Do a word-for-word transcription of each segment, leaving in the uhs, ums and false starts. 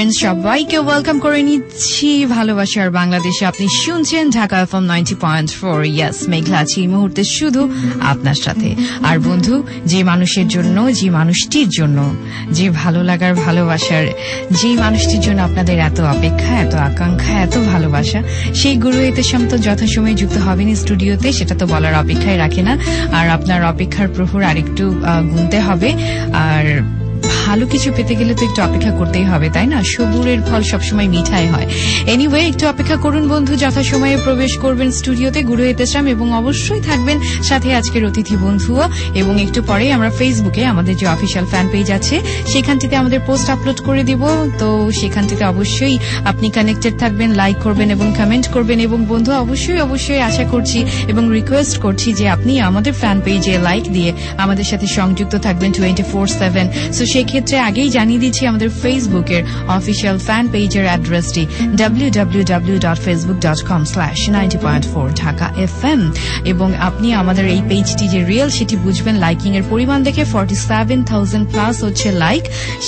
Friends, সবাইকে welcome করে নিচ্ছি ভালোবাসার বাংলাদেশে। আপনি শুনছেন Dhaka FM ninety point four. Yes, মেঘলা আছে এই মুহূর্তে শুধু আপনার সাথে। আর বন্ধু, যে মানুষের জন্য, যে মানুষটির জন্য, যে ভালো লাগার ভালোবাসার, যে মানুষটির জন্য আপনাদের এত অপেক্ষা, এত আকাঙ্ক্ষা, এত ভালোবাসা, সেই গুরু এতেশাম তো যথাসময়ে যুক্ত হবেন স্টুডিওতে, সেটা তো বলার অপেক্ষায় রাখে না। আর আপনার অপেক্ষার প্রহর আরেকটু গুনতে হবে। আর ভালো কিছু পেতে গেলে তো একটু অপেক্ষা করতেই হবে, তাই না? সবুরের ফল সবসময় মিঠাই হয়। এনিওয়ে, একটু অপেক্ষা করুন বন্ধু, যথাসময়ে প্রবেশ করবেন স্টুডিওতে গুরু এতেশাম, এবং অবশ্যই থাকবেন সাথে আজকের অতিথি বন্ধুও। এবং একটু পরে আমরা ফেসবুকে আমাদের যে অফিসিয়াল ফ্যান পেজ আছে সেখানটিতে আমাদের পোস্ট আপলোড করে দিব। তো সেখানটিতে অবশ্যই আপনি কানেক্টেড থাকবেন, লাইক করবেন এবং কমেন্ট করবেন। এবং বন্ধু, অবশ্যই অবশ্যই আশা করছি এবং রিকোয়েস্ট করছি যে আপনি আমাদের ফ্যান পেজে লাইক দিয়ে আমাদের সাথে সংযুক্ত থাকবেন টোয়েন্টি ফোর সেভেন। সো সেক্ষেত্রে আগেই জানিয়ে দিচ্ছি আমাদের ফেসবুকের অফিসিয়াল ফ্যান পেজের অ্যাড্রেসটি W W W dot Facebook dot com slash ninety point four Dhaka F M. এবং আপনি আমাদের এই পেজটি যে রিয়েল সেটি বুঝবেন লাইকিং এর পরিমাণ দেখে। ফর্টি সেভেন থাউজেন্ড প্লাস হচ্ছে লাইক।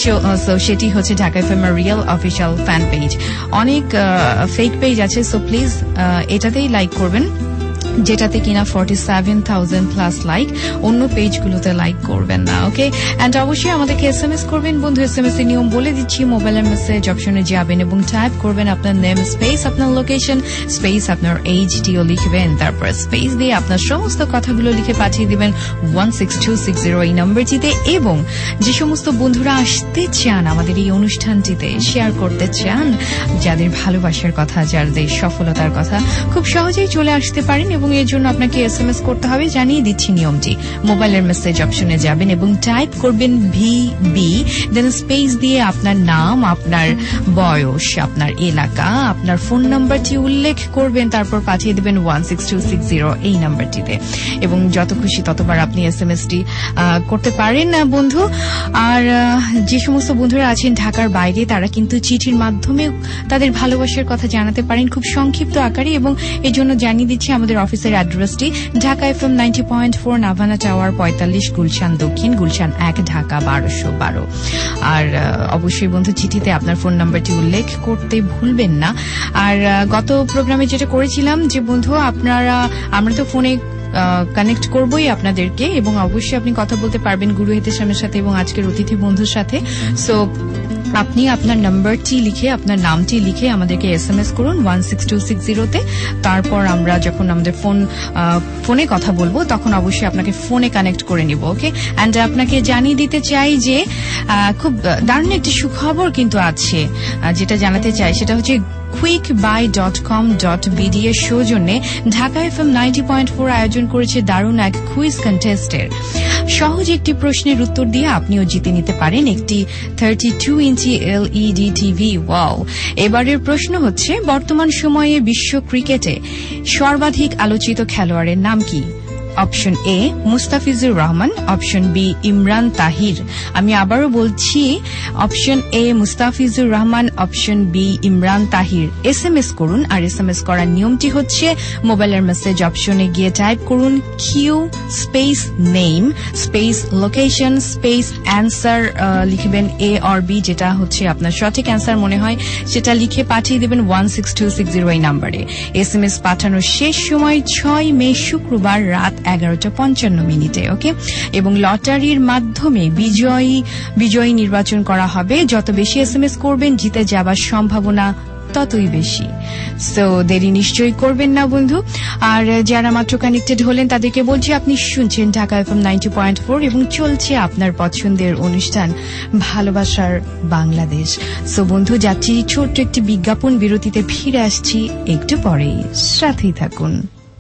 সো সেটি হচ্ছে ঢাকা এফ এম এর রিয়েল অফিসিয়াল ফ্যান পেজ। অনেক ফেক পেজ আছে, সো প্লিজ এটাতেই লাইক করবেন যেটাতে কিনা forty seven thousand plus like. অন্য পেজগুলোতে লাইক করবেন না, ওকে? অ্যান্ড অবশ্যই আমাদেরকে এস এম এস করবেন বন্ধু। এস এম এস এর নিয়ম বলে দিচ্ছি। মোবাইলের মেসেজ অপশনে যাবেন এবং টাইপ করবেন আপনার নেম স্পেস আপনার লোকেশন স্পেস আপনার এইচটিও লিখবেন, তারপর স্পেস দিয়ে আপনার সমস্ত কথাগুলো লিখে পাঠিয়ে দিবেন one six two six zero এই নম্বরটিতে। এবং যে সমস্ত বন্ধুরা আসতে চান আমাদের এই অনুষ্ঠানটিতে, শেয়ার করতে চান যাদের ভালোবাসার কথা, যাদের সফলতার কথা, খুব সহজেই চলে আসতে পারেন। এবং এর জন্য আপনাকে এস এম এস করতে হবে। জানিয়ে দিচ্ছি নিয়মটি। মোবাইলের মেসেজ অপশনে যাবেন এবং টাইপ করবেন ভি বি, দেন স্পেস দিয়ে আপনার নাম, আপনার বয়স, আপনার এলাকা, আপনার ফোন নাম্বারটি উল্লেখ করবেন, তারপর পাঠিয়ে দেবেন one six two six zero এই নাম্বারটিতে। এবং যত খুশি ততবার আপনি এস এম এসটি করতে পারেন বন্ধু। আর যে সমস্ত বন্ধুরা আছেন ঢাকার বাইরে, তারা কিন্তু চিঠির মাধ্যমে তাদের ভালোবাসার কথা জানাতে পারেন খুব সংক্ষিপ্ত আকারে। এবং এর জন্য জানিয়ে দিচ্ছি আমাদের অফিসের অ্যাড্রেসটি Dhaka FM ninety point four, Navana tower পঁয়তাল্লিশ, গুলশান দক্ষিণ, গুলশান এক, ঢাকা বারোশো বারো। আর অবশ্যই বন্ধু চিঠিতে আপনার ফোন নাম্বারটি উল্লেখ করতে ভুলবেন না। আর গত প্রোগ্রামে যেটা করেছিলাম যে বন্ধু, আপনারা আমরা তো ফোনে কানেক্ট করবোই আপনাদেরকে, এবং অবশ্যই আপনি কথা বলতে পারবেন গুরু এতেশামের সাথে এবং আজকের অতিথি বন্ধুর সাথে। সো আপনি আপনার নাম্বারটি লিখে, আপনার নামটি লিখে আমাদেরকে এস এম এস করুন ওয়ান সিক্স টু সিক্স জিরোতে। তারপর আমরা যখন আমাদের ফোন ফোনে কথা বলবো তখন অবশ্যই আপনাকে ফোনে কানেক্ট করে নিব, ওকে? অ্যান্ড আপনাকে জানিয়ে দিতে চাই যে খুব দারুণ একটি সুখবর কিন্তু আছে, যেটা জানাতে চাই সেটা হচ্ছে quick buy dot com dot BD এর সৌজন্যে Dhaka FM ninety point four আয়োজন করেছে দারুণ এক কুইজ কন্টেস্টের। সহজ একটি প্রশ্নের উত্তর দিয়ে আপনিও জিতে নিতে পারেন একটি thirty two inch LED TV. Wow! এবারের প্রশ্ন হচ্ছে, বর্তমান সময়ে বিশ্ব ক্রিকেটে সর্বাধিক আলোচিত খেলোয়াড়ের নাম কি? Option A Mustafizur Rahman, option B Imran Tahir. আমি আবারও বলছি, option A Mustafizur Rahman, option B Imran Tahir. S M S করুন। আর এস এম এস করার নিয়মটি হচ্ছে মোবাইলের মেসেজ অপশনে গিয়ে টাইপ করুন Q space name space location space answer, লিখবেন এ অর বি, যেটা হচ্ছে আপনার সঠিক অ্যান্সার মনে হয় সেটা লিখে পাঠিয়ে দেবেন one six two six zero এই নাম্বারে। এস এম এস পাঠানোর শেষ সময় ছয় মে শুক্রবার রাত এগারোটা পঞ্চান্ন মিনিটে, ওকে? এবং লটারির মাধ্যমে বিজয়ী বিজয়ী নির্বাচন করা হবে। যত বেশি এস এম এস করবেন জিতে যাবার সম্ভাবনা ততই বেশি। সো দেরি নিশ্চয়ই করবেন না বন্ধু। আর যারা মাত্র কানেক্টেড হলেন তাদেরকে বলছি, আপনি শুনছেন Dhaka FM ninety point four এবং চলছে আপনার পছন্দের অনুষ্ঠান ভালোবাসার বাংলাদেশ। সো বন্ধু, যাচ্ছি ছোট্ট একটি বিজ্ঞাপন বিরতিতে, ফিরে আসছি একটু পরেই, সাথেই থাকুন।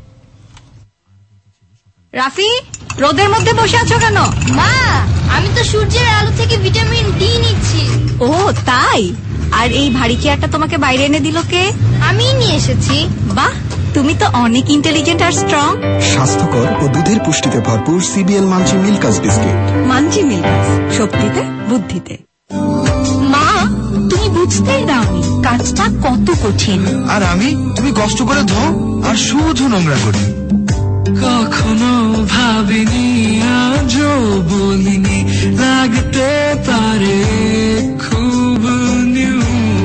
রাফি, রোদের মধ্যে বসে আছো কেন? মা, আমি তো সূর্যের আলো থেকে ভিটামিন ডি নিচ্ছি। ও তাই? আর এই ভারী চেয়ারটা তোমাকে বাইরে এনে দিল কে? আমিই নিয়ে এসেছি। বাহ, তুমি তো অনেক ইন্টেলিজেন্ট আর স্ট্রং। স্বাস্থ্যকর ও দুধের পুষ্টিতে ভরপুর সিবিএল মাঞ্চি মিল্কাস বিস্কিট। মাঞ্চি মিল্কাস, শক্তিতে বুদ্ধিতে। মা, তুমি বুঝতেই দাওনি কাজটা কত কঠিন। আর আমি, তুমি কষ্ট করে ধো আর শুধু নোংরা করি। কখনো ভাবিনি, আজও বলিনি, লাগতে পারে খুব নিউ।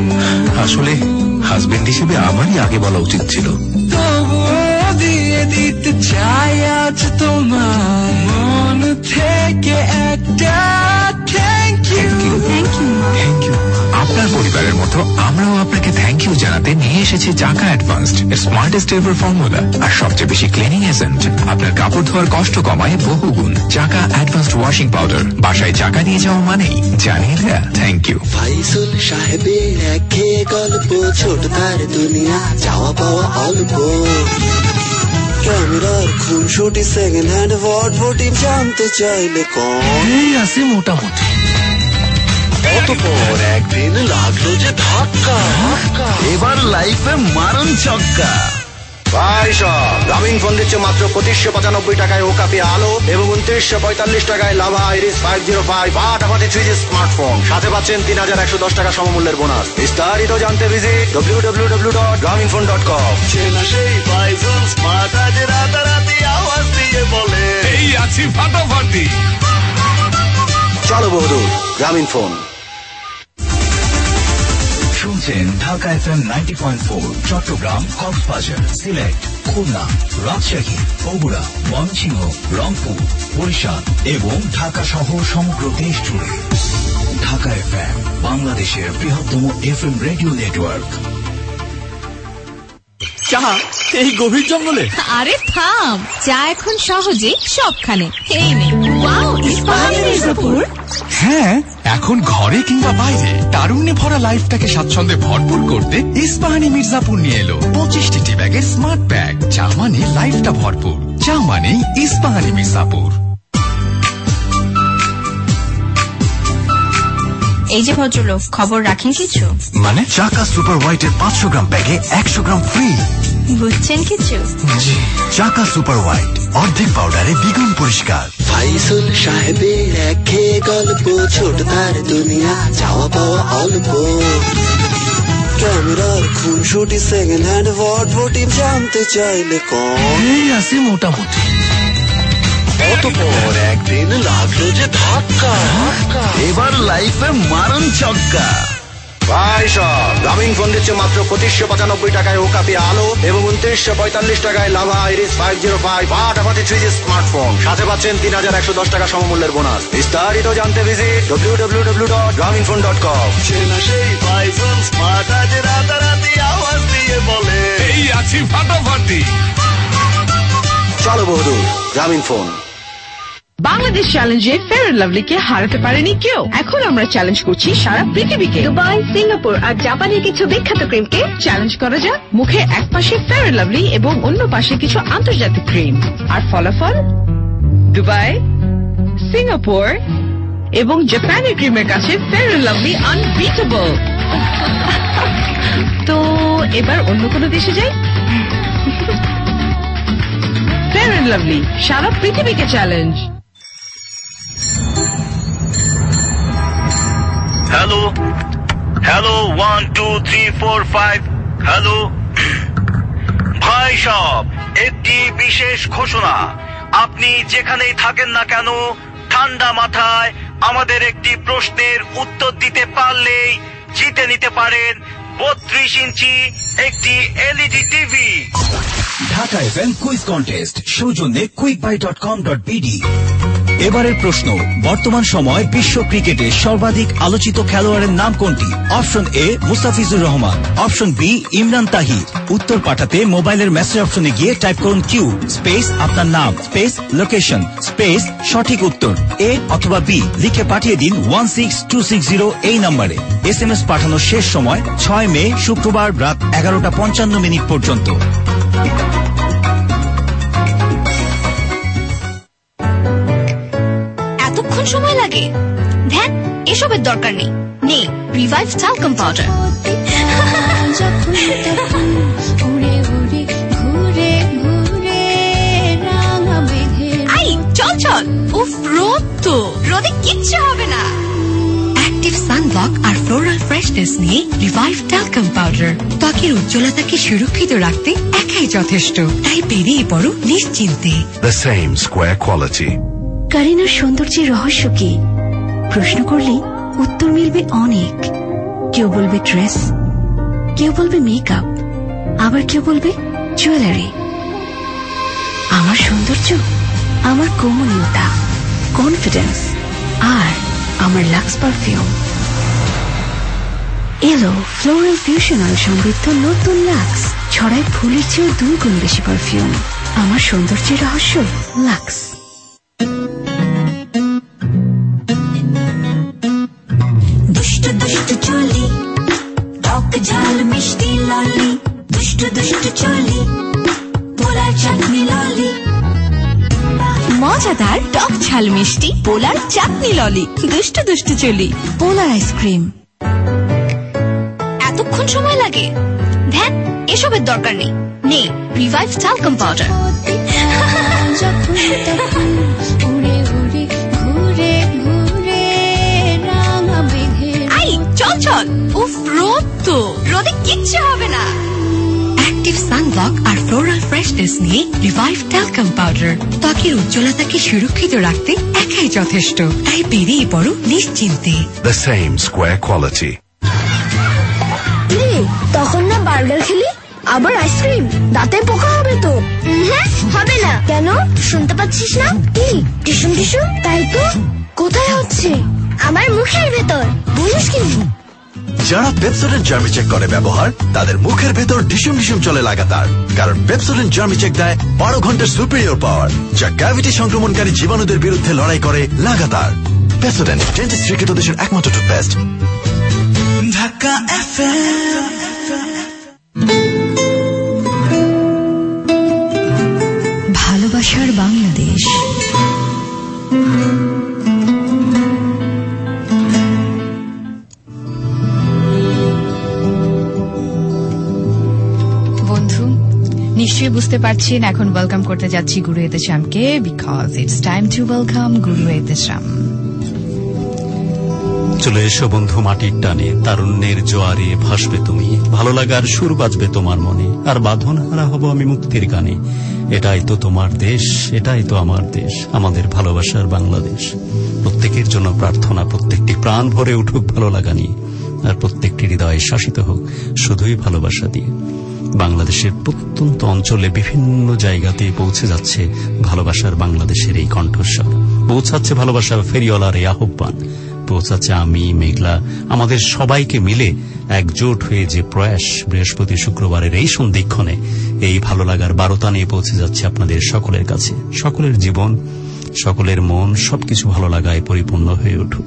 আসলে হাজবেন্ড হিসেবে আমারই আগে বলা উচিত ছিল। তবুও দিয়ে দিতে চাই আজ তোমার মন থেকে একটা thank you. Thank you thank you. আপনার পরিবারের মতো আমরাও আপনাকে থ্যাংক ইউ জানাতে নিয়ে এসেছি চাকা অ্যাডভান্সড, এর স্মার্টেস্ট এভার ফর্মুলা আর সবচেয়ে বেশি ক্লিনিং এজেন্ট। আপনার কাপড় ধোয়ার কষ্ট কমায় বহুগুণ। চাকা অ্যাডভান্সড ওয়াশিং পাউডার, বাসায় চাকা নিয়ে যাওয়া মানেই জানিয়ে দেয়া থ্যাংক ইউ। ফাইসুল সাহেবের একে গল্প, ছোট তার দুনিয়া, চাওয়া পাওয়া অল্প। ক্যামেরার খুনসুটি, সেকেন্ড হ্যান্ড ফটফটি, জানতে চাইলে কম এই আছে মোটামুটি। অতঃপর একদিন লাগলো যে ধাক্কা, এবার লাইফে মারণ ছক্কা। ভাই সব গ্রামীণ ফোন দিচ্ছে মাত্র পঁচিশশো পঁচানব্বই টাকায় ওকাপি আলো এবং উনত্রিশশো পঁয়তাল্লিশ টাকায় lava Iris five zero five ফাটাফাটি থ্রি জি স্মার্টফোন। সাথে পাচ্ছেন তিন হাজার একশো দশ টাকা সমমূল্যের বোনাস। বিস্তারিত জানতে visit W W W dot Grameen phone dot com. চেনা সেই ফাইসুল স্মার্ট আজ রাতারাতি আওয়াজ দিয়ে বলে এই আছি ফাটাফাটি। চলো বহুদূর গ্রামীণ ফোন। শুনছেন Dhaka F M ninety point four, Chittagong, Cox's Bazar, Sylhet, Khulna, Rajshahi, Bogura, Mymensingh, Rangpur, Barishal এবং ঢাকা সহ সমগ্র দেশ জুড়ে। ঢাকা এফ এম, বাংলাদেশের বৃহত্তম এফ এম রেডিও নেটওয়ার্ক। চা এই গভীর জঙ্গলে? আরে থাম, চা এখন সহজে সবখানে। এই নে, ওয়াও, ইস্পাহানি মির্জাপুর। হ্যাঁ, এখন ঘরে কিংবা বাইরে তারুণ্যে ভরা লাইফটাকে স্বাচ্ছন্দ্যে ভরপুর করতে ইস্পাহানি মির্জাপুর নিয়ে এলো পঁচিশটি টি ব্যাগের স্মার্ট ব্যাগ। চা মানে লাইফটা ভরপুর, চা মানে ইস্পাহানি মির্জাপুর। এই যে ভদ্রলোক, খবর রাখেন কিছু? মানে চাকা সুপার হোয়াইটের পাঁচশো গ্রাম ব্যাগে একশো গ্রাম ফ্রি। বুঝছেন কিছু? চাকা সুপার হোয়াইট, অর্ধেক পাউডারে দ্বিগুণ পরিষ্কার। ফাইসুল সাহেবের একে গল্প, ছোট তার দুনিয়া, চাওয়া পাওয়া অল্প। ক্যামেরার খুনসুটি, সেকেন্ড হ্যান্ড ফটফটি, জানতে চাইলে কম এই আছে মোটামুটি। অতঃপর একদিন লাগলো যে ধাক্কা, এবার লাইফে মারণ ছক্কা। ভাই সব গ্রামীণ ফোন দিচ্ছে মাত্র পঁচিশশো পঁচানব্বই টাকায় ওকাপি আলো এবং উনত্রিশশো পঁয়তাল্লিশ টাকায় lava Iris five zero five ফাটাফাটি থ্রি জি স্মার্টফোন। সাথে পাচ্ছেন তিন হাজার একশো দশ টাকা সমমূল্যের বোনাস। বিস্তারিত জানতে visit W W W dot Grameen phone dot com. চেনা সেই ফাইসুল স্মার্ট আজ রাতারাতি আওয়াজ দিয়ে বলে এই আছি ফাটাফাটি। চলো বহুদূর গ্রামীণ ফোন। বাংলাদেশ চ্যালেঞ্জে ফেয়ার এন্ড লাভলিকে হারাতে পারেনি কেউ। এখন আমরা চ্যালেঞ্জ করছি সারা পৃথিবীকে। দুবাই, সিঙ্গাপুর আর জাপানের কিছু বিখ্যাত ক্রিমকে চ্যালেঞ্জ করা যাক। মুখে এক পাশে ফেয়ার এন্ড লাভলি এবং অন্য পাশে কিছু আন্তর্জাতিক ক্রিম, আর ফলাফল দুবাই, সিঙ্গাপুর এবং জাপানের ক্রিমের কাছে ফেয়ার এন্ড লাভলি আনবিটেবল। তো এবার অন্য কোনো দেশে যাই। ফেয়ার এন্ড লাভলি সারা পৃথিবীকে challenge. Hello hello one two three four five hello ভাই সব, একটি বিশেষ ঘোষণা। আপনি যেখানেই থাকেন না কেন, ঠান্ডা মাথায় আমাদের একটি প্রশ্নের উত্তর দিতে পারলেই জিতে নিতে পারেন বত্রিশ ইঞ্চি একটি LED TV. Dhaka F M quiz contest সৌজন্যে quick buy dot com dot BD. এবারের প্রশ্ন, বর্তমান সময় বিশ্ব ক্রিকেটে সর্বাধিক আলোচিত খেলোয়াড়ের নাম কোনটি? Option A Mustafizur Rahman, option B Imran Tahir. উত্তর পাঠাতে মোবাইলের মেসেজ অপশনে গিয়ে টাইপ করুন কিউ স্পেস আপনার নাম স্পেস লোকেশন স্পেস সঠিক উত্তর। এ অথবা বি লিখে পাঠিয়ে দিন one six two six zero এই নম্বরে। এস এম এস পাঠানোর শেষ সময় ছয় মে শুক্রবার রাত এগারোটা পঞ্চান্ন মিনিট পর্যন্ত। এতক্ষণ সময় লাগে? ধ্যান, এসবের দরকার নেই। নে রিভাইভ টালকাম পাউডার। আই চল চল। উফ, রোদ তো। রোদে কিচ্ছু হবে না। অ্যাক্টিভ সানব্লক আর ফ্লোরাল ফ্রেশনেস নিয়ে রিভাইভ টালকাম পাউডার ত্বকের উজ্জ্বলতাকে সুরক্ষিত রাখতে একাই যথেষ্ট। তাই বেরিয়ে পড়ো নিশ্চিন্তে। The same square quality. কারিনার সৌন্দর্যের রহস্য কি? প্রশ্ন করলে উত্তর মিলবে অনেক। কেউ বলবে ড্রেস, কেউ বলবে মেকআপ, আবার কেউ বলবে জুয়েলারি। আমার সৌন্দর্য, আমার কোমলতা, কনফিডেন্স আর আমার Lux perfume. Aloe floral fusion oil সমৃদ্ধ নতুন লাক্স, ছড়ায় ফুলের চেয়েও দুই গুণ বেশি পারফিউম। আমার সৌন্দর্যের রহস্য লাক্স। দুষ্ট দুষ্ট চলি, টক ঝাল মিষ্টি ললি, দুষ্ট দুষ্ট চলি, পোলার চাটনি ললি। মজাদার টক ঝাল মিষ্টি পোলার চাটনি ললি, দুষ্ট দুষ্ট চলি, পোলার আইসক্রিম। এতক্ষণ সময় লাগে? ধ্যান, এসবের দরকার নেই। নে রিভাইভ টালকাম পাউডার। আই চল চল, উফ রোদ তো, রোদে কিচ্ছু হবে না। অ্যাক্টিভ সানব্লক আর ফ্লোরাল ফ্রেশনেস নিয়ে রিভাইভ টালকাম পাউডার ত্বকের উজ্জ্বলতাকে সুরক্ষিত রাখতে একাই যথেষ্ট। তাই বেরিয়ে পড়ো নিশ্চিন্তে। The same square quality. তখন না বার্গার খেলি, আবার আইসক্রিম, দাঁতে পোকা হবে তো। হবে না কেন? শুনতে পাচ্ছিস না? কি টিসুম টিসুম? তাই তো। কোথায় হচ্ছে? আমার মুখের ভেতর। বলিস কি? যারা পেপসোডেন্ট জার্মি চেক করে ব্যবহার, তাদের মুখের ভেতর ডিসুম ডিসুম চলে লাগাতার। কারণ পেপসোডেন্ট জার্মি চেক দেয় বারো ঘন্টার সুপিরিয়র পাওয়ার, যা ক্যাভিটি সংক্রমণকারী জীবাণুদের বিরুদ্ধে লড়াই করে লাগাতার। পেপসোডেন্ট ডেন্টিস্ট স্বীকৃত দেশের একমাত্র টুথপেস্ট। ঢাকা এফএম। ভালোবাসার বাংলাদেশ। বন্ধু নিশ্চয়ই বুঝতে পারছেন এখন ওয়েলকাম করতে যাচ্ছি গুরু এতেশামকে, because it's time to welcome guru Etesham. চলে এসো বন্ধু মাটির টানে, তারুণ্যের জোয়ারে ভাসবে তুমি, ভালো লাগার সুর বাজবে তোমার মনে, আর বাঁধন হারা হব আমি মুক্তির গানে। এটাই তো তোমার দেশ, এটাই তো আমার দেশ, আমাদের ভালোবাসার বাংলাদেশ। প্রত্যেকের জন্য প্রার্থনা, প্রত্যেকটি প্রাণ ভরে উঠুক ভালো লাগা নিয়ে, আর প্রত্যেকটি হৃদয়ে শাসিত হোক শুধুই ভালোবাসা দিয়ে। বাংলাদেশের প্রত্যন্ত অঞ্চলে বিভিন্ন জায়গাতে পৌঁছে যাচ্ছে ভালোবাসার বাংলাদেশের এই কণ্ঠস্বর, পৌঁছাচ্ছে ভালোবাসার ফেরিওয়ালার এই আহ্বান, পৌঁছাচ্ছে আমি মেঘলা আমাদের সবাইকে মিলে একজোট হয়ে যে প্রয়াস। বৃহস্পতি শুক্রবারের এই সন্ধিক্ষণে এই ভালো লাগার বার্তা নিয়ে পৌঁছে যাচ্ছে আপনাদের সকলের কাছে। সকলের জীবন, সকলের মন, সবকিছু ভালো লাগায় পরিপূর্ণ হয়ে উঠুক।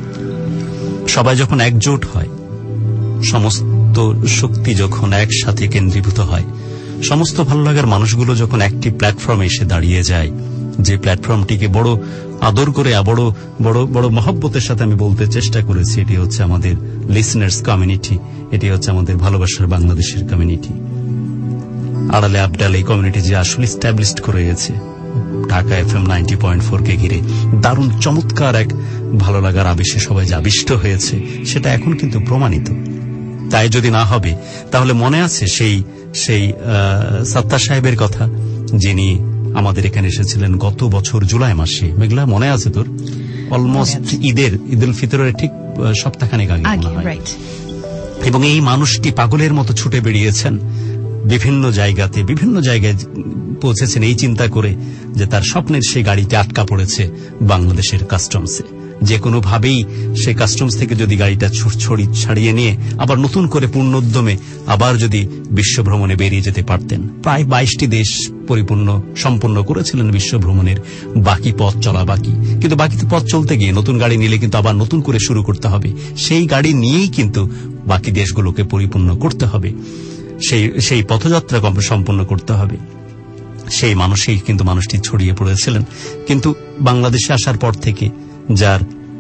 সবাই যখন একজোট হয়, সমস্ত শক্তি যখন একসাথে কেন্দ্রীভূত হয়, সমস্ত ভালো লাগার মানুষগুলো যখন একটি প্ল্যাটফর্মে এসে দাঁড়িয়ে যায়, যে প্ল্যাটফর্মটিকে বড় আদর করে বড় বড় বড় মহব্বতের সাথে আমি বলতে চেষ্টা করেছি, এটি হচ্ছে আমাদের লিসনার্স কমিউনিটি, এটি হচ্ছে আমাদের ভালোবাসার বাংলাদেশের কমিউনিটি। আড়ালে আবডালে এই কমিউনিটি যে আসলে স্ট্যাবলিশড করে গেছে Dhaka FM ninety point four কে ঘিরে, দারুণ চমৎকার এক ভালো লাগার আবেশে সবাই যে আবিষ্ট হয়েছে সেটা এখন কিন্তু প্রমাণিত। তাই যদি না হবে তাহলে মনে আছে সেই সেই সাত্তার সাহেবের কথা, যিনি আমাদের এখানে এসেছিলেন গত বছর জুলাই মাসে। মেঘলা মনে আছে তোর? অলমোস্ট ঈদের ঈদুল ফিতরের ঠিক সপ্তাহখানেক আগে মনে হয়। এবং এই মানুষটি পাগলের মতো ছুটে বেরিয়েছেন বিভিন্ন জায়গাতে, বিভিন্ন জায়গায় পৌঁছেছেন এই চিন্তা করে যে তার স্বপ্নের সেই গাড়িটি আটকা পড়েছে বাংলাদেশের কাস্টমসে। যে কোনোভাবেই সে কাস্টমস থেকে যদি গাড়িটা ছাড়িয়ে নিয়ে আবার নতুন করে পূর্ণোদ্যমে আবার যদি বিশ্বভ্রমণে বেরিয়ে যেতে পারতেন। প্রায় বাইশটি দেশ পরিপূর্ণ সম্পন্ন করেছিলেন বিশ্বভ্রমণের, বাকি পথ চলা বাকি। কিন্তু বাকিতে পথ চলতে গিয়ে নতুন গাড়ি নিলে কিন্তু আবার নতুন করে শুরু করতে হবে, সেই গাড়ি নিয়েই কিন্তু বাকি দেশগুলোকে পরিপূর্ণ করতে হবে, সেই সেই পথযাত্রা সম্পন্ন করতে হবে। সেই মানুষই কিন্তু মানুষটি ছড়িয়ে পড়েছিলেন। কিন্তু বাংলাদেশে আসার পর থেকে যার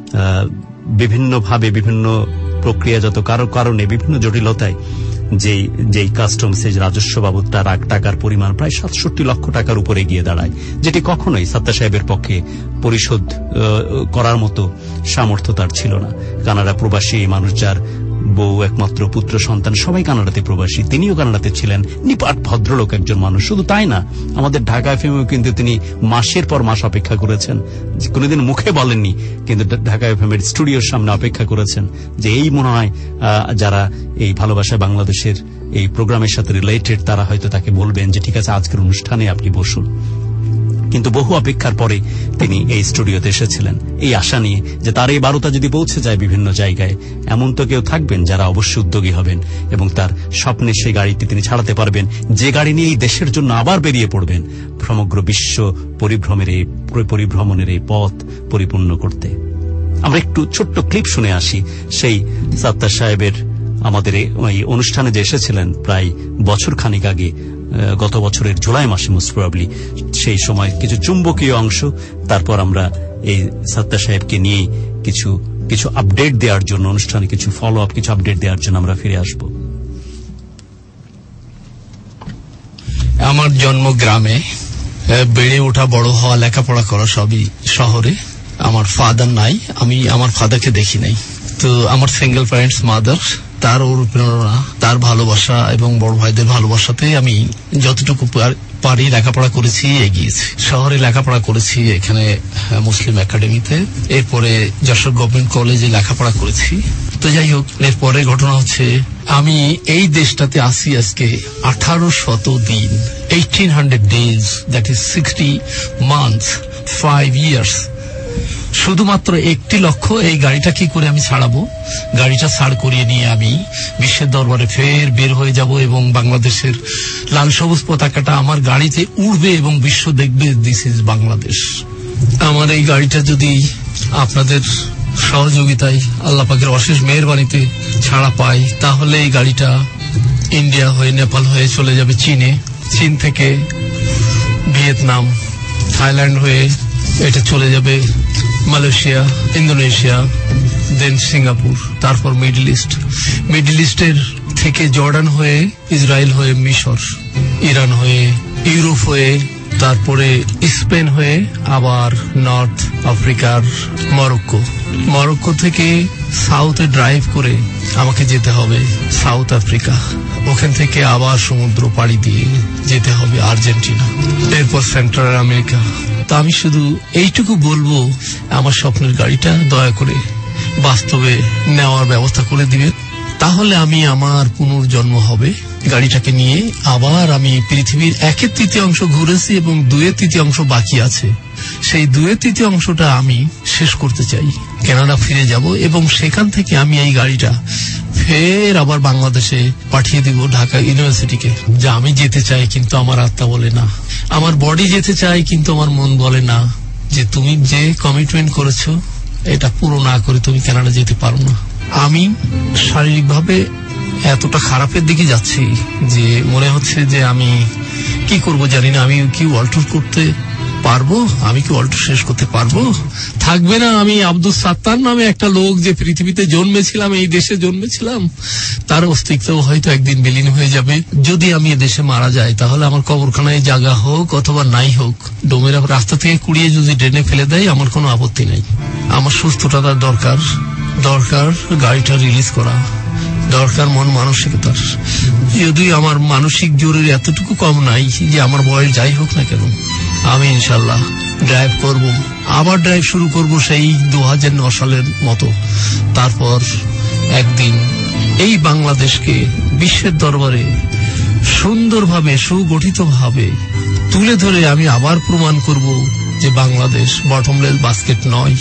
বিভিন্নভাবে বিভিন্ন প্রক্রিয়াজাত কারো কারণে বিভিন্ন জটিলতায় যেই যেই কাস্টমসের রাজস্ব বাবদ তার টাকার পরিমাণ প্রায় সাতষট্টি লক্ষ টাকার উপরে গিয়ে দাঁড়ায়, যেটি কখনোই সাত্তার সাহেবের পক্ষে পরিশোধ করার মতো সামর্থ্য তার ছিল না। কানাডা প্রবাসী এই মানুষ, যার বউ, একমাত্র পুত্র সন্তান সবাই কানাডাতে প্রবাসী। তিনিও কানাডাতে ছিলেন, নিপাট ভদ্রলোক একজন মানুষ। শুধু তাই না, আমাদের ঢাকা এফএমও কিন্তু তিনি মাসের পর মাস অপেক্ষা করেছেন, কোনোদিন মুখে বলেননি, কিন্তু ঢাকা এফএম এর স্টুডিওর সামনে অপেক্ষা করেছেন যে এই মনে হয় যারা এই ভালোবাসা বাংলাদেশের এই প্রোগ্রামের সাথে রিলেটেড তারা হয়তো তাকে বলবেন যে ঠিক আছে আজকের অনুষ্ঠানে আপনি বসুন। কিন্তু বহু অপেক্ষার পরে তিনি এই স্টুডিওতে এসেছিলেন এই আশা নিয়ে যে তার এই বার্তা যদি পৌঁছে যায় বিভিন্ন জায়গায়, এমন তো কেউ থাকবেন যারা অবশ্যই উদ্যোগী হবেন এবং তার স্বপ্নের সেই গাড়িটি তিনি ছাড়াতে পারবেন, যে গাড়ি নিয়ে এই দেশের জন্য আবার বেরিয়ে পড়বেন সমগ্র বিশ্ব পরিভ্রমের এই পরিভ্রমণের এই পথ পরিপূর্ণ করতে। আমরা একটু ছোট্ট ক্লিপ শুনে আসি সেই সাত্তার সাহেবের আমাদের এই অনুষ্ঠানে যে এসেছিলেন প্রায় বছর খানিক আগে, গত বছরের জুলাই মাসে মোস্ট প্রবাবলি, সেই সময় কিছু চুম্বকীয় অংশ। তারপর আমরা এই সাত্তার সাহেবকে নিয়ে কিছু কিছু আপডেট দেওয়ার জন্য, অনুষ্ঠানে কিছু ফলো আপ, কিছু আপডেট দেওয়ার জন্য আমরা ফিরে আসব। আমার জন্ম গ্রামে, বেড়ে ওঠা, বড় হওয়া, লেখাপড়া করা সবই শহরে। আমার ফাদার নাই, আমি আমার ফাদারকে দেখি নাই। তো আমার সিঙ্গেল প্যারেন্টস মাদার, তার অনুপ্রেরণা, তার ভালোবাসা এবং বড় ভাইদের ভালোবাসাতে আমি যতটুকু পারি লেখাপড়া করেছি, এগিয়েছি। শহরে লেখাপড়া করেছি, এখানে মুসলিম একাডেমিতে, এরপরে যশোর গভর্নমেন্ট কলেজে লেখাপড়া করেছি। তো যাই হোক, এরপরে ঘটনা হচ্ছে আমি এই দেশটাতে আসি আজকে আঠারো শত দিন, eighteen hundred days, that is sixty months, five years. শুধুমাত্র একটি লক্ষ্য, এই গাড়িটা কি করে আমি ছাড়াবো, গাড়িটা ছাড় করিয়ে নিয়ে আমি বিশ্বের দরবারে ফের বের হয়ে যাব এবং বাংলাদেশের লাল সবুজ পতাকাটা আমার গাড়িতে উড়বে এবং বিশ্ব দেখবে দিস ইজ বাংলাদেশ। আমার এই গাড়িটা যদি আপনাদের সহযোগিতায়, আল্লাহ পাকের অশেষ মেহেরবানিতে ছাড়া পাই, তাহলে এই গাড়িটা ইন্ডিয়া হয়ে, নেপাল হয়ে চলে যাবে চীনে, চীন থেকে ভিয়েতনাম, থাইল্যান্ড হয়ে এটা চলে যাবে মালয়েশিয়া, ইন্দোনেশিয়া, দেন সিঙ্গাপুর, তারপর মিডল ইস্ট, মিডল ইস্টের থেকে জর্ডান হয়ে, ইসরায়েল হয়ে মিশর, ইরান হয়ে, ইউরোপ হয়ে, তারপরে স্পেন হয়ে আবার নর্থ আফ্রিকার মরক্কো, মরক্কো থেকে সাউথে ড্রাইভ করে আমাকে যেতে হবে সাউথ আফ্রিকা, ওখান থেকে আবার সমুদ্র পাড়ি দিয়ে যেতে হবে আর্জেন্টিনা, এরপর সেন্ট্রাল আমেরিকা। তা আমি শুধু এইটুকু বলবো, আমার স্বপ্নের গাড়িটা দয়া করে বাস্তবে নেওয়ার ব্যবস্থা করে দিবে, তাহলে আমি আমার পুনর্জন্ম হবে। গাড়িটাকে নিয়ে আবার আমি পৃথিবীর একের তৃতীয় অংশ ঘুরেছি এবং দুয়ের তৃতীয় অংশ বাকি আছে, সেই দুয়ের তৃতীয় অংশটা আমি শেষ করতে চাই। কানাডা ফিরে যাব এবং সেখান থেকে আমি এই গাড়িটা ফের আবার বাংলাদেশে পাঠিয়ে দিব, ঢাকা ইউনিভার্সিটিকে। যা আমি যেতে চাই কিন্তু আমার আত্মা বলে না, আমার বডি যেতে চাই কিন্তু আমার মন বলে না যে তুমি যে কমিটমেন্ট করেছো এটা পুরো না করে তুমি কানাডা যেতে পারো না। আমি শারীরিকভাবে এতটা খারাপের দিকে যাচ্ছি যে মনে হচ্ছে যে আমি কি করব জানি না। আমি কি অল্টার করতে পারবো? আমি কি অল্টার শেষ করতে পারবো? থাকবে না আমি আব্দুল সাত্তার নামে একটা লোক যে পৃথিবীতে জন্মেছিলাম, এই দেশে জন্মেছিলাম, তার অস্তিত্ব হয়তো একদিন বিলীন হয়ে যাবে। যদি আমি এ দেশে মারা যাই তাহলে আমার কবরখানায় জায়গা হোক অথবা নাই হোক, ডোমের রাস্তা থেকে কুড়িয়ে যদি ড্রেনে ফেলে দেয় আমার কোনো আপত্তি নেই। আমার সুস্থতার দরকার, দরকার গাড়িটা রিলিজ করা, দরকার মন মানসিকতার। যদি আমার মানসিক জোরের এতটুকু কম নাই যে আমার বয়স যাই হোক না কেন, আমি ইনশাল্লাহ ড্রাইভ করব, আবার ড্রাইভ শুরু করব সেই দু হাজার নয় সালের মতো। তারপর একদিন এই বাংলাদেশকে বিশ্বের দরবারে সুন্দরভাবে, সুগঠিতভাবে তুলে ধরে আমি আবার প্রমাণ করব যে বাংলাদেশ বটমলেস বাস্কেট নয়।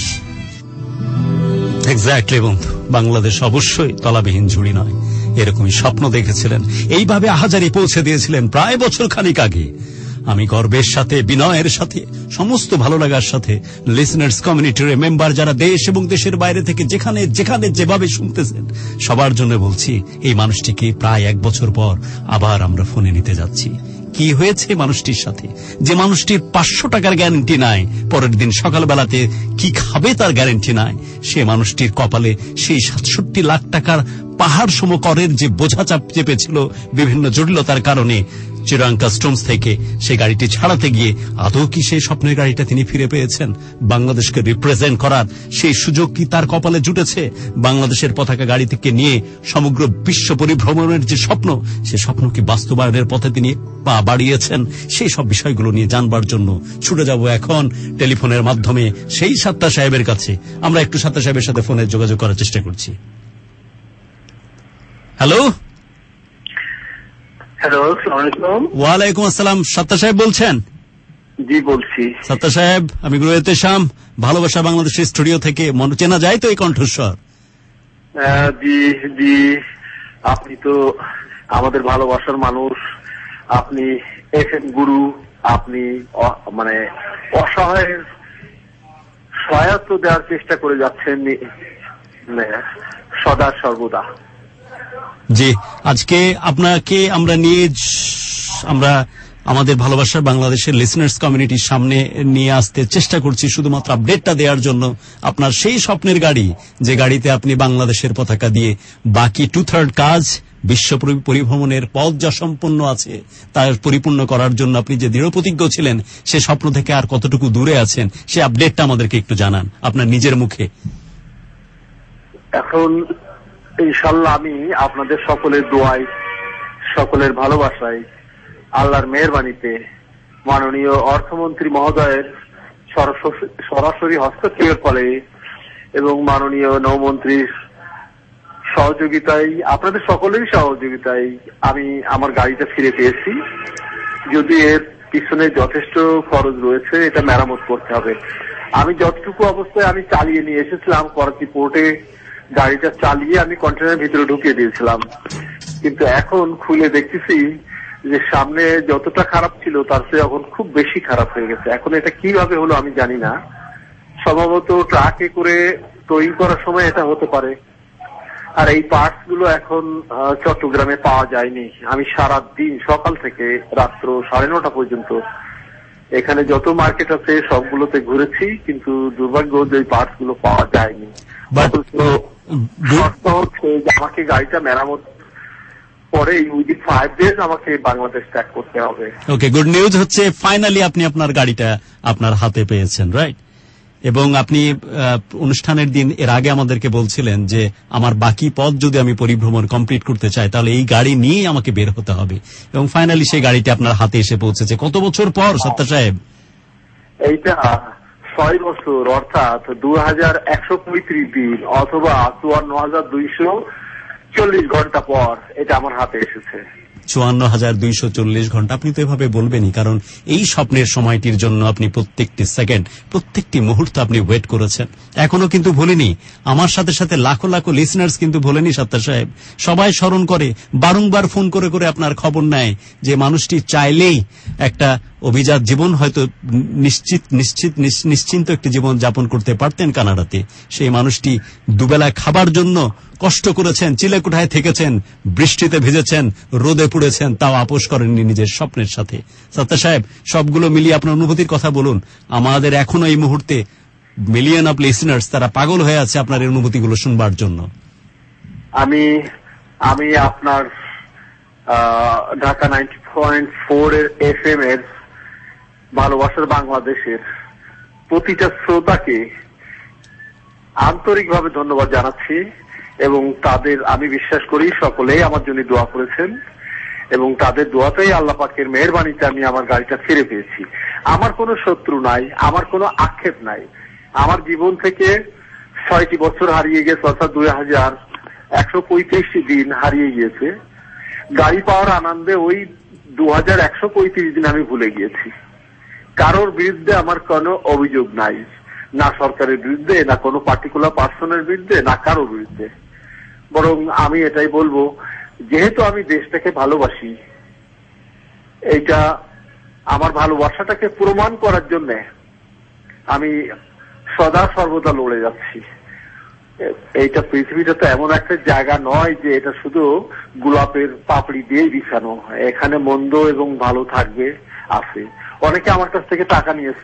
এক্স্যাক্টলি বন্ধু, বাংলাদেশ অবশ্যই তলাবিহীন ঝুড়ি নয়। এরকমই স্বপ্ন দেখেছিলেন, এইভাবে আহাজারি পৌঁছে দিয়েছিলেন প্রায় বছর খানিক আগে। আমি গর্বের সাথে, বিনয়ের সাথে, সমস্ত ভালো লাগার সাথে লিসনার্স কমিউনিটির মেম্বার যারা দেশ এবং দেশের বাইরে থেকে যেখানে যেখানে যেভাবে শুনতেছেন সবার জন্য বলছি, এই মানুষটিকে প্রায় এক বছর পর আবার আমরা ফোনে নিতে যাচ্ছি। কি হয়েছে মানুষটির সাথে? যে মানুষটির পাঁচশো টাকার গ্যারান্টি নাই, পরের দিন সকালবেলাতে কি খাবে তার গ্যারান্টি নাই, সে মানুষটির কপালে সেই সাতষট্টি লাখ টাকার পাহাড় সম করের যে বোঝা চাপ চেপেছিল বিভিন্ন জটিলতার কারণে, চিরাং কাস্টমস থেকে সেই গাড়িটি ছাড়াতে গিয়ে আদৌ কি সেই স্বপ্নের গাড়িটা তিনি ফিরে পেয়েছেন? বাংলাদেশকে রিপ্রেজেন্ট করার সেই সুযোগ কি তার কপালে জুটেছে? বাংলাদেশের পতাকা গাড়ি থেকে নিয়ে সমগ্র বিশ্ব পরিভ্রমণের যে স্বপ্ন, সে স্বপ্ন কি বাস্তবায়নের পথে তিনি পা বাড়িয়েছেন? সেই সব বিষয়গুলো নিয়ে জানবার জন্য ছুটে যাব এখন টেলিফোনের মাধ্যমে সেই সাত্তার সাহেবের কাছে। আমরা একটু সাত্তার সাহেবের সাথে ফোনে যোগাযোগ করার চেষ্টা করছি। হ্যালো হ্যালো, আসসালামু আলাইকুম। ওয়ালাইকুম আসসালাম, সাত্তার সাহেব বলছেন? জি বলছি। সাত্তার সাহেব, আমি গুরুয়েতে শাম, ভালোবাসা বাংলাদেশের স্টুডিও থেকে। মনে চেনা যায় তো এই কণ্ঠস্বর? জি জি, আপনি তো আমাদের ভালোবাসার মানুষ, আপনি এফ এম গুরু, আপনি মানে অসহায়ের সহায়তা দেওয়ার চেষ্টা করে যাচ্ছেন সদা সর্বদা। জি, আজকে আপনাকে আমরা নিয়ে আমরা আমাদের ভালোবাসার বাংলাদেশের লিসনার্স কমিউনিটির সামনে নিয়ে আসতে চেষ্টা করছি শুধুমাত্র আপডেটটা দেওয়ার জন্য। আপনার সেই স্বপ্নের গাড়ি, যে গাড়িতে আপনি বাংলাদেশের পতাকা দিয়ে বাকি টু থার্ড কাজ বিশ্ব পরিভ্রমণের পথ যা সম্পন্ন আছে তার পরিপূর্ণ করার জন্য আপনি যে দৃঢ়প্রতিজ্ঞ ছিলেন, সে স্বপ্ন থেকে আর কতটুকু দূরে আছেন, সে আপডেটটা আমাদেরকে একটু জানান আপনার নিজের মুখে। এখন ইনশাল্লাহ আমি আপনাদের সকলের দোয়ায়, সকলের ভালোবাসায়, আল্লাহর মেহেরবানিতে, মাননীয় অর্থমন্ত্রী মহোদয়ের সরাসরি হস্তক্ষেপের ফলে এবং মাননীয় নৌমন্ত্রীর সহযোগিতায়, আপনাদের সকলেরই সহযোগিতায় আমি আমার গাড়িটা ফিরে পেয়েছি। যদি এর পিছনে যথেষ্ট খরচ রয়েছে, এটা মেরামত করতে হবে। আমি যতটুকু অবস্থায় আমি চালিয়ে নিয়ে এসেছিলাম করাচি পোর্টে, গাড়িটা চালিয়ে আমি কন্টেনারের ভিতরে ঢুকিয়ে দিয়েছিলাম, কিন্তু এখন খুলে দেখতেছি যে সামনে যতটা খারাপ ছিল তার চেয়ে এখন খুব বেশি খারাপ হয়ে গেছে। এখন এটা কিভাবে হলো আমি জানি না, সম্ভবত ট্রাকে করে টয়িং করার সময় এটা হতে পারে। আর এই পার্টস গুলো এখন চট্টগ্রামে পাওয়া যায়নি। আমি সারা দিন সকাল থেকে রাত্র সাড়ে নটা পর্যন্ত এখানে যত মার্কেট আছে সবগুলোতে ঘুরেছি, কিন্তু দুর্ভাগ্য যে পার্টস গুলো পাওয়া যায়নি। শর্ত হচ্ছে যে আমাকে গাড়িটা মেরামত পরে উইদিন ফাইভ ডেজ আমাকে বাংলাদেশ ত্যাগ করতে হবে। ওকে, গুড নিউজ হচ্ছে ফাইনালি আপনি আপনার গাড়িটা আপনার হাতে পেয়েছেন, রাইট? এবং আপনি অনুষ্ঠানের দিন এর আগে আমাদেরকে বলছিলেন যে আমার বাকি পথ যদি আমি পরিভ্রমণ কমপ্লিট করতে চাই তাহলে এই গাড়ি নিয়েই আমাকে বের হতে হবে, এবং ফাইনালি সেই গাড়িটি আপনার হাতে এসে পৌঁছেছে। কত বছর পর সাত্তার সাহেব? এইটা ছয় বছর, অর্থাৎ দু হাজার একশো পঁয়ত্রিশ দিন অথবা চুয়ান্ন হাজার দুইশো চল্লিশ ঘন্টা পর এটা আমার হাতে এসেছে। চুয়ান্ন হাজার দুইশো চল্লিশ ঘন্টা। আপনি তো এভাবে বলবেনই, কারণ এই স্বপ্নের সময়টির জন্য আপনি প্রত্যেকটি সেকেন্ড, প্রত্যেকটি মুহূর্ত আপনি ওয়েট করেছেন। এখনো কিন্তু ভুলিনি, আমার সাথে সাথে লাখো লাখো লিসনার্স কিন্তু ভুলেনি সাত্তার সাহেব। সবাই স্মরণ করে, বারংবার ফোন করে করে আপনার খবর নেয় যে মানুষটি চাইলেই একটা অভিজাত জীবন হয়তো নিশ্চিত নিশ্চিত নিশ্চিন্ত একটি জীবন যাপন করতে পারতেন কানাডাতে। সেই মানুষটি দুবেলা খাবার জন্য কষ্ট করেছেন, চিলেকোঠায় থেকেছেন, বৃষ্টিতে ভিজেছেন, রোদে পুড়েছেন, তাও আপোষ করেননি নিজের স্বপ্নের সাথে। সাত্তার সাহেব, সবগুলো মিলিয়ে আপনার অনুভূতির কথা বলুন। আমাদের এখনো এই মুহূর্তে মিলিয়ন অফ লিসনার্স তারা পাগল হয়ে আছে আপনার এই অনুভূতিগুলো শুনবার জন্য। আমি আমি আপনার ঢাকা নাইনটি পয়েন্ট ফোর এর এফ এম এর ভালোবাসার বাংলাদেশের প্রতিটা শ্রোতাকে আন্তরিকভাবে ধন্যবাদ জানাচ্ছি, এবং তাদের আমি বিশ্বাস করি সকলেই আমার জন্য দোয়া করেছেন, এবং তাদের দোয়াতেই আল্লাহ পাকের মেহেরবানিতে আমি আমার গাড়িটা ফিরে পেয়েছি। আমার কোনো শত্রু নাই, আমার কোনো আক্ষেপ নাই। আমার জীবন থেকে ছয়টি বছর হারিয়ে গেছে, অর্থাৎ দুই হাজার একশো পঁয়ত্রিশটি দিন হারিয়ে গিয়েছে। গাড়ি পাওয়ার আনন্দে ওই দু হাজার একশো পঁয়ত্রিশ দিন আমি ভুলে গিয়েছি। কারোর বিরুদ্ধে আমার কোনো অভিযোগ নাই, না সরকারের বিরুদ্ধে, না কোনো পার্টিকুলার পার্সনের বিরুদ্ধে, না কারোর বিরুদ্ধে। বরং আমি এটাই বলবো, যেহেতু আমি দেশটাকে ভালোবাসি, এইটা আমার ভালোবাসাটাকে প্রমাণ করার জন্য আমি সদা সর্বদা লড়ে যাচ্ছি। এইটা পৃথিবীটা তো এমন একটা জায়গা নয় যে এটা শুধু গোলাপের পাপড়ি দিয়েই বিছানো। এখানে মন্দ এবং ভালো থাকবে, আছে। অনেকে আমার কাছ থেকে টাকা নিয়েছে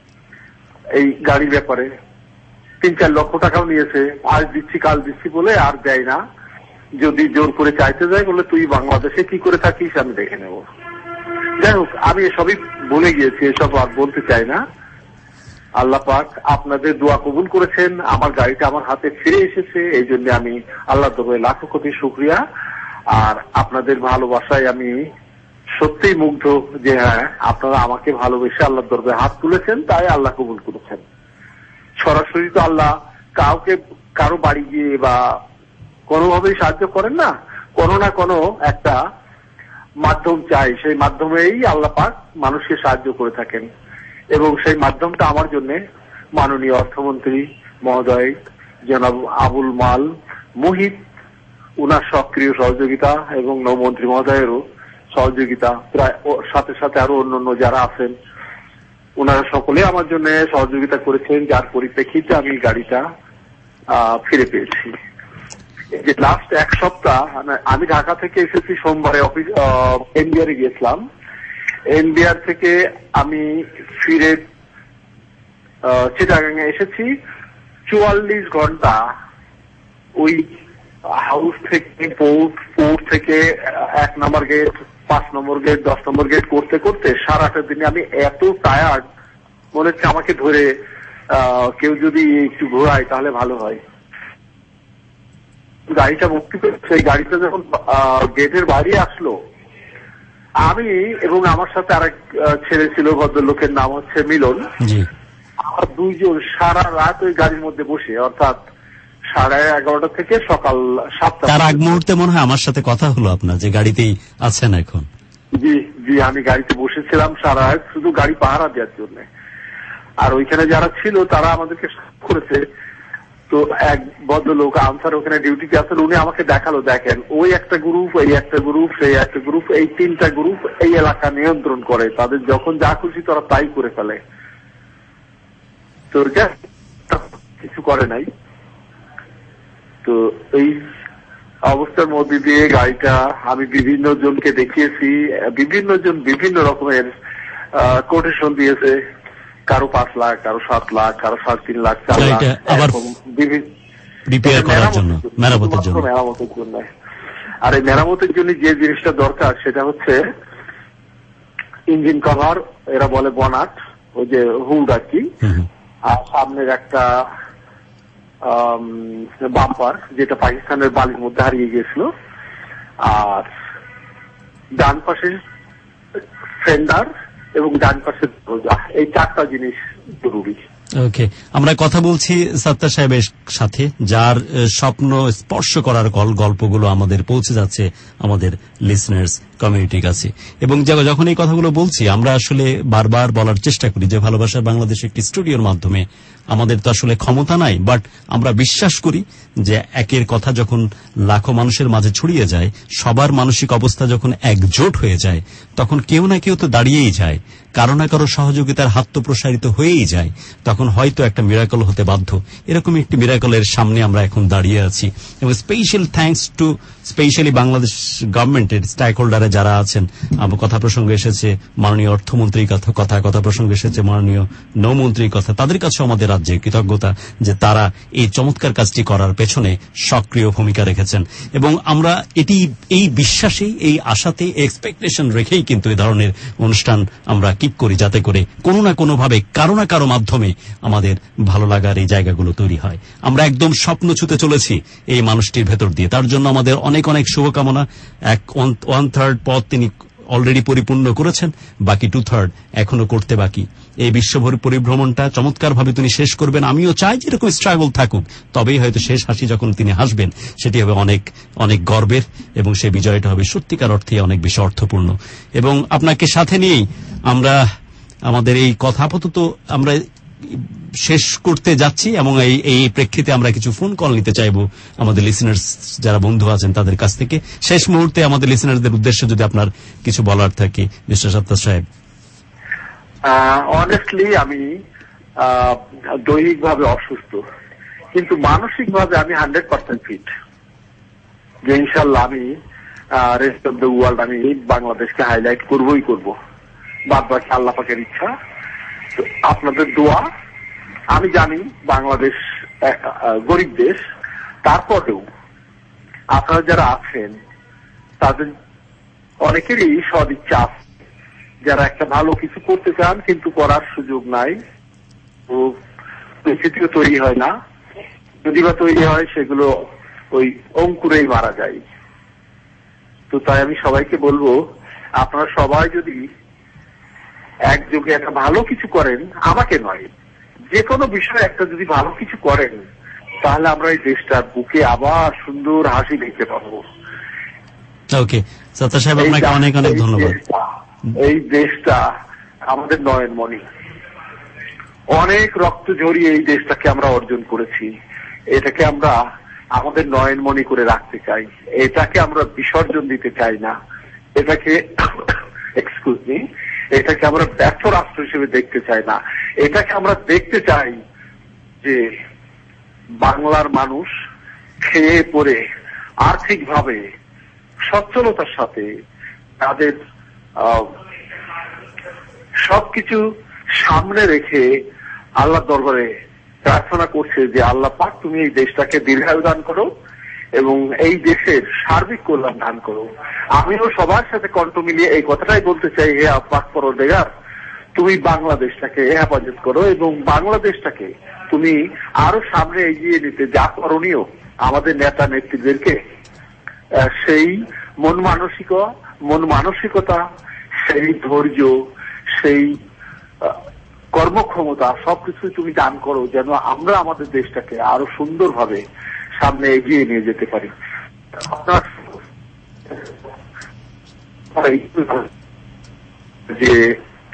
এই গাড়ির ব্যাপারে, তিন চার লক্ষ টাকাও নিয়েছে, আজ দিচ্ছি কাল দিচ্ছি বলে আর দেয় না। যদি জোর করে চাইতে যায় বলে তুই বাংলাদেশে কি করে থাকিস আমি দেখে নেব। যাই হোক, আমি এসবই ভুলে গিয়েছি, এসব আর বলতে চাই না। আল্লাহ পাক আপনাদের দোয়া কবুল করেছেন, আমার গাড়িটা আমার হাতে ফিরে এসেছে, এই জন্য আমি আল্লাহর দরবারে লাখো কোটি শুকরিয়া। আর আপনাদের ভালোবাসায় আমি সত্যিই মুগ্ধ যে হ্যাঁ আপনারা আমাকে ভালোবেসে আল্লাহর দরবারে হাত তুলেছেন, তাই আল্লাহ কবুল করেছেন। সরাসরি তো আল্লাহ কাউকে কারো বাড়ি গিয়ে বা কোনোভাবেই সাহায্য করেন না, কোনো না কোনো একটা মাধ্যম চাই, সেই মাধ্যমেই আল্লাহ পাক মানুষকে সাহায্য করে থাকেন। এবং সেই মাধ্যমটা আমার জন্য মাননীয় অর্থমন্ত্রী মহোদয় জনাব আবুল মাল মুহিত, উনার সক্রিয় সহযোগিতা এবং নৌমন্ত্রী মহোদয়েরও সহযোগিতা, প্রায় সাথে সাথে আরো অন্যান্য যারা আছেন ওনারা সকলে আমার জন্য সহযোগিতা করেছেন, যার পরিপ্রেক্ষিতে আমি গাড়িটা ফিরে পেয়েছি। যে লাস্ট এক সপ্তাহ আমি ঢাকা থেকে এসেছি, সোমবারে অফিস এনবিআরে গিয়েছিলাম, এনবিআর থেকে আমি ফিরে চিটাগাঙে এসেছি। চুয়াল্লিশ ঘন্টা ওই হাউস থেকে পোর্ট, পোর্ট থেকে এক নম্বর গেট, পাঁচ নম্বর গেট, দশ নম্বর গেট করতে করতে সারাটা দিনে আমি এত টায়ার্ড, মনে হচ্ছে আমাকে ধরে কেউ যদি একটু ঘোরায় তাহলে ভালো হয়। গাড়িটা মুক্তি পেয়ে সেই গাড়িটা যখন গেটের বাইরে আসলো, আমি এবং আমার সাথে আরেক ছেলে ছিল, ভদ্রলোকের নাম হচ্ছে মিলন, আমার দুইজন সারা রাত ওই গাড়ির মধ্যে বসে, অর্থাৎ সাড়ে এগারোটা থেকে সকাল সাতটা। তার আগ মুহূর্তে মনে হয় আমার সাথে কথা হলো আপনার, যে গাড়িতেই আছেন এখন। জি জি, আমি গাড়িতে বসেছিলাম সারা রাত শুধু গাড়ি পাহারা দেওয়ার জন্য। আর ওইখানে যারা ছিল তারা আমাদেরকে করেছে। তো এক ভদ্রলোক আনসার ওখানে ডিউটিতে আছেন, উনি আমাকে দেখালো, দেখেন ওই একটা গ্রুপ, এই একটা গ্রুপ, সেই একটা গ্রুপ, এই তিনটা গ্রুপ এই এলাকা নিয়ন্ত্রণ করে, তাদের যখন যা খুশি তারা তাই করে ফেলে। তো কিছু করে নাই। তো এই অবস্থার মধ্যে দিয়ে গাড়িটা আমি বিভিন্ন জনকে দেখিয়েছি, বিভিন্ন জন বিভিন্ন রকমের কোটেশন দিয়েছে, কারো পাঁচ লাখ, কারো সাত লাখ, কারো সাড়ে তিন লাখ, চার লাখ, মেরামতের জন্য। আর এই মেরামতের জন্য যে জিনিসটা দরকার সেটা হচ্ছে ইঞ্জিন কভার, এরা বলে বনাট, ওই যে হুড আর কি, আর সামনের একটা বাম্পার যেটা পাকিস্তানের বালির মধ্যে হারিয়ে গিয়েছিল, আর ডান পাশের ফেন্ডার এবং ডান পাশের দরজা, এই চারটা জিনিস জরুরি। ওকে, আমরা কথা বলছি সাত্তার সাহেবের সাথে, যার স্বপ্ন স্পর্শ করার গল্পগুলো আমাদের পৌঁছে যাচ্ছে আমাদের লিসনার্স কমিউনিটির কাছে। এবং যখন এই কথাগুলো বলছি, আমরা আসলে বারবার বলার চেষ্টা করি যে ভালোবাসার বাংলাদেশ একটি স্টুডিওর মাধ্যমে আমাদের তো আসলে ক্ষমতা নাই, বাট আমরা বিশ্বাস করি যে একের কথা যখন লাখো মানুষের মাঝে ছড়িয়ে যায়, সবার মানসিক অবস্থা যখন একজোট হয়ে যায়, তখন কেউ না কেউ তো দাঁড়িয়েই যায়, কারো না কারো সহযোগিতার হাত তো প্রসারিত হয়েই যায়, তখন হয়তো একটা মিরাকল হতে বাধ্য। এরকম একটি মিরাকলের সামনে আমরা এখন দাঁড়িয়ে আছি। এবং special thanks to specially Bangladesh গভর্নমেন্টের স্টেক হোল্ডারে যারা আছেন। আমার কথা প্রসঙ্গে এসেছে মাননীয় অর্থমন্ত্রীর কথা কথা কথা প্রসঙ্গে এসেছে মাননীয় নৌমন্ত্রীর কথা। তাদের কাছেও আমাদের রাজ্যের কৃতজ্ঞতা যে তারা এই চমৎকার কাজটি করার পেছনে সক্রিয় ভূমিকা রেখেছেন। এবং আমরা এটি এই বিশ্বাসেই, এই আশাতে, এক্সপেকটেশন রেখেই কিন্তু এই ধরনের অনুষ্ঠান আমরা কিপ করি, যাতে করে কোনো না কোনো ভাবে কারো না কারো মাধ্যমে আমাদের ভালো লাগার এই জায়গাগুলো তৈরি হয়। আমরা একদম স্বপ্ন ছুতে চলেছি এই মানুষটির ভেতর দিয়ে। তার জন্য আমাদের অনেক অনেক শুভকামনা। এক ওয়ান থার্ড পথ তিনি অলরেডি পরিপূর্ণ করেছেন, বাকি টু থার্ড এখনো করতে বাকি। এই বিশ্বভর পরিভ্রমণটা চমৎকার ভাবে তিনি শেষ করবেন। আমিও চাই যে এরকম স্ট্রাগল থাকুক, তবেই হয়তো শেষ হাসি যখন তিনি হাসবেন সেটি হবে অনেক অনেক গর্বের, এবং সেই বিজয়টা হবে সত্যিকার অর্থে অনেক বেশি অর্থপূর্ণ। এবং আপনাকে সাথে নিয়েই আমরা আমাদের এই কথা আপাতত আমরা শেষ করতে যাচ্ছি, এবং এই এই প্রেক্ষিতে আমরা কিছু ফোন কল নিতে চাইব আমাদের লিসনার্স যারা বন্ধু আছেন তাদের কাছ থেকে। শেষ মুহূর্তে আমাদের লিসনারদের উদ্দেশ্যে যদি আপনার কিছু বলার থাকে মিস্টার সাত্তার সাহেব। অনেস্টলি আমি দৈহিকভাবে অসুস্থ, কিন্তু মানসিকভাবে আমি হান্ড্রেড পার্সেন্ট ফিট, যে ইনশাল্লাহ আমি রেস্ট অফ দ্য ওয়ার্ল্ড আমি বাংলাদেশকে হাইলাইট করবই করব, বাদ বাকি আল্লাহ পাকের ইচ্ছা। তো আপনাদের দোয়া, আমি জানি বাংলাদেশ গরিব দেশ, তারপরেও আপনারা যারা আছেন তাদের অনেকেরই সদিচ্ছা আছে যারা একটা ভালো কিছু করতে চান কিন্তু করার সুযোগ নাই, ও পরিস্থিতিও তৈরি হয় না, যদি বা তৈরি হয় সেগুলো ওই অঙ্কুরেই মারা যায়। তো তাই আমি সবাইকে বলবো, আপনারা সবাই যদি একযোগে একটা ভালো কিছু করেন, আমাকে নয়, যে কোনো বিষয়ে একটা যদি ভালো কিছু করেন, তাহলে আমরা এই দেশটার বুকে আবার সুন্দর হাসি দেখতে পাবো। ওকে সত্তার সাহেব, আপনাকে অনেক অনেক ধন্যবাদ। এই দেশটা আমাদের নয়নমণি, অনেক রক্ত ঝরিয়ে এই দেশটাকে আমরা অর্জন করেছি। এটাকে আমরা আমাদের নয়নমণি করে রাখতে চাই, এটাকে আমরা বিসর্জন দিতে চাই না, এটাকে এক্সকিউজ মি এটাকে আমরা ব্যর্থ রাষ্ট্র হিসেবে দেখতে চাই না। এটাকে আমরা দেখতে চাই যে বাংলার মানুষ খেয়ে পরে আর্থিকভাবে সচ্ছলতার সাথে তাদের সবকিছু সামনে রেখে আল্লাহর দরবারে প্রার্থনা করছে যে আল্লাহ পাক তুমি এই দেশটাকে দীর্ঘায়ু দান করো এবং এই দেশের সার্বিক কল্যাণ দান করো। আমিও সবার সাথে কণ্ঠ মিলিয়ে এই কথাটাই বলতে চাই, হে পাক পরওয়ারদিগার, তুমি বাংলাদেশটাকে হেফাজত করো এবং বাংলাদেশটাকে তুমি আরো সামনে এগিয়ে নিতে যা করণীয় আমাদের নেতা নেত্রীদেরকে সেই মন মানসিকতা মন মানসিকতা সেই ধৈর্য, সেই কর্মক্ষমতা সবকিছু তুমি দান করো, যেন আমরা আমাদের দেশটাকে আরো সুন্দরভাবে সামনে এগিয়ে নিয়ে যেতে পারি। যে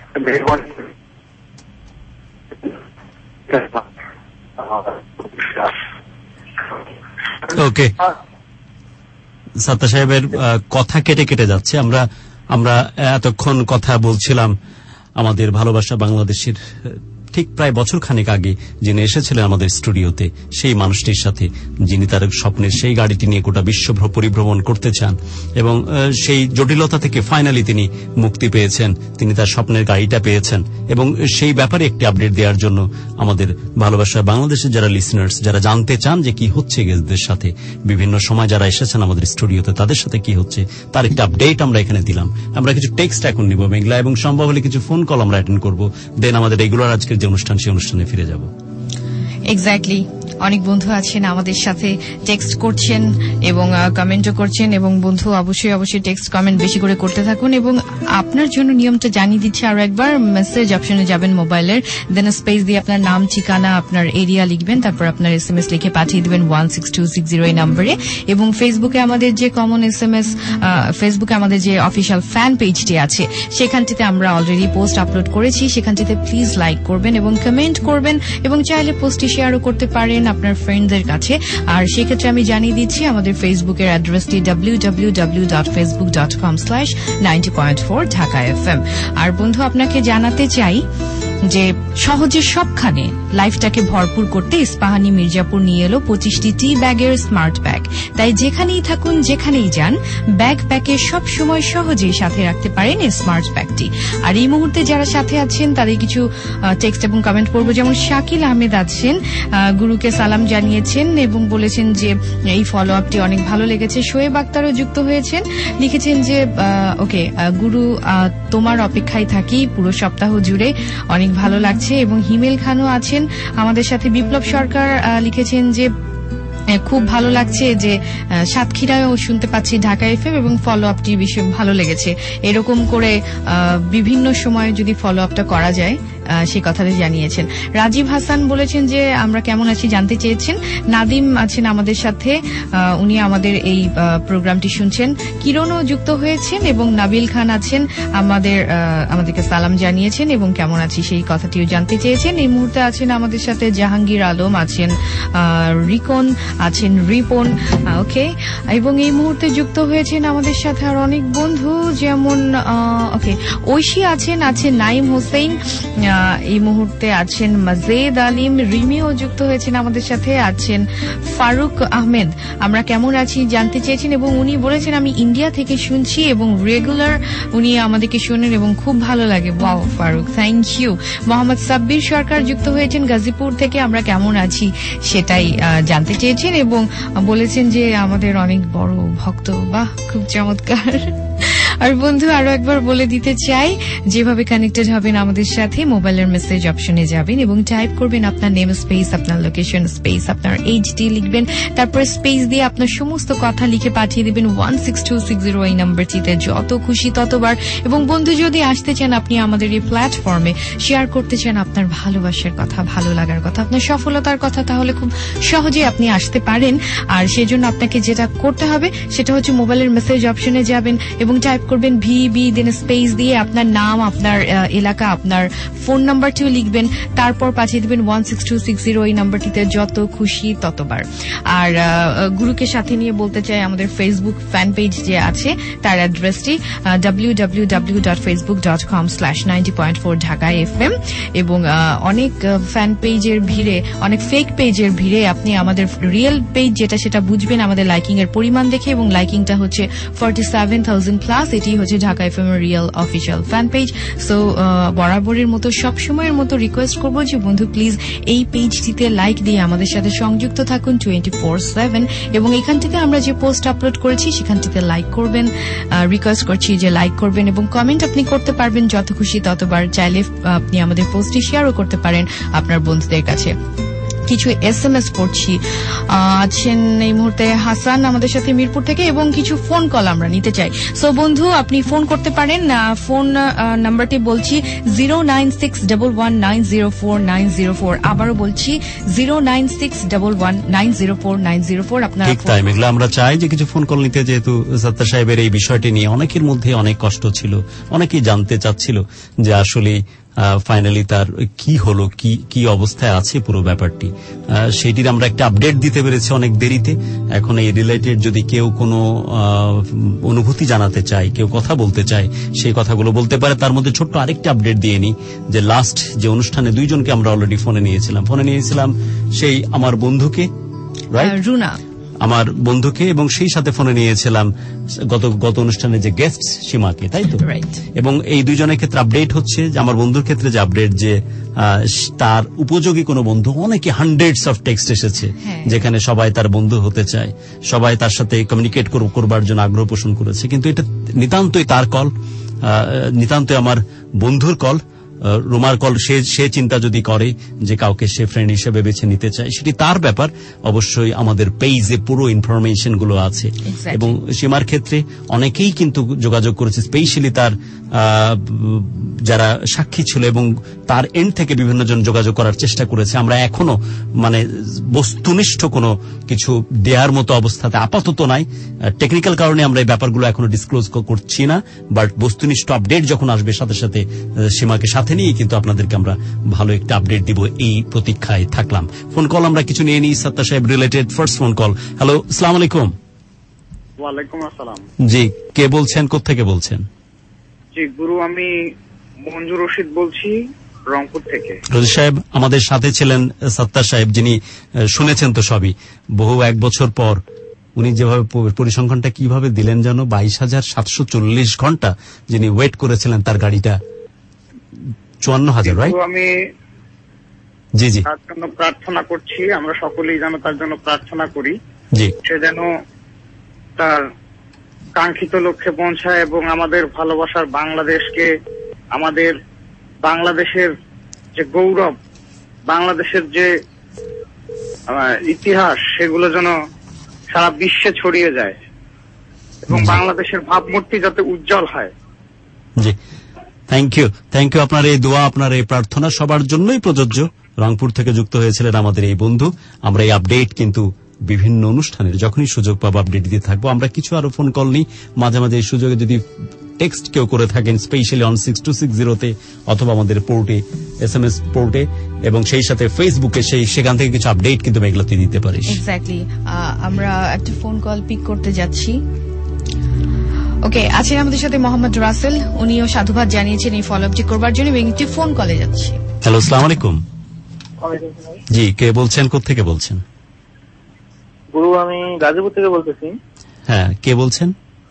ওকে, সত্তা সাহেবের কথা কেটে কেটে যাচ্ছে। আমরা আমরা এতক্ষণ কথা বলছিলাম আমাদের ভালোবাসা বাংলাদেশের ঠিক প্রায় বছর খানেক আগে যিনি এসেছিলেন আমাদের স্টুডিওতে, সেই মানুষটির সাথে যিনি তার স্বপ্নের সেই গাড়িটি নিয়ে গোটা বিশ্ব পরিভ্রমণ করতে চান এবং সেই জটিলতা থেকে ফাইনালি তিনি মুক্তি পেয়েছেন, তিনি তার স্বপ্নের গাড়িটা পেয়েছেন। এবং সেই ব্যাপারে একটি আপডেট দেওয়ার জন্য আমাদের ভালোবাসা বাংলাদেশের যারা লিসনার্স, যারা জানতে চান যে কি হচ্ছে গেস্টদের সাথে, বিভিন্ন সময় যারা এসেছেন আমাদের স্টুডিওতে তাদের সাথে কি হচ্ছে, তার একটা আপডেট আমরা এখানে দিলাম। আমরা কিছু টেক্সট এখন নিব মেঘলা, এবং সম্ভব হলে কিছু ফোন কল আমরা অ্যাটেন্ড করবো, দেন আমাদের রেগুলার আজকের যে অনুষ্ঠান সেই অনুষ্ঠানে ফিরে যাব। এক্স্যাক্টলি, অনেক বন্ধু আছেন আমাদের সাথে টেক্সট করছেন এবং কমেন্টও করছেন, এবং বন্ধু অবশ্যই অবশ্যই টেক্সট কমেন্ট বেশি করে করতে থাকুন। এবং আপনার জন্য নিয়মটা জানিয়ে দিচ্ছি আরো একবার, মেসেজ অপশনে যাবেন মোবাইলের, দেন স্পেস দিয়ে আপনার নাম, ঠিকানা, আপনার এরিয়া লিখবেন, তারপর আপনার এস এম এস লিখে পাঠিয়ে দিবেন one six two six zero এই নাম্বারে। এবং ফেসবুকে আমাদের যে কমন এস এম এস, ফেসবুকে আমাদের যে অফিসিয়াল ফ্যান পেজটি আছে সেখানটিতে আমরা অলরেডি পোস্ট আপলোড করেছি, সেখানটিতে প্লিজ লাইক করবেন এবং কমেন্ট করবেন, এবং চাইলে পোস্টটি শেয়ারও করতে পারেন আপনার ফ্রেন্ডদের কাছে। আর সেক্ষেত্রে আমি জানিয়ে দিচ্ছি আমাদের ফেসবুকের অ্যাড্রেসটি W W W dot Facebook dot com slash ninety point four Dhaka F M. আর বন্ধু আপনাকে জানাতে চাই যে সহজে সবখানে লাইফটাকে ভরপুর করতে ইস্পাহানি মির্জাপুর নিয়ে এলো পঁচিশটি টি ব্যাগের স্মার্ট ব্যাগ। তাই যেখানেই থাকুন, যেখানেই যান, ব্যাগ প্যাকে সব সময় সহজেই সাথে রাখতে পারেন এই স্মার্ট ব্যাগটি। আর এই মুহূর্তে যারা সাথে আছেন তাদের কিছু টেক্সট এবং কমেন্ট পড়বো। যেমন শাকিল আহমেদ আছেন, গুরুকে সালাম জানিয়েছেন এবং বলেছেন যে এই ফলো আপটি অনেক ভালো লেগেছে। শোয়েব আক্তারও যুক্ত হয়েছেন, লিখেছেন যে ওকে গুরু, তোমার অপেক্ষায় থাকি পুরো সপ্তাহ জুড়ে, অনেক ভালো লাগছে। এবং হিমেল খানও আছেন আমাদের সাথে। বিপ্লব সরকার লিখেছেন যে খুব ভালো লাগছে যে সাতক্ষীরায়ও শুনতে পাচ্ছি ঢাকা এফএম এবং ফলো আপটি বেশি ভালো লেগেছে। এরকম করে বিভিন্ন সময় যদি ফলো আপটা করা যায় সেই কথাটা জানিয়েছেন। রাজীব হাসান বলেছেন যে আমরা কেমন আছি জানতে চেয়েছেন। নাদিম আছেন আমাদের সাথে, উনি আমাদের এই প্রোগ্রামটি শুনছেন। কিরণও যুক্ত হয়েছেন এবং নাবিল খান আছেন, আমাদের আমাদেরকে সালাম জানিয়েছেন এবং কেমন আছি সেই কথাটিও জানতে চেয়েছেন। এই মুহূর্তে আছেন আমাদের সাথে জাহাঙ্গীর আলম আছেন, রিকন আছেন, রিপন, ওকে। এবং এই মুহূর্তে যুক্ত হয়েছেন আমাদের সাথে আর অনেক বন্ধু, যেমন ওকে ঐশী আছেন, আছেন নাইম হোসেন, এই মুহূর্তে আছেন মাজেদ আলিম, রিমিও যুক্ত হয়েছেন আমাদের সাথে, আছেন ফারুক আহমেদ। আমরা কেমন আছি জানতে চেয়েছেন এবং উনি বলেছেন আমি ইন্ডিয়া থেকে শুনছি এবং রেগুলার উনি আমাদেরকে শোনেন এবং খুব ভালো লাগে। Wow Faruk, thank you. Mohammad Sabbir Sarkar যুক্ত হয়েছেন গাজীপুর থেকে, আমরা কেমন আছি সেটাই জানতে চেয়েছেন এবং বলেছেন যে আমাদের অনেক বড় ভক্ত। বাহ, খুব চমৎকার। আর বন্ধু আরো একবার বলে দিতে চাই, যেভাবে কানেক্টেড হবেন আমাদের সাথে, মোবাইলের মেসেজ অপশনে যাবেন এবং টাইপ করবেন আপনার নেম স্পেস, আপনার লোকেশন স্পেস, আপনার এইচডি লিখবেন, তারপর স্পেস দিয়ে আপনার সমস্ত কথা লিখে পাঠিয়ে দিবেন one six two six zero এই নাম্বারটিতে, যত খুশি ততবার। এবং বন্ধু যদি আসতে চান আপনি আমাদের এই প্ল্যাটফর্মে, শেয়ার করতে চান আপনার ভালোবাসার কথা, ভালো লাগার কথা, আপনার সফলতার কথা, তাহলে খুব সহজে আপনি আসতে পারেন। আর সেজন্য আপনাকে যেটা করতে হবে সেটা হচ্ছে মোবাইলের মেসেজ অপশনে যাবেন এবং টাইপ করবেন ভি বি দেন স্পেস দিয়ে আপনার নাম, আপনার এলাকা, আপনার ফোন নাম্বারটিও লিখবেন, তারপর পাঠিয়ে দিবেন one six two six zero এই নাম্বারটিতে, যত খুশি ততবার। আর গুরুকে সাথে নিয়ে বলতে চাই আমাদের ফেসবুক ফ্যান পেজ যে আছে তার অ্যাড্রেসটি W W W dot Facebook dot com slash ninety point four Dhaka F M. এবং অনেক ফ্যান পেজের ভিড়ে, অনেক ফেক পেজের ভিড়ে আপনি আমাদের রিয়েল পেজ যেটা সেটা বুঝবেন আমাদের লাইকিং এর পরিমাণ দেখে, এবং লাইকিংটা হচ্ছে ফর্টি সেভেন থাউজেন্ড প্লাস। এটি হচ্ছে ঢাকা এফ এম এর real official fan page. So বরাবরের মতো সবসময়ের মতো রিকোয়েস্ট করবো যে বন্ধু প্লিজ এই পেজটিতে লাইক দিয়ে আমাদের সাথে সংযুক্ত থাকুন টোয়েন্টি ফোর সেভেন, এবং এখান থেকে আমরা যে পোস্ট আপলোড করেছি সেখান থেকে লাইক করবেন, রিকোয়েস্ট করছি যে লাইক করবেন, এবং কমেন্ট আপনি করতে পারবেন যত খুশি ততবার। চাইলে আপনি আমাদের পোস্টটি শেয়ারও করতে পারেন আপনার বন্ধুদের কাছে। কিছু এস এম এস পড়ছি, আছেন এই মুহূর্তে হাসান আমাদের সাথে মিরপুর থেকে, এবং কিছু ফোন কল আমরা নিতে চাই। সো বন্ধু আপনি ফোন করতে পারেন, ফোন নাম্বারটি বলছি zero nine six double one nine zero four nine zero four, আবারও বলছি zero nine six double one nine zero four nine zero four. আপনার ঠিক তাই মেঘলা, আমরা চাই যে কিছু ফোন কল নিতে, যেহেতু সত্তার সাহেবের এই বিষয়টি নিয়ে অনেকের মধ্যে অনেক কষ্ট ছিল, অনেকেই জানতে চাচ্ছিল যে আসলে ফাইনালি তার কি হলো, কি কি অবস্থায় আছে পুরো ব্যাপারটি, সেটির আমরা একটা আপডেট দিতে পেরেছি অনেক দেরিতে। এখন এই রিলেটেড যদি কেউ কোনো অনুভূতি জানাতে চায়, কেউ কথা বলতে চায়, সেই কথাগুলো বলতে পারে। তার মধ্যে ছোট্ট আরেকটা আপডেট দিয়ে নি যে লাস্ট যে অনুষ্ঠানে দুইজনকে আমরা অলরেডি ফোনে নিয়েছিলাম, ফোনে নিয়েছিলাম সেই আমার বন্ধুকে, রাইট, রুনা আমার বন্ধুকে, এবং সেই সাথে ফোনে নিয়েছিলাম গত গত অনুষ্ঠানে যে গেস্ট সীমাকে, তাই তো? এবং এই দুইজনের ক্ষেত্রে আপডেট হচ্ছে যে আমার বন্ধুর ক্ষেত্রে যে আপডেট, যে তার উপযোগী কোনো বন্ধু, অনেকে হান্ড্রেডস অফ টেক্সট এসেছে যেখানে সবাই তার বন্ধু হতে চায়, সবাই তার সাথে কমিউনিকেট করবার জন্য আগ্রহ পোষণ করেছে, কিন্তু এটা নিতান্তই তার কল, নিতান্তই আমার বন্ধুর কল, রোমার কল। সে সে চিন্তা যদি করে যে কাউকে সে ফ্রেন্ড হিসেবে বেছে নিতে চায়, সেটি তার ব্যাপার। অবশ্যই আমাদের পেজে পুরো ইনফরমেশন গুলো আছে, এবং সীমার ক্ষেত্রে অনেকেই কিন্তু যোগাযোগ করেছে, স্পেশালি তার যারা সাক্ষী ছিল, এবং তার এন্ড থেকে বিভিন্ন জন যোগাযোগ করার চেষ্টা করেছে। আমরা এখনো মানে বস্তুনিষ্ঠ কোনো কিছু দেওয়ার মতো অবস্থাতে আপাতত নাই, টেকনিক্যাল কারণে আমরা এই ব্যাপারগুলো এখনো ডিসক্লোজ করছি না, বাট বস্তুনিষ্ঠ আপডেট যখন আসবে সাথে সাথে সীমাকে সাথে নিয়ে কিন্তু আপনাদেরকে আমরা ভালো একটা আপডেট দিব, এই প্রতীক্ষায় থাকলাম। ফোন কল আমরা কিছু নিয়ে নিই সত্তার সাহেব related. First phone call. Hello, আসসালাম আলাইকুম। ওয়ালাইকুম আসসালাম। জি, কে বলছেন, কোত্থেকে বলছেন? জি গুরু, আমি মঞ্জুর রশিদ বলছি রংপুর থেকে। রশিদ সাহেব আমাদের সাথে ছিলেন সত্তার সাহেব, যিনি শুনেছেন তো সবই, বহু এক বছর পর উনি যেভাবে পরিসংখ্যানটা কিভাবে দিলেন জানো, বাইশ হাজার সাতশো চল্লিশ ঘন্টা যিনি ওয়েট করেছিলেন তার গাড়িটা চুয়ান্ন হাজার, রাইট? আমি জি জি তার জন্য প্রার্থনা করছি, আমরা সকলেই যেন তার জন্য প্রার্থনা করি, জি সে যেন তার কাঙ্ক্ষিত লক্ষ্যে পৌঁছায় এবং আমাদের ভালোবাসার বাংলাদেশকে, আমাদের বাংলাদেশের যে গৌরব, বাংলাদেশের যে ইতিহাস, সেগুলো যেন সারা বিশ্বে ছড়িয়ে যায় এবং বাংলাদেশের ভাবমূর্তি যাতে উজ্জ্বল হয়। জি, থ্যাংক ইউ, থ্যাংক ইউ। আপনার এই দোয়া, আপনার এই প্রার্থনা সবার জন্যই প্রযোজ্য। রংপুর থেকে যুক্ত হয়েছিলেন আমাদের এই বন্ধু। আমরা এই আপডেট কিন্তু বিভিন্ন অনুষ্ঠানের যখনই সুযোগ পাবো আপডেট দিতে থাকবো। আমরা কিছু আরো ফোন কল নিই, মাঝে মাঝে এই সুযোগে যদি টেক্সট কেউ করে থাকেন, specially on six two six জিরোতে অথবা আমাদের পোর্টে, এস এম এস পোর্টে, এবং সেই সাথে ফেসবুকে, সেই সেখান থেকে কিছু আপডেট কিন্তু মেঘলাতে দিতে পারিস। এক্স্যাক্টলি, আমরা একটা ফোন কল পিক করতে যাচ্ছি। ওকে, আছেন আমাদের সাথে মোহাম্মদ রাসেল, উনিও সাধুবাদ জানিয়েছেন এই ফলো আপটি করবার জন্য, এবং একটি ফোন কলে যাচ্ছি। হ্যালো, আসসালামু আলাইকুম। জি, কে বলছেন, কোত্থেকে বলছেন? গুরু, আমি গাজীপুর থেকে বলতেছি। হ্যাঁ, কে বলছেন?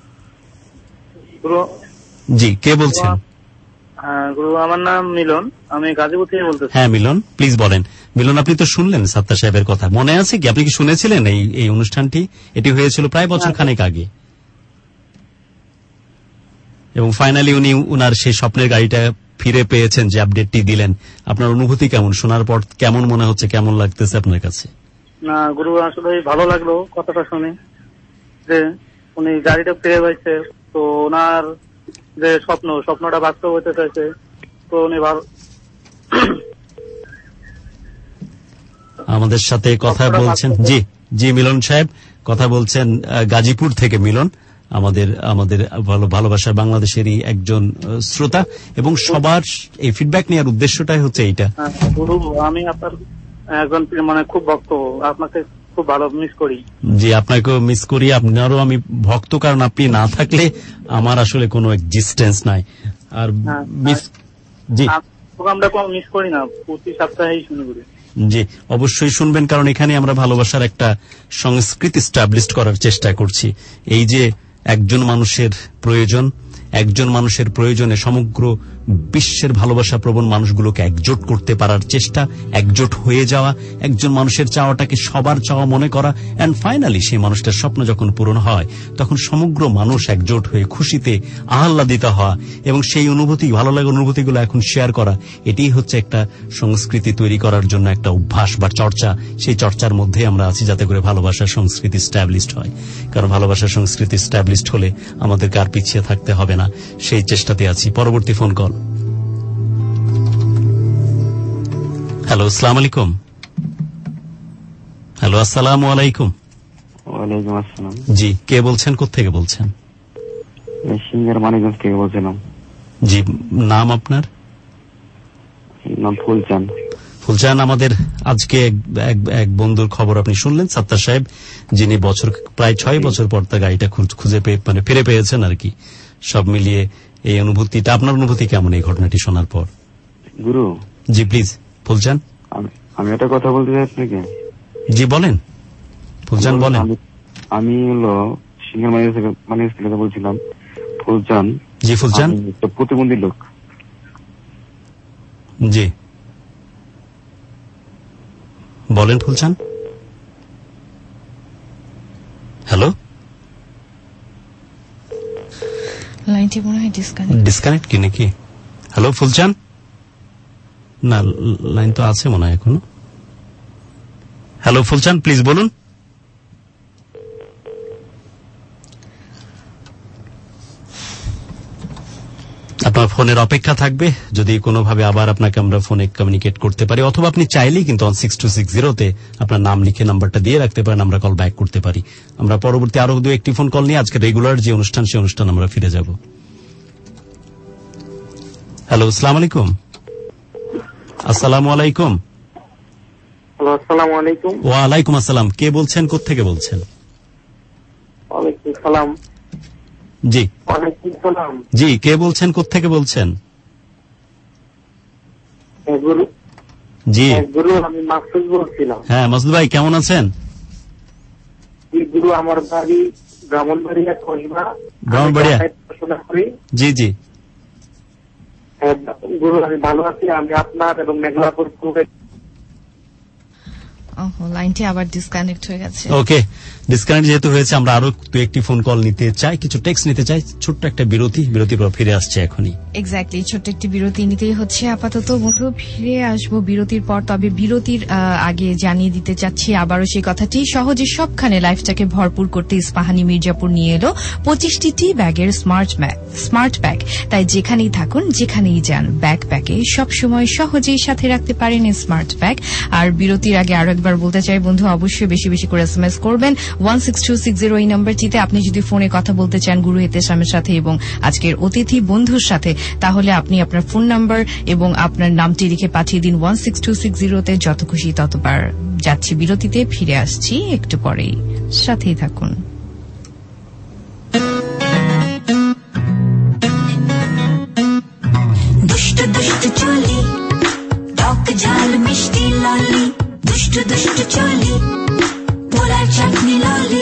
গুরু জি, কে বলছেন? হ্যাঁ গুরু, আমার নাম মিলন, আমি গাজীপুর থেকে বলতেছি। হ্যাঁ মিলন, প্লিজ বলেন। মিলন, আপনি তো শুনলেন সত্তার সাহেবের কথা, মনে আছে কি? আপনি কি শুনেছিলেন এই এই অনুষ্ঠানটি? এটি হয়েছিল প্রায় বছর খানেক আগে। এবং ফাইনালি উনি উনার সেই স্বপ্নের গাড়িটা ফিরে পেয়েছেন, যে আপডেটটি দিলেন। আপনার অনুভূতি কেমন? শোনার পর কেমন মনে হচ্ছে, কেমন লাগতেছে আপনার কাছে? না গুরু, আসলে ভালো লাগলো কথাটা শুনে যে উনি গাড়িটা ফিরে পাইছে, তো ওনার যে স্বপ্ন স্বপ্নটা বাস্তব হতে চাইছে, তো উনি ভালো। আমাদের সাথে কথা বলছেন জি জি মিলন সাহেব, কথা বলছেন গাজীপুর থেকে মিলন, আমাদের আমাদের ভালোবাসার বাংলাদেশেরই একজন শ্রোতা, এবং সবার এই ফিডব্যাক নেওয়ার উদ্দেশ্যটাই হচ্ছে এইটা। গুরু, আমি আপনার একজন মানে খুব ভক্ত, আপনাকে খুব ভালো মিস করি। জি, আপনাকেও মিস করি, আপনারও আমি ভক্ত, কারণ আপনি না থাকলে আমার আসলে কোনো এক্সিস্টেন্স নাই। আর মিস জি আমরা কোনো মিস করি না, প্রতি সপ্তাহেই শুনি গুরু। জি, অবশ্যই শুনবেন, কারণ এখানে আমরা ভালোবাসার একটা সংস্কৃতি এস্টাবলিশ করার চেষ্টা করছি। এই যে একজন মানুষের প্রয়োজন, একজন মানুষের প্রয়োজনে সমগ্র বিশ্বের ভালোবাসা প্রবণ মানুষগুলোকে একজোট করতে পারার চেষ্টা, একজোট হয়ে যাওয়া, একজন মানুষের চাওয়াটাকে সবার চাওয়া মনে করা, এন্ড ফাইনালি সেই মানুষটার স্বপ্ন যখন পূরণ হয় তখন সমগ্র মানুষ একজোট হয়ে খুশিতে আহ্লাদিত হওয়া, এবং সেই অনুভূতি, ভালো লাগার অনুভূতিগুলো এখন শেয়ার করা, এটাই হচ্ছে একটা সংস্কৃতি তৈরি করার জন্য একটা অভ্যাস বা চর্চা। সেই চর্চার মধ্যে আমরা আছি, যাতে করে ভালোবাসার সংস্কৃতি স্ট্যাবলিশড হয়। কারণ ভালোবাসার সংস্কৃতি স্ট্যাবলিশড হলে আমাদেরকে আর পিছিয়ে থাকতে হবে না, সেই চেষ্টাতে আছি। পরবর্তী ফোন কল। হ্যালো, আসসালামু আলাইকুম। হ্যালো, আসসালামু আলাইকুম। ওয়ালাইকুম আসসালাম। জি, কে বলছেন, কোত্থেকে বলছেন? সিঙ্গার মানিকগঞ্জ থেকে বলছিলাম। জি, নাম আপনার? নাম ফুলচান। ফুলচান, আমাদের আজকে এক বন্ধুর খবর আপনি শুনলেন, সাত্তার সাহেব, যিনি বছর প্রায় ছয় বছর পর তার গাড়িটা খুঁজে পেয়ে মানে ফিরে পেয়েছেন আর কি। সব মিলিয়ে এই অনুভূতিটা, আপনার অনুভূতি কেমন এই ঘটনাটি শোনার পর? গুরু জি প্লিজ ফুলচান। আমি একটা কথা বলতে চাই আপনাকে। জি বলেন ফুলচান, বলেন। আমি হলো সিঙ্গার মানিকগঞ্জ থেকে বলছিলাম। ফুলচান। জি ফুলচান। প্রতিবন্ধী লোক। জি বলেন ফুলচান। হ্যালো, লাইনটি মনে হয় ডিসকানেক্ট ডিসকানেক্ট কি নাকি? হ্যালো ফুলচান, না লাইন তো আছে মনে হয় এখনো। হ্যালো ফুলচান, প্লিজ বলুন। আপনার ফোনের অপেক্ষা থাকবে, যদি কোনোভাবে আবার আপনাকে আমরা ফোনে কমিউনিকেট করতে পারি, অথবা আপনি চাইলেই কিন্তু অন সিক্স টু সিক্স জিরোতে আপনার নাম লিখে নাম্বারটা দিয়ে রাখতে পারেন, আমরা কল ব্যাক করতে পারি। আমরা পরবর্তী আরো দু একটি ফোন কল নিয়ে আজকে রেগুলার যে অনুষ্ঠান, সেই অনুষ্ঠান আমরা ফিরে যাব। হ্যালো, আসসালামু আলাইকুম। আসসালামু আলাইকুম। হ্যালো, আসসালামু আলাইকুম। ওয়ালাইকুম আসসালাম। কে বলছেন, কোত্থেকে বলছেন? ওয়ালাইকুম সালাম। জি ওয়ালাইকুম সালাম। জি, কে বলছেন, কোত্থেকে বলছেন? গুরু। জি গুরু, আমি মাসুদ বলছিলাম। হ্যাঁ মাসুদ ভাই, কেমন আছেন? গুরু, আমার বাড়ি ব্রাহ্মণবাড়িয়া, কহিমা। ব্রাহ্মণবাড়িয়া। জি জি গুরু, আমি ভালো আছি। আমি আপনার এবং মেঘলাপুর লাইনটি আবার ডিসকানেক্ট হয়ে গেছে। ওকে, ডিসকানেক্ট যেহেতু হয়েছে, আমরা আরো দু একটি ফোন কল নিতে চাই, কিছু টেক্সট নিতে চাই। ছোট্ট একটা বিরতি, বিরতির পর ফিরে আসছে এখনই। এক্স্যাক্টলি, ছোট্ট একটি বিরতি নিতেই হচ্ছে আপাতত। বন্ধু, ফিরে আসবো বিরতির পর। তবে বিরতির আগে জানিয়ে দিতে চাচ্ছি আবারও সেই কথাটি, সহজে সবখানে লাইফটাকে ভরপুর করতে ইস্পাহানি মির্জাপুর নিয়ে এলো পঁচিশটি টি ব্যাগের স্মার্ট স্মার্ট ব্যাগ। তাই যেখানেই থাকুন, যেখানেই যান, ব্যাগ প্যাকে সবসময় সহজেই সাথে রাখতে পারেন স্মার্ট ব্যাগ। আর বিরতির আগে আরো একবার বলতে চাই বন্ধু, অবশ্যই বেশি বেশি করে এসএমএস করবেন one six two six zero এই নাম্বারটিতে। আপনি যদি ফোনে কথা বলতে চান গুরু হেতেশামের সাথে এবং আজকের অতিথি বন্ধুর সাথে, তাহলে আপনি আপনার ফোন নাম্বার এবং আপনার নামটি লিখে পাঠিয়ে দিন ওয়ান সিক্স টু সিক্স জিরোতে। যত খুশি ততবার। যাচ্ছি বিরতিতে, ফিরে আসছি একটু পরেই, সাথেই থাকুন। দুষ্ট দুষ্ট চলি, টক ঝাল মিষ্টি ললি, দুষ্ট দুষ্ট চলি, পোলার চাটনি ললি।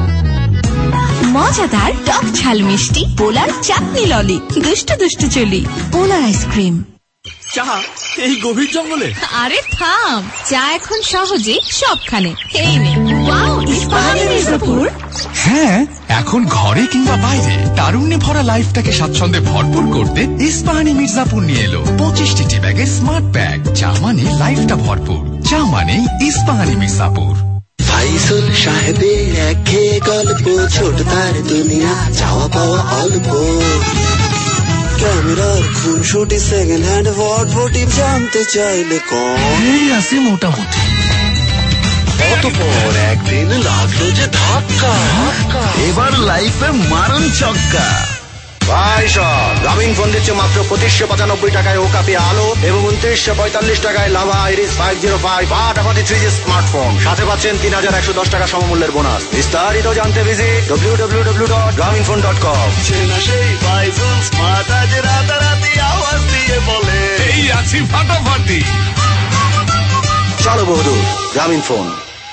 মজাদার টক ঝাল মিষ্টি পোলার চাটনি ললি, দুষ্ট দুষ্ট চলি, পোলার আইসক্রিম। চাহা এই গভীর জঙ্গলে? আরে থাম, চা এখন সহজে সবখানে। এই নে। ওয়াও, ইস্পাহানি মির্জাপুর। হ্যাঁ, এখন ঘরে কিংবা বাইরে তারুণ্যে ভরা লাইফটাকে স্বাচ্ছন্দ্যে ভরপুর করতে ইস্পাহানি মির্জাপুর নিয়ে এলো পঁচিশটি টি ব্যাগের স্মার্ট ব্যাগ, যা মানে লাইফটা ভরপুর, যা মানে ইস্পাহানি মির্জাপুর। ফাইসুল সাহেবের একে গল্প, ছোট তার দুনিয়া, চাওয়া পাওয়া অল্প। ক্যামেরার খুনসুটি, সেকেন্ড হ্যান্ড ফটফটি, জানতে চাইলে কম এই আছে মোটামুটি। অতঃপর একদিন লাগলো যে ধাক্কা, এবার লাইফে মারণ চক্কা। ভাই সব গ্রামীণ ফোন দিচ্ছে মাত্র পঁচিশশো পঁচানব্বই টাকায় ও কাপি আলো এবং উনত্রিশশো পঁয়তাল্লিশ টাকায় lava Iris five zero five ফাটাফাটি থ্রি জি স্মার্টফোন। সাথে পাচ্ছেন তিন হাজার একশো দশ টাকা সমমূল্যের বোনাস। বিস্তারিত জানতে visit W W W dot Grameen phone dot com. সেই ফাইজুল স্মার্ট আজ রাতারাতি আওয়াজ দিয়ে বলে এই আছি ফাটাফাটি। চলো বহুদূর, গ্রামীণ ফোন।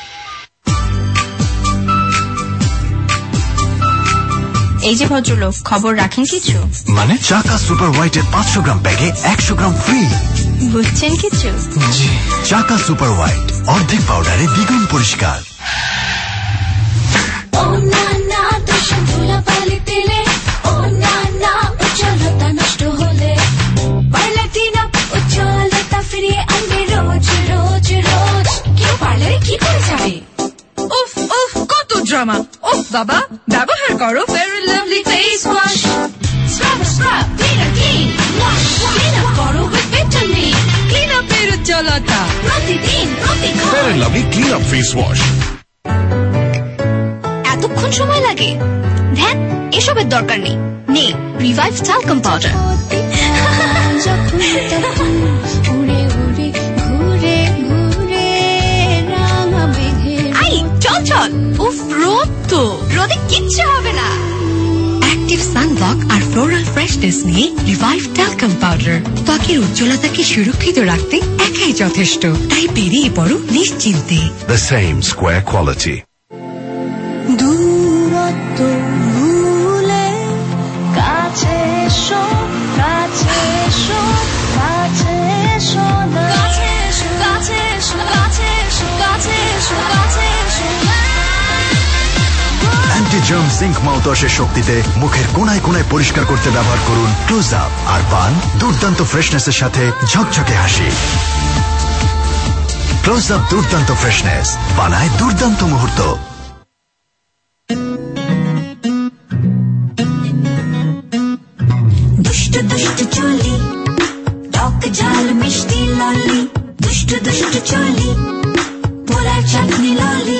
এই যে ভদ্রলোক, খবর রাখেন কিছু? মানে চাকা সুপার হোয়াইটের পাঁচশো গ্রাম ব্যাগে একশো গ্রাম ফ্রি। বুঝছেন কিছু? জি। চাকা সুপার হোয়াইট, অর্ধেক পাউডারে দ্বিগুণ পরিষ্কার। ও না না, দূষণ ধুলাবালি দিলে, ও না না, উজ্জ্বলতা নষ্ট হলে, পার্লার উজ্জ্বলতা ফিরিয়ে আনবে রোজ রোজ রোজ। কেউ পার্লারে কি করে যাবে? উফ উফ, কত ড্রামা। উফ বাবা, ব্যবহার করো Fair and Lovely face wash. Scrub scrub, cleaner clean, wash clean up করো উইথ ভিটামিন। ক্লিন আপের উজ্জ্বলতা প্রতিদিন প্রতিক্ষণ। Fair and Lovely clean up face wash. এতক্ষণ সময় লাগে? ধ্যান, এসবের দরকার নেই। নে রিভাইভ টালকাম পাউডার। উড়ে উড়ে ঘুরে ঘুরে রাঙা মেঘে। আই চল চল। উফ, রোদ তো, রোদে কিচ্ছু হবে না। অ্যাক্টিভ সানব্লক আর ফ্লোরাল ফ্রেশনেস নিয়ে রিভাইভ টালকাম পাউডার ত্বকের উজ্জ্বলতাকে সুরক্ষিত রাখতে একাই যথেষ্ট। তাই বেরিয়ে পড়ো নিশ্চিন্তে। The same square quality. দূরত্ব ভুলে কাছে এসো, কাছে এসো, কাছে এসো না। কাছে এসো, কাছে এসো, কাছে এসো, কাছে এসো, কাছে এসো। অ্যান্টি জার্ম জিঙ্ক মাউথওয়াশের শক্তিতে মুখের কোনায় কোনায় পরিষ্কার করতে ব্যবহার করুন ক্লোজ আপ, আর পান দুর্দান্ত ফ্রেশনেসের সাথে ঝকঝকে হাসি। ক্লোজ আপ দুর্দান্ত ফ্রেশনেস বানায় দুর্দান্ত মুহূর্ত। দুষ্ট দুষ্ট চলি, টক ঝাল মিষ্টি ললি, দুষ্ট দুষ্ট চলি, পোলার চাটনি ললি।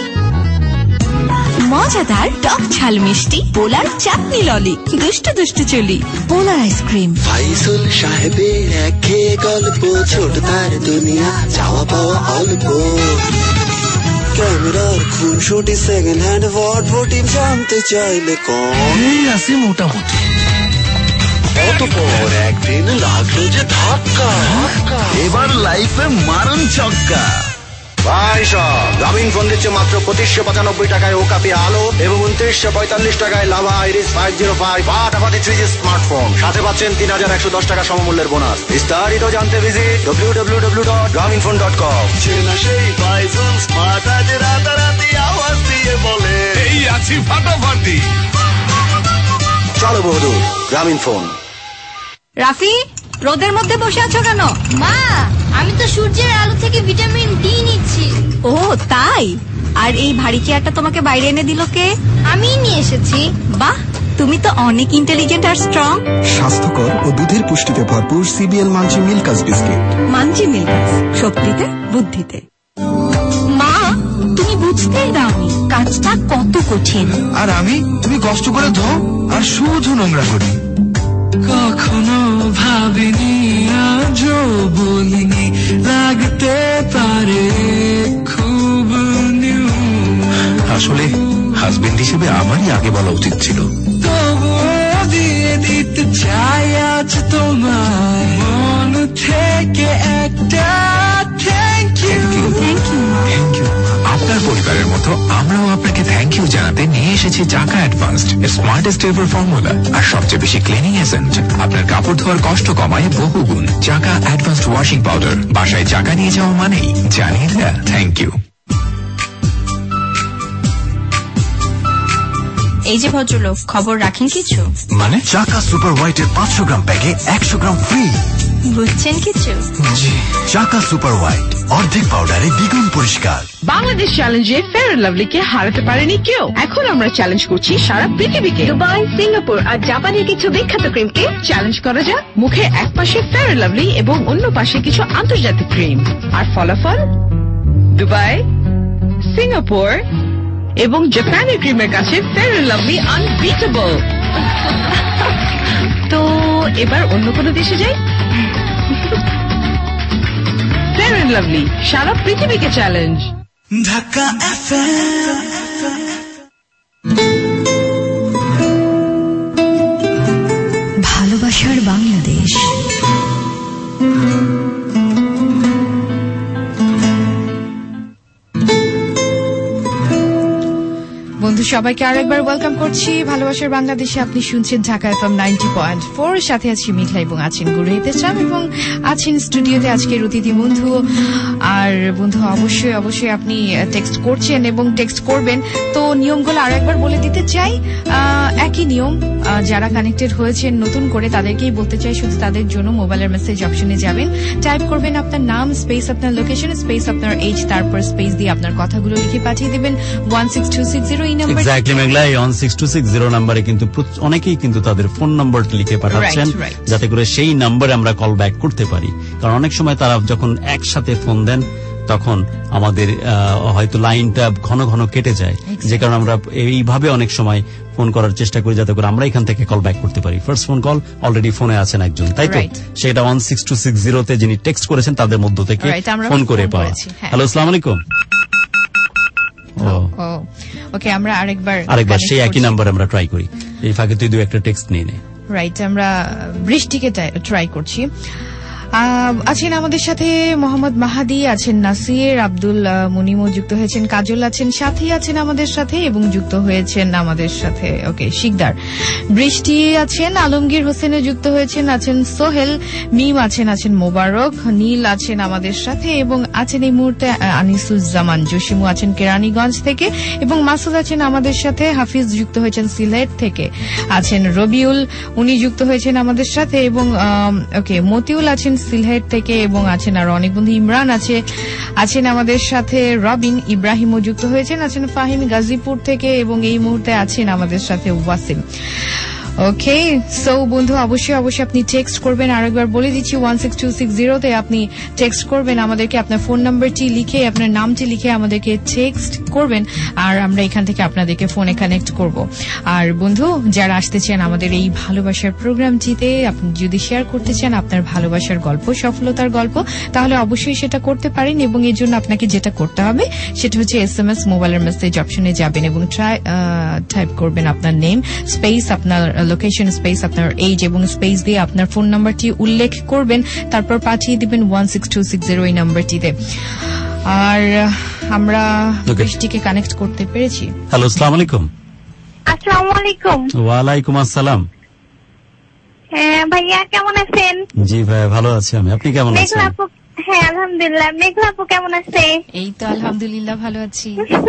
মজাদার টক ঝাল মিষ্টি পোলার চাটনি ললি, দুষ্ট দুষ্ট চলি, পোলার আইসক্রিম। ফাইসুল সাহেবের একে গল্প, ছোট তার দুনিয়া, চাওয়া পাওয়া অল্প। ক্যামেরার খুনসুটি, সেকেন্ড হ্যান্ড ফটফটি, জানতে চাইলে কম এই আছে মোটামুটি। অতঃপর একদিন লাগলো যে ধাক্কা, এবার লাইফে মারণ চক্কা। ভাই সব গ্রামীণ ফোন দিচ্ছে মাত্র পঁচিশশো পঁচানব্বই টাকায় ও কাপি আলো এবং উনত্রিশশো পঁয়তাল্লিশ টাকায় lava Iris five zero five ফাটাফাটি থ্রি জি স্মার্টফোন। সাথে পাচ্ছেন তিন হাজার একশো দশ টাকা সমমূল্যের বোনাস। বিস্তারিত জানতে visit W W W dot Grameen phone dot com. সেই ফাইজুল স্মার্ট আজ রাতারাতি আওয়াজ দিয়ে বলে এই আছি ফাটাফাটি। চলো বহুদূর, গ্রামীণ ফোন। রাফি, রোদের মধ্যে বসে আছো কেন? মা, আমি তো সূর্যের আলো থেকে ভিটামিন ডি নিচ্ছি। ও তাই? আর এই ভারী চেয়ারটা তোমাকে বাইরে এনে দিল কে? আমি নিয়ে এসেছি। বাহ, তুমি তো অনেক ইন্টেলিজেন্ট আর স্ট্রং। স্বাস্থ্যকর ও দুধের পুষ্টিতে ভরপুর সিবিএল মাঞ্চি মিল্কাস বিস্কিট। মাঞ্চি মিল্কাস, শক্তিতে বুদ্ধিতে। মা, তুমি বুঝতেই দাওনি কাজটা কত কঠিন। আর আমি, তুমি কষ্ট করে ধো আর শুধু নোংরা করি। কখনো ভাবিনি, আজও বলিনি, লাগতে পারে খুব নিউ। আসলে হাজবেন্ড হিসেবে আমারই আগে বলা উচিত ছিল। তবুও দিয়ে দিতে চাই আজ তোমায় মন থেকে একটা থ্যাংক ইউ। Thank you. আপনার পরিবারের মতো আমরাও আপনাকে থ্যাংক ইউ জানাতে নিয়ে এসেছি চাকা অ্যাডভান্সড এর স্মার্টেস্ট এভার ফর্মুলা আর সবচেয়ে বেশি ক্লিনিং এজেন্ট। আপনার কাপড় ধোয়ার কষ্ট কমায় বহুগুণ। চাকা অ্যাডভান্সড ওয়াশিং পাউডার, বাসায় চাকা নিয়ে যাওয়া মানেই জানিয়ে দেয়া থ্যাংক ইউ। এই যে ভদ্রলোক, খবর রাখেন কিছু? মানে চাকা সুপার হোয়াইটের পাঁচশো গ্রাম প্যাকে একশো গ্রাম ফ্রি। বুঝছেন কিছু? চাকা সুপার হোয়াইট, অর্ধেক পাউডারে দ্বিগুণ পরিষ্কার। বাংলাদেশ চ্যালেঞ্জে ফেয়ার এন্ড লাভলিকে হারাতে পারেনি কেউ। এখন আমরা চ্যালেঞ্জ করছি সারা পৃথিবীকে। দুবাই, সিঙ্গাপুর আর জাপানের কিছু বিখ্যাত ক্রিমকে চ্যালেঞ্জ করা যাক। মুখে এক পাশে ফেয়ার এন্ড লাভলি এবং অন্য পাশে কিছু আন্তর্জাতিক ক্রিম, আর ফলাফল দুবাই, সিঙ্গাপুর এবং জাপানের ক্রিমের কাছে ফেয়ার এন্ড লাভলি আনবিটেবল। তো এবার অন্য কোনো দেশে যাই। ফেয়ার এন্ড লাভলি সারা পৃথিবীকে চ্যালেঞ্জ। ঢাকা এফএম। ভালোবাসার বাংলাদেশ। বন্ধু সবাইকে আরেকবার ওয়েলকাম করছি ভালোবাসার বাংলাদেশে। আপনি শুনছেন Dhaka FM ninety point four. সাথে আছি মিঠা এবং আছেন গুরুহিতে চাম এবং আছেন স্টুডিওতে আজকের অতিথি বন্ধু। আর বন্ধু অবশ্যই অবশ্যই আপনি টেক্সট করছেন এবং টেক্সট করবেন। তো নিয়মগুলো আর একবার বলে দিতে চাই। একই নিয়ম, যারা কানেক্টেড হয়েছেন নতুন করে তাদেরকেই বলতে চাই, শুধু তাদের জন্য মোবাইলের মেসেজ অপশনে যাবেন, টাইপ করবেন আপনার নাম, স্পেস আপনার লোকেশন, স্পেস আপনার এজ, তারপর স্পেস দিয়ে আপনার কথাগুলো লিখে পাঠিয়ে দিবেন one six two six zero. Exactly Meghla, এই one six two six zero নাম্বারে কিন্তু অনেকেই কিন্তু তাদের ফোন নাম্বারটা লিখে পাঠাচ্ছেন, যাতে করে সেই নাম্বারে আমরা কল ব্যাক করতে পারি। কারণ অনেক সময় তারা যখন একসাথে ফোন দেন তখন আমাদের হয়তো লাইনটা ঘন ঘন কেটে যায়, যে কারণে আমরা এইভাবে অনেক সময় ফোন করার চেষ্টা করি যাতে করে আমরা এখান থেকে কল ব্যাক করতে পারি। ফার্স্ট ফোন কল অলরেডি ফোনে আছেন একজন, তাই তো? সেটা ওয়ান সিক্স টু সিক্স জিরোতে যিনি টেক্সট করেছেন তাদের মধ্য থেকে ফোন করে পাওয়া। হ্যালো, আসসালামু আলাইকুম। ওকে, আমরা আরেকবার আরেকবার সেই একই নাম্বার আমরা ট্রাই করি। এই ফাঁকে তুই দু একটা টেক্সট নিয়ে নে। রাইট, আমরা বৃষ্টিকে ট্রাই করছি। আছেন আমাদের সাথে মোহাম্মদ মাহাদি, আছেন নাসির, আব্দুল মুনিমও যুক্ত হয়েছেন, কাজল আছেন, সাথী আছেন আমাদের সাথে এবং যুক্ত হয়েছেন আমাদের সাথে ওকে শিকদার, বৃষ্টি আছেন, আলমগীর হোসেনে যুক্ত হয়েছেন, আছেন সোহেল, মিম আছেন, আছেন মোবারক, নীল আছেন আমাদের সাথে এবং আছেন এই মুহূর্তে আনিসুজ্জামান, জসিমু আছেন কেরানীগঞ্জ থেকে এবং মাসুদ আছেন আমাদের সাথে, হাফিজ যুক্ত হয়েছেন সিলেট থেকে, আছেন রবিউল, উনি যুক্ত হয়েছেন আমাদের সাথে এবং ওকে মতিউল আছেন সিলহেট থেকে এবং আছেন আরো অনেক বন্ধু, ইমরান আছে আছেন আমাদের সাথে, রবিন ইব্রাহিমও যুক্ত হয়েছেন, আছেন ফাহিম গাজীপুর থেকে এবং এই মুহূর্তে আছেন আমাদের সাথে ওয়াসিম। ওকে, সো বন্ধু অবশ্যই অবশ্যই আপনি টেক্সট করবেন। আরেকবার বলে দিচ্ছি ওয়ান সিক্স টু সিক্স জিরোতে আপনি টেক্সট করবেন, আমাদেরকে আপনার ফোন নাম্বারটি লিখে আপনার নামটি লিখে আমাদেরকে টেক্সট করবেন আর আমরা এখান থেকে আপনাদেরকে ফোনে কানেক্ট করব। আর বন্ধু যারা আসতে চান আমাদের এই ভালোবাসার প্রোগ্রামটিতে, আপনি যদি শেয়ার করতে চান আপনার ভালোবাসার গল্প, সফলতার গল্প, তাহলে অবশ্যই সেটা করতে পারেন এবং এর জন্য আপনাকে যেটা করতে হবে সেটা হচ্ছে এস এম এস মোবাইলের মেসেজ অপশনে যাবেন এবং টাইপ করবেন আপনার নেম, স্পেস আপনার লোকেশন, স্পেস আপনার এজ এবং স্পেস দিয়ে আপনার ফোন নাম্বারটি উল্লেখ করবেন, তারপর পাঠিয়ে দিবেন one six two six zero এই নাম্বারটিতে। আর আমরা বৃষ্টিকে কানেক্ট করতে পেরেছি। হ্যালো, আসসালামু আলাইকুম। আসসালামু আলাইকুম। ওয়ালাইকুম আসসালাম। হ্যাঁ ভাইয়া, কেমন আছেন? জি ভাই, ভালো আছি আমি, আপনি কেমন আছেন? হ্যাঁ আলহামদুলিল্লাহ। মেঘলা আপু কেমন আছে? এই তো আলহামদুলিল্লাহ ভালো আছি।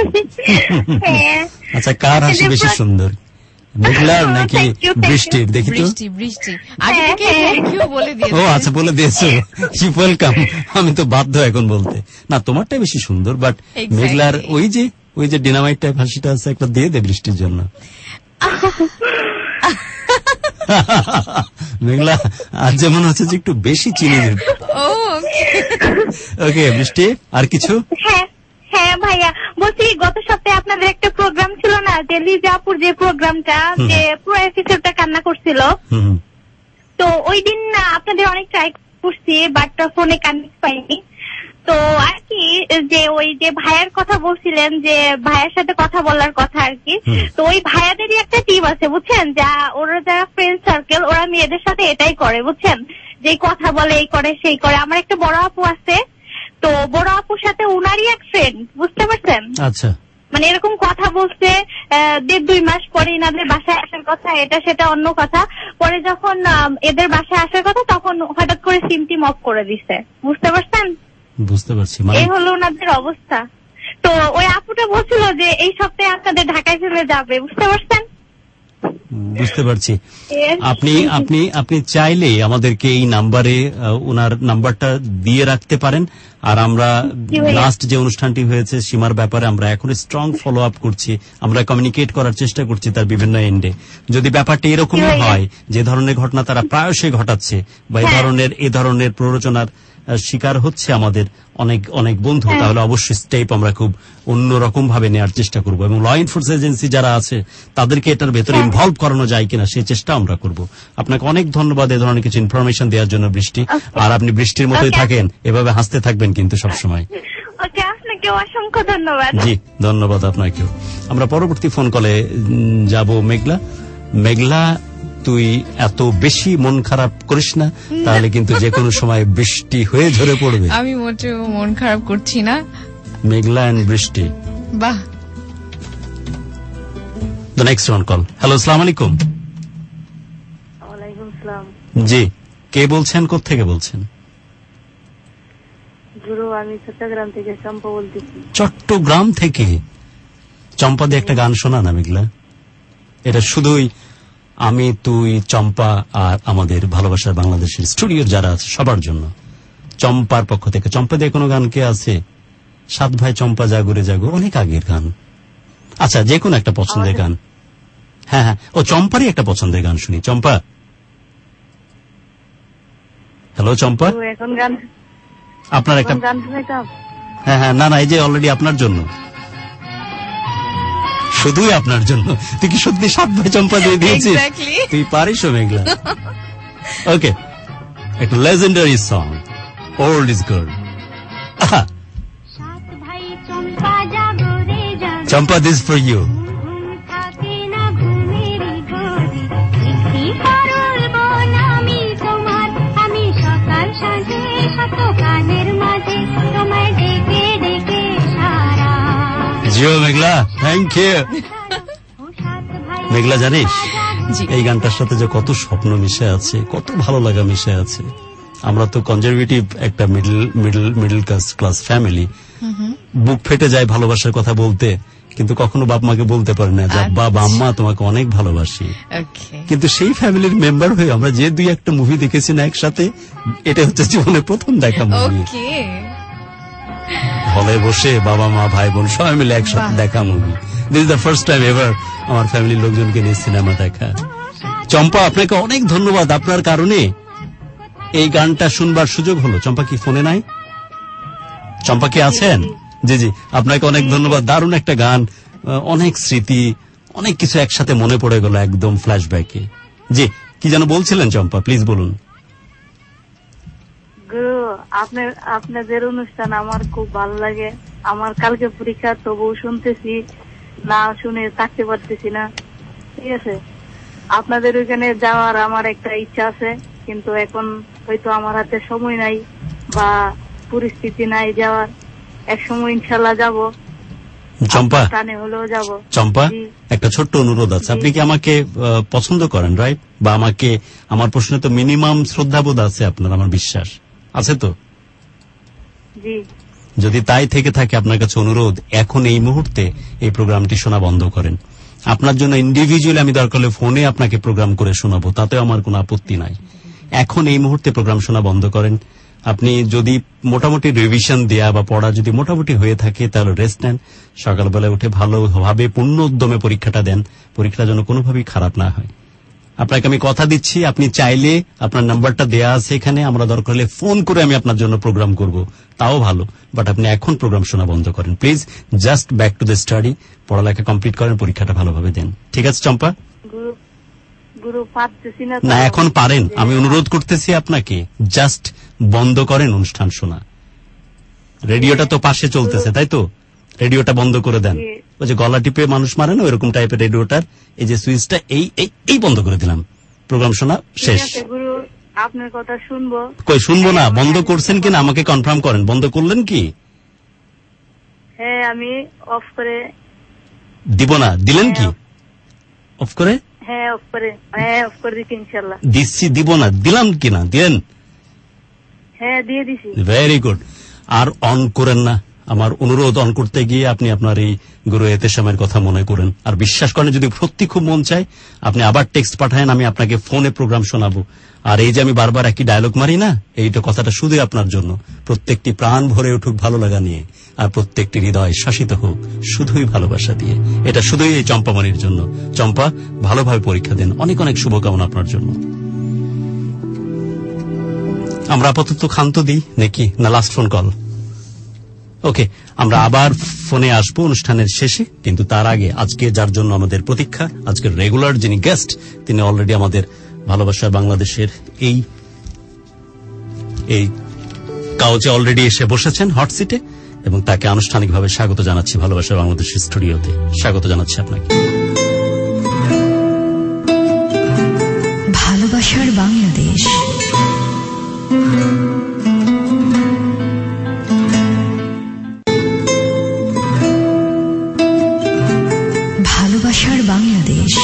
আচ্ছা, কার হাসি বেশি সুন্দর, মেঘলার নাকি বৃষ্টির? দেখি তো। বৃষ্টি বৃষ্টি আগে থেকে কেউ বলে দিয়েছে। ও আচ্ছা, বলে দিয়েছো, ওয়েলকাম। আমি তো বাধ্য এখন বলতে, না তোমারটাই বেশি সুন্দর, বাট মেঘলার ওই যে ওই যে ডিনামাইট টাইপ হাসিটা আছে, একটা দিয়ে দে বৃষ্টির জন্য। মেঘলা আজ যেমন হচ্ছে যে একটু বেশি চিনি। ওকে বৃষ্টি, আর কিছু? হ্যাঁ হ্যাঁ ভাইয়া, বলছি গত সপ্তাহে আপনাদের একটা প্রোগ্রাম ছিল না, যে লিজাপুর যে প্রোগ্রামটা, যে পুরো এপিসোডটা কান্না করছিল, তো ওই দিন আপনাদের অনেক ট্রাই করছি বাট ফোনে কানেক্ট পাইনি। তো আর কি, যে ওই যে ভাইয়ার কথা বলছিলেন, যে ভাইয়ার সাথে কথা বলার কথা আর কি, তো ওই ভাইয়াদেরই একটা টিম আছে বুঝছেন, যা ওরা যারা ফ্রেন্ড সার্কেল, ওরা মেয়েদের সাথে এটাই করে বুঝছেন, যে কথা বলে, এই করে সেই করে। আমার একটা বড় আপু আছে, তো বড় আপুর সাথে উনারই এক ফ্রেন্ড, বুঝতে পারছেন? আচ্ছা। মানে এরকম কথা বলছে আহ, দেড় দুই মাস পরে এনাদের বাসায় আসার কথা, এটা সেটা অন্য কথা। পরে যখন আহ, এদের বাসায় আসার কথা তখন হঠাৎ করে সিম টিম অফ করে দিছে, বুঝতে পারছেন? বুঝতে পারছি, মানে এই হলো ওনাদের অবস্থা। তো ওই আপুটা বলছিল যে এই সপ্তাহে আপনাদের ঢাকায় চলে যাবে, বুঝতে পারছেন? বুঝতে পারছি। আপনি আপনি আপনি চাইলে আমাদেরকে এই নাম্বারে ওনার নাম্বারটা দিয়ে রাখতে পারেন, আর আমরা লাস্ট যে অনুষ্ঠানটি হয়েছে সীমার ব্যাপারে আমরা এখন স্ট্রং ফলো আপ করছি, আমরা কমিউনিকেট করার চেষ্টা করছি তার বিভিন্ন এন্ডে। যদি ব্যাপারটি এরকমই হয় যে ধরনের ঘটনা তারা প্রায়শই ঘটাচ্ছে বা এই ধরনের এ ধরনের প্ররোচনার শিকার হচ্ছে আমাদের অনেক অনেক বন্ধু, তাহলে অবশ্যই স্টেপ আমরা খুব অন্যরকম ভাবে নেওয়ার চেষ্টা করব এবং ল এনফোর্সমেন্ট এজেন্সি যারা আছে তাদেরকে এটার ভেতরে ইনভলভ করানো যায় কিনা সেই চেষ্টা আমরা করব। আপনাকে অনেক ধন্যবাদ এই ধরনের কিছু ইনফরমেশন দেওয়ার জন্য বৃষ্টি, আর আপনি বৃষ্টির মতোই থাকেন, এভাবে হাসতে থাকবেন কিন্তু সবসময়। ওকে, আপনাকে অসংখ্য ধন্যবাদ। জি ধন্যবাদ আপনাকেও। আমরা পরবর্তী ফোন কলে যাব। মেঘলা, মেঘলা তুই এত বেশি মন খারাপ করিস না, তাহলে কিন্তু যে কোনো সময় বৃষ্টি হয়ে ঝরে পড়বে। আমি মোটেও মন খারাপ করছি না। মেঘলা এন্ড বৃষ্টি, বাহ। The next one call. Hello, আসসালামু আলাইকুম। ওয়ালাইকুম আসসালাম। জি, কে বলছেন, কোত্থেকে বলছেন? গুরু, আমি চট্টগ্রাম থেকে চম্পা বলতেছি। চট্টগ্রাম থেকে? চম্পা দিয়ে একটা গান শোনা না মেঘলা। এটা শুধুই আমি, তুই, চম্পা আর আমাদের ভালোবাসার বাংলাদেশের স্টুডিওর যারা আছে সবার জন্য, চম্পার পক্ষ থেকে। চম্পা দিয়ে কোনো গান কে আছে? সাত ভাই চম্পা জাগরে জাগো, অনেক আগের গান। আচ্ছা, যে কোনো একটা পছন্দের গান। হ্যাঁ হ্যাঁ, ও চম্পারই একটা পছন্দের গান শুনি। চম্পা, হ্যালো চম্পা, এখন গান আপনার একটা গান শুনাইতাম। হ্যাঁ হ্যাঁ, না না, এই যে অলরেডি আপনার জন্য, শুধুই আপনার জন্য। তুই কি সত্যি সাত ভাই চম্পা দিয়ে দিয়েছিস? তুই পারিস মেঘলা। ওকে, একটা legendary song, old is good. Champa, this for you. জিও মেঘলা, থ্যাংক ইউ। মেঘলা, জানিস এই গানটার সাথে যে কত স্বপ্ন মিশে আছে, কত ভালো লাগা মিশে আছে। আমরা তো কনজারভেটিভ একটা middle middle middle class class family, বুক ফেটে যায় ভালোবাসার কথা বলতে, কিন্তু কখনো বাপ মাকে বলতে পারি না যে বাবা আম্মা তোমাকে অনেক ভালোবাসি। কিন্তু সেই ফ্যামিলির মেম্বার হয়ে আমরা যে দুই একটা মুভি দেখেছি না একসাথে, এটা হচ্ছে জীবনে প্রথম দেখা মুভি। হলে বসে বাবা মা ভাই বোন সবাই মিলে একসাথে দেখা movie. This is the first time ever আমার ফ্যামিলির লোকজনকে নিয়ে সিনেমা দেখা। চম্পা, আপনাকে অনেক ধন্যবাদ, আপনার কারণে এই গানটা শুনবার সুযোগ হলো। চম্পা কি ফোনে নাই? চম্পা কি আছেন? জি জি, আপনাকে অনেক ধন্যবাদ। দারুণ একটা গান, অনেক স্মৃতি, অনেক কিছু একসাথে মনে পড়ে গেল একদম ফ্ল্যাশব্যাকে। জি, কি যেন বলছিলেন চম্পা, প্লিজ বলুন। গুরু, আপনার আপনাদের অনুষ্ঠান আমার খুব ভালো লাগে। আমার কালকে পরীক্ষা, তবু শুনতেছি, না শুনে থাকতে পারতেছি না। ঠিক আছে, আপনাদের ওইখানে যাওয়ার আমার একটা ইচ্ছা আছে, কিন্তু এখন হয়তো আমার হাতে সময় নাই বা পরিস্থিতি নাই যাওয়ার। এক সময় ইনশাল্লাহ যাব। চম্পা, টানে হলেও যাব। চম্পা, একটা ছোট্ট অনুরোধ আছে। আপনি কি আমাকে পছন্দ করেন, রাইট? বা আমাকে, আমার প্রশ্নে তো মিনিমাম শ্রদ্ধাবোধ আছে আপনার, আমার বিশ্বাস আছে তো? জি। যদি তাই থেকে থাকে, আপনার কাছে অনুরোধ, এখন এই মুহূর্তে এই প্রোগ্রামটি শোনা বন্ধ করেন। আপনার জন্য ইন্ডিভিজুয়ালি আমি দরকার হলে ফোনে আপনাকে প্রোগ্রাম করে শোনাবো, তাতেও আমার কোনো আপত্তি নাই। এখন এই মুহূর্তে প্রোগ্রাম শোনা বন্ধ করেন। আপনি যদি মোটামুটি রিভিশন দেয়া বা পড়া যদি মোটামুটি হয়ে থাকে, তাহলে রেস্ট নেন। সকালবেলায় উঠে ভালোভাবে পূর্ণ উদ্যমে পরীক্ষাটা দেন, পরীক্ষাটা যেন কোনোভাবেই খারাপ না হয়। আপনাকে আমি কথা দিচ্ছি, আপনি চাইলে আপনার নাম্বারটা দেয়া আছে এখানে, আমরা দরকার হলে ফোন করে আমি আপনার জন্য প্রোগ্রাম করব, তাও ভালো। বাট আপনি এখন প্রোগ্রাম শোনা বন্ধ করেন please. Just back to the study, পড়ালেখা কমপ্লিট করেন, পরীক্ষাটা ভালোভাবে দেন। ঠিক আছে চম্পা? না, এখন পারেন। আমি অনুরোধ করতেছি আপনাকে, জাস্ট বন্ধ করেন অনুষ্ঠান শোনা। রেডিওটা তো পাশে চলতেছে, তাই তো? রেডিওটা বন্ধ করে দেন। ওই যে গলা টিপে মানুষ মারে না, ওইরকম টাইপের রেডিওটার এই যে সুইচটা, এই এই বন্ধ করে দিলাম। প্রোগ্রাম শোনা শেষ। আপনার কথা শুনবো। কই শুনবো না? বন্ধ করছেন কিনা আমাকে কনফার্ম করেন। বন্ধ করলেন কি? হ্যাঁ, আমি অফ করে দিব না, দিলেন কি অফ করে? হ্যাঁ অফ করে, হ্যাঁ অফ করে দিচ্ছি ইনশাল্লাহ। দিচ্ছি, দিব না, দিলাম কিনা, দিলেন? হ্যাঁ দিয়ে দিছি। Very good. আর অন করেন না, আমার অনুরোধ, অন করতে গিয়ে আপনি আপনার এই গুরু এতেশামের কথা মনে করেন। আর বিশ্বাস করেন, যদি সত্যি খুব মন চায় আপনি আবার টেক্সট পাঠায়েন, আমি আপনাকে ফোনে প্রোগ্রাম শোনাবো। আর এই যে আমি বারবার একই ডায়লগ মারি না, এইটা কথাটা শুধুই আপনার জন্য। প্রত্যেকটি প্রাণ ভরে উঠুক ভালোলাগা নিয়ে, আর প্রত্যেকটি হৃদয় শাসিত হোক শুধুই ভালোবাসা দিয়ে। এটা শুধুই এই চম্পামণির জন্য। চম্পা, ভালোভাবে পরীক্ষা দেন। অনেক অনেক শুভকামনা আপনার জন্য। আমরা আপাতত ক্ষান্ত দিই নাকি, না লাস্ট ফোন কল? ওকে, আমরা আবার ফোনে আসবো অনুষ্ঠানের শেষে, কিন্তু তার আগে আজকে যার জন্য আমাদের প্রতীক্ষা, আজকের রেগুলার যিনি গেস্ট, তিনি অলরেডি আমাদের ভালোবাসার বাংলাদেশের এই এই কাউচে অলরেডি এসে বসেছেন, হট সিটে, এবং তাকে আনুষ্ঠানিকভাবে স্বাগত জানাচ্ছি ভালোবাসার বাংলাদেশের স্টুডিওতে। স্বাগত জানাচ্ছি আপনাকে। ভালোবাসার বাংলাদেশ, ভালোবাসার বাংলাদেশ।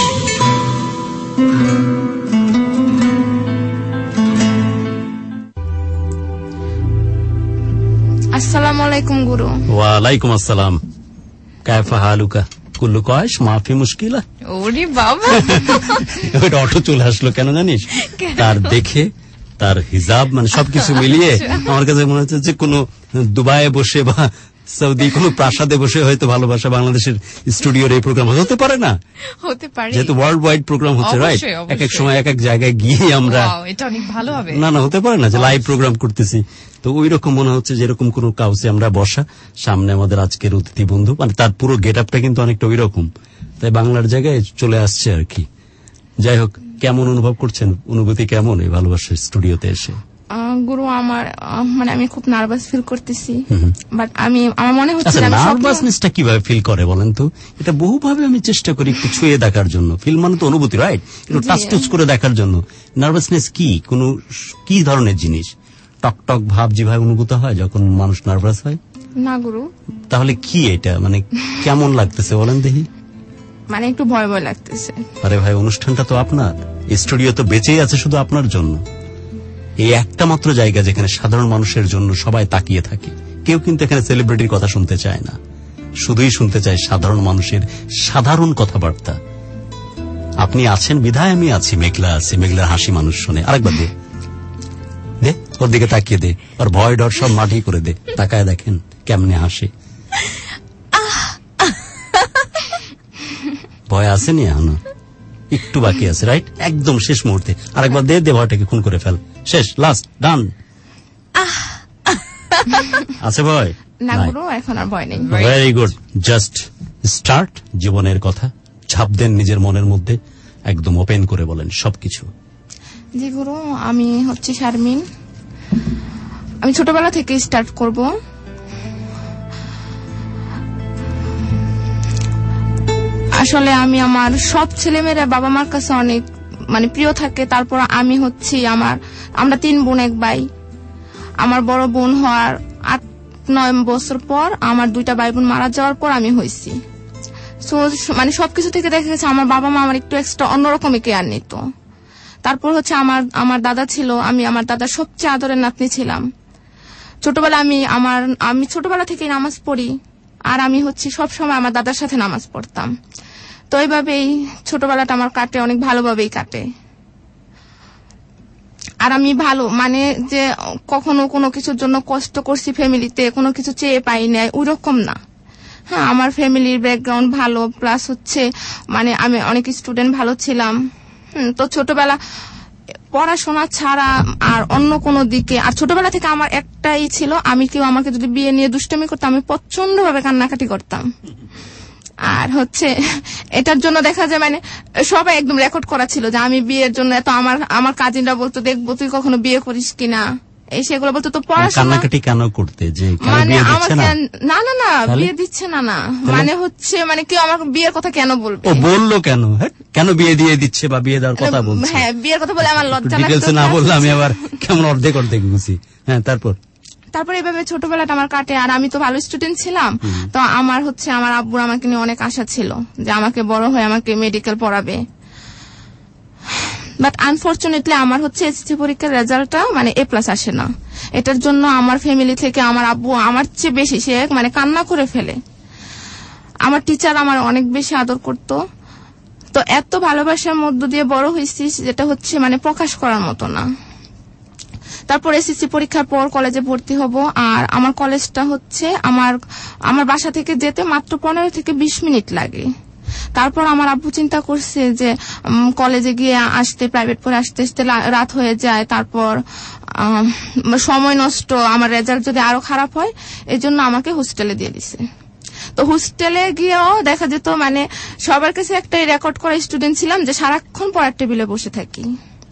আসসালামু আলাইকুম গুরু। ওয়ালাইকুম আসসালাম। কায়ফা হালুকা? কুল্লু কয়েশ মাফি মুশকিলা। ওরে বাবা, ওটা অটো চলে আসলো কেন জানিস? তার দেখে, তার হিজাব, মানে সবকিছু মিলিয়ে আমার কাছে মনে হচ্ছে যে কোনো দুবাইয়ে বসে বা সৌদি কোনো প্রাসাদে বসে হয়তো ভালোবাসা বাংলাদেশের স্টুডিওর এই প্রোগ্রাম হতে পারে না, হতে পারে, যেহেতু ওয়ার্ল্ড ওয়াইড প্রোগ্রাম হচ্ছে, রাইট? এক এক সময় এক এক জায়গায় গিয়ে আমরা, এটা অনেক ভালো হবে। না না, হতে পারে না যে লাইভ প্রোগ্রাম করতেছি। তো ওই রকম মনে হচ্ছে যেরকম কোন কাউসে আমরা বসা, সামনে আমাদের আজকের অতিথি বন্ধু, মানে তার পুরো গেট আপটা কিন্তু অনেকটা ওই রকম, তাই বাংলার জায়গায় চলে আসছে আর কি। যাই হোক, কেমন অনুভব করছেন, অনুভূতি কেমন এই ভালোবাসার স্টুডিওতে এসে? গুরু, আমার মানে আমি খুব নার্ভাস ফিল করতেছি, বাট আমি আমার মনে হচ্ছে নার্ভাসনেসটা কিভাবে ফিল করে বলেন তো? এটা বহুভাবে আমি চেষ্টা করি একটু ছুঁয়ে দেখার জন্য। ফিল মানে তো অনুভূতি, রাইট? একটু টাচ টাচ করে দেখার জন্য। নার্ভাসনেস কি, কোন কি ধরনের জিনিস? টক টক ভাব যেভাবে অনুভূত হয় যখন মানুষ নার্ভাস হয়? না গুরু। তাহলে কি এটা, মানে কেমন লাগতেছে বলেন দেখি? মানে একটু ভয় ভয় লাগতেছে। আরে ভাই, অনুষ্ঠানটা তো আপনার, স্টুডিও তো বেঁচেই আছে শুধু আপনার জন্য। এই একটা মাত্র জায়গা যেখানে সাধারণ মানুষের জন্য সবাই তাকিয়ে থাকে। কেউ কিন্তু এখানে সেলিব্রিটির কথা শুনতে চায় না, শুধুই শুনতে চায় সাধারণ মানুষের সাধারণ কথাবার্তা। আপনি আছেন বিধায় আমি আছি, মেঘলা আছে, মেঘলার হাসি মানুষ শোনে। আরেকবার দে দে, ওর দিকে তাকিয়ে দে, আর ভয় ডর সব মাটি করে দে, তাকায় দেখেন কেমনে হাসে। ভয় আসেনি এখনো, একটু বাকি আছে, রাইট? একদম শেষ মুহূর্তে আরেকবার দে, দে ভয়টাকে খুন করে ফেল। শেষ, লাস্ট, ডান। আছে ভয়? না গুরু, এখন আর ভয় নেই। Very good, just start. জীবনের কথা ছাপ দেন নিজের মনের মধ্যে, একদম ওপেন করে বলেন সবকিছু। জি গুরু, আমি হচ্ছে শারমিন। আমি ছোটবেলা থেকে স্টার্ট করব। আসলে আমি আমার সব ছেলেমেয়েরা বাবা মার কাছে অনেক মানে প্রিয় থাকে। তারপর আমি হচ্ছি, আমার আমরা তিন বোন এক ভাই। আমার বড় বোন হওয়ার আট নয় বছর পর আমার দুইটা ভাই বোন মারা যাওয়ার পর আমি হয়েছি। সো মানে সবকিছু থেকে দেখা গেছে আমার বাবা মা আমার একটু এক্সট্রা অন্যরকমই কেয়ার নিত। তারপর হচ্ছে আমার আমার দাদা ছিল, আমি আমার দাদার সবচেয়ে আদরের নাতনি ছিলাম। ছোটবেলা আমি আমার আমি ছোটবেলা থেকেই নামাজ পড়ি, আর আমি হচ্ছে সব সময় আমার দাদার সাথে নামাজ পড়তাম। তো এইভাবেই ছোটবেলাটা আমার কাটে, অনেক ভালোভাবেই কাটে। আর আমি ভালো মানে যে কখনো কোনো কিছুর জন্য কষ্ট করছি ফ্যামিলিতে, কোনো কিছু চেয়ে পাই নাই, ওই রকম না। হ্যাঁ, আমার ফ্যামিলির ব্যাকগ্রাউন্ড ভালো, প্লাস হচ্ছে মানে আমি অনেক স্টুডেন্ট ভালো ছিলাম। হম তো ছোটবেলা পড়াশোনা ছাড়া আর অন্য কোনো দিকে, আর ছোটবেলা থেকে আমার একটাই ছিল, আমি কেউ আমাকে যদি বিয়ে নিয়ে দুষ্টমি করতাম আমি প্রচন্ড ভাবে কান্নাকাটি করতাম। আর হচ্ছে এটার জন্য দেখা যায় মানে সবাই একদম রেকর্ড করা ছিল যে আমি বিয়ের জন্য এত, আমার আমার কাজিনরা বলতো দেখবো তুই কখনো বিয়ে করিস কিনা, এই সেগুলো বলতো। তো পড়াশোনা কেন করতে যে মানে আমাকে না না না বিয়ে দিচ্ছে না না মানে হচ্ছে মানে কেউ আমাকে বিয়ের কথা কেন বলবে, ও বললো কেন, কেন বিয়ে দিয়ে দিচ্ছে বা বিয়ে দেওয়ার কথা বলছে, হ্যাঁ বিয়ের কথা বলে আমার লজ্জা লাগতো না, বললে আমি আবার কেমন অর্ধেক অর্ধেক বুঝি। হ্যাঁ তারপর তারপরে এভাবে ছোটবেলাটা আমার কাটে। আর আমি তো ভালো স্টুডেন্ট ছিলাম, তো আমার হচ্ছে আমার আব্বুর আমাকে নিয়ে অনেক আশা ছিল যে আমাকে বড় হয়ে আমাকে মেডিকেল পড়াবে। বাট আনফরচুনেটলি আমার হচ্ছে এসএসসি পরীক্ষার রেজাল্টটা মানে এ প্লাস আসে না। এটার জন্য আমার ফ্যামিলি থেকে আমার আব্বু আমার চেয়ে বেশি সে মানে কান্না করে ফেলে। আমার টিচার আমার অনেক বেশি আদর করতো। তো এত ভালোবাসার মধ্য দিয়ে বড় হয়েছি যেটা হচ্ছে মানে প্রকাশ করার মতো না। তারপর এসএসসি পরীক্ষার পর কলেজে ভর্তি হব। আর আমার কলেজটা হচ্ছে আমার আমার বাসা থেকে যেতে মাত্র পনেরো থেকে বিশ মিনিট লাগে। তারপর আমার আব্বু চিন্তা করছে যে কলেজে গিয়ে আসতে প্রাইভেট পড়ে আসতে আসতে রাত হয়ে যায়, তারপর সময় নষ্ট, আমার রেজাল্ট যদি আরো খারাপ হয়, এই জন্য আমাকে হোস্টেলে দিয়ে দিছে। তো হোস্টেলে গিয়েও দেখা যেত মানে সবার কাছে একটাই রেকর্ড করা স্টুডেন্ট ছিলাম যে সারাক্ষণ পড়ার টেবিলে বসে থাকি।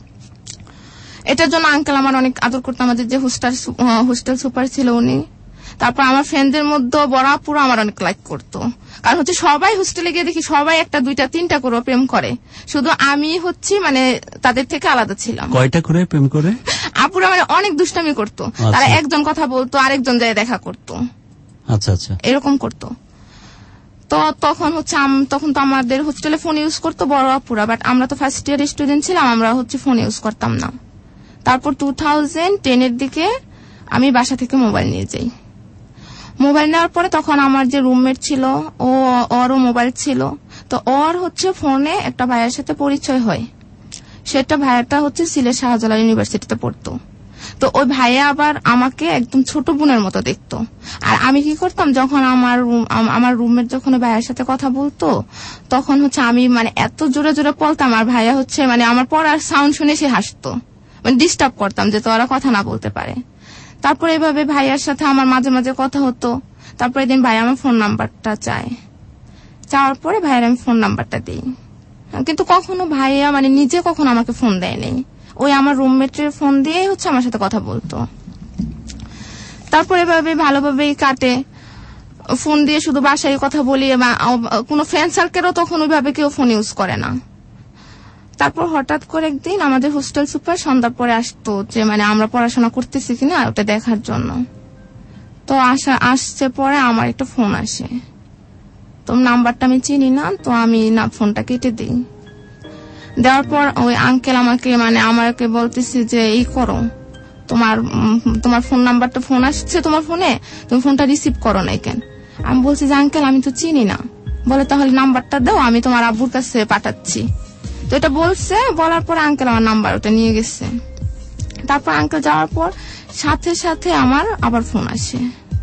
এটার জন্য আঙ্কেল আমার অনেক আদর করতো, আমাদের যে হোস্টেল হোস্টেল সুপার ছিল উনি। তারপর আমার ফ্রেন্ডদের মধ্যে বড় পুরো আমার অনেক লাইক করতো, কারণ হচ্ছে সবাই হোস্টেলে গিয়ে দেখি সবাই একটা দুইটা তিনটা করে প্রেম করে, শুধু আমি হচ্ছি মানে তাদের থেকে আলাদা ছিলাম। কয়টা করে প্রেম করে? আপুরা মানে অনেক দুষ্টামি করতো, তারা একজন কথা বলতো আরেকজন যায় দেখা করতো। আচ্ছা আচ্ছা, এরকম করতো। তো তখন হচ্ছে তখন তো আমাদের হোস্টেলে ফোন ইউজ করতো বড় আপুরা, বাট আমরা তো ফার্স্ট ইয়ার স্টুডেন্ট ছিলাম, আমরা হচ্ছে ফোন ইউজ করতাম না। তারপর টু থাউজেন্ড টেন এর দিকে আমি বাসা থেকে মোবাইল নিয়ে যাই। মোবাইল নেওয়ার পরে তখন আমার যে রুমমেট ছিল ও ওরও মোবাইল ছিল, তো ওর হচ্ছে ফোনে একটা ভাইয়ের সাথে পরিচয় হয়। সেটা ভাইয়াটা হচ্ছে সিলেট শাহজালাল ইউনিভার্সিটিতে পড়তো। তো ওই ভাইয়া আবার আমাকে একদম ছোট বোনের মতো দেখতো। আর আমি কি করতাম, যখন আমার রুম আমার রুমমেট যখন ভাইয়ার সাথে কথা বলতো তখন হচ্ছে আমি মানে এত জোরে জোরে বলতাম, আর ভাইয়া হচ্ছে মানে আমার পড়ার সাউন্ড শুনে সে হাসতো, মানে ডিস্টার্ব করতাম যে তোরা কথা না বলতে পারে। তারপর এভাবে ভাইয়ার সাথে আমার মাঝে মাঝে কথা হতো। তারপর একদিন ভাই আমার ফোন নাম্বারটা চায়, চাওয়ার পরে ভাইয়ের আমি ফোন নাম্বারটা দিই, কিন্তু কখনো ভাইয়া মানে নিজে কখনো আমাকে ফোন দেয়নি, ওই আমার রুমমেটের ফোন দিয়ে হচ্ছে আমার সাথে কথা বলতো। তারপর এভাবে ভালোভাবেই কাটে, ফোন দিয়ে শুধু বাসায় কথা বলি, কোনো ফ্রেন্ড সার্কেলও তখন ওইভাবে কেউ ফোন ইউজ করে না। তারপর হঠাৎ করে একদিন আমাদের হোস্টেল সুপার সন্ধ্যার পরে আসতো যে মানে আমরা পড়াশোনা করতেছি কিনা ওটা দেখার জন্য। তো আসা আসছে পরে আমার একটা ফোন আসে, তো নাম্বারটা আমি চিনি না, তো আমি না ফোনটা কেটে দিই। দেওয়ার পর ওই আঙ্কেল আমাকে মানে আমাকে বলতেছে যে এই করো, তোমার তোমার ফোন নাম্বারটা ফোন আসছে তোমার ফোনে, তুমি ফোনটা রিসিভ করো না কেন? আমি বলছি যে আঙ্কেল আমি তো চিনি না। বলে তাহলে নাম্বারটা দাও, আমি তোমার আব্বুর কাছে পাঠাচ্ছি। তো এটা বলছে, বলার পর আঙ্কেল আমার নাম্বার ওটা নিয়ে গেছে। তারপর আঙ্কেল যাওয়ার পর সাথে সাথে আমার আবার ফোন আসে।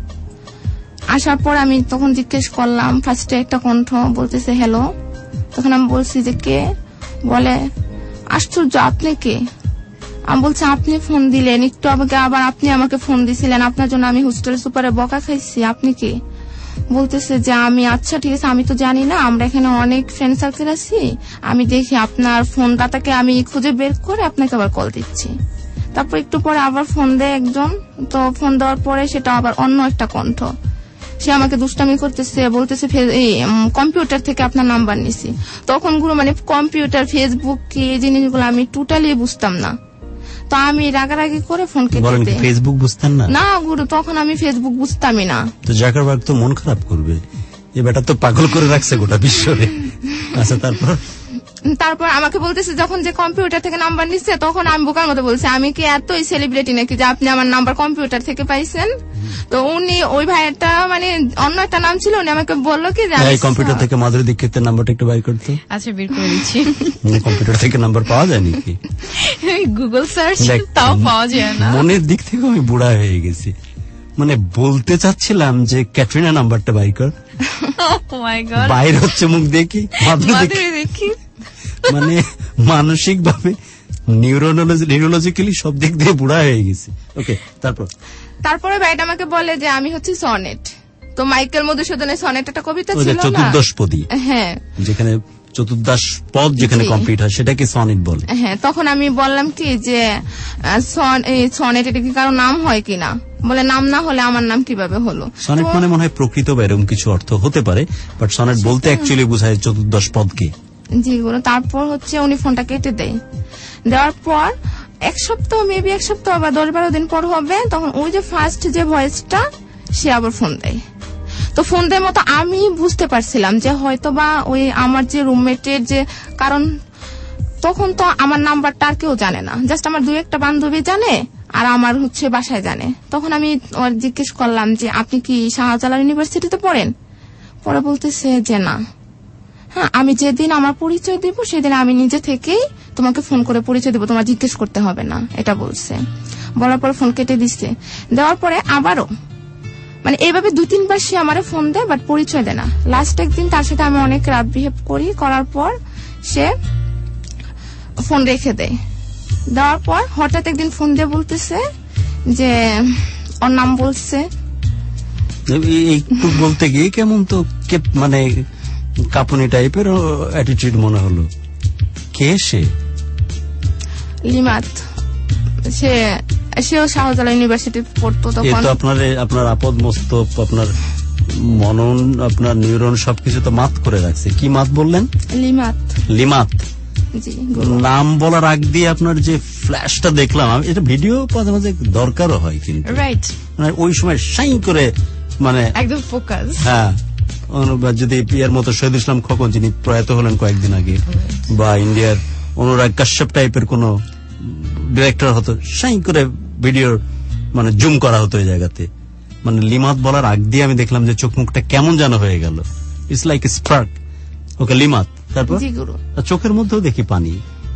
আসার পর আমি তখন জিজ্ঞেস করলাম, ফার্স্টে একটা কণ্ঠ বলতেছে হ্যালো। তখন আমি বলছি যে কে? বলে আশ্চর্য, আপনি কে? আমি বলছি আপনি ফোন দিলেন একটু আগে, আবার আপনি আমাকে ফোন দিছিলেন, আপনার জন্য আমি হোস্টেল সুপারে বকা খাইছি, আপনি কে? বলতেছে যে আমি আচ্ছা ঠিক আছে, আমি তো জানি না, আমরা এখানে অনেক ফ্রেন্ড সার্কেল আছি, আমি দেখি আপনার ফোন ডাটাকে আমি খুঁজে বের করে আপনাকে আবার কল দিচ্ছি। তারপর একটু পরে আবার ফোন দেয় একজন, তো ফোন দেওয়ার পরে সেটা আবার অন্য একটা কণ্ঠ, সে আমাকে দুষ্টামি করতেছে, বলতেছে কম্পিউটার থেকে আপনার নাম্বার নিছি। তখন গুলো মানে কম্পিউটার ফেসবুক কি এই জিনিসগুলো আমি টোটালি বুঝতাম না, তো আমি রাগারাগি করে ফোন কেটে দিই। ফেসবুক বুঝতেন না? না গুরু, তখন আমি ফেসবুক বুঝতামই না। তো জাকারবার্গ তো মন খারাপ করবে, এ বেটা তো পাগল করে রাখছে গোটা বিশ্বরে। আচ্ছা তারপর? তারপর আমাকে বলতেছে যখন যে কম্পিউটার থেকে নাম্বার নিচ্ছে, তখন আমি বোকার মতো বলছি আমি কি এতই সেলিব্রিটি নাকি যে আপনি আমার নাম্বার কম্পিউটার থেকে পাইছেন? তো উনি ওই ভাইয়েরটা মানে অন্য একটা নাম ছিল, উনি আমাকে বললো কি যে কম্পিউটার থেকে মাধুরী দীক্ষিতের নাম্বারটা একটু বাইর করতে। আচ্ছা বের করে দিচ্ছি। কম্পিউটার থেকে নাম্বার পাওয়া যায় নাকি? গুগল সার্চ তাও পাওয়া যায় না। মনের দিক থেকে আমি বুড়া হয়ে গেছি, মানে বলতে চাচ্ছিলাম যে ক্যাটরিনা নাম্বারটা বাইর কর, বাইর হচ্ছে মুখ দেখি মাধুরী দীক্ষিত, মানে মানসিক ভাবে নিউরোলজিক্যালি সব দিক দিয়ে বুড়া হয়ে গেছে। ওকে তারপর? তারপরে ভাইটা আমাকে বলে যে আমি হচ্ছে সনেট। তো মাইকেল মধুসূদনের সনেট একটা কবিতা ছিল না, চতুর্দশ পদী, হ্যাঁ, যেখানে চতুর্দশ পদ যেখানে কমপ্লিট হয় সেটাকে সনেট বলে। হ্যাঁ, তখন আমি বললাম কি যে সনেট এটা কি কারো নাম হয় কিনা? বলে নাম না হলে আমার নাম কিভাবে হলো? সনেট মানে মনে হয় প্রকৃত বা এরকম কিছু অর্থ হতে পারে, বাট সনেট বলতে অ্যাকচুয়ালি বোঝায় চতুর্দশ পদকে। জি গুলো। তারপর হচ্ছে উনি ফোনটা কেটে দেয়। দেওয়ার পর এক সপ্তাহ মেবি এক সপ্তাহ বা দশ বারো দিন পর হবে, তখন ওই যে ফার্স্ট যে ভয়েসটা সে আবার ফোন দেয়। তো ফোন দেয় মতো আমি বুঝতে পারছিলাম যে হয়তো বা ওই আমার যে রুমমেটের যে, কারণ তখন তো আমার নাম্বারটা আর কেউ জানে না, জাস্ট আমার দুই একটা বান্ধবী জানে আর আমার হচ্ছে বাসায় জানে। তখন আমি ওর জিজ্ঞেস করলাম যে আপনি কি শাহজালাল ইউনিভার্সিটিতে পড়েন? পরে বলতেছে যে না। হ্যাঁ, আমি যেদিন আমার পরিচয় দিব সেদিন আমি নিজে থেকেই তোমাকে ফোন করে পরিচয় দিব, তোমার জিজ্ঞেস করতে হবে না, এটা বলছে। বলার পরে ফোন কেটে দিচ্ছে। দেওয়ার পরে আবারও মানে এইভাবে দুই তিনবার সে আমারে ফোন দেয়, বাট পরিচয় দেয় না। লাস্ট একদিন তার সাথে আমি অনেক রাত বিহেভ করি, করার পর সে ফোন রেখে দেয়। দেওয়ার পর হঠাৎ একদিন ফোন দিয়ে বলতেছে যে ওর নাম বলছে। একটু বলতে গিয়ে কেমন তো মানে কাপুনি টাইপের অ্যাটিটিউড মনে হলো। কে সে? লিমাত। সে সেও শাহজালাল ইউনিভার্সিটি পড়তো তখন। তো আপনার আপনার আপদ মস্তক, আপনার মনন, আপনার নিউরন সবকিছু তো মাত করে রাখছে। কি মাত বললেন? লিমাত। লিমাত। জি। নাম বলার আগ দিয়ে আপনার যে ফ্ল্যাশটা দেখলাম, এটা ভিডিও মাঝে মাঝে দরকারও হয় কিন্তু, রাইট? মানে ওই সময় সাই করে মানে একদম ফোকাস। হ্যাঁ, যদি পিয়ার মতো শহীদ ইসলাম খোকন, যিনি প্রয়াত হলেন কয়েকদিন আগে, বা ইন্ডিয়ার অনুরাগ কাশ্যপ টাইপের কোন ডিরেক্টর হতো, সাই করে ভিডিওর মানে জুম করা হতো এই জায়গাতে। মানে লিমাত বলার আগ দিয়ে আমি দেখলাম যে চোখ মুখটা কেমন যেন হয়ে গেল। It's like a spark. Okay, Limat. তারপর চোখের মধ্যেও দেখি পানি।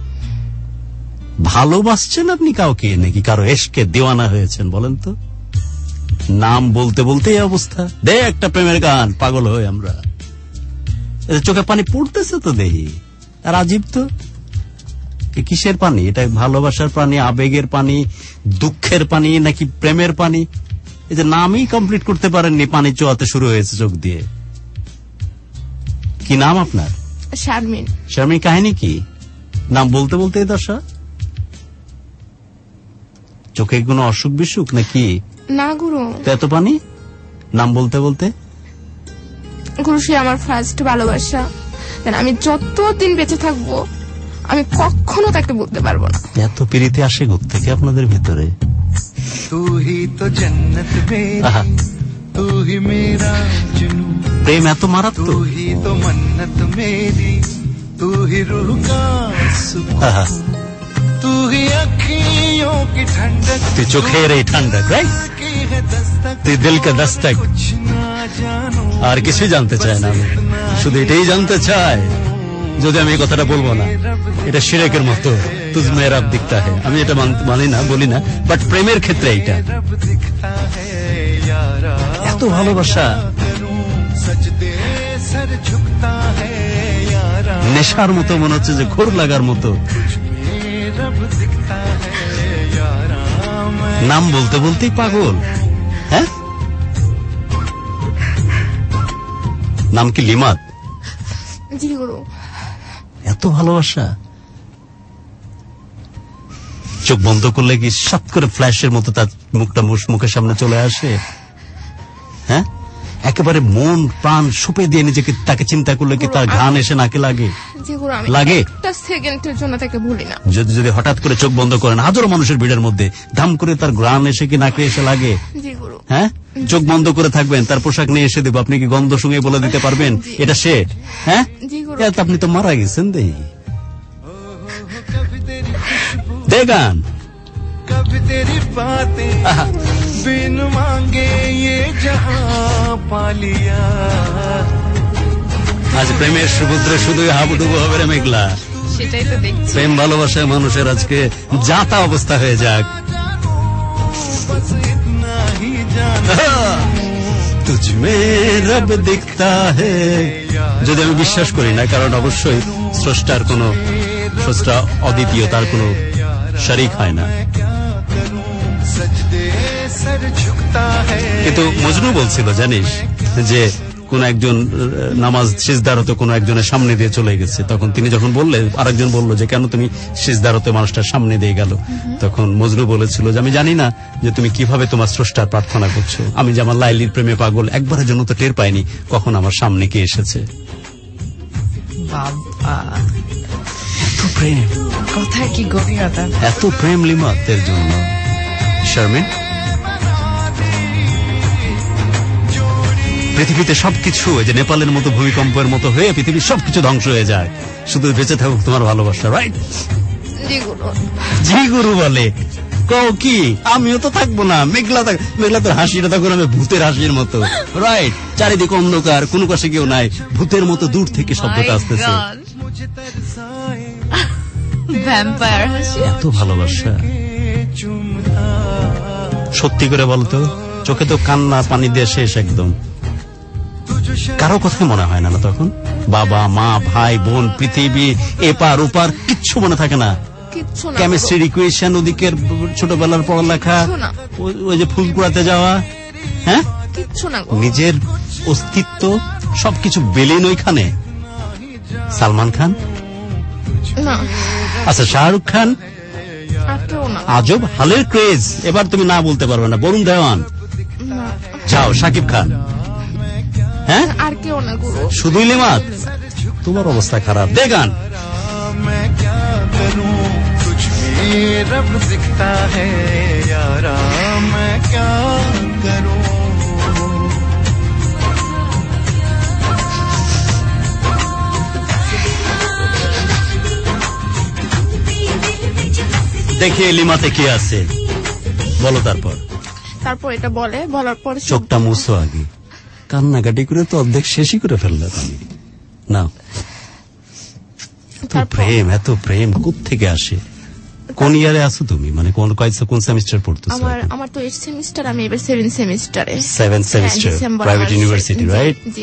ভালোবাসছেন আপনি কাউকে নাকি কারো এশকে দিওয়ানা হয়েছেন বলেন তো? নাম বলতে বলতে এই অবস্থা। দে একটা প্রেমের গান, পাগল হয়ে আমরা। চোখে পানি পড়তেছে তো দেখি। আর আজীব তো, কিসের পানি এটা? ভালোবাসার পানি, আবেগের পানি, দুঃখের পানি, নাকি প্রেমের পানি? এই যে নামই কমপ্লিট করতে পারেননি, পানি চোয়াতে শুরু হয়েছে চোখ দিয়ে। কি নাম আপনার? শারমিন। শারমিন, কাহিনী কি? নাম বলতে বলতে এই দশা? চোখে কোনো অসুখ বিসুখ নাকি? না গুরু। এত পানি নাম বলতে বলতে? গুরু, সে আমার ফার্স্ট ভালোবাসা। আমি যতদিন বেঁচে থাকবো আমি কখনো তাকে বলতে পারবো না। এত পিরিতে আসে থেকে আপনাদের ভিতরে? প্রেম এত মারাত্মক? তুই চোখের এই ঠান্ডা, রাইট? তুই দিল কা দস্তক। আর কিছুই জানতে চায় না আমি, শুধু এটাই জানতে চাই। যদি আমি এই কথাটা বলবো না, এটা শিরকের মতো। তুজ মে রব দিখতা হে, আমি এটা মানি না, বলি না, বাট প্রেমের ক্ষেত্রে এইটা এত ভালোবাসা, নেশার মতো মনে হচ্ছে, যে ঘোর লাগার মতো। নাম বলতে বলতেই পাগল। হ্যাঁ, নাম কি লিমাত? জি গুরু। এত ভালোবাসা, চোখ বন্ধ করলে কি সাত করে ফ্ল্যাশের মতো তার মুখটা মুখের সামনে চলে আসে? হ্যাঁ, একেবারে মন প্রাণ সুপে দিয়ে নিজেকে তাকে চিন্তা করলে কি তার ঘ্রাণ এসে নাকে লাগে? লাগে। একটা সেকেন্ডের জন্য তাকে ভুলি না। যদি যদি হঠাৎ করে চোখ বন্ধ করেন হাজারো মানুষের ভিড়ের মধ্যে, ধাম করে তার ঘ্রাণ এসে কি নাকে এসে লাগে? হ্যাঁ, চোখ বন্ধ করে থাকবেন, তার পোশাক নিয়ে এসে দেবো, আপনি কি গন্ধ শুঙে বলে দিতে পারবেন এটা সে? হ্যাঁ, আপনি তো মারা গেছেন। দেই দে গান। कभी तेरी बातें बिन मांगे ये जहां पा लिया। আজ প্রেমের সমুদ্রে শুধু হাবুডুবু হবে রে মেঘলা। সেটাই তো দেখছি। প্রেম ভালোবাসায় মানুষের আজকে যাতা অবস্থা হয়ে যাক। তুঝ মে রব দিখতা হে। যদি আমি বিশ্বাস করি না, কারণ অবশ্যই স্রষ্টার কোন স্রষ্টা অদ্বিতীয়, তার কোন শরীক হয় না। কিন্তু মজনু বলছিল জানিস, যে কোন একজন নামাজ সিজদারত কোন একজনের সামনে দিয়ে চলে গেছে, তখন তিনি যখন বললেন, আরেকজন বলল যে কেন তুমি সিজদারত মানুষটার সামনে দিয়ে গেল? তখন মজনু বলেছিল যে আমি জানি না যে তুমি কিভাবে তোমার স্রষ্টার প্রার্থনা করছো। আমি যে আমার লাইলির প্রেমে পাগল, একবারের জন্য তো টের পাইনি কখন আমার সামনে কে এসেছে। বাবা, এত প্রেম, কথায় কি গভীরতা, এত প্রেম লিমাতের জন্য। শারমিন, পৃথিবীতে সবকিছু ওই যে নেপালের মতো ভূমিকম্পের মতো হয়ে পৃথিবীর সবকিছু ধ্বংস হয়ে যায়, শুধু বেঁচে থাকুক তোমার ভালোবাসা, রাইট? জি গুরু বলে কও কি, আমিও তো থাকবো না, মেঘলা থাক, মেঘলা তোর হাসিটা তখন আমি ভূতের হাসির মতো, রাইট? চারিদিকে অন্ধকার, কোনো পাশে কেউ নাই, ভূতের মতো দূর থেকে শব্দটা আসতেছে। ভ্যাম্পায়ার হাসি, এত ভালোবাসা। সত্যি করে বলতো, চোখে তো কান্না পানি দিয়ে শেষ একদম। কারো কথাই মনে হয় না না তখন? বাবা মা ভাই বোন পৃথিবী এপার ওপার কিচ্ছু মনে থাকে না। কেমিস্ট্রির ইকুয়েশন, ওদিকের ছোটবেলার পড়ালেখা, ওই যে ফুল কুড়াতে যাওয়া, হ্যাঁ নিজের অস্তিত্ব সবকিছু বেলেন ওইখানে। সালমান খান, আচ্ছা শাহরুখ খান, আজব হালের ক্রেজ, এবার তুমি না বলতে পারবে না। বরুণ দেওয়ান, যাও শাকিব খান, হ্যাঁ আর কেউ না গুরু, শুধুই লিমাত। তোমার অবস্থা খারাপ। দে গান। रब दिखता है यारा, मैं क्या करूं। দেখি লিমাতে কি আছে, বলো। তারপর তারপর এটা বলে, বলার পর চোখটা মুছো আগে, কান্নাকাটি করে তো অর্ধেক শেষই করে ফেললে তুমি। না, এত প্রেম, এত প্রেম কোত্থেকে আসে? কোন ইয়ারে আছো তুমি, মানে কোন কোন সেমিস্টার পড়তেছো? আমার আমার তো এইট সেমিস্টার, আমি এবার সেভেন সেমিস্টারে। Seven semester private university, right? জি।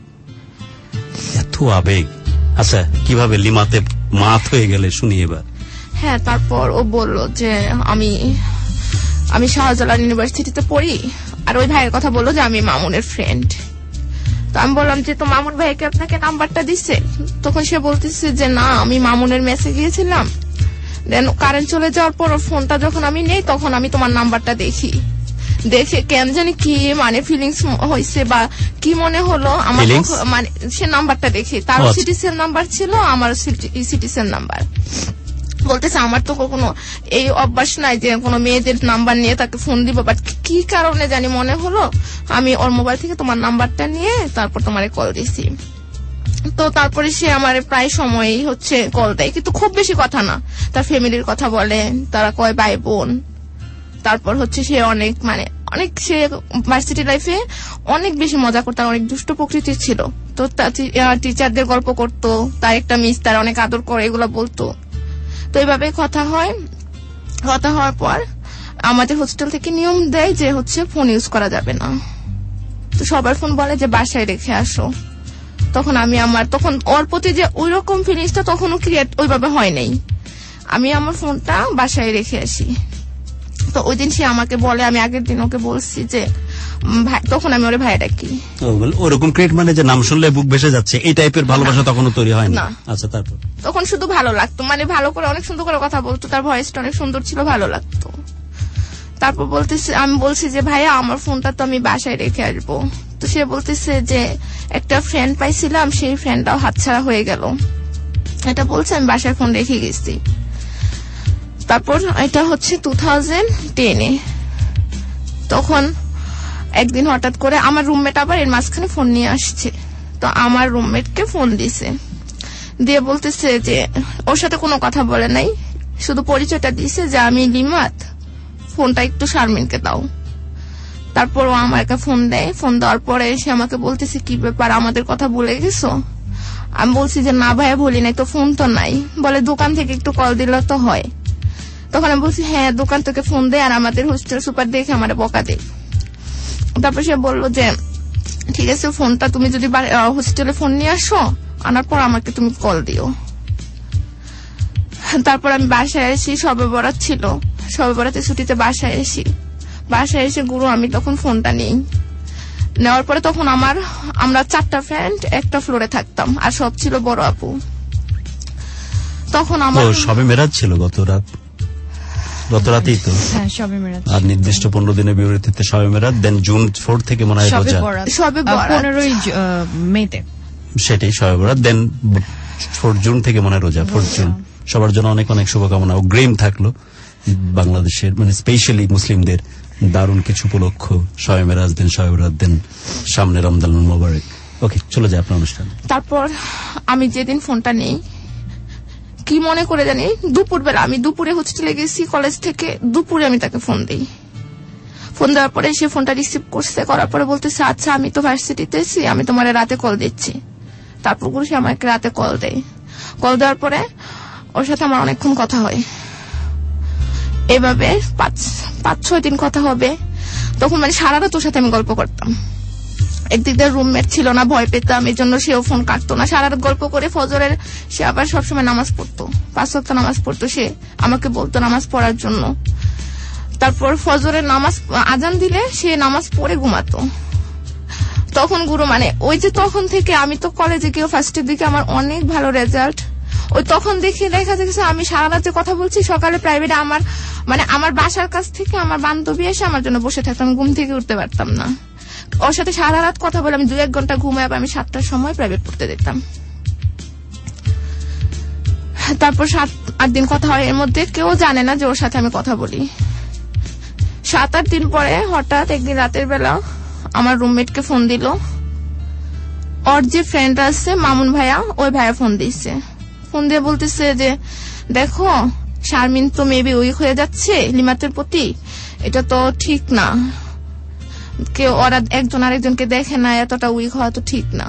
এত আবেগ। আচ্ছা, কিভাবে লিমাতে মাত হয়ে গেলে শুনি এবার। হ্যাঁ, তারপর ও বলল যে আমি আমি শাহজালাল ইউনিভার্সিটিতে পড়ি, আর ওই ভাইয়ের কথা বললো যে আমি মামুনের ফ্রেন্ড। তো আমি বললাম যে তো মামুন ভাইকে আপনাকে নাম্বারটা দিচ্ছে? তখন সে বলতেছে যে না, আমি মামুনের মেসে গিয়েছিলাম, দেন কারেন্ট চলে যাওয়ার পর ফোনটা যখন আমি নেই তখন আমি তোমার নাম্বারটা দেখি, দেখে কেন জানি কি মানে ফিলিংস হয়েছে বা কি মনে হলো আমার, মানে সে নাম্বারটা দেখে, তার সিটিসেল নাম্বার ছিল, আমার সিটিসেল নাম্বার। বলতেছে আমার তো কোনো এই অভ্যাস নাই যে কোনো মেয়েদের নাম্বার নিয়ে তাকে ফোন দিব, বাট কি কারণে জানি মনে হলো আমি ওর মোবাইল থেকে তোমার নাম্বারটা নিয়ে তারপর তোমারে কল দিছি। তো তারপরে সে আমার প্রায় সময়ই হচ্ছে কল দেয়, কিন্তু খুব বেশি কথা না, তার ফ্যামিলির কথা বলে, তারা কয় ভাই বোন। তারপর হচ্ছে সে অনেক মানে অনেক সে ভার্সিটি লাইফে অনেক বেশি মজা করতো, অনেক দুষ্ট প্রকৃতির ছিল। তো টিচারদের গল্প করতো, তার একটা মিস তার অনেক আদর করে, এগুলো বলতো। তো এইভাবে কথা হয়। কথা হওয়ার পর আমাদের হোস্টেল থেকে নিয়ম দেয় যে হচ্ছে ফোন ইউজ করা যাবে না। তো সবার ফোন বলে যে বাসায় রেখে আসো। তখন আমি আমার তখন ওর প্রতি যে ওই রকম ফিলিংসটা তখনও ক্রিয়েট ওইভাবে হয় নাই, আমি আমার ফোনটা বাসায় রেখে আসি। তো ওই দিন সে আমাকে বলে, আমি আগের দিন ওকে বলছি যে ভাই, তখন আমি ওরে ভাই ডাকি। ওরকম ক্রিয়েট মানে যে নাম শুনলে বুক ভেসে যাচ্ছে, এই টাইপের ভালোবাসা তখনও তৈরি হয় না? আচ্ছা, তারপর তখন শুধু ভালো লাগতো, মানে ভালো করে অনেক সুন্দর করে কথা বলতো, তার ভয়েসটা অনেক সুন্দর ছিল, ভালো লাগতো। তারপর বলতেছে, আমি বলছি যে ভাইয়া আমার ফোনটা তো আমি বাসায় রেখে আসবো। তো সে বলতেছে যে একটা ফ্রেন্ড পাইছিলাম, সেই ফ্রেন্ডটাও হাতছাড়া হয়ে গেল, এটা বলছে, আমি বাসায় ফোন রেখে গেছি। তারপর এটা হচ্ছে টু থাউজেন্ড টেনে। তখন একদিন হঠাৎ করে আমার রুমমেট আবার এর মাঝখানে ফোন নিয়ে আসছে। তো আমার রুমমেটকে ফোন দিছে, দিয়ে বলতেছে যে ওর সাথে কোনো কথা বলে নাই, শুধু পরিচয়টা দিছে যে আমি লিমাত, ফোনটা একটু শারমিনকে দাও। তারপর ও আমাকে ফোন দেয়। ফোন দেওয়ার পরে এসে আমাকে বলতেছে কি ব্যাপার, আমাদের কথা ভুলে গেছো? আমি বলছি যে না ভাইয়া ভুলি নাই, তো ফোন তো নাই। বলে দোকান থেকে একটু কল দিলে তো হয়। তখন আমি বলছি হ্যাঁ, দোকান থেকে ফোন দেয়, আর আমাদের হোস্টেল সুপার দেখে আমার বকা দেয়। তারপর সে বললো যে ঠিক আছে, ফোনটা তুমি যদি হোস্টেলে ফোন নিয়ে আসো, আনার পর আমাকে তুমি কল দিও। তারপর আমি বাসায় এসি, সবে বরাত ছিল, সবে বরাতে ছুটিতে বাসায় এসি। বাসায় এসে গুরু আমি তখন ফোনটা নিই। নেওয়ার পরে তখন আমার আমরা চারটা ফ্রেন্ড একটা ফ্লোরে থাকতাম, আর সব ছিল বড় আপু। তখন আমার সবে মেরাজ ছিল গত রাত, গত রাতেই তো। হ্যাঁ, সবে মেরাজ। আর নির্দিষ্ট পনেরো দিনের বিবৃতিতে সবে মেরাজ, দেন জুন ফোর থেকে মনে হয় রোজা, সবে পনেরোই মেতে, সেটাই সবে বরাত, দেন ফোর জুন থেকে মনে হয় রোজা, ফোর জুন। সবার জন্য অনেক অনেক শুভকামনা। অগ্রিম থাকলো বাংলাদেশের মানে স্পেশালি মুসলিমদের দারুণ কিছু উপলক্ষ, শবে মেরাজ দিন, শবে বরাত দিন, সামনে রমজান মোবারক। ওকে, চলে যায় আপনার অনুষ্ঠান। তারপর আমি যেদিন ফোনটা নেই, কি মনে করে জানি দুপুর বেলা, আমি দুপুরে হোস্টেলে গেছি কলেজ থেকে, দুপুরে আমি তাকে ফোন দিই। ফোন দেওয়ার পরে সে ফোনটা রিসিভ করছে, করার পরে বলতেছে আচ্ছা আমি তো ভার্সিটিতে আছি, আমি তোমার রাতে কল দিচ্ছি। তারপর সে আমাকে রাতে কল দেয়। কল দেওয়ার পরে ওর সাথে আমার অনেকক্ষণ কথা হয়, এভাবে পাঁচ পাঁচ ছয় দিন কথা হবে। তখন মানে সারা রাত ওর সাথে আমি গল্প করতাম। একদিক দিয়ে রুমমেট ছিল না, ভয় পেতাম, এই জন্য সেও ফোন কাটতো না। সারা রাত গল্প করে ফজরের সে আবার সবসময় নামাজ পড়তো, পাঁচ ওয়াক্ত নামাজ পড়তো, সে আমাকে বলতো নামাজ পড়ার জন্য। তারপর ফজরের নামাজ আজান দিলে সে নামাজ পড়ে ঘুমাতো। তখন গুরু মানে ওই যে তখন থেকে আমি তো কলেজে গিয়ে ফার্স্টের দিকে আমার অনেক ভালো রেজাল্ট, ওই তখন দেখে দেখা যাচ্ছে আমি সারা রাতে কথা বলছি, সকালে প্রাইভেটে আমার মানে আমার বাসার কাছ থেকে আমার বান্ধবী এসে আমার জন্য বসে থাকতো, আমি ঘুম থেকে উঠতে পারতাম না। ওর সাথে সারা রাত কথা বলে আমি দুই এক ঘন্টা ঘুমাই, আমি সাতটার সময় প্রাইভেট পড়তে যেতাম। তারপর সাত আট দিন কথা হয়, এর মধ্যে কেউ জানে না যে ওর সাথে আমি কথা বলি। সাত আট দিন পরে হঠাৎ একদিন রাতের বেলা আমার রুমমেটকে ফোন দিল, ওর যে ফ্রেন্ড আছে মামুন ভাইয়া, ওই ভাইয়া ফোন দিচ্ছে। ফোন দিয়ে বলতেছে যে দেখো শারমিন তো মেবি উইক হয়ে যাচ্ছে লিমাতের প্রতি, এটা তো ঠিক না, কেউ ওরা একজন আরেকজনকে দেখে না, এতটা উইক হওয়া তো ঠিক না।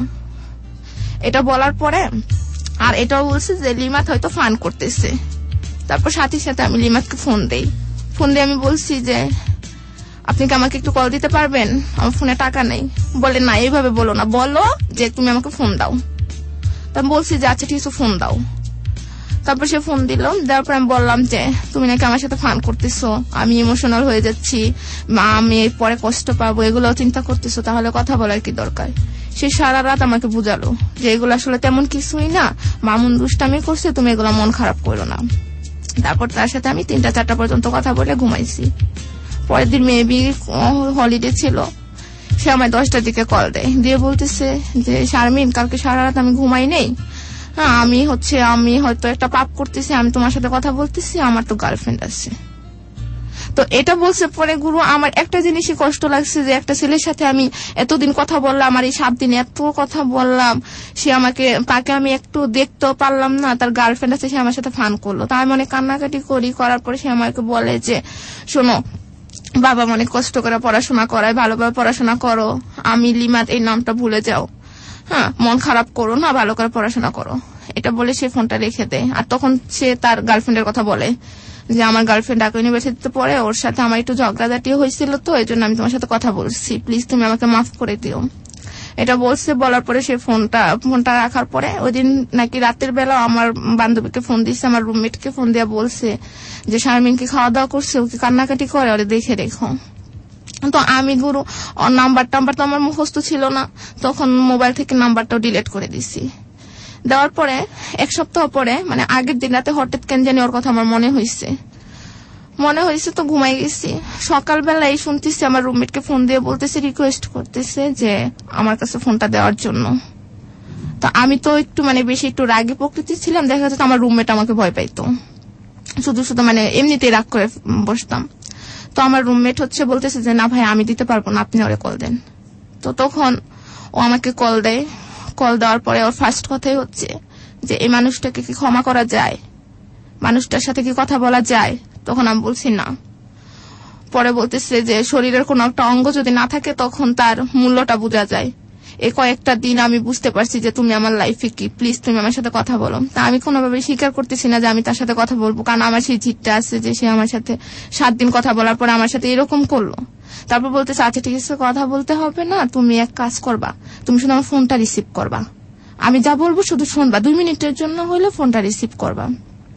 এটা বলার পরে আর এটাও বলছে যে লিমাত হয়তো ফান করতেছে। তারপর সাথে সাথে আমি লিমাতকে ফোন দেই। ফোন দিয়ে আমি বলছি যে আপনি কি আমাকে একটু কল দিতে পারবেন, আমার ফোনে টাকা নেই। বলে না এইভাবে বলো না, বলো যে তুমি আমাকে ফোন দাও। তা আমি বলছি যে আচ্ছা ঠিক আছে ফোন দাও। তারপর সে ফোন দিল, দেওয়ার পর আমি বললাম যে তুমি নাকি আমার সাথে ফান করতেছো, আমি ইমোশনাল হয়ে যাচ্ছি, মা আমি পরে কষ্ট পাবো, এগুলো চিন্তা করতেছো, তাহলে কথা বলার কি দরকার। সে সারা রাত আমাকে বুঝালো যে এগুলো আসলে তেমন কিছুই না, মামুন দুষ্টামি করছে, তুমি এগুলো মন খারাপ করো না। তারপর তার সাথে আমি তিনটা চারটা পর্যন্ত কথা বলে ঘুমাইছি। পরের দিন মেবি হলিডে ছিল, সে আমায় দশটার দিকে কল দেয়, দিয়ে বলতেছে যে শারমিন কালকে সারা রাত আমি ঘুমাই নেই, হ্যাঁ আমি হচ্ছে আমি হয়তো একটা পাপ করতেছি, আমি তোমার সাথে কথা বলতেছি, আমার তো গার্লফ্রেন্ড আছে। তো এটা বলছে পরে গুরু আমার একটা জিনিসই কষ্ট লাগছে যে একটা ছেলের সাথে আমি এতদিন কথা বললাম, আর এই সাত দিন এত কথা বললাম, সে আমাকে তাকে আমি একটু দেখতেও পারলাম না, তার গার্লফ্রেন্ড আছে, সে আমার সাথে ফান করলো। তা আমি অনেক কান্নাকাটি করি, করার পরে সে আমাকে বলে যে শোনো বাবা অনেক কষ্ট করে পড়াশোনা করায়, ভালোভাবে পড়াশোনা করো, আমি লিমাত এই নামটা ভুলে যাও, হ্যাঁ মন খারাপ করো না, ভালো করে পড়াশোনা করো। এটা বলে সে ফোনটা রেখে দেয়। আর তখন সে তার গার্লফ্রেন্ডের কথা বলে যে আমার গার্লফ্রেন্ড ঢাকা ইউনিভার্সিটিতে পড়ে, ওর সাথে আমার একটু ঝগড়াঝাটি হয়েছিল, তো এই জন্য আমি তোমার সাথে কথা বলছি, প্লিজ তুমি আমাকে মাফ করে দিও। এটা বলছে, বলার পরে সে ফোনটা ফোনটা রাখার পরে ওই দিন নাকি রাতের বেলা আমার বান্ধবীকে ফোন দিচ্ছে, আমার রুমমেটকে ফোন দিয়ে বলছে যে শারমিন কি খাওয়া দাওয়া করছে, ওকে কান্নাকাটি করে, ওরে দেখে রেখো। তো আমি গুরু নাম্বার টাম্বার তো আমার মুখস্থ ছিল না, তখন মোবাইল থেকে নাম্বারটাও ডিলিট করে দিছি। দেওয়ার পরে এক সপ্তাহ পরে মানে আগের দিন রাতে হঠাৎ কেন জানি ওর কথা আমার মনে হয়েছে মনে হয়েছে তো ঘুমাই গেছি। সকালবেলা এই শুনতেছি আমার রুমমেটকে ফোন দিয়ে বলতেছে, রিকোয়েস্ট করতেছে যে আমার কাছে ফোনটা দেওয়ার জন্য। তো আমি তো একটু মানে বেশি একটু রাগী প্রকৃতি ছিলাম, দেখা যাচ্ছে আমার রুমমেট আমাকে ভয় পাইতো, শুধু শুধু মানে এমনিতেই রাগ করে বসতাম। তো আমার রুমমেট হচ্ছে বলতেছে যে না ভাই আমি দিতে পারবো না, আপনি ওরে কল দেন। তো তখন ও আমাকে কল দেয়। কল দেওয়ার পরে ওর ফার্স্ট কথাই হচ্ছে যে এই মানুষটাকে কি ক্ষমা করা যায়, মানুষটার সাথে কি কথা বলা যায়। তখন আমি বলছি না। পরে বলতেছে যে শরীরের কোন একটা অঙ্গ যদি না থাকে তখন তার মূল্যটা বোঝা যায়। এই কয়েকটা দিন আমি বুঝতে পারছি যে তুমি আমার লাইফে কি, প্লিজ তুমি আমার সাথে কথা বলো। তা আমি কোনোভাবে স্বীকার করতেছি না যে আমি তার সাথে কথা বলবো, কারণ আমার সেই জিতটা আছে যে সে আমার সাথে সাত দিন কথা বলার পর আমার সাথে এরকম করলো। তারপর বলতেছে আচ্ছা ঠিক আছে কথা বলতে হবে না, তুমি এক কাজ করবা, তুমি শুধু আমার ফোনটা রিসিভ করবা, আমি যা বলবো শুধু শুনবা, দুই মিনিটের জন্য হলে ফোনটা রিসিভ করবা।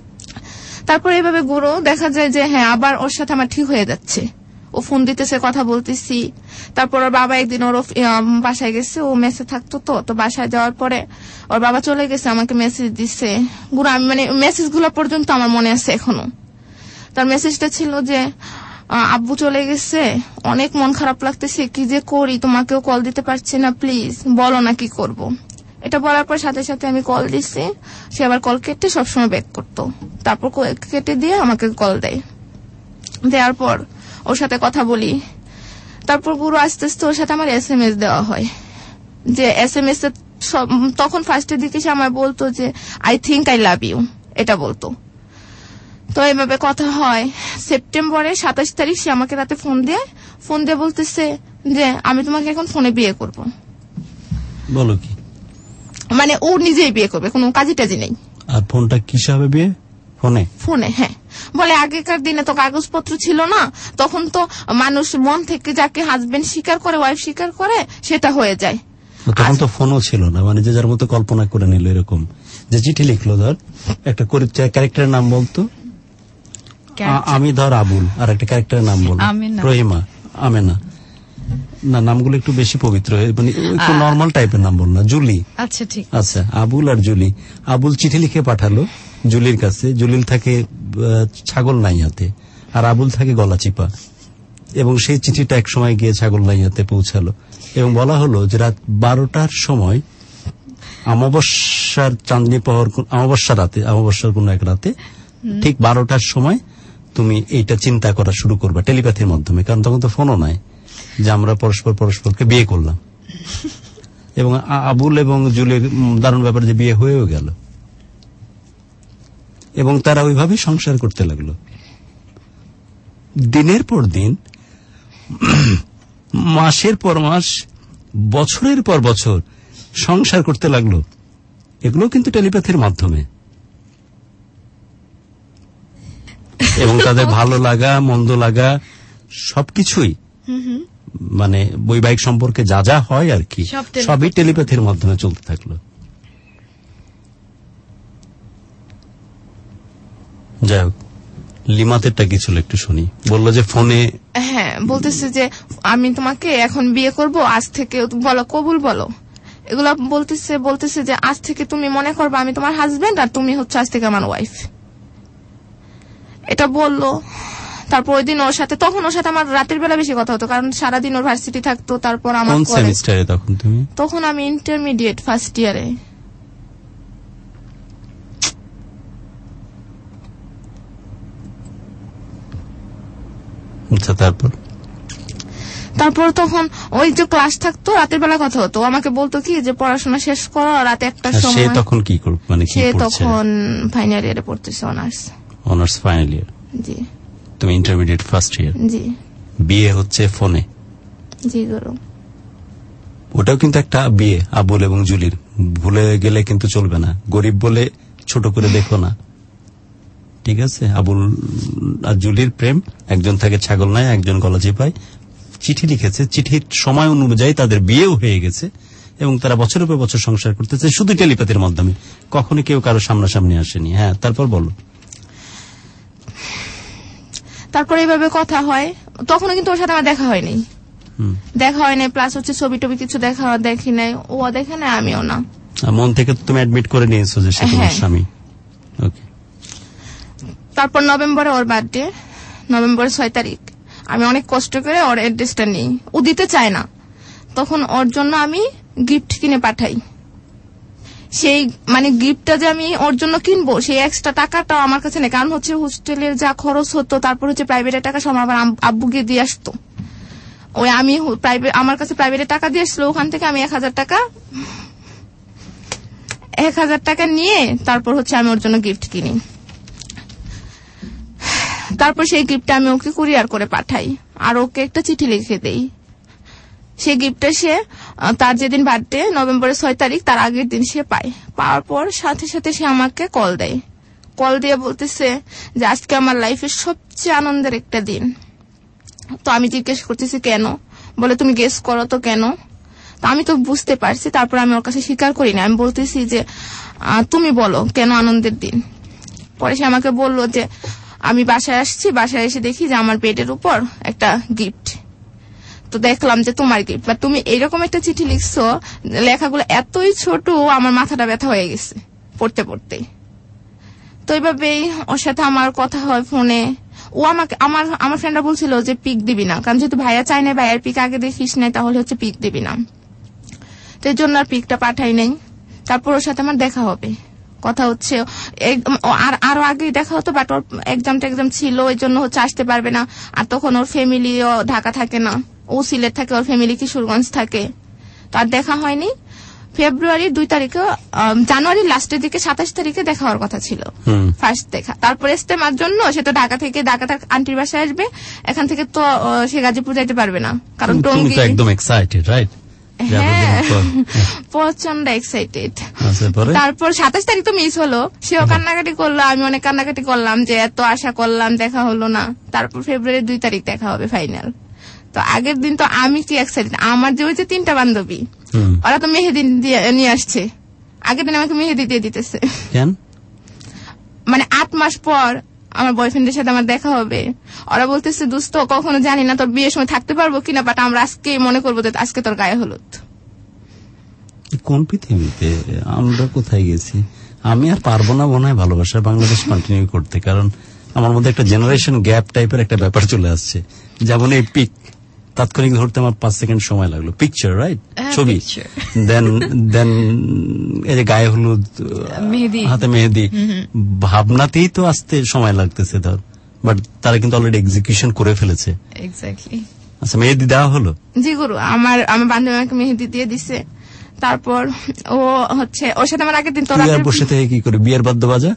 তারপর এইভাবে গুরু দেখা যায় যে হ্যাঁ আবার ওর সাথে আমার ঠিক হয়ে যাচ্ছে, ও ফোন দিতেছে, কথা বলতেছি। তারপর ওর বাবা একদিন ওর বাসায় গেছে, ও মেসে থাকতো, তো তো বাসায় যাওয়ার পরে ওর বাবা চলে গেছে, আমাকে মেসেজ দিচ্ছে। গুরু আমি মানে মেসেজ গুলো পর্যন্ত আমার মনে আছে এখনো। তার মেসেজটা ছিল যে আব্বু চলে গেছে, অনেক মন খারাপ লাগতেছে, কি যে করি, তোমাকেও কল দিতে পারছি না, প্লিজ বলো না কি করব। এটা বলার পর সাথে সাথে আমি কল দিছি, সে আবার কল কেটে সবসময় ব্যাক করতো, তারপর কেটে দিয়ে আমাকে কল দেয়, দেওয়ার পর ওর সাথে কথা বলি, তারপর পুরো আস্তে আস্তে ওর সাথে আমার এস এম এস দেওয়া হয়, যে এস এম এস তখন ফার্স্টের দিকে সে আমার বলতো যে I think I love you, এটা বলতো। তো এইভাবে কথা হয়। সেপ্টেম্বরের সাতাশ তারিখ সে আমাকে রাতে ফোন দিয়ে ফোন দিয়ে বলতেছে যে আমি তোমাকে এখন ফোনে বিয়ে করব। বলো কি? মানে ও নিজেই বিয়ে করবে, কোনো কাজী টাজি নেই। আর ফোনটা কিভাবে বিয়ে? ফোনে? ফোনে, হ্যাঁ। বলে আগেকার দিনে তো কাগজপত্র ছিল না, তখন তো মানুষ মন থেকে যাকে হাজবেন্ড স্বীকার করে, ওয়াইফ স্বীকার করে, সেটা হয়ে যায়। তখন তো ফোনও ছিল না, মানে যে যার মতো কল্পনা করে নিল এরকম, যে চিঠি লিখলো, ধর একটা ক্যারেক্টারের নাম বলতো, আমি ধর আবুল, আর একটা ক্যারেক্টারের নাম বল রহিমা, আমেনা, না নামগুলো একটু বেশি পবিত্র, মানে একটু নর্মাল টাইপের নাম বল না, জুলি। আচ্ছা ঠিক আচ্ছা, আবুল আর জুলি। আবুল চিঠি লিখে পাঠালো জুলির কাছে, জুলির থাকে ছাগল নাইয়াতে, আর আবুল থাকে গলা চিপা, এবং সেই চিঠিটা এক সময় গিয়ে ছাগল নাইয়াতে পৌঁছালো, এবং বলা হলো যে রাত বারোটার সময় অমাবস্যার চাঁদনি পহর, অমাবস্যা রাতে, অমাবস্যার কোন এক রাতে ঠিক বারোটার সময় তুমি এইটা চিন্তা করা শুরু করবে টেলিপ্যাথির মাধ্যমে, কারণ তখন তো ফোনও নাই, যে আমরা পরস্পর পরস্পরকে বিয়ে করলাম। এবং আবুল এবং জুলির দারুণ ব্যাপার যে বিয়ে হয়েও গেল, এবং তারা ওইভাবে সংসার করতে লাগলো দিনের পর দিন, মাসের পর মাস, বছরের পর বছর সংসার করতে লাগলো। এগুলো কিন্তু টেলিপ্যাথির মাধ্যমে, এবং তাদের ভালো লাগা মন্দ লাগা সবকিছুই, মানে বৈবাহিক সম্পর্কে যা যা হয় আর কি, সবই টেলিপ্যাথির মাধ্যমে চলতে থাকলো। যাই হোক, লিমাতেরটা কি ছিল একটু শুনি। বললো যে ফোনে, হ্যাঁ বলতেছে যে আমি তোমাকে এখন বিয়ে করব, আজ থেকে বলো কবুল বলো, এগুলা বলতেছে। বলতেছে যে আজ থেকে তুমি মনে করবে আমি তোমার হাজবেন্ড, আর তুমি হচ্ছে আজ থেকে আমার ওয়াইফ, এটা বললো। তারপর ওই দিন ওর সাথে, তখন ওর সাথে আমার রাতের বেলা বেশি কথা হতো, কারণ সারাদিন ওর ভার্সিটি থাকতো। তারপর আমার কোন সেমিস্টারে তখন তুমি? তখন আমি ইন্টারমিডিয়েট ফার্স্ট ইয়ারে। আচ্ছা, তারপর তারপর তখন ওই যে ক্লাস থাকতো, রাতের বেলা কথা হতো, আমাকে বলতো কি যে পড়াশোনা শেষ করো, রাতে একটার সময়। সে তখন কি করবে, মানে কি সে পড়ছে? তখন ফাইনাল ইয়ারে পড়তেছে, অনার্স। Honours final year? জি। তুমি ইন্টারমিডিয়েট ফার্স্ট ইয়ার? জি। বিয়ে হচ্ছে ফোনে? জি গুরু। ওটাও কিন্তু একটা বিয়ে, আবুল এবং জুলির। ভুলে গেলে কিন্তু চলবে না, গরিব বলে ছোট করে দেখো না, ঠিক আছে? আবুল আর জুলির প্রেম, একজন থাকে ছাগল নাই, একজন গলা চিপায়। চিঠি লিখেছে, চিঠির সময় অনুযায়ী তাদের বিয়েও হয়ে গেছে, এবং তারা বছরের পর বছর সংসার করতেছে শুধু টেলিপ্যাথির মাধ্যমে, কখনো কেউ কারো সামনাসামনি আসেনি। হ্যাঁ, তারপর বলো। তারপর এইভাবে কথা হয়, তখনও কিন্তু ওর সাথে আমার দেখা হয়নি, দেখা হয়নি, প্লাস হচ্ছে ছবি টবি কিছু দেখা দেখি নাই, ও দেখে না, আমিও না। মন থেকে তুমি অ্যাডমিট করে নিয়েছো যে সে তোমার স্বামী? ওকে। তারপর নভেম্বরে ওর বার্থডে, নভেম্বরের ছয় তারিখ, আমি অনেক কষ্ট করে ওর অ্যাড্রেসটা নিই, ও দিতে চায় না, তখন ওর জন্য আমি গিফট কিনে পাঠাই। সেই মানে গিফটটা যে আমি ওর জন্য কিনবো, সেই এক্সট্রা টাকাটা আমার কাছে নেই, কারণ হচ্ছে হোস্টেলের যা খরচ হতো, তারপর হচ্ছে প্রাইভেটের টাকা সব আমার আব্বুকে দিয়ে আসতো। ওই আমি প্রাইভেট, আমার কাছে প্রাইভেটের টাকা দিয়ে আসলো, ওখান থেকে আমি এক হাজার টাকা এক হাজার টাকা নিয়ে তারপর হচ্ছে আমি ওর জন্য গিফট কিনি। তারপর সেই গিফটটা আমি ওকে কুরিয়ার করে পাঠাই, আর ওকে একটা চিঠি লিখে দেই। সেই গিফটটা সে তার যেদিন বার্থডে, নভেম্বরের ছয় তারিখ, তার আগের দিন সে পায়। পাওয়ার পর সাথে সাথে সে আমাকে কল দেয়, কল দিয়ে বলতেছে যে আজকে আমার লাইফের সবচেয়ে আনন্দের একটা দিন। তো আমি জিজ্ঞেস করতেছি কেন, বলে তুমি গেস করো তো কেন। তো আমি তো বুঝতে পারছি, তারপর আমি ওর কাছে স্বীকার করি না, আমি বলতেছি যে তুমি বলো কেন আনন্দের দিন। পরে সে আমাকে বললো যে আমি বাসায় আসছি, বাসায় এসে দেখি যে আমার বেডের উপর একটা গিফট, তো দেখলাম যে তোমার গিফট, বা তুমি এইরকম একটা চিঠি লিখছো, লেখাগুলো এতই ছোট, আমার মাথাটা ব্যথা হয়ে গেছে পড়তে পড়তে। তো এইভাবেই ওর সাথে আমার কথা হয় ফোনে। ও আমাকে, আমার আমার ফ্রেন্ডরা বলছিল যে পিক দিবি না, কারণ যেহেতু ভাইয়া চাই না, ভাইয়ার পিক আগে দেখিস নাই, তাহলে হচ্ছে পিক দিবি না, তো এই জন্য আর পিকটা পাঠাই নাই। তারপর ওর সাথে আমার দেখা হবে, কথা হচ্ছে আর আরো আগেই দেখা হতো, বাট ওর এক্সাম টেক্সাম ছিল ওই জন্য হচ্ছে আসতে পারবে না। আর তখন ওর ফ্যামিলিও ঢাকা থাকে না, ও সিলেট থাকে, ওর ফ্যামিলি কিশোরগঞ্জ থাকে, তো আর দেখা হয়নি। ফেব্রুয়ারির দুই তারিখে জানুয়ারির লাস্টের দিকে সাতাশ তারিখে দেখা হওয়ার কথা ছিল ফার্স্ট দেখা। তারপরে ইস্তেমার জন্য সে তো ঢাকা থেকে ঢাকা থেকে আন্টির বাসায় আসবে, এখান থেকে তো সে গাজীপুর যাইতে পারবে না, কারণ টঙ্গী একদম এক্সাইটেড, রাইট? হ্যাঁ, প্রচন্ড এক্সাইটেড। তারপর সাতাশ তারিখ তো মিস হলো, সেও কান্নাকাটি করলো, আমি অনেক কান্নাকাটি করলাম যে এত আশা করলাম দেখা হলো না। তারপর ফেব্রুয়ারির দুই তারিখ দেখা হবে ফাইনাল। তো আগের দিন তো আমি কি এক্সাইটেড, আমার যে ওই যে তিনটা বান্ধবী ওরা তো মেহেদি নিয়ে আসছে, আগের দিন আমাকে মেহেদি দিয়ে দিতেছে। মানে আট মাস পর আমার বয়ফ্রেন্ডের সাথে আমার দেখা হবে, ওরা বলতেছে দোস্ত কখনো জানি না তোর বিয়ের সময় থাকতে পারবো কিনা, বাট আমরা আজকে মনে করবো যে আজকে তোর গায়ে হলুদ। কোন পৃথিবীতে আমরা কোথায় গেছি? আমি আর পারবো না মনে হয় ভালোবাসা বাংলাদেশ কন্টিনিউ করতে, কারণ আমার মধ্যে একটা জেনারেশন গ্যাপ টাইপের একটা ব্যাপার চলে আসছে। যেমন এই পিক তাৎক্ষণিক ধরতে আমার পাঁচ সেকেন্ড সময় লাগলো, পিকচার রাইট, ছবি, দেন দেন এই যে গায়ে হলুদ, হাতে মেহেদি, ভাবনাতেই তো আসতে সময় লাগতেছে ধর, বাট তারা কিন্তু অলরেডি এক্সিকিউশন করে ফেলেছে। আচ্ছা, মেহেদি দেওয়া হলো? জি গুরু, আমার আমার বান্ধবী আমাকে মেহেদি দিয়ে দিছে। তারপর ও হচ্ছে ওর সাথে আমার আগের দিন তো বসে থেকে কি করে বিয়ের বাদ্য বাজা,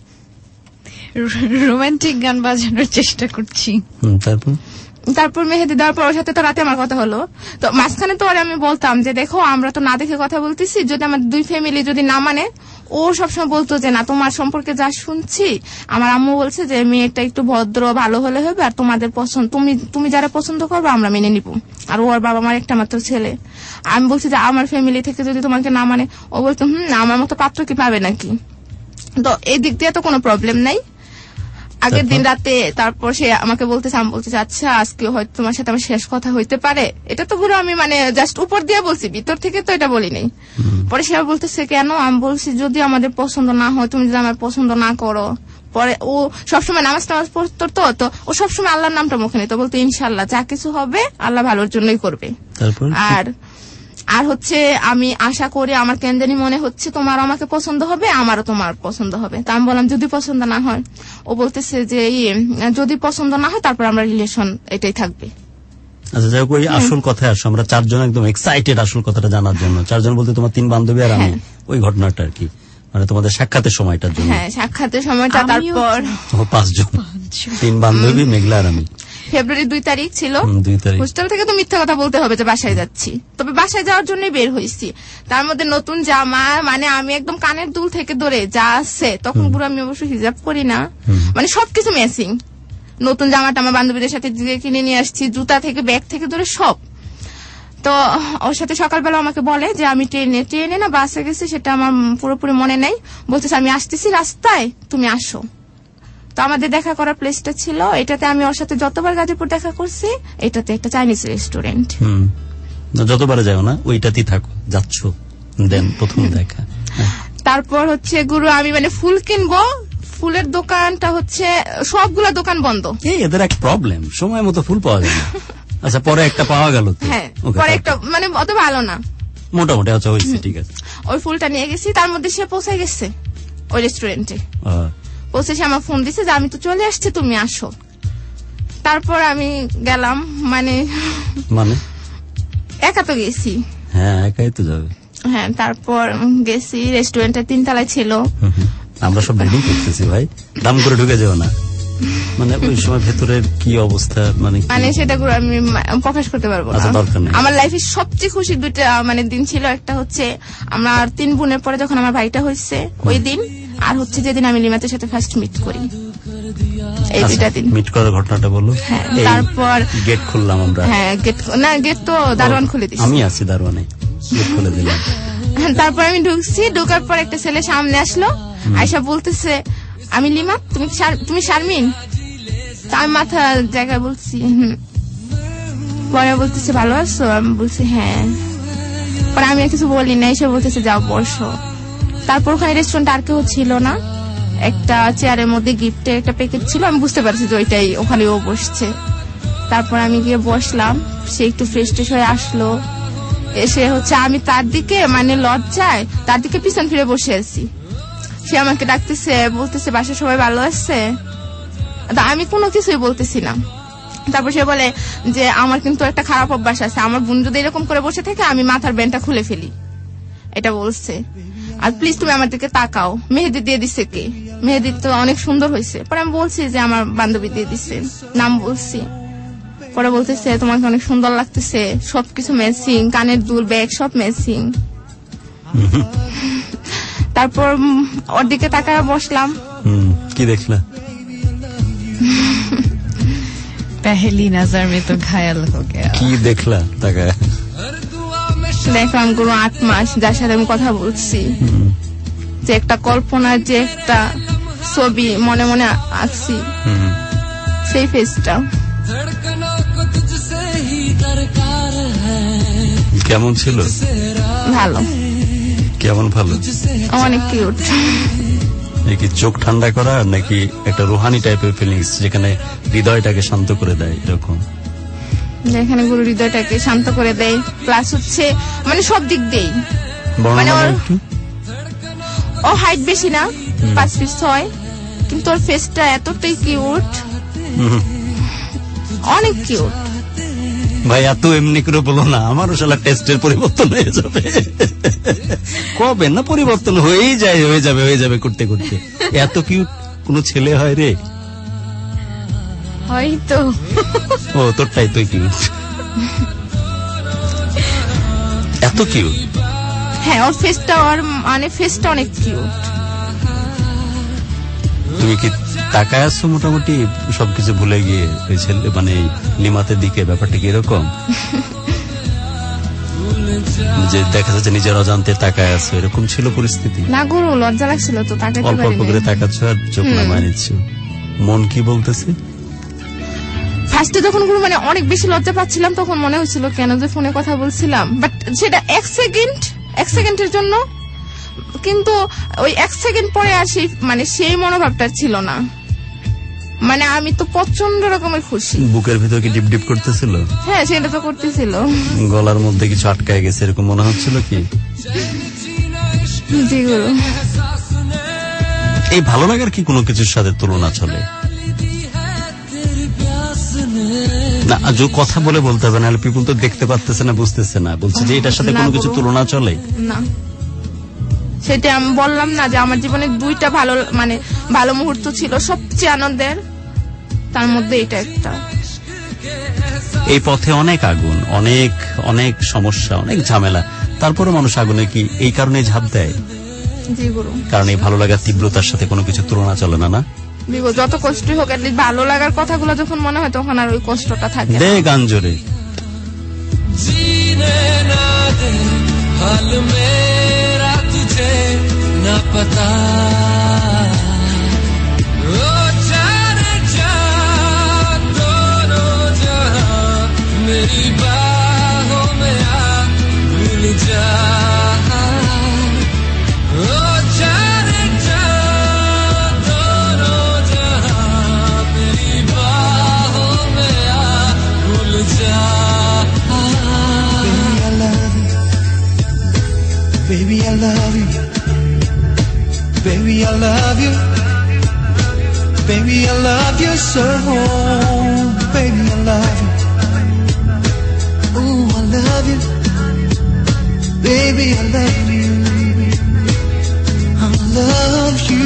রোমান্টিক গান বাজানোর চেষ্টা করছি। তারপর তারপর মেহেদি দেওয়ার পর ওর সাথে তো রাতে আমার কথা হলো। তো মাঝখানে তো আমি বলতাম যে দেখো আমরা তো না দেখে কথা বলতেছি, যদি আমার দুই ফ্যামিলি যদি না মানে, ও সবসময় বলতো যে না তোমার সম্পর্কে যা শুনছি আমার আম্মু বলছে যে মেয়েটা একটু ভদ্র ভালো হলে হবে, আর তোমাদের পছন্দ তুমি তুমি যারা পছন্দ করবে আমরা মেনে নিব। আর ওর বাবা আমার একটা মাত্র ছেলে, আমি বলছি যে আমার ফ্যামিলি থেকে যদি তোমাকে না মানে, ও বলতো হুম আমার মতো পাত্র কি পাবে নাকি। তো এই দিক দিয়ে তো কোনো প্রবলেম নাই। আগের দিন রাতে তারপর সে আমাকে বলতেছে, আমি বলতেছি আচ্ছা আজকে হয়তো তোমার সাথে আমার শেষ কথা হইতে পারে, এটা তো পুরো আমি মানে জাস্ট উপর দিয়ে বলছি, ভিতর থেকে তো এটা বলি নাই। পরে সে বলতেছে কেন, আমি বলছি যদি আমাদের পছন্দ না হয়, তুমি যদি আমার পছন্দ না করো। পরে ও সবসময় নামাজ টামাজ পড়তো, তো তো ও সবসময় আল্লাহর নামটা মুখে নিত, বলতো ইনশাল্লাহ যা কিছু হবে আল্লাহ ভালোর জন্যই করবে। আর আর হচ্ছে আমি আশা করি, আমার কেন জানি মনে হচ্ছে তোমার আমাকে পছন্দ হবে, আমারও তোমার পছন্দ হবে। তা আমি বললাম যদি পছন্দ না হয়, ও বলতেছে যে যদি পছন্দ না হয় তারপর আমরা রিলেশন এটাই থাকবে। আচ্ছা যাই হোক, ওই আসল কথায় আসো, আমরা চারজন একদম এক্সাইটেড আসল কথাটা জানার জন্য। চারজন বলতে তোমার তিন বান্ধবী আর আমি, ওই ঘটনাটা আর কি, মানে তোমাদের সাক্ষাতের সময়টার জন্য। হ্যাঁ, সাক্ষাতের সময়টা। তারপর পাঁচজন, তিন বান্ধবী, মেঘলা আর আমি। ফেব্রুয়ারি দুই তারিখ ছিল, হোস্টেল থেকে তো মিথ্যা কথা বলতে হবে যে বাসায় যাচ্ছি, তবে বাসায় যাওয়ার জন্যই বের হয়েছি। তার মধ্যে নতুন জামা, মানে আমি একদম কানের দুল থেকে ধরে যা আছে, তখন পুরো আমি অবশ্য হিজাব করি না, মানে সবকিছু ম্যাচিং। নতুন জামাটা আমার বান্ধবীদের সাথে কিনে নিয়ে আসছি, জুতা থেকে ব্যাগ থেকে ধরে সব। তো ওর সাথে সকালবেলা আমাকে বলে যে আমি ট্রেনে ট্রেনে না বাসে গেছি, সেটা আমার পুরোপুরি মনে নেই, বলতেছে আমি আসতেছি রাস্তায়, তুমি আসো। তো আমাদের দেখা করার প্লেসটা ছিল এটাতে, আমি ওর সাথে যতবার গাজীপুর দেখা করছি, এটাতে একটা চাইনিজ রেস্টুরেন্ট। যতবার যাও না ওইটাতেই থাকো, যাচ্ছ, দেন প্রথম দেখা। তারপর হচ্ছে গুরু আমি মানে ফুল কিনবো, ফুলের দোকানটা হচ্ছে সবগুলা দোকান বন্ধ। এই এদের এক প্রবলেম, সময় মতো ফুল পাওয়া যায় না। আচ্ছা পরে একটা পাওয়া গেল, হ্যাঁ পরে একটা মানে অত ভালো না, মোটামুটি। আচ্ছা হয়েছে, ঠিক আছে। ওই ফুলটা নিয়ে গেছি, তার মধ্যে সে পৌঁছে গেছে ওই রেস্টুরেন্টে। পৌঁছে সে আমার ফোন দিছে যে আমি তো চলে আসছি, তুমি আসো। তারপর আমি গেলাম, মানে মানে একা তো গেছি। হ্যাঁ একাই তো যাবে। হ্যাঁ, তারপর গেছি, রেস্টুরেন্টের তিনতলায় ছিল। আমরা সব রেডি করতেছি ভাই, দাম করে ঢুকে যাও না। মানে ওই সময় ভেতরের কি অবস্থা, মানে মানে সেটা করে আমি প্রকাশ করতে পারবো না। আমার লাইফে সবচেয়ে খুশি দুইটা মানে দিন ছিল, একটা হচ্ছে আমার তিন বোনের পরে যখন আমার ভাইটা হয়েছে ওই দিন, আর হচ্ছে যেদিন আমি লিমাতের সাথে ফার্স্ট মিট করি, এই দুইটা দিন। মিট করার ঘটনাটা বলো। হ্যাঁ, তারপর গেট খুললাম আমরা। হ্যাঁ, গেট না, গেট তো দারোয়ান খুলে দিয়েছে। আমি আছি দারোয়ানে, গেট খুলে দিলাম। তারপর আমি ঢুকছি, ঢোকার পর একটা ছেলে সামনে আসলো, আয়শা বলতেছে আমি লিমা, তুমি তুমি শারমিন? তার মাথা জায়গায় বলছি হুম। পরে বলতেছে ভালো আছো? আমি বলছি হ্যাঁ। পরে আমি কিছু বলি না, এসে বলতেছে যাও বসো। তারপর ওখানে রেস্টুরেন্ট আর কেউ ছিল না, একটা চেয়ারের মধ্যে গিফটের একটা প্যাকেট ছিল, আমি বুঝতে পারছি যে ওইটাই, ওখানে ও বসছে। তারপর আমি গিয়ে বসলাম, সে একটু ফ্রেশ ট্রেশ হয়ে আসলো, এসে হচ্ছে আমি তার দিকে মানে লজ্জায় তার দিকে পিছন ফিরে বসে আছি। সে আমাকে ডাকতেছে, বলতেছে বাসায় সবাই ভালো আছে। আমি কোনো কিছুই বলতেছি না। তারপর সে বলে যে আমার কিন্তু একটা খারাপ অভ্যাস আছে, আমার বোন যদি এরকম করে বসে থাকে আমি মাথার ব্যান্ডটা খুলে ফেলি, এটা বলছে। আর প্লিজ তুমি আমার দিকে তাকাও, মেহেদি দিয়ে দিচ্ছে কে? মেহেদি তো অনেক সুন্দর হয়েছে। পরে আমি বলছি যে আমার বান্ধবী দিয়ে দিচ্ছে, নাম বলছি। পরে বলতেছে তোমাকে অনেক সুন্দর লাগতেছে, সবকিছু ম্যাচিং, কানের দুল, ব্যাগ সব ম্যাচিং। তারপর ওর দিকে তাকায় বসলাম। কি দেখলা? पहली नजर में तो घायल हो गया। কি দেখলা তাকায়? দেখলাম গুরু আট মাস যার সাথে আমি কথা বলছি, যে একটা কল্পনার যে একটা ছবি মনে মনে আঁকছি, সেই ফেসটা। কেমন ছিল? ভালো। কেমন ভালো? অনেক কিউট। নাকি চোখ ঠান্ডা করা, নাকি একটা রুহানি টাইপের ফিলিংস যেখানে হৃদয়টাকে শান্ত করে দেয়, এরকম? যেখানে গুরু হৃদয়টাকে শান্ত করে দেয়, প্লাস হচ্ছে মানে সব দিক দিয়েই। মানে ও হাইট বেশি না, পাঁচ ফিট ছয়, কিন্তু ওর ফেসটা এতটাই কিউট, অনেক কিউট। ভাই এত এমনি করে বলো না, আমারও শালা টেস্টের পরিবর্তন হয়ে যাবে। কবে না পরিবর্তন হয়েই যায়, হয়ে যাবে হয়ে যাবে করতে করতে। এত কিউট কোন ছেলে হয় রে? হয়তো। ও তোরটাই তো কিউট, এত কিউট। হ্যাঁ, ওর ফেসটা, ওর মানে ফেসটা অনেক কিউট। তুমি কি তাকায় আছো মোটামুটি সবকিছু ভুলে গিয়ে ওই ছেলে মানে নিমাতের দিকে? ব্যাপারটা কি এরকম যে দেখা যাচ্ছে নিজের অজান্তে তাকায় আছো, এরকম ছিল পরিস্থিতি? না গুরু, লজ্জা লাগছিল তো, তাকাতে পারিনি। অল্প অল্প করে তাকাচ্ছ আর চোখ নামায় নিচ্ছ। মন কি বলতেছে? ফার্স্টে যখন গুরু মানে অনেক বেশি লজ্জা পাচ্ছিলাম, তখন মনে হচ্ছিল কেন যে ফোনে কথা বলছিলাম, বাট সেটা এক সেকেন্ড এক সেকেন্ডের জন্য, কিন্তু ওই এক সেকেন্ড পরে আর সেই মানে সেই মনোভাবটা ছিল না। মানে আমি তো প্রচন্ড রকমের খুশি। বুকের ভিতর কি ডিপ ডিপ করতেছিল? হ্যাঁ, সেটা তো করতেছিল। গলার মধ্যে কিছু আটকায় গেছে এরকম মনে হচ্ছিল কি? জি গুরু। এই ভালো লাগার কি কোনো কিছুর সাথে তুলনা চলে না? যে কথা বলে বলতে হবে, নাহলে পিপুল তো দেখতে পারতেছে না, বুঝতেছে না, বলছে যে এটার সাথে কোনো কিছু তুলনা চলে না। সেটা আমি বললাম না যে আমার জীবনে দুইটা ভালো মানে ভালো মুহূর্ত ছিল, সবচেয়ে আনন্দের, তার মধ্যে এটা একটা। এই পথে অনেক আগুন, অনেক অনেক সমস্যা, অনেক ঝামেলা, তারপরে মানুষ আগুনে কি এই কারণে ঝাঁপ দেয়? জি গুরু। কারণ এই ভালো লাগার তীব্রতার সাথে কোনো কিছু তুলনা চলে না। না যত কষ্টই হোক, এটলিস্ট ভালো লাগার কথাগুলো যখন মনে হয় তখন আর ওই কষ্টটা থাকে না। দে গান জোরে। जीने ना दे हाल मेरा तुझे न पता, ओ जाने जा दोनों जहां मेरी बाहों में आ भूल जा, ओ जाने जा दोनों जहां मेरी बाहों में आ भूल जा। Baby, I love you. Baby, I love you. Baby, I love you so. Baby, I love you. Ooh, I love you. Baby, I love you. I love you.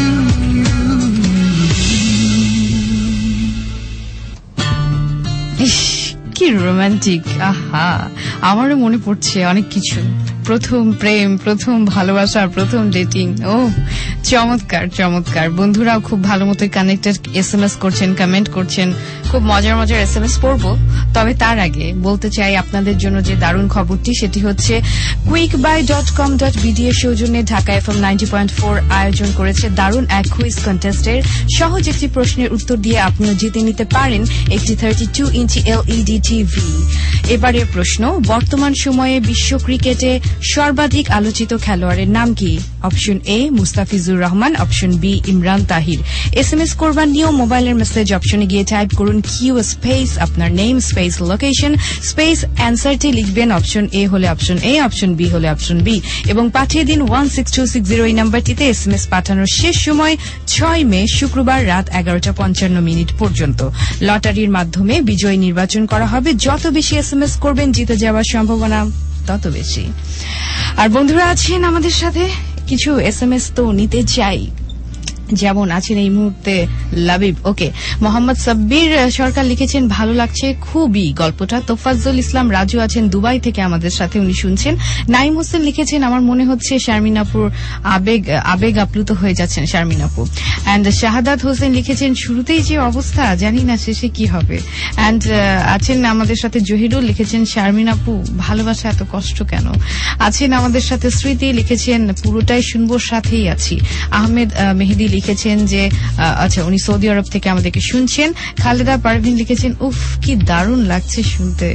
কি রোমান্টিক! আহা, আমারও মনে পড়ছে অনেক কিছু। প্রথম প্রেম, প্রথম ভালোবাসা, প্রথম ডেটিং। ও চমৎকার চমৎকার। বন্ধুরাও খুব ভালো মতো কানেক্টেড, এস এম এস করছেন, কমেন্ট করছেন, খুব মজার মজার এস এম এস পড়বো। তবে তার আগে বলতে চাই আপনাদের জন্য যে দারুণ খবরটি, সেটি হচ্ছে quick buy dot com dot BD এর সৌজন্যে Dhaka F M ninety point four আয়োজন করেছে দারুণ এক কুইজ কন্টেস্টের। সহজ একটি প্রশ্নের উত্তর দিয়ে আপনিও জিতে নিতে পারেন একটি thirty two inch LED TV. এবারের প্রশ্ন, বর্তমান সময়ে বিশ্ব ক্রিকেটে সর্বাধিক আলোচিত খেলোয়াড়ের নাম কি? Option A Mustafizur Rahman, option B Imran Tahir. S M S করবার নিয়েও মোবাইলের মেসেজ অপশনে গিয়ে টাইপ করুন কিউ স্পেস আপনার নেম স্পেস লোকেশন স্পেস অ্যান্সারটি লিখবেন। অপশন এ হলে অপশন এ, অপশন বি হলে অপশন বি, এবং পাঠিয়ে দিন one six two six zero এই নাম্বারটিতে। এস এম এস পাঠানোর শেষ সময় ছয় মে শুক্রবার রাত এগারোটা পঞ্চান্ন মিনিট পর্যন্ত। লটারির মাধ্যমে বিজয়ী নির্বাচন করা হবে। যত বেশি এস এম এস করবেন জিতে যাওয়ার সম্ভাবনা তত বেশি। আর বন্ধুরা আছেন আমাদের সাথে, কিছু এস এম এস তো নিতে চাই। যেমন আছেন এই মুহূর্তে লাবিব। ওকে, মোহাম্মদ সাব্বির সরকার লিখেছেন ভালো লাগছে খুবই গল্পটা। তোফাজ্জল ইসলাম রাজু আছেন দুবাই থেকে আমাদের সাথে, উনি শুনছেন। নাইম হোসেন লিখেছেন আমার মনে হচ্ছে শারমিন আপুর আবেগ আবেগ আপ্লুত হয়ে যাচ্ছেন শারমিন আপু। অ্যান্ড শাহাদাত হোসেন লিখেছেন শুরুতেই যে অবস্থা জানি না শেষে কি হবে। অ্যান্ড আছেন আমাদের সাথে জহিরুল লিখেছেন শারমিন আপু ভালোবাসা এত কষ্ট কেন। আছেন আমাদের সাথে স্মৃতি লিখেছেন পুরোটাই শুনবো সাথেই আছি। আহমেদ মেহেদি লিখেছেন যে আচ্ছা উনি সৌদি আরব থেকে আমাদেরকে শুনছেন। খালেদা পারভিন লিখেছেন উফ কি দারুণ লাগছে শুনতে।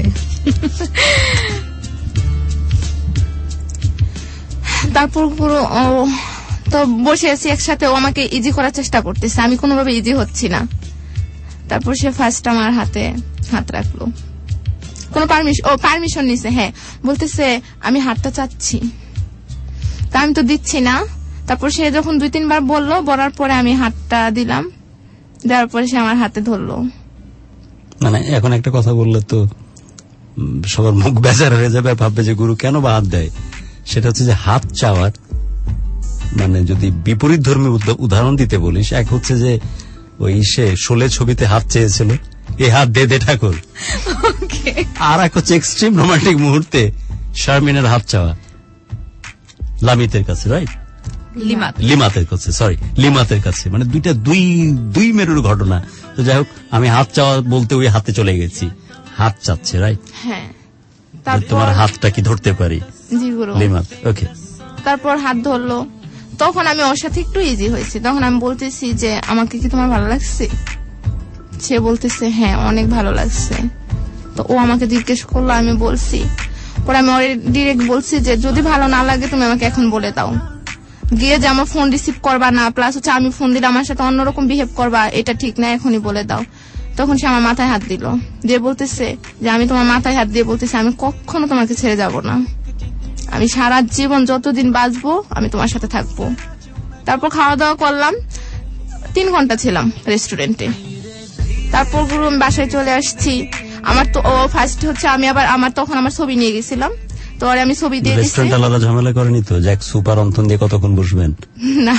তারপর পুরো তো বসে আছি একসাথে, ও আমাকে ইজি করার চেষ্টা করতেছে, আমি কোনোভাবে ইজি হচ্ছি না। তারপর সে ফার্স্ট আমার হাতে হাত রাখলো, কোন পারমিশন ও পারমিশন নিছে, হ্যাঁ বলতেছে আমি হাতটা চাচ্ছি, তা আমি তো দিচ্ছি না। তারপর সে যখন দুই তিনবার বললো, বলার পরে আমি হাতটা দিলাম, দেওয়ার পরে সে আমার হাতে ধরলো। মানে এখন একটা কথা বললে তো সবার মুখ বেজার হয়ে যাবে, ভাববে যে গুরু কেন বা হাত দেয়। সেটা হচ্ছে যে হাত চাওয়ার মানে যদি বিপরীত ধর্মী উদাহরণ দিতে বলিস, এক হচ্ছে যে ওই সে শোলে ছবিতে হাত চেয়েছিল, এই হাত দে দে ঠাকুর। আর এক হচ্ছে এক্সট্রিম রোমান্টিক মুহূর্তে শারমিনের হাত চাওয়া লামিতের কাছে, রাইট লিমাতের কাছে, সরি লিমাতের কাছে, মানে দুইটা দুই দুই মেরুর ঘটনা। তো যাই হোক, আমি হাত চাওয়া বলতে ওই হাতে চলে গেছি, হাত চাচ্ছে, রাইট? হ্যাঁ, তোমার হাতটা কি ধরতে পারি? জি গুরু। লিমাত, ওকে। তারপর হাত ধরলো, তখন আমি ওর সাথে একটু ইজি হয়েছি। তখন আমি বলতেছি যে আমাকে কি তোমার ভালো লাগছে? সে বলতেছে হ্যাঁ অনেক ভালো লাগছে। তো ও আমাকে জিজ্ঞেস করলো, আমি বলছি, পরে আমি ওর ডিরেক্ট বলছি যে যদি ভালো না লাগে তুমি আমাকে এখন বলে দাও, গিয়ে যে আমার ফোন রিসিভ করবা না, প্লাস হচ্ছে আমি ফোন দিলে আমার সাথে অন্যরকম বিহেভ করবা, এটা ঠিক না, এখনই বলে দাও। তখন সে আমার মাথায় হাত দিল, দিয়ে বলতেছে যে আমি তোমার মাথায় হাত দিয়ে বলতেছি আমি কখনো তোমাকে ছেড়ে যাব না, আমি সারা জীবন যতদিন বাঁচবো আমি তোমার সাথে থাকবো। তারপর খাওয়া দাওয়া করলাম, তিন ঘন্টা ছিলাম রেস্টুরেন্টে। তারপর গুরু আমি বাসায় চলে আসছি। আমার তো ও ফার্স্ট হচ্ছে আমি আবার আমার তখন আমার ছবি নিয়ে গেছিলাম, তো আমি ছবি দিয়ে দিচ্ছি। রেস্টুরেন্ট আলাদা ঝামেলা করেনি তো, জ্যাক সুপার অন্থন দিয়ে কতক্ষণ বসবেন? না।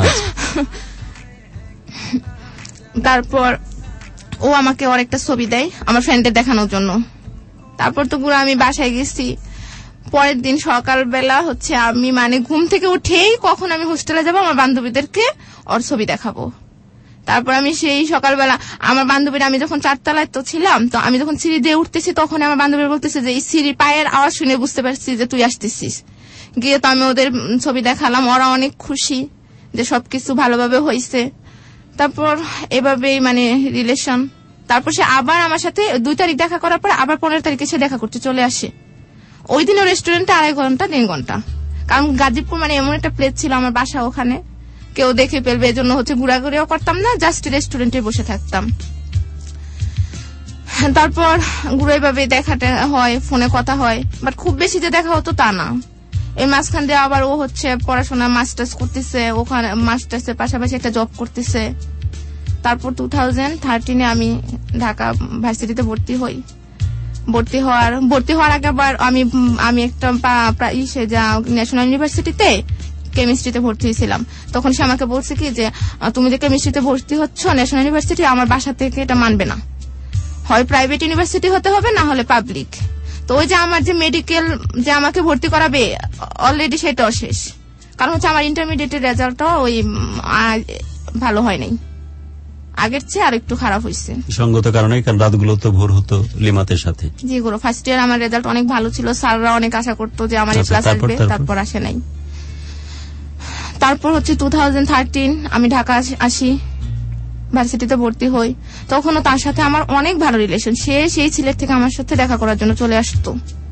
তারপর ও আমাকে ওর একটা ছবি দেয় আমার ফ্রেন্ডের দেখানোর জন্য। তারপর তো পুরো আমি বাসায় গেছি। পরের দিন সকালবেলা হচ্ছে আমি মানে ঘুম থেকে উঠেই কখন আমি হোস্টেলে যাবো আমার বান্ধবীদেরকে ওর ছবি দেখাবো। তারপর আমি সেই সকালবেলা আমার বান্ধবীরা, আমি যখন চারতলায় তো ছিলাম, তো আমি যখন সিঁড়ি দিয়ে উঠতেছি তখন আমার বান্ধবী বলতেছে যে এই সিঁড়ি পায়ের আওয়াজ শুনে বুঝতে পারছি যে তুই আসতেছিস। গিয়ে তো আমি ওদের ছবি দেখালাম, ওরা অনেক খুশি যে সবকিছু ভালোভাবে হয়েছে। তারপর এভাবেই মানে রিলেশন। তারপর সে আবার আমার সাথে দুই তারিখ দেখা করার পর আবার পনেরো তারিখে সে দেখা করতে চলে আসে। ওই দিনও রেস্টুরেন্টে আড়াই ঘন্টা তিন ঘন্টা, কারণ গাজীপুর মানে এমন একটা প্লেস ছিল আমার বাসা, ওখানে কেউ দেখে ফেলবে, এই জন্য হচ্ছে ঘোরাঘুরিও করতাম না, জাস্ট রেস্টুরেন্টে বসে থাকতাম। তারপর ঘুরে ভাবে দেখাটা হয়, ফোনে কথা হয়, বাট খুব বেশি যে দেখা হতো তা না। এই মাঝখান দিয়ে আবার ও হচ্ছে পড়াশোনা মাস্টার্স করতেছে, ওখানে মাস্টার্স এর পাশাপাশি একটা জব করতেছে। তারপর টু থাউজেন্ড থার্টিনে আমি ঢাকা ভার্সিটিতে ভর্তি হই। ভর্তি হওয়ার ভর্তি হওয়ার আগে আবার আমি আমি একটা ইসে যা ন্যাশনাল ইউনিভার্সিটিতে কেমিস্ট্রিতে ভর্তি হয়েছিলাম। তখন সে আমাকে বলছে কি যে তুমি যে কেমিস্ট্রিতে ভর্তি হচ্ছ ন্যাশনাল ইউনিভার্সিটি, আমার বাসা থেকে এটা মানবে না, হয় প্রাইভেট ইউনিভার্সিটি হতে হবে না হলে পাবলিক। তো ওই যে আমার যে মেডিকেল যে আমাকে ভর্তি করাবে অলরেডি সেটাও শেষ, কারণ হচ্ছে আমার ইন্টারমিডিয়েটের রেজাল্টটা ওই ভালো হয় নাই, আগের চেয়ে আর একটু খারাপ হয়েছে সঙ্গত কারণে, কারণ রাতগুলো তো ভোর হতো লিমাতের সাথে। জি গুরু, ফার্স্ট ইয়ার আমার রেজাল্ট অনেক ভালো ছিল, স্যাররা অনেক আশা করতো যে আমার এ প্লাস আসবে, তারপর আসে নাই। তারপর হচ্ছে টু থাউজেন্ড থার্টিন আমি ঢাকা আসি, ভার্সিটিতে ভর্তি হই। তখনও তার সাথে আমার অনেক ভালো রিলেশন। সে সেই ছেলের থেকে আমার সাথে দেখা করার জন্য চলে আসতো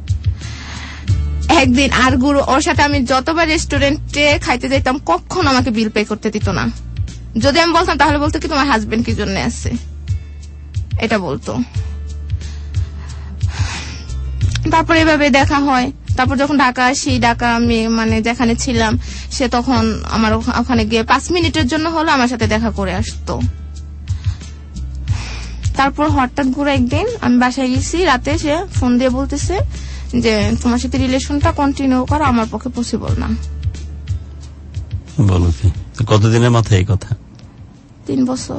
একদিন। আর গুরু ওর সাথে আমি যতবার রেস্টুরেন্টে খাইতে যাইতাম কখনো আমাকে বিল পে করতে দিত না। যদি আমি বলতাম তাহলে বলতো কি তোমার হাজবেন্ড কি জন্য আছে, এটা বলতো। তারপর এভাবে দেখা হয়। তারপর যখন ঢাকা আসি, ঢাকা আমি মানে যেখানে ছিলাম সে তখন আমার ওখানে গিয়ে পাঁচ মিনিটের জন্য হলো আমার সাথে দেখা করে আসতো। তারপর হঠাৎ করে একদিন আমি বাসায় গেছি রাতে, সে ফোন দিয়ে বলতেছে যে তোমার সাথে রিলেশনটা কন্টিনিউ করা আমার পক্ষে পসিবল না। বলো কি, কতদিনের মাথায় এই কথা? তিন বছর।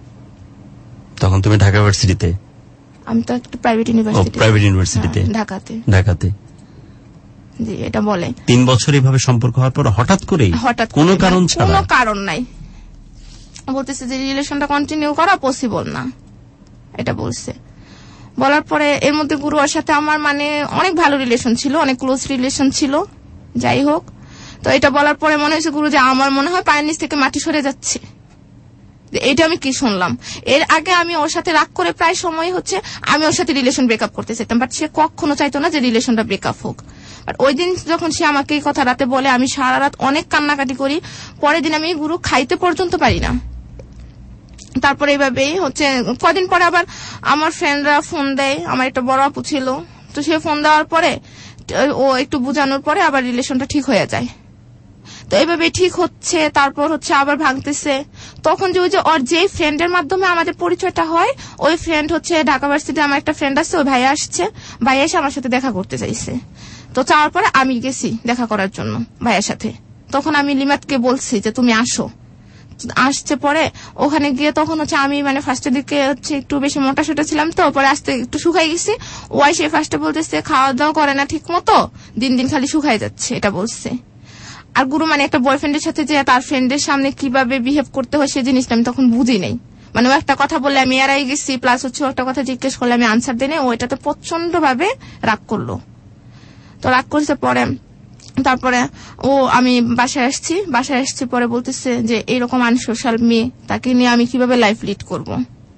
তখন তুমি ঢাকা ইউনিভার্সিটিতে? আমি তো একটা প্রাইভেট ইউনিভার্সিটি। প্রাইভেট ইউনিভার্সিটিতে ঢাকাতে। ঢাকাতে জি, এটা বলে তিন বছর এইভাবে সম্পর্ক হওয়ার পর হঠাৎ করে হঠাৎ কোনো কারণ ছাড়া, কোনো কারণ নাই, বলতেছে যে রিলেশনটা কন্টিনিউ করা পসিবল না, এটা বলছে। বলার পরে এর মধ্যে গুরুর সাথে আমার মানে অনেক ভালো রিলেশন ছিল, অনেক ক্লোজ রিলেশন ছিল, যাই হোক। তো এটা বলার পরে মনে হয়েছে গুরু যে আমার মনে হয় পায়ের নিচ থেকে মাটি সরে যাচ্ছে। এটা আমি কি শুনলাম? এর আগে আমি ওর সাথে রাগ করে প্রায় সময় হচ্ছে আমি ওর সাথে রিলেশন ব্রেকআপ করতে চাইতাম, বাট সে কখনো চাইতো না যে রিলেশনটা ব্রেকআপ হোক। আর ওই দিন যখন সে আমাকে এই কথা রাতে বলে, আমি সারা রাত অনেক কান্নাকাটি করি। পরের দিন আমি গুরু খাইতে পর্যন্ত পারি না। তারপরে এইভাবেই হচ্ছে কদিন পরে আবার আমার ফ্রেন্ডরা ফোন দেয়, আমার একটা বড় আপু ছিল, তো সে ফোন দেওয়ার পরে ও একটু বুঝানোর পরে আবার রিলেশনটা ঠিক হয়ে যায়। তো এইভাবে ঠিক হচ্ছে, তারপর হচ্ছে আবার ভাঙতেছে। তখন যে ওই যে ওর যে ফ্রেন্ডের মাধ্যমে আমাদের পরিচয়টা হয়, ওই ফ্রেন্ড হচ্ছে ঢাকা ভার্সিটিতে আমার একটা ফ্রেন্ড আছে, ওই ভাইয়া আসছে, ভাইয়া এসে আমার সাথে দেখা করতে চাইছে। তো চাওয়ার পরে আমি গেছি দেখা করার জন্য ভাইয়ার সাথে। তখন আমি লিমাতকে বলছি যে তুমি আসো। আসছে পরে ওখানে গিয়ে তখন হচ্ছে আমি মানে ফার্স্টের দিকে হচ্ছে একটু বেশি মোটা সোটা ছিলাম, তো পরে আসতে একটু শুকাই গেছি। ওয়াই সে ফার্স্টে বলতেছে খাওয়া দাওয়া করে না ঠিক মতো, দিন দিন খালি শুকাই যাচ্ছে, এটা বলছে। আর গুরু মানে একটা বয়ফ্রেন্ডের সাথে যে তার ফ্রেন্ডের সামনে কিভাবে বিহেভ করতে হয় সে জিনিসটা আমি তখন বুঝি নাই। মানে ও একটা কথা বললে আমি এড়াই গেছি, প্লাস হচ্ছে একটা কথা জিজ্ঞেস করলে আমি আনসার দিই নাই। ও এটাতে প্রচন্ড ভাবে রাগ করলো। তো রাগ করছে পরে, তারপরে ও আমি বাসায় আসছি, বাসায় আসছি পরে বলতেছে যে এইরকম আনসোশাল মেয়ে, তাকে নিয়ে আমি কিভাবে লাইফ লিড করব।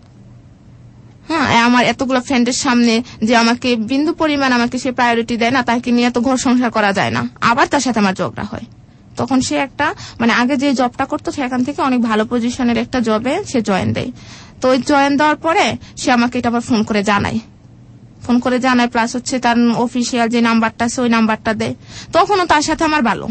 হ্যাঁ, আমার এতগুলো ফ্রেন্ডের সামনে যে আমাকে বিন্দু পরিমাণ আমাকে সে প্রায়োরিটি দেয় না, তাকে নিয়ে এত ঘর সংসার করা যায় না। আবার তার সাথে আমার ঝগড়া হয়। তখন সে একটা মানে আগে যে জবটা করতো সেখান থেকে অনেক ভালো পজিশনের একটা জবে সে জয়েন দেয়। তো ওই জয়েন দেওয়ার পরে সে আমাকে এটা আবার ফোন করে জানায়, ফোন করে জানায় প্লাস হচ্ছে তার অফিসিয়াল যে নাম্বারটা আছে ওই নাম্বারটা দেয়। তখনও তার সাথে আমার ভালো।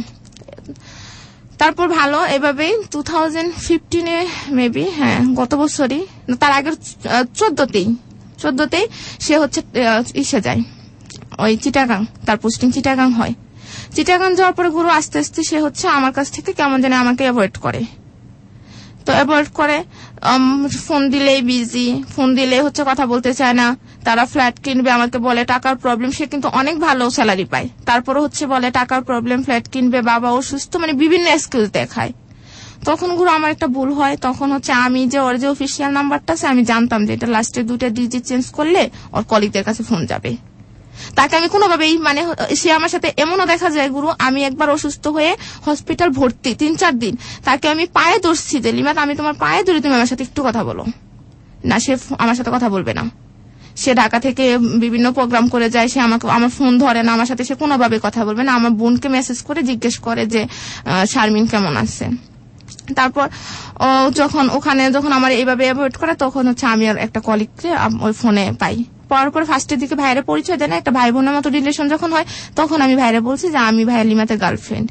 তারপর ভালো এভাবেই টু থাউজেন্ড ফিফটিনে মেবি, হ্যাঁ গত বছরই, তার আগের চোদ্দতেই চোদ্দতেই সে হচ্ছে ইসে যায় ওই চিটাগাং, তার পোস্টিং চিটাগাং হয়। চিটাগাং যাওয়ার পরে গুরু আস্তে আস্তে সে হচ্ছে আমার কাছ থেকে কেমন জানে আমাকে অ্যাভয়েড করে। তো অ্যাভয়েড করে, ফোন দিলেই বিজি, ফোন দিলে হচ্ছে কথা বলতে চায় না। তারা ফ্ল্যাট কিনবে, আমাকে বলে টাকার প্রবলেম, সে কিন্তু অনেক ভালো স্যালারি পায়, তারপরে হচ্ছে বলে টাকার প্রবলেম, ফ্ল্যাট কিনবে, বাবা অসুস্থ, মানে বিভিন্ন এক্সকিউজ দেখায়। তখন গুরু আমার একটা ভুল হয়, তখন হচ্ছে আমি যে ওর যে অফিসিয়াল নাম্বারটা আছে আমি জানতাম যে এটা লাস্টে দুইটা ডিজিট চেঞ্জ করলে ওর কলিগদের কাছে ফোন যাবে। তাকে আমি কোনোভাবেই মানে সে আমার সাথে এমনও দেখা যায় গুরু, আমি একবার অসুস্থ হয়ে হসপিটাল ভর্তি তিন চার দিন, তাকে আমি পায়ে ধরছি যে লিমাত আমি তোমার পায়ে ধরি, তুমি আমার সাথে একটু কথা বলো না। সে আমার সাথে কথা বলবে না। সে ঢাকা থেকে বিভিন্ন প্রোগ্রাম করে যায়, সে আমাকে আমার ফোন ধরে না, আমার সাথে সে কোনোভাবে কথা বলবে না। আমার বোনকে মেসেজ করে জিজ্ঞেস করে যে শারমিন কেমন আছে। তারপর যখন ওখানে যখন আমার এইভাবে অ্যাভয়েড করে তখন হচ্ছে আমি আর একটা কলিগকে ওই ফোনে পাই। পাওয়ার পর ফার্স্টের দিকে ভাইয়ের পরিচয় দেয় না, একটা ভাই বোনের মতো রিলেশন যখন হয় তখন আমি ভাইরে বলছি যে আমি ভাইয়ের লিমাতের গার্লফ্রেন্ড।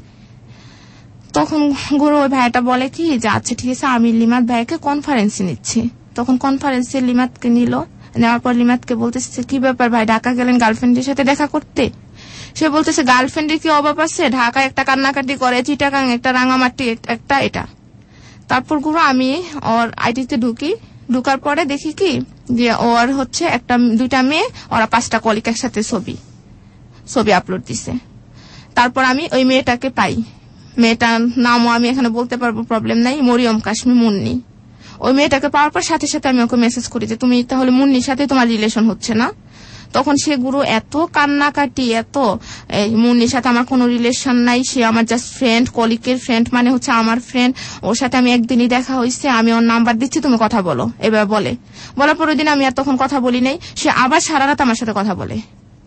তখন গুরু ওই ভাইটা বলে কি যে আচ্ছা ঠিক আছে আমি লিমাত ভাইকে কনফারেন্সে নিচ্ছি। তখন কনফারেন্সে লিমাতকে নিল, নেওয়ার পর লিমাতকে বলতেছে কি ব্যাপার ভাই, ঢাকা গেলেন গার্লফ্রেন্ডের সাথে দেখা করতে? সে বলতেছে গার্লফ্রেন্ডের কি অভাব আছে, ঢাকা একটা কান্নাকাটি করে, চিটাগাং একটা, রাঙামাটি একটা, এটা। তারপর গুরু আমি ওর আইডিতে ঢুকি, ঢুকার পরে দেখি কি যে ওর হচ্ছে একটা দুইটা মেয়ে, ওরা পাঁচটা কলিগ একসাথে ছবি ছবি আপলোড দিছে। তারপর আমি ওই মেয়েটাকে পাই, মেয়েটার নামও আমি এখানে বলতে পারবো, প্রবলেম নাই, মরিয়ম কাশ্মী মুন্নি। ওই মেয়েটাকে পাওয়ার পর সাথে সাথে আমি ওকে মেসেজ করি যে তুমি তাহলে মুন্নির সাথে তোমার রিলেশন হচ্ছে না? তখন সে গুরু এত কান্নাকাটি, এত এই মুন্নির সাথে আমার কোনো রিলেশন নাই, সে আমার জাস্ট ফ্রেন্ড, কলিগের ফ্রেন্ড, মানে হচ্ছে আমার ফ্রেন্ড, ওর সাথে আমি একদিনই দেখা হয়েছে, আমি ওর নাম্বার দিচ্ছি তুমি কথা বলো, এবার বলে। বলার পরের দিন আমি আর তখন কথা বলি নাই, সে আবার সারা রাত আমার সাথে কথা বলে।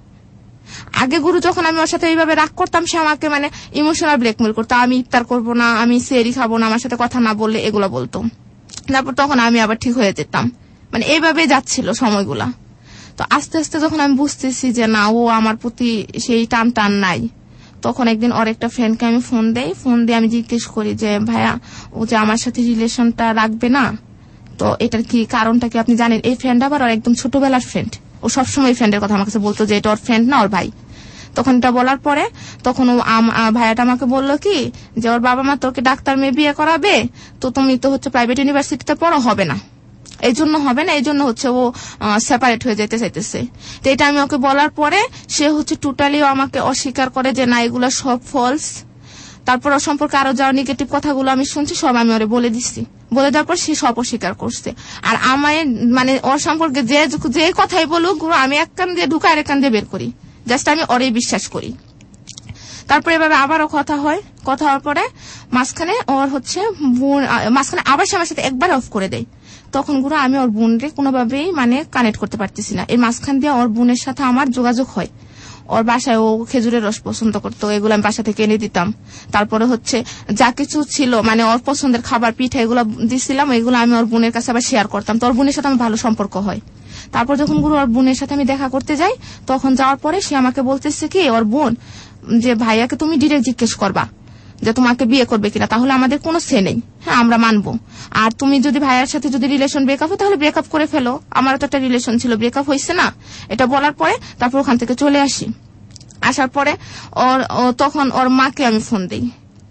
আগে গুরু যখন আমি ওর সাথে এইভাবে রাগ করতাম, সে আমাকে মানে ইমোশনাল ব্ল্যাকমেল করতো, আমি ইফতার করবো না, আমি সেহরি খাবো না, আমার সাথে কথা না বললে, এগুলো বলতো। তারপর তখন আমি আবার ঠিক হয়ে যেতাম, মানে এইভাবে যাচ্ছিল সময়গুলা। তো আস্তে আস্তে যখন আমি বুঝতেছি যে না, ও আমার প্রতি সেই টান টান নাই, তখন একদিন ওর একটা ফ্রেন্ডকে আমি ফোন দেই, ফোন দিয়ে আমি জিজ্ঞেস করি যে ভাইয়া, ও যে আমার সাথে রিলেশনটা রাখবে না, তো এটার কি কারণটা কি আপনি জানেন? এই ফ্রেন্ড আবার ওর একদম ছোটবেলার ফ্রেন্ড, ও সবসময় ফ্রেন্ডের কথা আমার কাছে বলতো যে এটা ওর ফ্রেন্ড না, ওর ভাই। তখন এটা বলার পরে তখন ও ভাইয়াটা আমাকে বললো কি যে ওর বাবা মা তোকে ডাক্তার মেয়ে বিয়ে করাবে, তো তুমি তো হচ্ছে প্রাইভেট ইউনিভার্সিটিতে পড়ো, হবে না, এই জন্য হবে না, এই জন্য হচ্ছে ও সেপারেট হয়ে যেতে চাইতেছে। তো এটা আমি ওকে বলার পরে সে হচ্ছে টোটালি আমাকে অস্বীকার করে যে না, এগুলো সব ফলস। তারপর ওর সম্পর্কে আরো যা নেগেটিভ কথাগুলো আমি শুনছি সব আমি ওরে বলে দিচ্ছি, বলে দেওয়ার পর সে সব অস্বীকার করছে। আর আমায় মানে ওর সম্পর্কে যে যে কথাই বলুক, আমি এক কান দিয়ে ঢুকা আর এক কান দিয়ে বের করি, জাস্ট আমি ওরে বিশ্বাস করি। তারপরে এভাবে আবারও কথা হয়, কথা হওয়ার পরে মাঝখানে ওর হচ্ছে বোন, মাঝখানে আবার সে আমার সাথে একবার অফ করে দেয়। তখন গুরু আমি ওর বোনরে কোনোভাবেই মানে কানেক্ট করতে পারতেছি না। এই মাঝখান দিয়ে ওর বোনের সাথে আমার যোগাযোগ হয়। ওর বাসায় ও খেজুরের রস পছন্দ করতো, এগুলো আমি বাসা থেকে এনে দিতাম। তারপরে হচ্ছে যা কিছু ছিল মানে ওর পছন্দের খাবার, পিঠা, এগুলো দিছিলাম, এগুলো আমি ওর বোনের কাছে আবার শেয়ার করতাম। তো ওর বোনের সাথে আমার ভালো সম্পর্ক হয়। তারপর যখন গুরু ওর বোনের সাথে আমি দেখা করতে যাই, তখন যাওয়ার পরে সে আমাকে বলতেছে কি ওর বোন যে ভাইয়াকে তুমি ডিরেক্ট জিজ্ঞেস করবা যে তোমাকে বিয়ে করবে কিনা, তাহলে আমাদের কোনো সে নেই, হ্যাঁ আমরা মানবো। আর তুমি যদি ভাইয়ার সাথে যদি রিলেশন ব্রেকআপ হয় তাহলে ব্রেকআপ করে ফেলো, আমারও তো একটা রিলেশন ছিল, ব্রেকআপ হয়েছে না। এটা বলার পরে তারপর ওখান থেকে চলে আসি। আসার পরে ওর তখন ওর মাকে আমি ফোন দেই,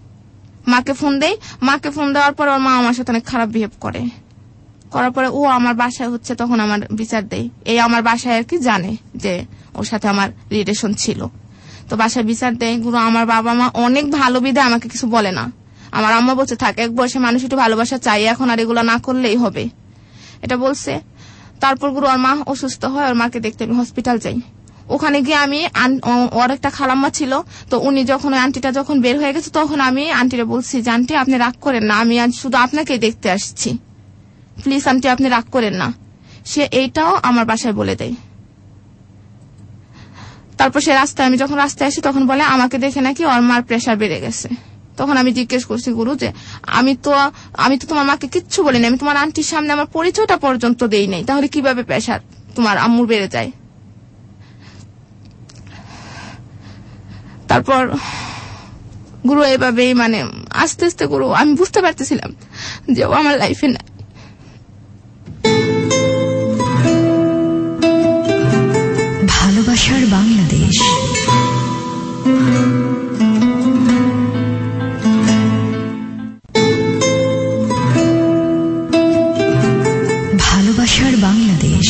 মাকে ফোন দেই মাকে ফোন দেওয়ার পর ওর মা আমার সাথে অনেক খারাপ বিহেভ করে। করার পরে ও আমার বাসায় হচ্ছে তখন আমার বিচার দেয়, এই আমার বাসায় আর কি জানে যে ওর সাথে আমার রিলেশন ছিল। তো বাসায় বিচার দেয় গুরু। আমার বাবা মা অনেক ভালো বিধায় আমাকে কিছু বলে না। আমার আম্মা বলছে থাক, এক বয়সে মানুষ একটু ভালোবাসা চাই, এখন আর এগুলো না করলেই হবে, এটা বলছে। তারপর গুরু ওর মা অসুস্থ হয়, ওর মাকে দেখতে আমি হসপিটাল যাই। ওখানে গিয়ে আমি ওর একটা খালাম্মা ছিল, তো উনি যখন ওই আন্টিটা যখন বের হয়ে গেছে তখন আমি আন্টিরে বলছি যে আন্টি আপনি রাগ করেন না, আমি আজ শুধু আপনাকেই দেখতে আসছি, প্লিজ আন্টি আপনি রাগ করেন না। সে এইটাও আমার বাসায় বলে দেয়। তারপর সে রাস্তায়, আমি যখন রাস্তায় আসি তখন বলে আমাকে দেখে নাকি ওর মার প্রেশার বেড়ে গেছে। তখন আমি জিজ্ঞেস করছি গুরু যে আমি তো আমি তো তোমার মাকে কিচ্ছু বলিনি, আমি তোমার আন্টির সামনে আমার পরিচয়টা পর্যন্ত দেই নাই, তাহলে কিভাবে প্রেশার তোমার আম্মুর বেড়ে যায়? তারপর গুরু এভাবেই মানে আস্তে আস্তে গুরু আমি বুঝতে পারতেছিলাম যে ও আমার লাইফে না। ভালোবাসার বাংলাদেশ, ভালোবাসার বাংলাদেশ।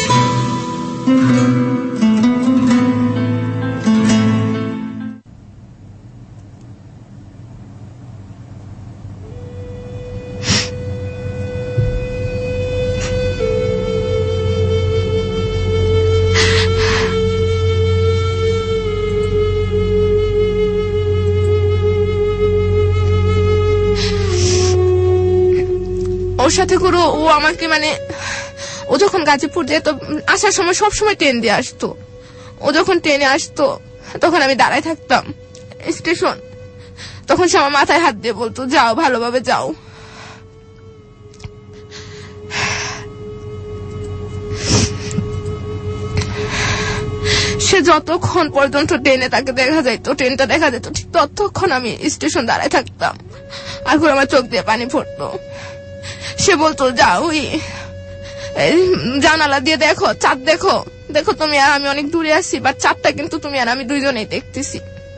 ওর সাথে গুরু ও আমাকে মানে ও যখন গাজীপুর যেত আসার সময় সব সময় ট্রেন দিয়ে আসতো। ও যখন ট্রেনে আসতো তখন আমি দাঁড়ায় থাকতাম স্টেশন, তখন সে আমার মাথায় হাত দিয়ে বলতো যাও ভালোভাবে যাও। সে যতক্ষণ পর্যন্ত ট্রেনে তাকে দেখা যাইতো, ট্রেনটা দেখা যেত, ঠিক ততক্ষণ আমি স্টেশন দাঁড়ায় থাকতাম। আর করে আমার চোখ দিয়ে পানি পড়তো। সে বলতো যাও জানালা দিয়ে দেখো, চাঁদ দেখো, দেখো তুমি আর আমি অনেক দূরে আছি, বা চাঁদটা কিন্তু তুমি আর আমি দুইজনেই দেখতেছি।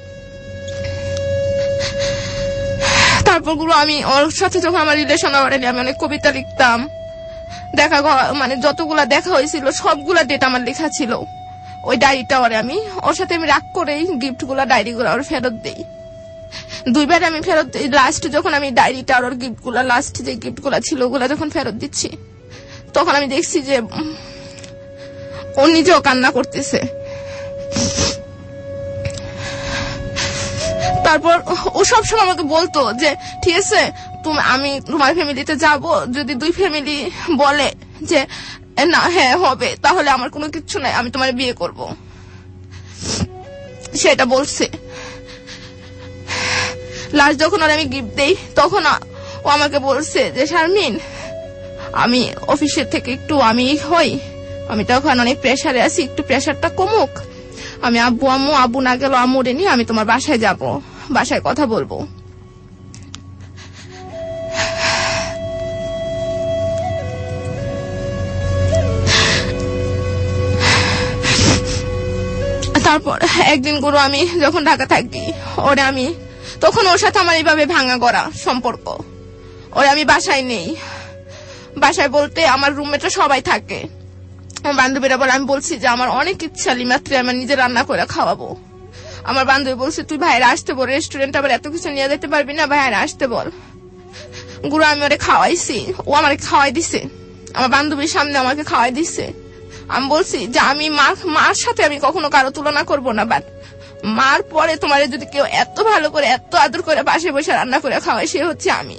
তারপর গুলো আমি ওর সাথে যখন আমার রিলেশন হয়নি, আমি অনেক কবিতা লিখতাম। দেখা মানে যতগুলা দেখা হয়েছিল সবগুলা ডেট আমার লেখা ছিল। ওই ডায়েরিটা ওরে আমি ওর সাথে আমি রাগ করেই গিফট গুলা ডায়েরি গুলা ওর ফেরত দেই। দুইবার আমি ফেরত লাস্ট যখন আমি ডায়েরিটা আর ওর গিফট গুলা লাস্ট যে গিফট গুলা ছিল ওগুলা যখন ফেরত দিচ্ছি, তখন আমি দেখছি যে ও নিজেও কান্না করতেছে। তারপর ও সবসময় আমাকে বলতো যে ঠিক আছে তুমি আমি তোমার ফ্যামিলিতে যাব, যদি দুই ফ্যামিলি বলে যে না হ্যাঁ হবে তাহলে আমার কোনো কিছু নাই, আমি তোমার বিয়ে করব, সেটা বলছে। লাস্ট যখন আর আমি গিফট দেই তখন ও আমাকে বলছে যে শারমিন আমি অফিসের থেকে একটু আমি হই, আমি তখন অনেক প্রেসারে আছি, একটু প্রেসারটা কমুক, আমি আব্বু আম্মু আব্বু না গেল আম্মুরে নিয়ে আমি তোমার বাসায় যাব, বাসায় কথা বলবো। তারপর একদিন গুরু আমি যখন ঢাকা থাকি ওরে আমি তখন ওর সাথে আমার এইভাবে ভাঙা গড়া সম্পর্ক, ওরে আমি বাসায় নেই, বাসায় বলতে আমার রুমমেটরা সবাই থাকে, আমার বান্ধবীরা বলে আমি বলছি যে আমার অনেক ইচ্ছা লিমাত্রে আমার নিজে রান্না করে খাওয়াবো। আমার বান্ধবী বলছে তুই ভাইরা আসতে বল, রেস্টুরেন্ট আবার এত কিছু নিয়ে যেতে পারবি না, ভাইরা আসতে বল। গুরু আমি ওরে খাওয়াইছি, ও আমাকে খাওয়াই দিছে, আমার বান্ধবীর সামনে আমাকে খাওয়াই দিছে। আমি বলছি যে আমি মা মার সাথে আমি কখনো কারো তুলনা করব না, বাট মার পরে তোমার যদি কেউ এত ভালো করে এত আদর করে পাশে বসে রান্না করে খাওয়ায় সে হচ্ছে আমি।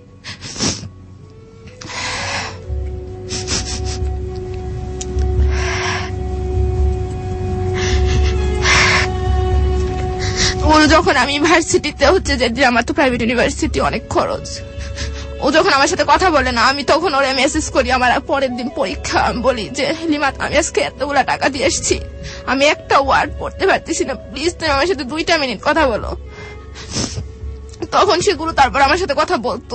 ওর যখন আমি ইউনিভার্সিটিতে হচ্ছে যে আমার তো প্রাইভেট ইউনিভার্সিটি অনেক খরচ, ও যখন আমার সাথে কথা বলে না আমি তখন ওরে মেসেজ করি আমার পরের দিন পরীক্ষা, আমি বলি যে লিমাত আমি আজকে এতগুলা টাকা দিয়ে এসেছি, আমি একটা ওয়ার্ড পড়তে পারতেছি না, প্লিজ তুমি আমার সাথে দুইটা মিনিট কথা বলো। তখন সেগুলো তারপর আমার সাথে কথা বলতো।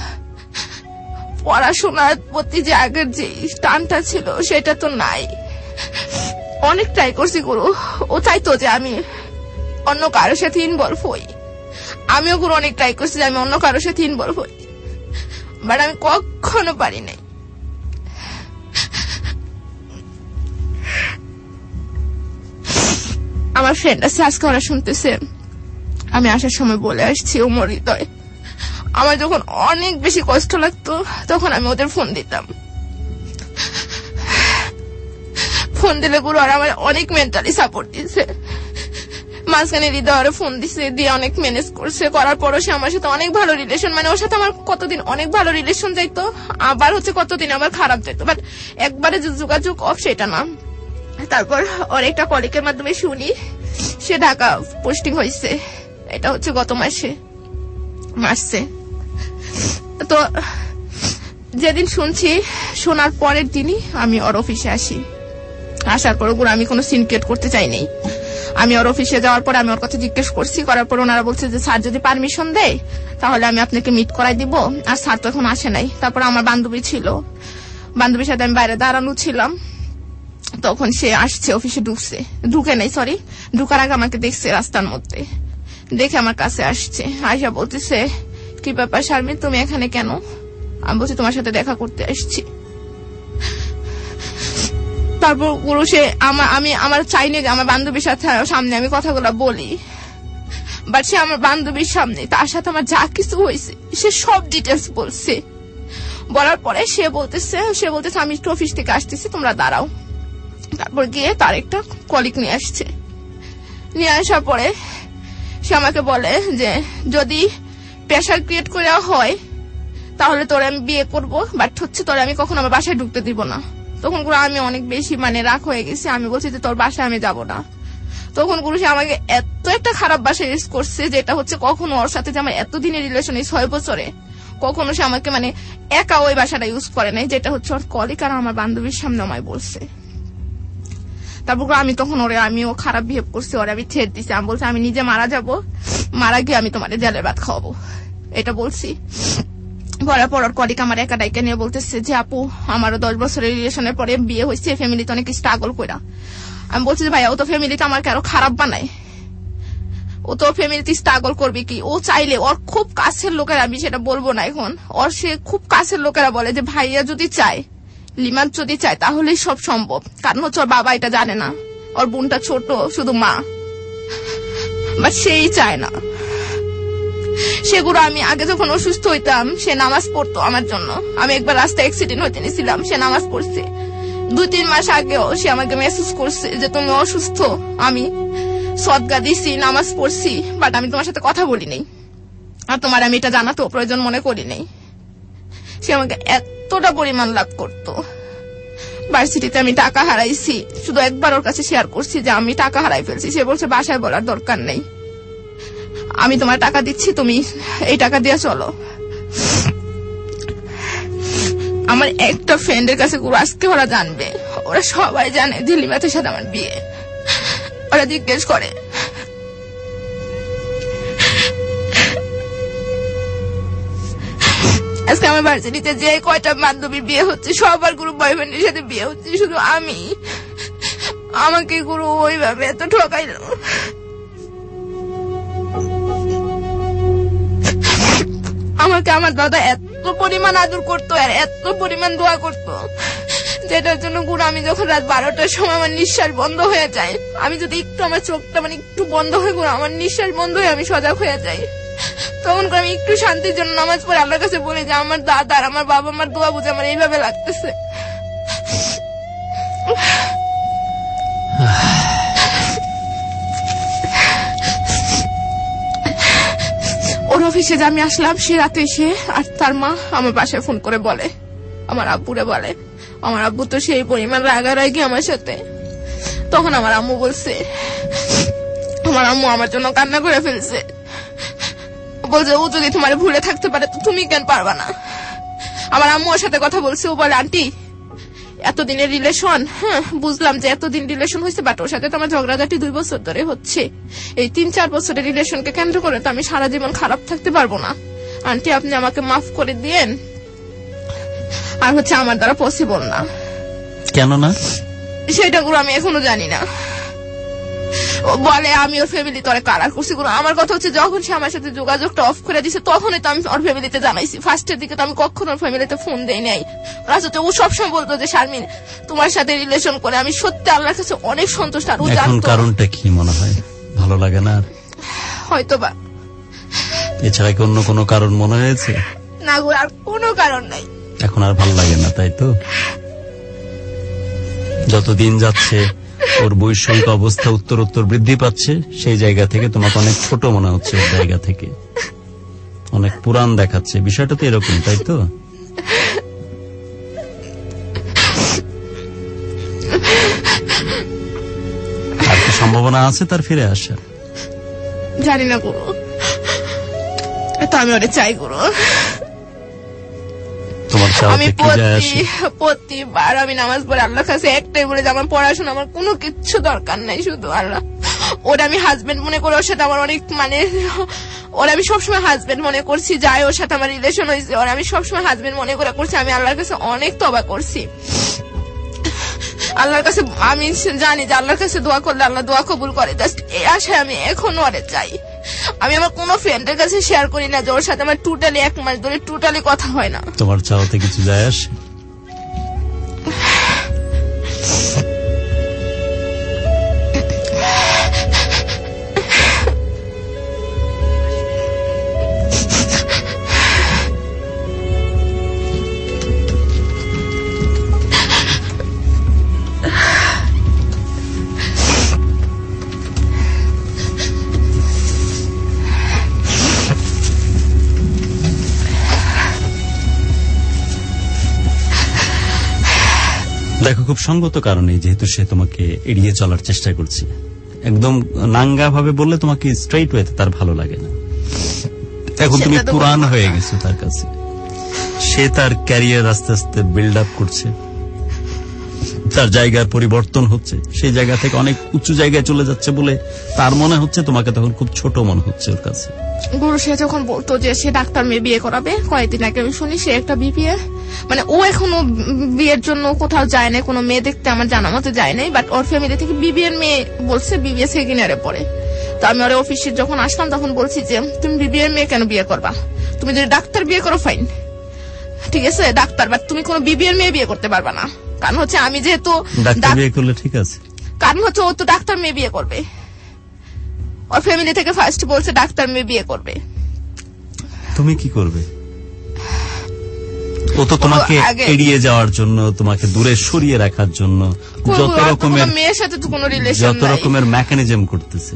পড়াশোনার প্রতি যে আগের যে টানটা ছিল সেটা তো নাই। অনেক ট্রাই করছি গুরু, ও চাইতো যে আমি অন্য কারোর সাথে ইনভলভ হই, আমিও গুরু অনেক ট্রাই করছি যে আমি অন্য কারোর সাথে ইনভলভ হই, বাট আমি কখনো পারি নাই। আমার ফ্রেন্ড আছে আজকে ওরা শুনতেছে, আমি আসার সময় বলে আসছি ওমর হৃদয়, আমার যখন অনেক বেশি কষ্ট লাগতো তখন আমি ওদের ফোন দিতাম, ফোন দিলে গুরু আর আমার অনেক মেন্টালি সাপোর্ট দিয়েছে। মাঝখানে হৃদয় ফোন দিছে, দিয়ে অনেক ম্যানেজ করছে, করার পরও সে আমার সাথে অনেক ভালো রিলেশন, মানে ওর সাথে আমার কতদিন অনেক ভালো রিলেশন যাইতো, আবার হচ্ছে কতদিন আমার খারাপ যাইতো, বাট একবারে যে যোগাযোগ অফ সেটা না। তারপর ওর একটা কলিগের মাধ্যমে শুনি সে ঢাকা পোস্টিং হয়েছে, এটা হচ্ছে গত মাসে মাসে। তো যেদিন শুনছি শোনার পরের দিনই আমি ওর অফিসে আসি, আসার পর ওগুলো আমি কোনো সিনক্রেট করতে চাইনি। আমি ওর অফিসে যাওয়ার পর আমি ওর কথা জিজ্ঞেস করছি, করার পর ওনারা বলছে যে স্যার যদি পারমিশন দেয় তাহলে আমি আপনাকে মিট করাই দিব, আর স্যার তো এখন আসে নাই। তারপর আমার বান্ধবী ছিল, বান্ধবীর সাথে আমি বাইরে দাঁড়ানো ছিলাম, তখন সে আসছে অফিসে, ঢুকছে ঢুকে নাই সরি ঢুকার আগে আমাকে দেখছে রাস্তার মধ্যে, দেখে আমার কাছে আসছে, আয়সা বলতেছে কি ব্যাপার শারমিন তুমি এখানে কেন? আমি বলছি তোমার সাথে দেখা করতে আসছি। তারপর গুরু সে আমার আমি আমার চাইনি যে আমার বান্ধবীর সাথে সামনে আমি কথাগুলো বলি, বাট সে আমার বান্ধবীর সামনে তার সাথে আমার যা কিছু হয়েছে সে সব ডিটেলস বলছে। বলার পরে সে বলতেছে সে বলতেছে আমি একটু অফিস থেকে আসতেছি তোমরা দাঁড়াও। তারপর গিয়ে তার একটা কলিগ নিয়ে আসছে, নিয়ে আসার পরে সে আমাকে বলে যে যদি প্রেশার ক্রিয়েট করা হয় তাহলে তোরে আমি বিয়ে করবো, বাট হচ্ছে তোরে আমি কখনো আমার বাসায় ঢুকতে দিব না। তখন গুরু আমি অনেক বেশি মানে রাগ হয়ে গেছি, আমি বলছি যে তোর বাসায় আমি যাব না। তখন গুরু সে আমাকে এত একটা খারাপ বাসায় ইউজ করছে যেটা হচ্ছে কখনো ওর সাথে যে আমার এতদিনের রিলেশন এই ছয় বছরে কখনো সে আমাকে মানে একা ওই বাসাটা ইউজ করে নাই, যেটা হচ্ছে ওর কলিগ আর আমার বান্ধবীর সামনে আমায় বলছে। তারপর আমি তখন ওরে আমিও খারাপ বিহেভ করছি, ওরে আমি ছেড়ে দিছি, আমি বলছি আমি নিজে মারা যাব, মারা গিয়ে আমি তোমার জেলের ভাত খাওয়াবো, এটা বলছি। বলার পর ওর কলিগ আমার একা ডাইকে নিয়ে বলতেছে যে আপু আমারও দশ বছরের রিলেশনের পরে বিয়ে হয়েছে, ফ্যামিলিতে অনেক স্ট্রাগল কইরা। আমি বলছি যে ভাইয়া ও তো ফ্যামিলিতে আমাকে আরো খারাপ বানায়, ও তো ফ্যামিলিতে স্ট্রাগল করবে কি, ও চাইলে ওর খুব কাছের লোকেরা, আমি সেটা বলবো না এখন, ওর সে খুব কাছের লোকেরা বলে যে ভাইয়া যদি চায় লিমাত যদি চায় তাহলেই সব সম্ভব, কারণ হচ্ছে ওর বাবা এটা জানে না, ওর বোনটা ছোট শুধু মা, বাট সেই চায় না। সেগুলো আমি আগে যখন অসুস্থ হইতাম সে নামাজ পড়তো আমার জন্য, আমি একবার রাস্তায় অ্যাক্সিডেন্ট হইতে নিয়েছিলাম, সে নামাজ পড়ছে, দুই তিন মাস আগেও সে আমাকে মেসেজ করছে যে তুমি অসুস্থ, আমি সদকা দিছি, নামাজ পড়ছি, বাট আমি তোমার সাথে কথা বলি নাই, আর তোমার আমি এটা জানা তো প্রয়োজন মনে করি নাই। সে আমাকে এতটা পরিমাণ লাভ করতো। ভার্সিটিতে আমি টাকা হারাইছি, শুধু একবার ওর কাছে শেয়ার করছি যে আমি টাকা হারাই ফেলছি। সে বলছে বাসায় বলার দরকার নেই, আমি তোমার টাকা দিচ্ছি, তুমি এই টাকা দিয়ে চলো। আমার একটা ফ্রেন্ডের কাছে আজকে ওরা জানবে, ওরা সবাই জানে যে লিমাতের সাথে আমার বিয়ে। ওরা জিজ্ঞেস করে আজকে আমার ভার্সিটিতে যে কয়টা বান্ধবীর বিয়ে হচ্ছে সবার গ্রুপ বয়ফ্রেন্ডের সাথে বিয়ে হচ্ছে, শুধু আমি, আমাকে গুরু ওইভাবে এত ঠকাইলো। আমাকে আমার দাদা এত পরিমাণ আদর করতো আর এত পরিমাণ দোয়া করতো, যেটার জন্য গুরু আমি যখন রাত বারোটার সময় আমার নিঃশ্বাস বন্ধ হয়ে যায়, আমি যদি একটু আমার চোখটা মানে একটু বন্ধ হয়ে গুরু আমার নিঃশ্বাস বন্ধ হয়ে আমি সজাগ হয়ে যাই, তখন আমি একটু শান্তির জন্য নামাজ পড়ে আল্লাহর কাছে বলি যে আমার দাদা আর আমার বাবা আমার দোয়া বুঝে আমার এইভাবে লাগতেছে। ওর অফিসে যে আমি আসলাম, সে রাতে এসে আর তার মা আমার বাসায় ফোন করে বলে, আমার আব্বুরে বলে, আমার আব্বু তো সেই পরিমাণ রাগারাগি আমার সাথে। তখন আমার আম্মু বলছে, আমার আম্মু আমার জন্য কান্না করে ফেলছে, বলছে ও যদি তোমার ভুলে থাকতে পারে তো তুমি কেন পারবা না। আমার আম্মু ওর সাথে কথা বলছে, ও বলে আন্টি এতদিনের রিলেশন, হ্যাঁ বুঝলাম যে এতদিন রিলেশন হয়েছে, বাট ওর সাথে তো আমার ঝগড়াঝাটি দুই বছর ধরে হচ্ছে, এই তিন চার বছরের রিলেশনকে কেন্দ্র করে তো আমি সারা জীবন খারাপ থাকতে পারবো না, আন্টি আপনি আমাকে মাফ করে দিয়েন। আর হচ্ছে আমার দ্বারা পসিবল না। কেন না সেটা গুলো আমি এখনো জানি না। বলে আমি ওর ফ্যামিলি তোরে কারার করছি। আমার কথা হচ্ছে যখন সে আমার সাথে যোগাযোগটা অফ করে দিছে তখনই তো আমি ওর ফ্যামিলিতে জানাইছি। ফার্স্টের দিকে তো আমি কখনো ওর ফ্যামিলিতে ফোন দেই নাই। ও সবসময় বলতো যে শারমিন তোমার সাথে রিলেশন করে আমি সত্যি আল্লাহর কাছে অনেক সন্তুষ্ট। আর ও জানতো কারণটা কি মনে হয়, ভালো লাগে না হয়তো বা, এছাড়া কি অন্য কোনো কারণ মনে হয়েছে? না গো, আর কোনো কারণ নাই। এখন আর ভালো লাগে না, তাই তো? যতদিন যাচ্ছে ওর বৈষয়িক অবস্থা উত্তর উত্তর বৃদ্ধি পাচ্ছে, সেই জায়গা থেকে তোমাকে অনেক ছোট মনে হচ্ছে, ওর জায়গা থেকে অনেক পুরান দেখাচ্ছে। বিষয়টা তো এরকম, তাই তো? আর কি সম্ভাবনা আছে তার ফিরে আসার? জানি না গুরু, তো আমি ওরে চাই গুরু। আমি প্রতিবার আমি নামাজ পড়ে আল্লাহর কাছে একটাই বলে যে আমার পড়াশোনা আমার কোনো কিচ্ছু দরকার নাই, শুধু আল্লাহ। ওর আমি হাজবেন্ড মনে করে ওর সাথে আমার অনেক মানে ওর আমি সবসময় হাজবেন্ড মনে করছি, যাই ওর সাথে আমার রিলেশন হয়েছে ওর আমি সবসময় হাজবেন্ড মনে করে করছি। আমি আল্লাহর কাছে অনেক তওবা করছি আল্লাহর কাছে। আমি জানি যে আল্লাহর কাছে দোয়া করলে আল্লাহ দোয়া কবুল করে, জাস্ট এই আশায় আমি এখনো ওরে চাই। আমি আমার কোন ফ্রেন্ডের কাছে শেয়ার করি না যে ওর সাথে আমার টোটালি এক মাস ধরে টোটালি কথা হয় না। তোমার চাওয়াতে কিছু যায় আসে? দেখো, খুব সঙ্গত কারণে যেহেতু সে তোমাকে এড়িয়ে চলার চেষ্টা করছে, একদম নাঙ্গা ভাবে বললে তোমাকে স্ট্রেইট ওয়েতে তার ভালো লাগে না। এখন তুমি পুরান হয়ে গেছো তার কাছে, সে তার ক্যারিয়ার আস্তে আস্তে বিল্ড আপ করছে, তার জায়গার পরিবর্তন হচ্ছে, সেই জায়গা থেকে অনেক উঁচু জায়গায় চলে যাচ্ছে বলে তার মনে হচ্ছে তোমাকে তখন খুব ছোট মনে হচ্ছে ওর কাছে। গুরু সে যখন বলতো যে সে ডাক্তার মেয়ে বিয়ে করাবে, কয়েকদিন আগে আমি শুনি সে একটা বিপিএ মানে ও এখনো বিয়ের জন্য কোথাও যায় না, কোনো মেয়ে দেখতে আমার জানা মতো যায় নাই, বাট ওর ফ্যামিলি থেকে বিবিএর মেয়ে বলছে বিবিএ সেকেন্ড ইয়ারে পড়ে। তো আমি ওর অফিসে যখন আসলাম তখন বলছি যে তুমি বিবিএর মেয়ে কেন বিয়ে করবা, তুমি যদি ডাক্তার বিয়ে করো ফাইন, ঠিক আছে ডাক্তার, বাট তুমি কোনো বিবিএর মেয়ে বিয়ে করতে পারবা না। কারণ হচ্ছে আমি যেহেতু ডাক্তার বিয়ে করলে ঠিক আছে, কারণ হচ্ছে ও তো ডাক্তার মেয়ে বিয়ে করবে, ওর ফ্যামিলি থেকে ফার্স্ট বলছে ডাক্তার মেয়ে বিয়ে করবে। তুমি কি করবে? ও তো তোমাকে এড়িয়ে যাওয়ার জন্য, তোমাকে দূরে সরিয়ে রাখার জন্য যত রকমের মেয়ের সাথে তো কোনো রিলেশন যত রকমের মেকানিজম করতেছে।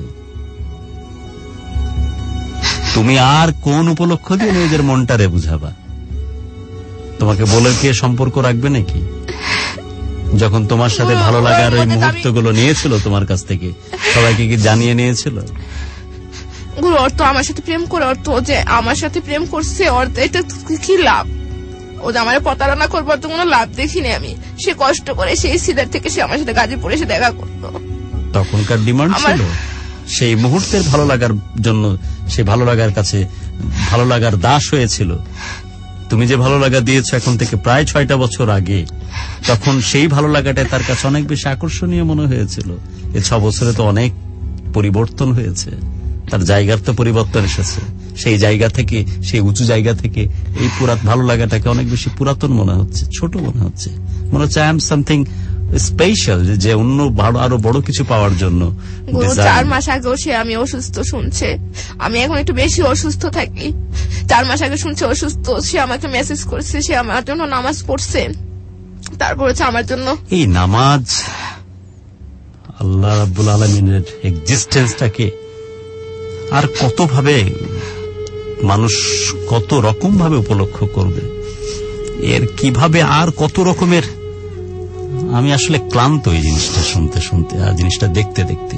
তুমি আর কোন উপলক্ষ দিয়ে নিজের মনটারে বুঝাবা? তোমাকে বলে কে সম্পর্ক রাখবে নাকি? যখন তোমার সাথে ভালো লাগার ওই মুহূর্তগুলো নিয়েছিল তোমার কাছ থেকে, সবাইকে কি জানিয়ে নিয়েছিল? গুরু, ওর তো আমার সাথে প্রেম করে, ওর তো যে আমার সাথে প্রেম করছে, ওর এটা কি লাভ? ও যে আমার প্রতারণা করবার তো কোনো লাভ দেখিনি আমি। সে কষ্ট করে সেই সিলেট থেকে সে আমার সাথে গাজীপুরে এসে দেখা করতো। তখনকার ডিমান্ড ছিল সেই মুহূর্তের ভালো লাগার জন্য, সে ভালো লাগার কাছে ভালো লাগার দাস হয়েছিল। তুমি যে ভালো লাগা দিয়েছো এখন থেকে প্রায় ছয়টা বছর আগে, তখন সেই ভালো লাগাটা তার কাছে অনেক বেশি আকর্ষণীয় মনে হয়েছিল। এই ছ বছরে তো অনেক পরিবর্তন হয়েছে, তার জায়গার তো পরিবর্তন এসেছে। সেই জায়গা থেকে, সেই উঁচু জায়গা থেকে এই পুরাত ভালো লাগাটাকে অনেক বেশি পুরাতন মনে হচ্ছে, ছোট মনে হচ্ছে। মনে হচ্ছে আই এম সামথিং স্পেশাল, যে অন্য আরো বড় কিছু পাওয়ার জন্য। চার মাস আগেও সে আমি অসুস্থ শুনছে, আমি এখন একটু বেশি অসুস্থ থাকি। চার মাস আগে শুনছে অসুস্থ, সে আমাকে মেসেজ করছে, সে আমার জন্য নামাজ পড়ছে, তারপর হচ্ছে আমার জন্য এই নামাজ আল্লাহ রাব্বুল আলামিনের এক্সিস্টেন্সটাকে আর কত ভাবে মানুষ কত রকম ভাবে উপলক্ষ করবে, এর কিভাবে আর কত রকমের। আমি আসলে ক্লান্ত এই জিনিসটা শুনতে শুনতে আর জিনিসটা দেখতে দেখতে।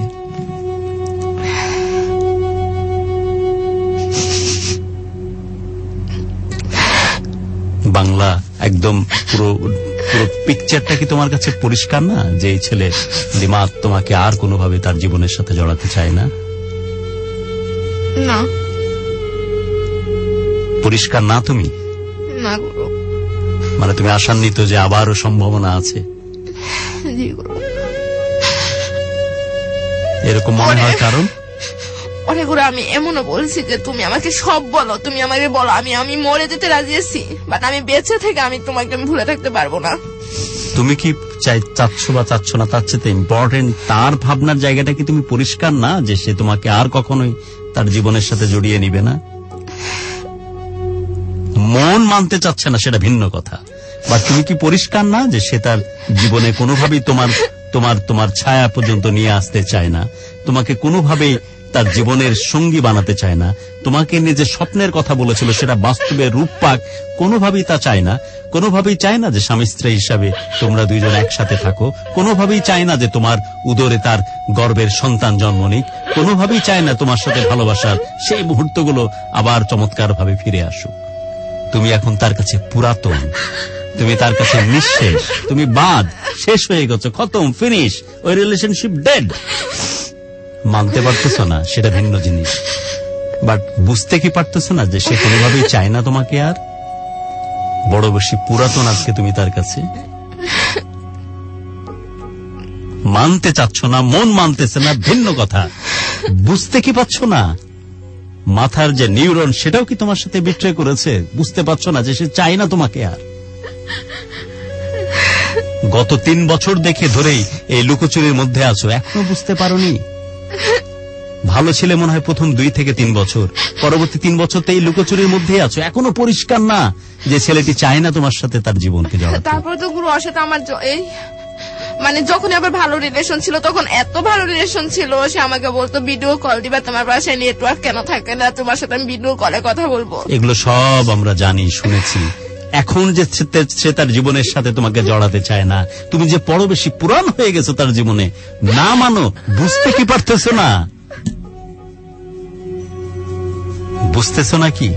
বাংলা একদম পুরো পুরো পিকচারটা কি তোমার কাছে পরিষ্কার না, যে এই ছেলে দিমাগ তোমাকে আর কোনোভাবে তার জীবনের সাথে জড়াতে চায় না? না, পরিষ্কার না তুমি? না গুরু। মানে তুমি আশান্বিত যে আবারও সম্ভাবনা আছে? জি গুরু। এরকম মনে হয় কারণ? অনেক গুরু, আমি এমনও বলছি যে তুমি আমাকে সব বলো, তুমি আমাকে বলো, আমি আমি মরে যেতে রাজি আছি, বাট আমি বেঁচে থেকে আমি তোমাকে আমি ভুলে থাকতে পারবো না। তুমি কি চাই চাচ্ছ বা চাচ্ছ না তার চেয়ে ইম্পর্টেন্ট তার ভাবনার জায়গাটা কি তুমি পরিষ্কার না, যে সে তোমাকে আর কখনোই তার জীবনের সাথে জড়িয়ে নিবে না? মন মানতে চাচ্ছে না সেটা ভিন্ন কথা, বা তুমি কি পরিষ্কার না যে সে তার জীবনে কোনোভাবেই তোমার তোমার তোমার ছায়া পর্যন্ত নিয়ে আসতে চায় না, তোমাকে কোনোভাবেই তার জীবনের সঙ্গী বানাতে চায় না, তোমাকে নিয়ে যে স্বপ্নের কথা বলেছিল সেটা বাস্তবে রূপ পাক, কোনোভাবেই তা চায় না। কোনোভাবেই চায় না যে স্বামী স্ত্রী হিসাবে তোমরা দুইজন একসাথে থাকো, কোনোভাবেই চায় না যে তোমার উদরে তার গর্বের সন্তান জন্ম নিক, কোনোভাবেই চায় না তোমার সাথে ভালোবাসার সেই মুহূর্তগুলো আবার চমৎকার ভাবে ফিরে আসুক। তুমি এখন তার কাছে পুরাতন, তুমি তার কাছে নিঃশেষ, তুমি বাদ, শেষ হয়ে গেছো, খতম, ফিনিশ, ওই রিলেশনশিপ ডেড। মানতে পারতেছ না সেটা ভিন্ন জিনিস, বাট বুঝতে কি পারতেছ না যে সে কোনোভাবেই চায় না তোমাকে আর? বড় বেশি পুরাতন আজকে তুমি তার কাছে। মানতে চাচ্ছ না, মন মানতেছে না, ভিন্ন কথা। বুঝতে কি পাচ্ছ না? মাথার যে নিউরন সেটাও কি তোমার সাথে বিট্রে করেছে? বুঝতে পারছো না যে সে চায় না তোমাকে আর? গত তিন বছর দেখে ধরেই এই লুকোচুরির মধ্যে আছো, এখনো বুঝতে পারোনি? ভালো ছেলে মনে হয় প্রথম দুই থেকে তিন বছর, পরবর্তী তিন বছর তো এই লুকোচুরির মধ্যে আছো, এখনো পরিষ্কার না যে ছেলেটি চায় না তোমার সাথে তার জীবনকে জড়াতে। তারপর তো গুরু ওর সাথে আমার এই মানে যখন আবার ভালো রিলেশন ছিল, তখন এত ভালো রিলেশন ছিল, সে আমাকে বলতো ভিডিও কল দিবা, তোমার বাসায় নেটওয়ার্ক কেন থাকে না, তোমার সাথে আমি ভিডিও কলে কথা বলবো। এগুলো সব আমরা জানি, শুনেছি। এখন যে সে তার জীবনের সাথে তোমাকে জড়াতে চায় না, তুমি যে বড় বেশি পুরান হয়ে গেছো তার জীবনে, না মানো, বুঝতে কি পারতেছো না? বুঝতেছো না কি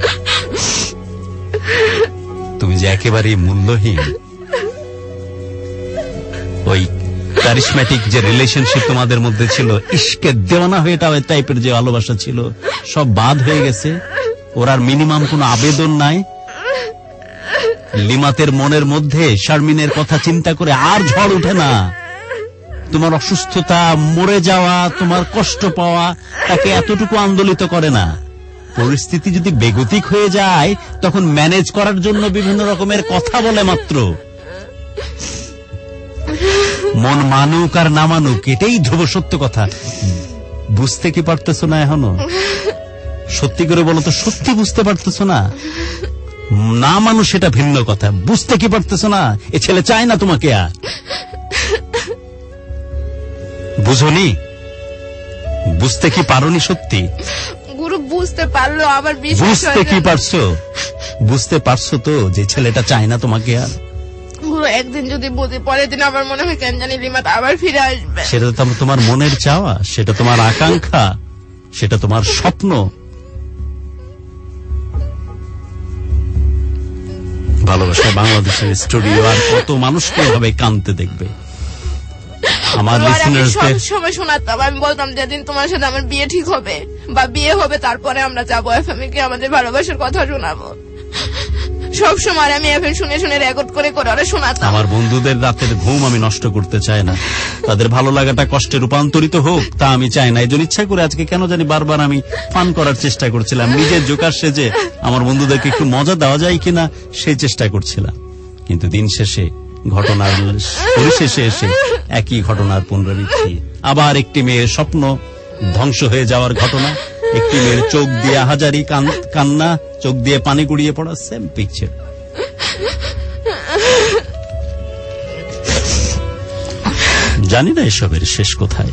তুমি যে একেবারে মূল্যহীন? ওই ক্যারিসম্যাটিক যে রিলেশনশিপ তোমাদের মধ্যে ছিল, ইশকে দেওয়ানা হয়ে টাইপের যে ভালোবাসা ছিল, সব বাদ হয়ে গেছে। ওর আর মিনিমাম কোনো আবেদন নাই। লিমাতের মনের মধ্যে শারমিনের কথা চিন্তা করে আর ঝড় উঠে না। তোমার অসুস্থতা, মরে যাওয়া, তোমার কষ্ট পাওয়া তাকে এতটুকু আন্দোলিত করে না। পরিস্থিতি যদি বেগতিক হয়ে যায় তখন ম্যানেজ করার জন্য বিভিন্ন রকমের কথা বলে মাত্র। মন মানুক আর না মানুক, এটাই ধ্রুব সত্য কথা। বুঝতে কি পারতেছ না এখনো? সত্যি করে বলো তো, সত্যি বুঝতে পারতেছ না? না মানুষ সেটা ভিন্ন কথা, বুঝতে কি পারতেছো না? এ ছেলে চায় না তোমাকে আর। বুঝনি? বুঝতে কি পারোনি সত্যি? গুরু বুঝতে পারলো আবার বিশ্বাস বুঝতে কি পারছো? বুঝতে পারছো তো যে ছেলেটা চায় না তোমাকে আর? গুরু একদিন যদি বুঝি পরের দিন আবার মনে হয় কেন জানি লিমাত আবার ফিরে আসবে। সেটা তো তোমার মনের চাওয়া, সেটা তোমার আকাঙ্ক্ষা, সেটা তোমার স্বপ্ন। ভালোবাসা বাংলাদেশের স্টুডিও আর কত মানুষকে এভাবে কাঁদতে দেখবে। আমার লিসেনারদের সময় শোনাতাম, আমি বলতাম যেদিন তোমার সাথে আমার বিয়ে ঠিক হবে বা বিয়ে হবে তারপরে আমরা যাবো এফএমে কে আমাদের ভালোবাসার কথা শোনাবো। সব সময় আমি এফএম শুনে শুনে রেকর্ড করে করে ওরা শোনাতাম। আমার বন্ধুদের রাতের ঘুম আমি নষ্ট করতে চাই না, তাদের ভালো লাগাটা কষ্টে রূপান্তরিত হোক তা আমি চাই না। এই জন্য ইচ্ছা করে আজকে কেন জানি বারবার আমি ফান করার চেষ্টা করছিলাম, নিজের জোকার সেজে আমার বন্ধুদেরকে একটু মজা দেওয়া যায় কিনা সেই চেষ্টা করছিলাম। কিন্তু দিন শেষে ঘটনার পরিশেষে এসে একই ঘটনার পুনরাবৃত্তি। আবার একটি মেয়ের স্বপ্ন ধ্বংস হয়ে যাওয়ার ঘটনা, একটি মেয়ের চোখ দিয়ে হাজারি কান্না, চোখ দিয়ে পানি গড়িয়ে পড়া, সেম পিকচার। জানি না এসবের শেষ কোথায়,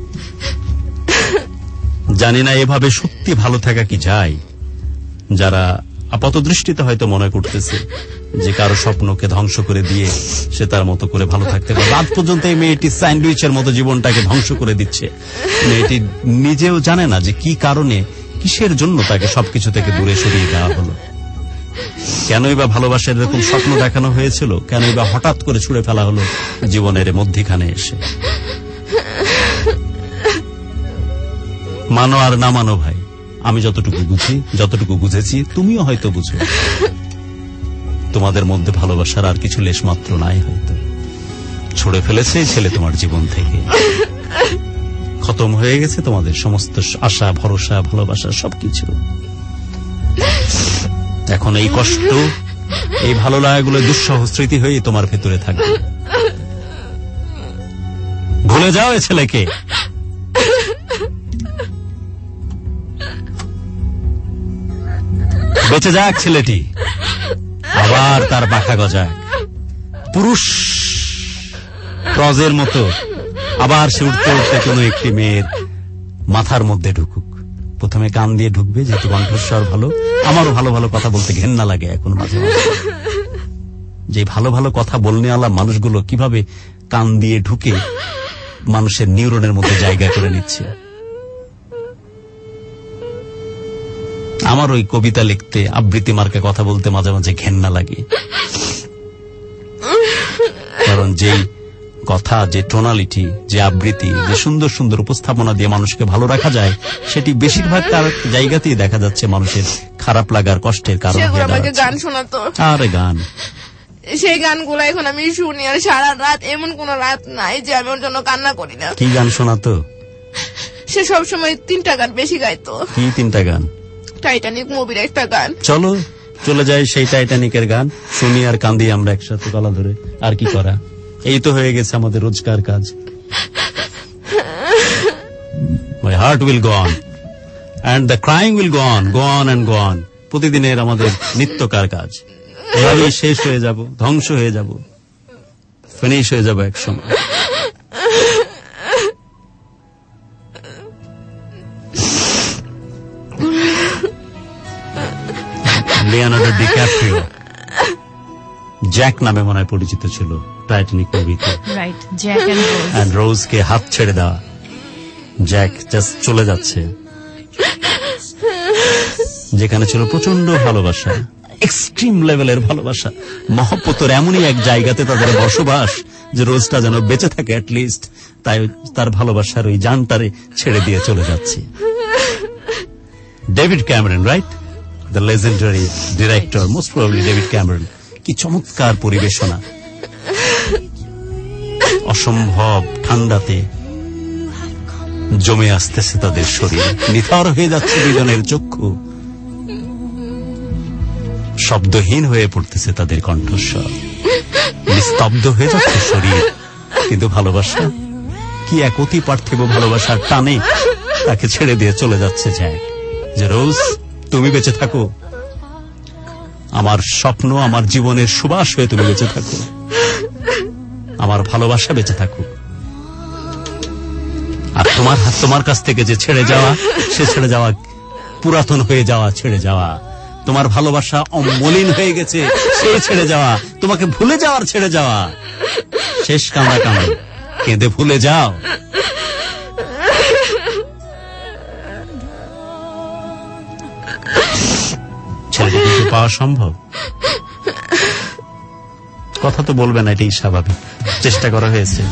জানি না এভাবে সত্যি ভালো থাকা কি যায়। যারা আপাত দৃষ্টিতে হয়তো মনে করতেছে যে কারো স্বপ্নকে ধ্বংস করে দিয়ে সে তার মতো করে ভালো থাকতে পারে, রাত পর্যন্ত এই মেয়েটি স্যান্ডউইচের মতো জীবনটাকে ধ্বংস করে দিচ্ছে। মেয়েটি নিজেও জানে না যে কি কারণে, কিসের জন্য তাকে সবকিছু থেকে দূরে সরিয়ে দেওয়া হলো। কেনই বা ভালোবাসার এরকম স্বপ্ন দেখানো হয়েছিল, কেনই বা হঠাৎ করে ছুড়ে ফেলা হলো জীবনের মধ্যখানে এসে। মানো আর না মানো ভাই, আমি যতটুকু বুঝি, যতটুকু বুঝেছি তুমিও হয়তো বুঝো, তোমাদের মধ্যে ভালোবাসার আর কিছু লেশ মাত্র নাই, হয়তো ছুড়ে ফেলেছে ছেলে তোমার জীবন থেকে। খতম হয়ে গেছে তোমাদের সমস্ত আশা, ভরসা, ভালোবাসা সবকিছু। এখন এই কষ্ট, এই ভালো লাগাগুলো দুঃসহ স্মৃতি হয়ে তোমার ভেতরে থাকবে। ভুলে যাও এ ছেলেকে। বেঁচে যাক ছেলেটি, আবার তার পাখা গজাক, পুরুষ ক্রজের মতো আবার সে উঠতে উঠতে কোন একটি মেয়ের মাথার মধ্যে ঢুকুক। প্রথমে কান দিয়ে ঢুকবে, যেহেতু কণ্ঠস্বর ভালো। আমারও ভালো ভালো কথা বলতে ঘেন্না লাগে এখন মাঝে মাঝে, যে ভালো ভালো কথা বলনেওয়ালা মানুষগুলো কিভাবে কান দিয়ে ঢুকে মানুষের নিউরনের মধ্যে জায়গা করে নিচ্ছে। আমার ওই কবিতা লিখতে, আবৃত্তি মার্কে কথা বলতে মাঝে মাঝে ঘেন্না লাগে, কারণ যেই কথা, যে টোনালিটি, যে আবৃত্তি, যে সুন্দর সুন্দর উপস্থাপনা দিয়ে মানুষকে ভালো রাখা যায়, সেটি বেশিরভাগ তার জায়গাতেই দেখা যাচ্ছে মানুষের খারাপ লাগার, কষ্টের কারণ। গান শোনাতো, আরে গান, সেই গানগুলো এখন আমি শুনি আর সারা রাত, এমন কোন রাত নাই যে আমি ওর জন্য কান্না করি না। কি গান শোনাতো সে? সব সময় তিনটা গান বেশি গাইতো। কি তিনটা গান? টাইটানিক মুভির একটা গান। চলো চলে যাই সেই টাইটানিকের গান শুনি আর কান্দি আমরা একসাথে গলা ধরে। আর কি করা, এই তো হয়ে গেছে আমাদের রোজকার কাজ। My heart will go on and the crying will go on, go on and go on. প্রতিদিনের আমাদের নিত্যকার কাজ। এভাবেই শেষ হয়ে যাব, ধ্বংস হয়ে যাব, ফিনিশ হয়ে যাব এক সময়। লিওনার্দো ডিক্যাপ্রিও জ্যাক নামে মনে হয় পরিচিত ছিল টাইটানিক মুভিতে। Right, Jack and Rose. And রোজকে হাত ছেড়ে দেওয়া, জ্যাক জাস্ট চলে যাচ্ছে। যেখানে ছিল প্রচন্ড ভালোবাসা, এক্সট্রিম লেভেলের ভালোবাসা, মহব্বতের এমনই এক জায়গাতে তাদের বসবাস যে রোজটা যেন বেঁচে থাকে অ্যাটলিস্ট, তাই তার ভালোবাসার ওই জানটারে ছেড়ে দিয়ে চলে যাচ্ছে। David Cameron, right, the legendary director, most probably David Cameron. কি চমৎকার পরিবেশনা, অসম্ভব ঠান্ডাতে জমে আসতেছে তাদের শরীর, নিথর হয়ে যাচ্ছে দুজনের চক্ষু, শব্দহীন হয়ে পড়তেছে তাদের কণ্ঠস্বর, নিস্তব্ধ হয়ে যাচ্ছে শরীর। কিন্তু ভালোবাসা কি এক অতি পার্থিব ভালোবাসার টানে তাকে ছেড়ে দিয়ে চলে যাচ্ছে জ্যাক, যে রোজ তুমি বেঁচে থাকো, আমার স্বপ্ন, আমার জীবনের সুবাস হয়ে তুমি বেঁচে থাকো, আমার ভালোবাসা বেঁচে থাকুক। আর তোমার হাত, তোমার কাছ থেকে যে ছেড়ে যাওয়া, সে ছেড়ে যাওয়া পুরাতন হয়ে যাওয়া, ছেড়ে যাওয়া, তোমার ভালোবাসা অমলিন হয়ে গেছে, সেই ছেড়ে যাওয়া, তোমাকে ভুলে যাওয়ার ছেড়ে যাওয়া, শেষ কামড়া কামড় কেঁদে ভুলে যাও। ছেলেকে পাওয়া সম্ভব? কথা তো বলবে না, এটাই স্বাভাবিক। চেষ্টা করা হয়েছে,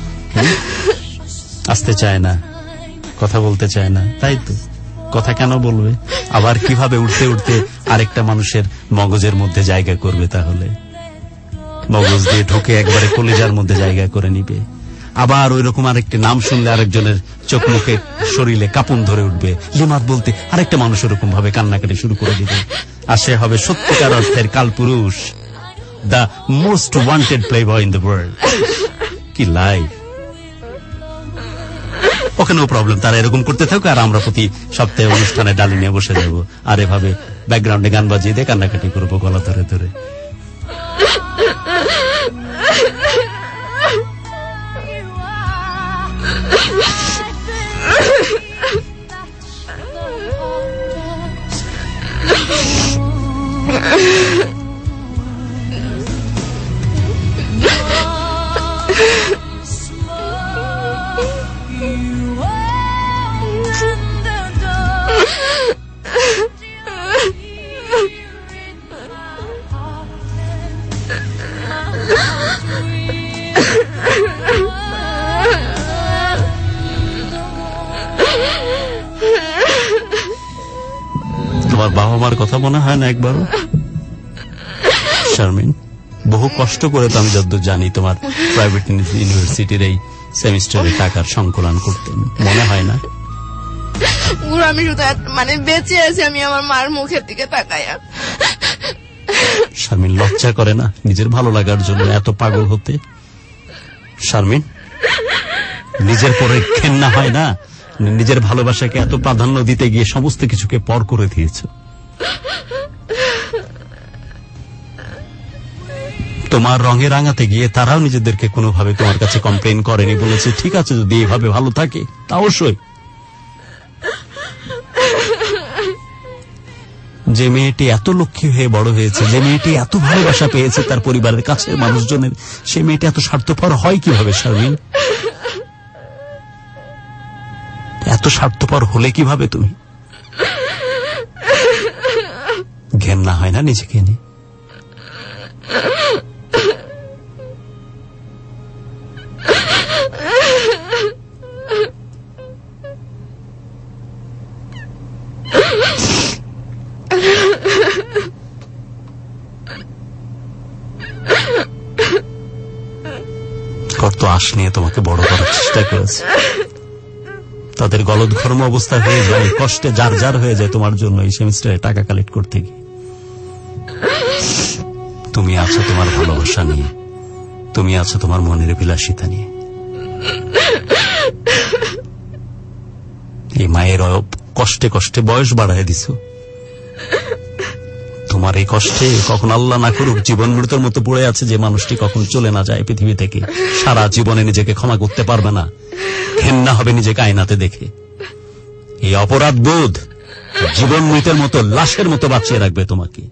আসতে চায় না, কথা বলতে চায় না, তাই তো। কথা কেন বলবে? আবার কিভাবে উঠতে উঠতে আরেকটা মানুষের মগজের মধ্যে জায়গা করবে? তাহলে মগজ দিয়ে ঢুকে একবারে কলিজার মধ্যে জায়গা করে নিবে। আবার ওই রকম আরেকটি নাম শুনলে আরেকজনের চোখ মুখে শরীরে কাঁপন ধরে উঠবে। লিমাত বলতে আরেকটা মানুষ ওরকম ভাবে কান্নাকাটি শুরু করে দিবে। আর সে হবে সত্যিকার অর্থের কালপুরুষ, the most wanted playboy in the world. কি লাইফ! ওকে, নো প্রবলেম, তারা এরকম করতে থাকুক, আর আমরা প্রতি সপ্তাহে অনুষ্ঠানে ডালি নিয়ে বসে যাব, আর এভাবে ব্যাকগ্রাউন্ডে গান বাজিয়ে দিয়ে কান্নাকাটি করবো গলা ধরে ধরে। তোমার বাবা মার কথা মনে হয় না একবারও? শারমিন, বহু কষ্ট করে তো আমি যতদূর জানি তোমার প্রাইভেট ইউনিভার্সিটির এই সেমিস্টারে টাকার সংকলন করতেন, মনে হয় না? আমি শুধু মানে বেঁচে আছি, আমি আমার মার মুখের দিকে তাকাইয়া। শারমিন, লজ্জা করে না নিজের ভালো লাগার জন্য এত পাগল হতে? শারমিন, নিজের পরে ঘেন্না হয় না? নিজের ভালোবাসাকে এত প্রাধান্য দিতে গিয়ে সমস্ত কিছুকে পর করে দিয়েছ। তোমার রঙে রাঙাতে গিয়ে তারাও নিজেদেরকে কোনোভাবে তোমার কাছে কমপ্লেন করেনি, বলেছে ঠিক আছে যদি এইভাবে ভালো থাকে তা অবশ্যই। যে মেয়েটি এত লক্ষ্মী হয়ে বড় হয়েছে, যে মেয়েটি এত ভালোবাসা পেয়েছে তার পরিবারের কাছের মানুষজনের, সে মেয়েটি এত স্বার্থপর হয় কিভাবে শারমিন? এত স্বার্থপর হলে কিভাবে তুমি? ঘেন্না হয় না নিজেকে নিয়ে? কত আশ নিয়ে তোমাকে বড় করার চেষ্টা করেছে, তাদের গলদঘর্ম অবস্থা হয়ে যায়, কষ্টে যার যার হয়ে যায় তোমার জন্য এই সেমিস্টারে টাকা কালেক্ট করতে গিয়ে। তুমি আছো তোমার ভালোবাসা নিয়ে, তুমি আছো তোমার মনের বিলাসিতা নিয়ে। এই মায়ের কষ্টে কষ্টে বয়স বাড়ায় দিছ। তোমার এই কষ্টে কখন আল্লাহ না করুক জীবন মৃত্যুর মতো পড়ে আছে যে মানুষটি কখন চলে না যায় পৃথিবী থেকে, সারা জীবনে নিজেকে ক্ষমা করতে পারবে না, ঘেন্না হবে নিজেকে আয়নাতে দেখে। এই অপরাধ বোধ জীবন মৃতের মতো লাশের মতো বাঁচিয়ে রাখবে তোমাকে।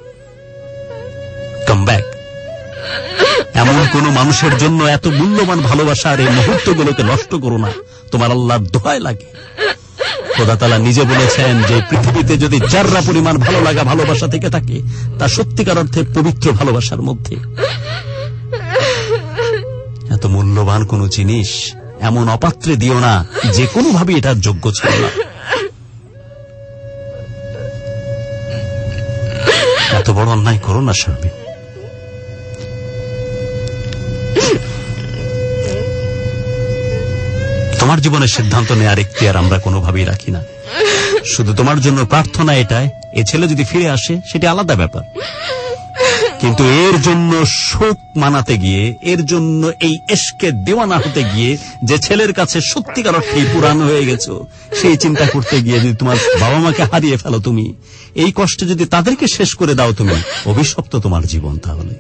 Come back. এমন কোন মানুষের জন্য এত মূল্যবান ভালোবাসার এই মুহূর্তগুলোকে নষ্ট করো না, তোমার আল্লাহর দোহাই লাগে। খোদা তাআলা নিজে বলেছেন যে পৃথিবীতে যদি যাররা পরিমাণ ভালো লাগা ভালোবাসা থেকে থাকে তা সত্যিকার অর্থে পবিত্র ভালোবাসার মধ্যে। এত মূল্যবান কোন জিনিস এমন অপাত্রে দিও না যে কোনোভাবে এটার যোগ্য ছিল না। এত বড় অন্যায় করো না শারমিন। তোমার জীবনের সিদ্ধান্ত নেওয়ার এখতিয়ার আমরা কোনোভাবেই রাখি না। শুধু তোমার জন্য প্রার্থনা এটাই, এ ছেলে যদি ফিরে আসে সেটা আলাদা ব্যাপার, কিন্তু এর জন্য শোক মানাতে গিয়ে, এর জন্য এই এশকে দেওয়ানা হতে গিয়ে যে ছেলের কাছে সত্যিকার অর্থেই পুরানো হয়ে গেছো, সেই চিন্তা করতে গিয়ে যদি তোমার বাবা মাকে হারিয়ে ফেলো তুমি, এই কষ্টে যদি তাদেরকে শেষ করে দাও তুমি, অভিশপ্ত তোমার জীবন। তাহলে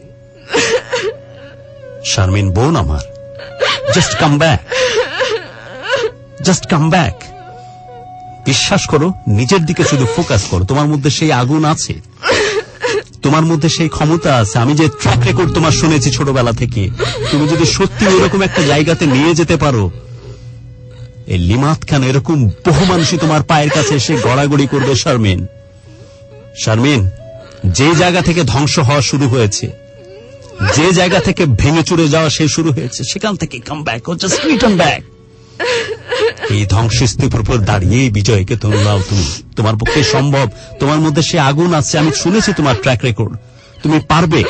শারমিন বোন আমার, just come back, just come back. বিশ্বাস করো, নিজের দিকে শুধু ফোকাস করো। তোমার মধ্যে সেই আগুন আছে, তোমার মধ্যে সেই ক্ষমতা আছে। আমি যে ট্র্যাক রেকর্ড তোমার শুনেছি ছোটবেলা থেকে, তুমি যদি সত্যি এরকম একটা জায়গাতে নিয়ে যেতে পারো, এই লিমাত খান এরকম বহু মানুষই তোমার পায়ের কাছে এসে গড়াগড়ি করবে। শারমিন, শারমিন, যে জায়গা থেকে ধ্বংস হওয়া শুরু হয়েছে, যে জায়গা থেকে ভেঙে চুরে যাওয়া সে শুরু হয়েছে, সেখান থেকে কাম ব্যাক, ও জাস্ট রিটার্ন ব্যাক। এই ধ্বংসস্তূপের উপর দাঁড়িয়ে বিজয়কে তোমরাও তুমি, তোমার পক্ষে সম্ভব। তোমার মধ্যে সে আগুন আছে, আমি শুনেছি তোমার ট্র্যাক রেকর্ড, তুমি পারবে।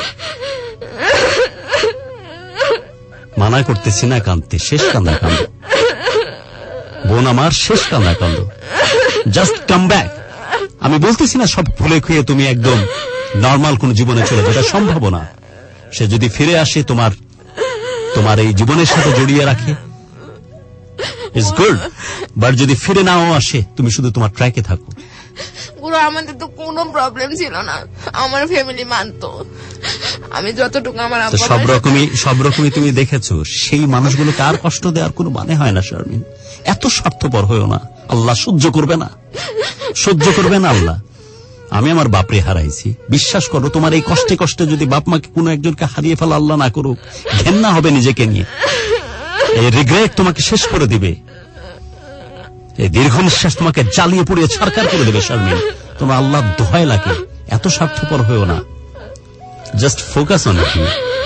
মানা করতেছি না কাঁদতে, শেষ কান্দা কান্দ বোন আমার, শেষ কান্দা কান্দ, জাস্ট কাম ব্যাক। আমি বলতেছি না সব ভুলে খুঁয়ে তুমি একদম নর্মাল কোন জীবনে চলে, যেটা সম্ভব না। সে যদি ফিরে আসে তোমার তোমার এই জীবনের সাথে জড়িয়ে রাখে, ইটস গুড, বাট যদি ফিরে নাও আসে, তুমি শুধু তোমার ট্র্যাকে থাকো। পুরো আমাদের তো কোনো প্রবলেম ছিল না, আমার ফ্যামিলি মানতো। আমি যতটুকু আমার সব রকমই সব রকমই তুমি দেখেছো। সেই মানুষগুলোকে আর কষ্ট দেওয়ার কোনো মানে হয় না শারমিন। এত স্বার্থপর হয়েও না, আল্লাহ সহ্য করবে না, সহ্য করবে না আল্লাহ। আমি আমার বাপরে হারাইছি, বিশ্বাস করো, তোমার এই কষ্টে কষ্টে যদি বাপ মাকে কোনো একজনকে হারিয়ে ফেলা আল্লাহ না করুক, ঘেন্না হবে নিজেকে নিয়ে, এই রিগ্রেট তোমাকে শেষ করে দিবে, এই দীর্ঘ নিঃশ্বাস তোমাকে জ্বালিয়ে পুড়িয়ে ছারকার করে দেবে। শারমিন, তোমার আল্লাহ দোহাই লাগে, এত স্বার্থপর হয়েও না, জাস্ট ফোকাস অন ইট।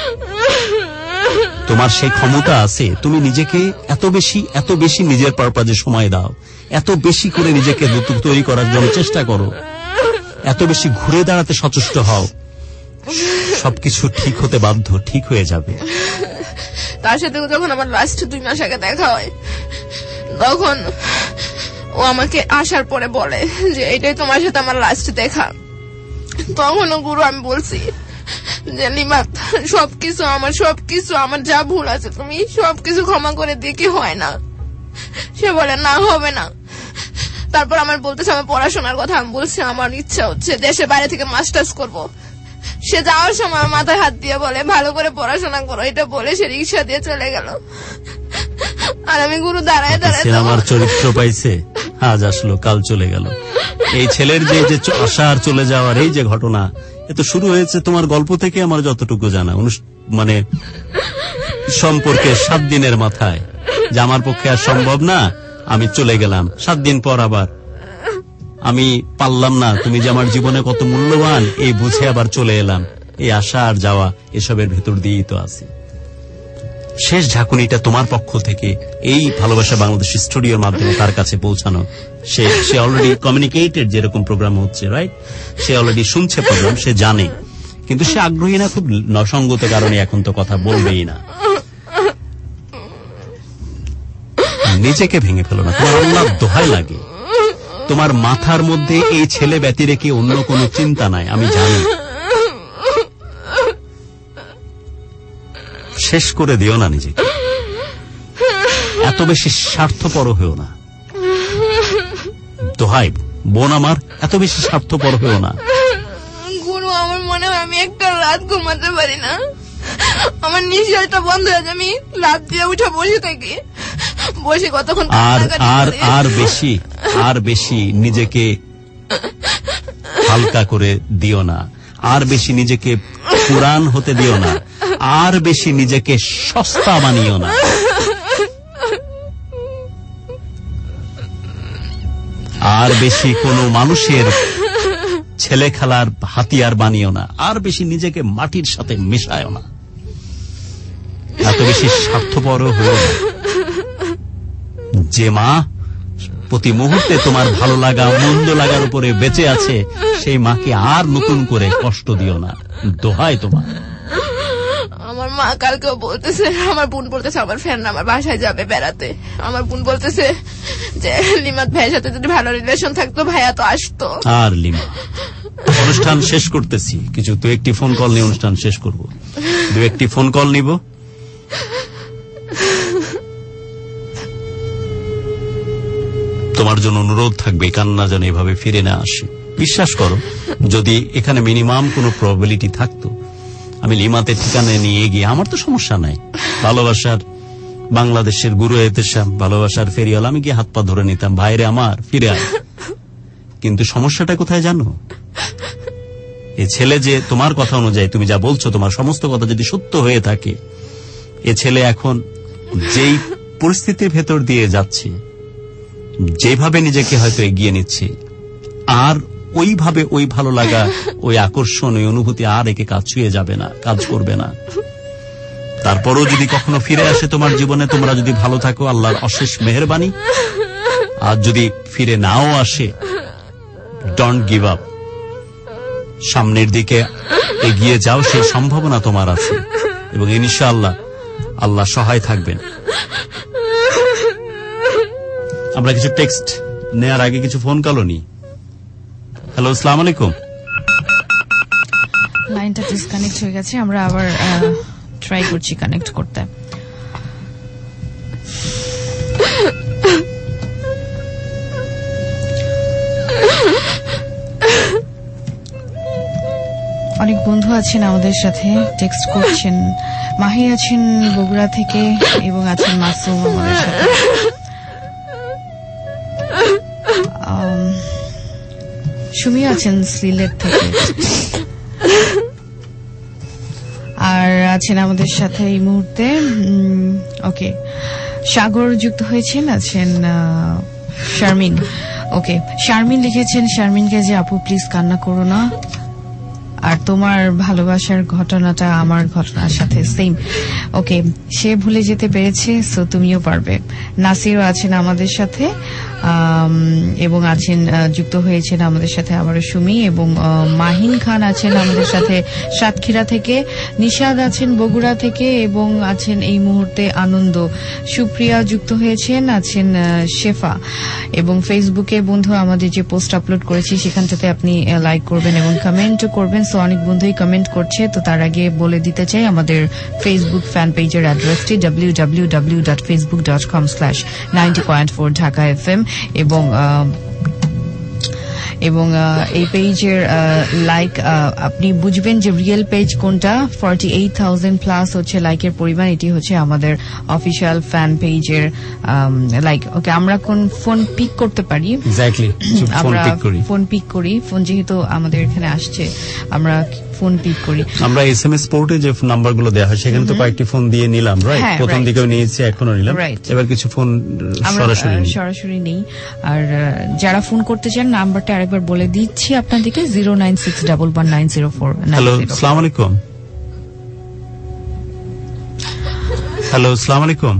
তোমার সেই ক্ষমতা আছে, তুমি নিজেকে এত বেশি এত বেশি নিজের পারপাজে সময় দাও, এত বেশি করে নিজেকে তৈরি করার জন্য চেষ্টা করো, এত বেশি ঘুরে দাঁড়াতে সচেষ্ট হও, সবকিছু ঠিক হতে বাধ্য, ঠিক হয়ে যাবে। তার সাথে যখন আমার লাস্ট দুই মাস আগে দেখা হয়, তখন ও আমাকে আসার পরে বলে যে এটাই তোমার সাথে আমার লাস্ট দেখা। তখনও গুরু আমি বলছি যে লিমাত, সবকিছু আমার সবকিছু আমার যা ভুল আছে তুমি সবকিছু ক্ষমা করে দিয়ে কি হয় না? সে বলে না, হবে না। তারপর আমার বলতেছে আমার পড়াশোনার কথা। আমি বলছি আমার ইচ্ছা হচ্ছে দেশের বাইরে থেকে মাস্টার্স করব। সে যাওয়ার সময় মাথায় হাত দিয়ে বলে ভালো করে পড়াশোনা করো, এটা বলে সে রিক্সা দিয়ে চলে গেল। আর আমি গুরু দাঁড়ায় দাঁড়ায় আমার চরিত্র পাইছে, আজ আসলো কাল চলে গেল। এই ছেলের যে যে আসার চলে যাওয়ার এই যে ঘটনা, এ তো শুরু হয়েছে তোমার গল্প থেকে আমার যতটুকু জানা, মানে সম্পর্কে সাত দিনের মাথায়, যে আমার পক্ষে আর সম্ভব না, আমি চলে গেলাম। সাত দিন পর আবার আমি পারলাম না, তুমি যে আমার জীবনে কত মূল্যবান এই বুঝে আবার চলে এলাম। এই আসা আর যাওয়া এসবের ভেতর দিয়েই তো আছে। শেষ ঝাঁকুনিটা তোমার পক্ষ থেকে এই ভালোবাসা বাংলাদেশ স্টুডিওর মাধ্যমে তার কাছে পৌঁছানো। সে সে অলরেডি কমিউনিকেটেড, যেরকম প্রোগ্রাম হচ্ছে, রাইট, সে অলরেডি শুনছে প্রোগ্রাম, সে জানে, কিন্তু সে আগ্রহী না, খুব নসঙ্গত কারণে এখন তো কথা বলবেই না। নিজেকে ভেঙে ফেলো না, তোমার আল্লাহ দোহাই লাগে। তোমার মাথার মধ্যে এই ছেলে ব্যতি রেখে অন্য কোনো চিন্তা নাই, আমি জানি। শেষ করে দিও না নিজেকে, এত বেশি স্বার্থপর হয়েও না। দোহাই বোন আমার, এত বেশি স্বার্থপর হয়েও না। গুরু, আমার মনে হয় আমি একটা রাত ঘুমাতে পারি না, আমার নিঃশ্বাসটা বন্ধ হয়ে যায়, আমি লাফ দিয়ে উঠে বসে থাকি, বসে কতক্ষণ। আর আর আর বেশি আর বেশি নিজেকে হালকা করে দিও না, আর বেশি নিজেকে পুরান হতে দিও না, আর বেশি নিজেকে সস্তা বানিও না, আর বেশি কোনো মানুষের ছেলে খেলার হাতিয়ার বানিও না, আর বেশি নিজেকে মাটির সাথে মেশায়ও না, এত বেশি স্বার্থপর হও না। যে মা প্রতি মুহূর্তে তোমার ভালো লাগা মন্দ লাগার উপরে বেঁচে আছে, সেই মাকে আর নতুন করে কষ্ট দিও না, দোহাই তোমার। আমার মা কালকেও বলতেছে, আমার বোন বলতেছে আমার ফ্রেন্ড আমার বাসায় যাবে বেড়াতে, আমার বোন বলতেছে যে লিমাত ভাইয়ের সাথে যদি ভালো রিলেশন থাকতো ভাইয়া তো আসতো। আর লিমা অনুষ্ঠান শেষ করতেছি, কিছু দু একটি ফোন কল নিয়ে অনুষ্ঠান শেষ করব। দু একটি ফোন কল নিব। তোমার জন্য অনুরোধ থাকবে, কান্না যেন এভাবে ফিরে না আসে। বিশ্বাস করো, যদি এখানে মিনিমাম কোনো প্রবাবিলিটি থাকতো, আমি লিমাতের ঠিকানা নিয়ে গিয়ে, আমার তো সমস্যা নাই, ভালোবাসার বাংলাদেশের গুরু এতেশাম, ভালোবাসার ফেরিওয়ালা, আমি গিয়ে হাত পা ধরে নিতাম, ভাইরে আমার ফিরে আয়। কিন্তু সমস্যাটা কোথায় জানো? এ ছেলে যে তোমার কথা অনুযায়ী তুমি যা বলছো, তোমার সমস্ত কথা যদি সত্য হয়ে থাকে, এ ছেলে এখন যেই পরিস্থিতির ভেতর দিয়ে যাচ্ছে, যেভাবে নিজেকে হয়তো এগিয়ে নিচ্ছে, আর ওইভাবে ওই ভালো লাগা, ওই আকর্ষণ, ওই অনুভূতি আর একে কাজ ছুঁয়ে যাবে না, কাজ করবে না। তারপরও যদি কখনো ফিরে আসে তোমার জীবনে, তোমরা যদি ভালো থাকো, আল্লাহর অশেষ মেহেরবানি। আর যদি ফিরে নাও আসে, ডোন্ট গিভ আপ, সামনের দিকে এগিয়ে যাও, সেই সম্ভাবনা তোমার আছে, এবং ইনশাআল্লাহ আল্লাহ সহায় থাকবেন। আমরা কিছু টেক্সট নেওয়ার আগে কিছু ফোন কলও নি। হ্যালো, আসসালামু আলাইকুম। লাইনটা ডিসকানেক্ট হয়ে গেছে, আমরা আবার ট্রাই করছি কানেক্ট করতে। অনেক বন্ধু আছেন আমাদের সাথে, টেক্সট করছেন। মাহি আছেন বগুড়া থেকে এবং আছেন মাসুম আমাদের সাথে। সুমি আছেন সিলেট থেকে, আর আছেন আমাদের সাথে এই মুহূর্তে ওকে সাগর যুক্ত হয়েছেন, আছেন শারমিন। ওকে, শারমিন লিখেছেন, শারমিনকে যে আপু প্লিজ কান্না করো না, আর তোমার ভালোবাসার ঘটনাটা আমার ঘটনার সাথে সেম। ওকে, সে ভুলে যেতে পেরেছে, সো তুমিও পারবে। নাসিরও আছেন আমাদের সাথে এবং আছেন যুক্ত হয়েছেন আমাদের সাথে আবারও সুমি, এবং মাহিন খান আছেন আমাদের সাথে সাতক্ষীরা থেকে, নিশাদ আছেন বগুড়া থেকে, এবং আছেন এই মুহূর্তে আনন্দ। সুপ্রিয়া যুক্ত হয়েছেন, আছেন শেফা। এবং ফেসবুকে বন্ধু আমাদের যে পোস্ট আপলোড করেছি সেখানটাতে আপনি লাইক করবেন এবং কমেন্টও করবেন। সো অনেক বন্ধুই কমেন্ট করছে, তো তার আগে বলে দিতে চাই আমাদের ফেসবুক ফ্যান পেজের অ্যাড্রেসটি W W W dot Facebook dot com slash ninety point four Dhaka F M, এবং এবং এই পেজের লাইক আপনি বুঝবেন যে রিয়েল পেজ কোনটা। ফর্টি এইট থাউজেন্ড প্লাস হচ্ছে লাইকের পরিমাণ, এটি হচ্ছে আমাদের অফিসিয়াল ফ্যান পেজের লাইক। ওকে, আমরা কোন ফোন পিক করতে পারি? আমরা ফোন পিক করি, ফোন যেহেতু আমাদের এখানে আসছে আমরা ফোন পিক করি। আমরা এস এম এস পোর্টে যে নাম্বারগুলো দেওয়া হয় সেখানে তো কয়েকটি ফোন দিয়ে নিলাম, রাইট? প্রথম দিকেও নিয়েছি, এখনো নিলাম, এবার কিছু ফোন সরাসরি সরাসরি নেই। আর যারা ফোন করতে চান নাম্বারটা আরেকবার বলে দিচ্ছি আপনাদেরকে, zero nine six double one nine zero four. Hello, আসসালামু আলাইকুম। হ্যালো, আসসালামু আলাইকুম।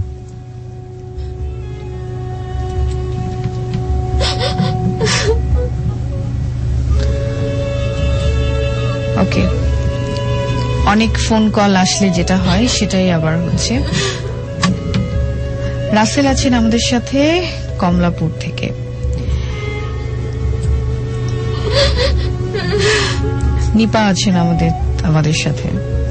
ওকে, অনেক ফোন কল আসলে যেটা হয় সেটাই আবার হচ্ছে। রাসেল আছেন আমাদের সাথে কমলাপুর থেকে। নিপা আছেন আমাদের আমাদের সাথে।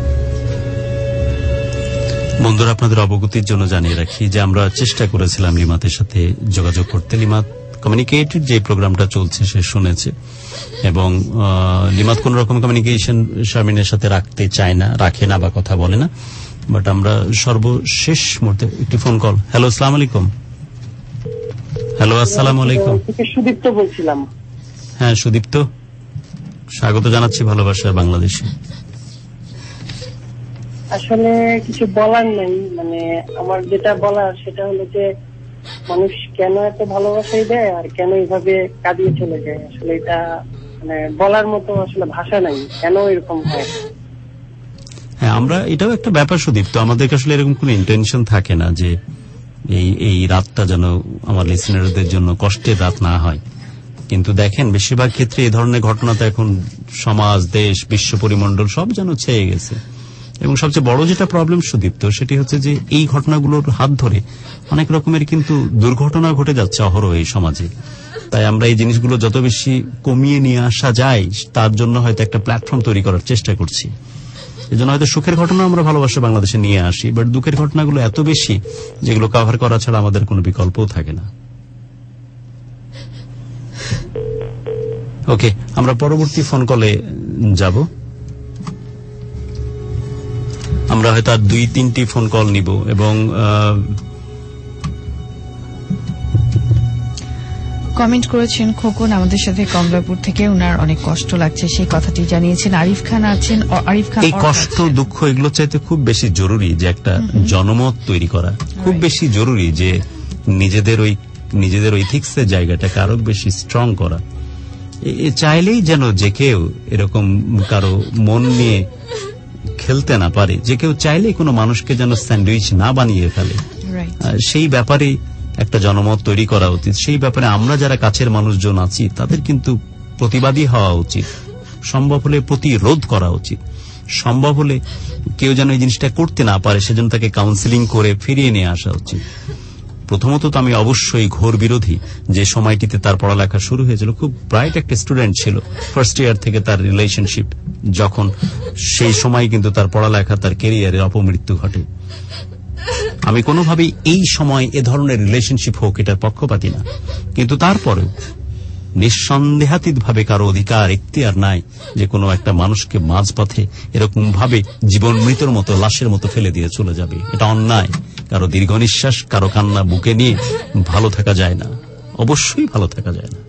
বন্ধুরা, আপনাদের অবগতির জন্য জানিয়ে রাখি যে আমরা চেষ্টা করেছিলাম লিমাতের সাথে যোগাযোগ করতে। লিমাত কমিউনিকেটেড যে প্রোগ্রামটা চলছে সে শুনেছে, এবং লিমাত কোন রকম কমিউনিকেশন শারমিনের সাথে রাখতে চায় না, রাখে না বা কথা বলে না। বাট আমরা সর্বশেষ মুহূর্তে একটি ফোন কল। হ্যালো, আসসালামু আলাইকুম। হ্যালো, আসসালামু আলাইকুম। সুদীপ্ত বলছিলাম। হ্যাঁ, সুদীপ্ত, স্বাগত জানাচ্ছি ভালোবাসার বাংলাদেশে। আসলে কিছু বলার নেই, মানে আমার যেটা বলার সেটা হলো যে মানুষ কেন এত ভালোবাসাই দেয় আর কেন এইভাবে কাঁদিয়ে চলে যায়, আসলে এটা মানে বলার মতো আসলে ভাষা নাই, কেন এরকম হয়। হ্যাঁ, আমরা এটাও একটা ব্যাপার সুদীপ, তো আমাদের আসলে এরকম কোন ইন্টেনশন থাকে না যে এই এই রাতটা যেন আমার লিসেনারদের জন্য কষ্টের রাত না হয়। কিন্তু দেখেন, বেশিরভাগ ক্ষেত্রে এই ধরনের ঘটনা তো এখন সমাজ, দেশ, বিশ্ব পরিমণ্ডল সব যেন ছেয়ে গেছে। এবং সবচেয়ে বড় যেটা প্রবলেম সুদীপ্ত, সেটি হচ্ছে যে এই ঘটনাগুলোর হাত ধরে অনেক রকমের কিন্তু দুর্ঘটনা ঘটে যাচ্ছে অহরহ এই সমাজে। তাই আমরা এই জিনিসগুলো যত বেশি কমিয়ে নিয়ে আসা যায় তার জন্য হয়তো একটা প্ল্যাটফর্ম তৈরি করার চেষ্টা করছি। এই জন্য হয়তো সুখের ঘটনা আমরা ভালোবাসা বাংলাদেশে নিয়ে আসি, বাট দুঃখের ঘটনাগুলো এত বেশি যেগুলো কভার করা ছাড়া আমাদের কোনো বিকল্পও থাকে না। ওকে, আমরা পরবর্তী ফোন কলে যাব। আমরা হয়তো আর দুই তিনটি ফোন কল নিব এবং কমেন্ট করেছেন খোকন আমাদের সাথে কমলাপুর থেকে, ওনার অনেক কষ্ট লাগছে সেই কথাটি জানিয়েছেন। আরিফ খান আছেন, আরিফ খান এই কষ্ট দুঃখ এগুলো চাইতে খুব বেশি জরুরি যে একটা জনমত তৈরি করা, খুব বেশি জরুরি যে নিজেদের ওই নিজেদের ইথিক্সের জায়গাটাকে আরো বেশি স্ট্রং করা। চাইলেই যেন যে কেউ এরকম কারো মন নিয়ে খেলতে না পারে, যে কেউ চাইলেই কোনো মানুষকে যেন স্যান্ডউইচ না বানিয়ে ফেলে, সেই ব্যাপারে একটা জনমত তৈরি করা উচিত। সেই ব্যাপারে আমরা যারা কাছের মানুষজন আছি তাদের কিন্তু প্রতিবাদী হওয়া উচিত, সম্ভব হলে প্রতিরোধ করা উচিত। সম্ভব হলে কেউ যেন এই জিনিসটা করতে না পারে সেজন্য তাকে কাউন্সিলিং করে ফিরিয়ে নিয়ে আসা উচিত। প্রথমত তো আমি অবশ্যই ঘোর বিরোধী যে সময়টিতে তার পড়ালেখা শুরু হয়েছিল, খুব ব্রাইট একটা স্টুডেন্ট ছিল, ফার্স্ট ইয়ার থেকে তার রিলেশনশিপ, যখন সেই সময় কিন্তু তার পড়ালেখা তার ক্যারিয়ারের অপমৃত্যু ঘটে। আমি কোনোভাবেই এই সময় এ ধরনের রিলেশনশিপ হোক এটার পক্ষপাতী না, কিন্তু তারপরেও নিঃসন্দেহাতীত ভাবে কারো অধিকার এখতিয়ার নাই যে কোনো একটা মানুষকে মাঝপথে এরকম ভাবে জীবন মৃত্যুর মতো লাশের মতো ফেলে দিয়ে চলে যাবে। এটা অন্যায়। কারো দীর্ঘ নিঃশ্বাস, কারো কান্না বুকে নিয়ে ভালো থাকা যায় না, অবশ্যই ভালো থাকা যায় না।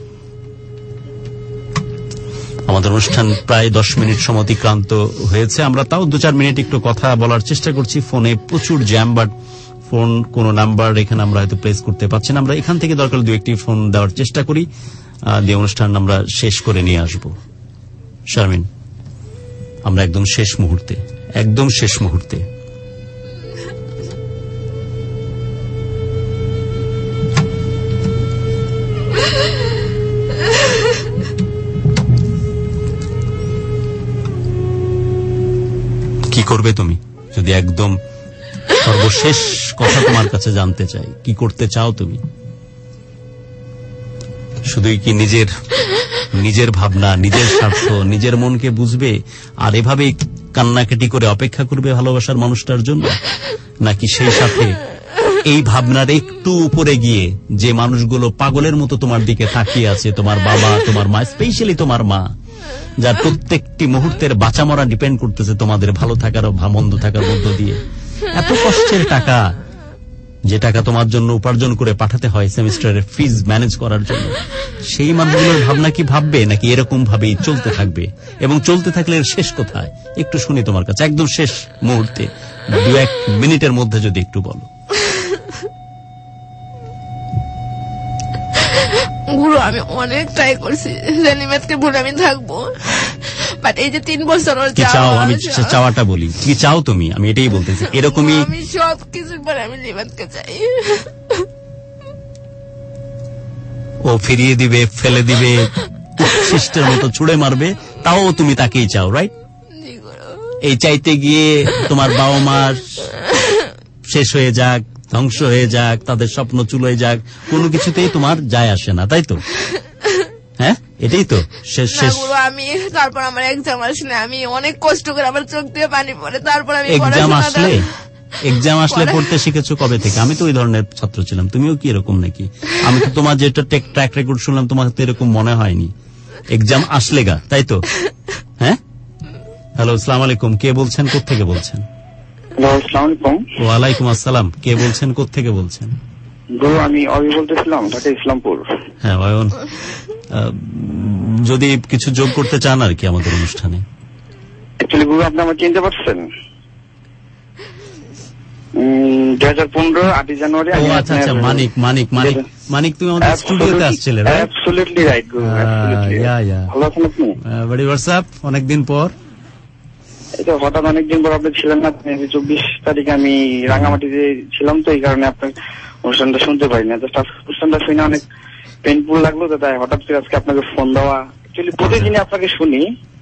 আমাদের অনুষ্ঠান প্রায় দশ মিনিট সময় অতিক্রান্ত হয়েছে, আমরা তাও দু চার মিনিট একটু কথা বলার চেষ্টা করছি। ফোনে প্রচুর জ্যাম, বাট ফোন কোন নাম্বার এখানে আমরা হয়তো প্লেস করতে পারছি না। আমরা এখান থেকে দরকার দু একটি ফোন দেওয়ার চেষ্টা করি, দিয়ে অনুষ্ঠান আমরা শেষ করে নিয়ে আসব। শারমিন, আমরা একদম শেষ মুহূর্তে, একদম শেষ মুহূর্তে কি করবে তুমি? যদি একদম সর্বশেষ কথা তোমার কাছে জানতে চাই, কি করতে চাও তুমি? শুধুই কি নিজের নিজের ভাবনা, নিজের স্বার্থ, নিজের মনকে বুঝবে আর এভাবেই কান্নাকাটি করে অপেক্ষা করবে ভালোবাসার মানুষটার জন্য, নাকি সেই সাথে এই ভাবনার একটু উপরে গিয়ে যে মানুষগুলো পাগলের মতো তোমার দিকে তাকিয়ে আছে, তোমার বাবা, তোমার মা, স্পেশালি তোমার মা, যার প্রত্যেকটি মুহূর্তের বাঁচা মরা ডিপেন্ড করতেছে তোমাদের ভালো থাকার ও মন্দ থাকার মধ্য দিয়ে, এত কষ্টের টাকা যে টাকা তোমার জন্য উপার্জন করে পাঠাতে হয় সেমিস্টারের ফিজ ম্যানেজ করার জন্য, সেই মানুষগুলোর ভাবনা কি ভাববে, নাকি এরকম ভাবেই চলতে থাকবে? এবং চলতে থাকলে এর শেষ কোথায় একটু শুনি তোমার কাছে, একদম শেষ মুহূর্তে দু এক মিনিটের মধ্যে যদি একটু বলো। গুরু, আমি অনেক ট্রাই করছি জানিমাতকে বলে আমি থাকবো, বাট এই যে তিন বছর কি চাও? আমি চাওয়াটা বলি, কি চাও তুমি? আমি এটাই বলতেছি, এরকমই আমি সব কিছুর পরে আমি লিমাতকে চাই। ও ফিরিয়ে দিবে, ফেলে দিবে, শিষ্টের মতো ছুড়ে মারবে, তাও তুমি তাকেই চাও, রাইট? এই চাইতে গিয়ে তোমার বাবা মার শেষ হয়ে যাক, ধ্বংস হয়ে যাক, তাদের স্বপ্ন চুলোয় যাক, কোনো কিছুতেই তোমার যায় আসে না, তাই তো? হ্যাঁ, এটাই তো শেষ শেষ। আমি তারপর আমার এক্সাম আসলে আমি অনেক কষ্ট করে আমার চোখ দিয়ে পানি পড়ে, তারপর আমি এক্সাম আসলে এক্সাম আসলে পড়তে শিখেছো কবে থেকে? আমি তো ওই ধরনের ছাত্র ছিলাম, তুমিও কি এরকম নাকি? আমি তো তোমার যেটা ট্র্যাক রেকর্ড শুনলাম তোমার তো এরকম মনে হয়নি। এক্সাম আসলে গা, তাই তো? হ্যাঁ, হ্যালো, আসসালামু আলাইকুম, কে বলছেন, কোত্থেকে বলছেন? ওয়ালাইকুম আসসালাম, কে বলছেন, কোত্থেকে বলছেন? আমি অভি বলতেছিলাম, ঢাকা ইসলামপুর। হ্যাঁ অয়ন, যদি কিছু যোগ করতে চান আর কি আমাদের অনুষ্ঠানে। অ্যাকচুয়ালি গুরু, আপনি আমার চিনতে পারছেন? দুই হাজার পনেরো আটই জানুয়ারি। আচ্ছা আচ্ছা, মানিক মানিক মানিক মানিক তুমি আমাদের স্টুডিওতে আসছিলে, রাইট? অ্যাবসলিউটলি রাইট গুরু, অ্যাবসলিউটলি। ইয়া ইয়া, ভালো আছেন আপনি? ভেরি হোয়াটসঅ্যাপ, অনেকদিন পর। এটা হঠাৎ অনেকদিন পর আপনি ছিলেন না, চব্বিশ তারিখে আমি রাঙামাটিতে ছিলাম, তো এই কারণে আপনার অনুষ্ঠানটা শুনতে পারিনি। অনুষ্ঠানটা শুনে অনেক পেইনফুল লাগলো, তো তাই হঠাৎ করে আজকে আপনাকে ফোন দেওয়া। অ্যাকচুয়ালি প্রতিদিনই আপনাকে শুনি,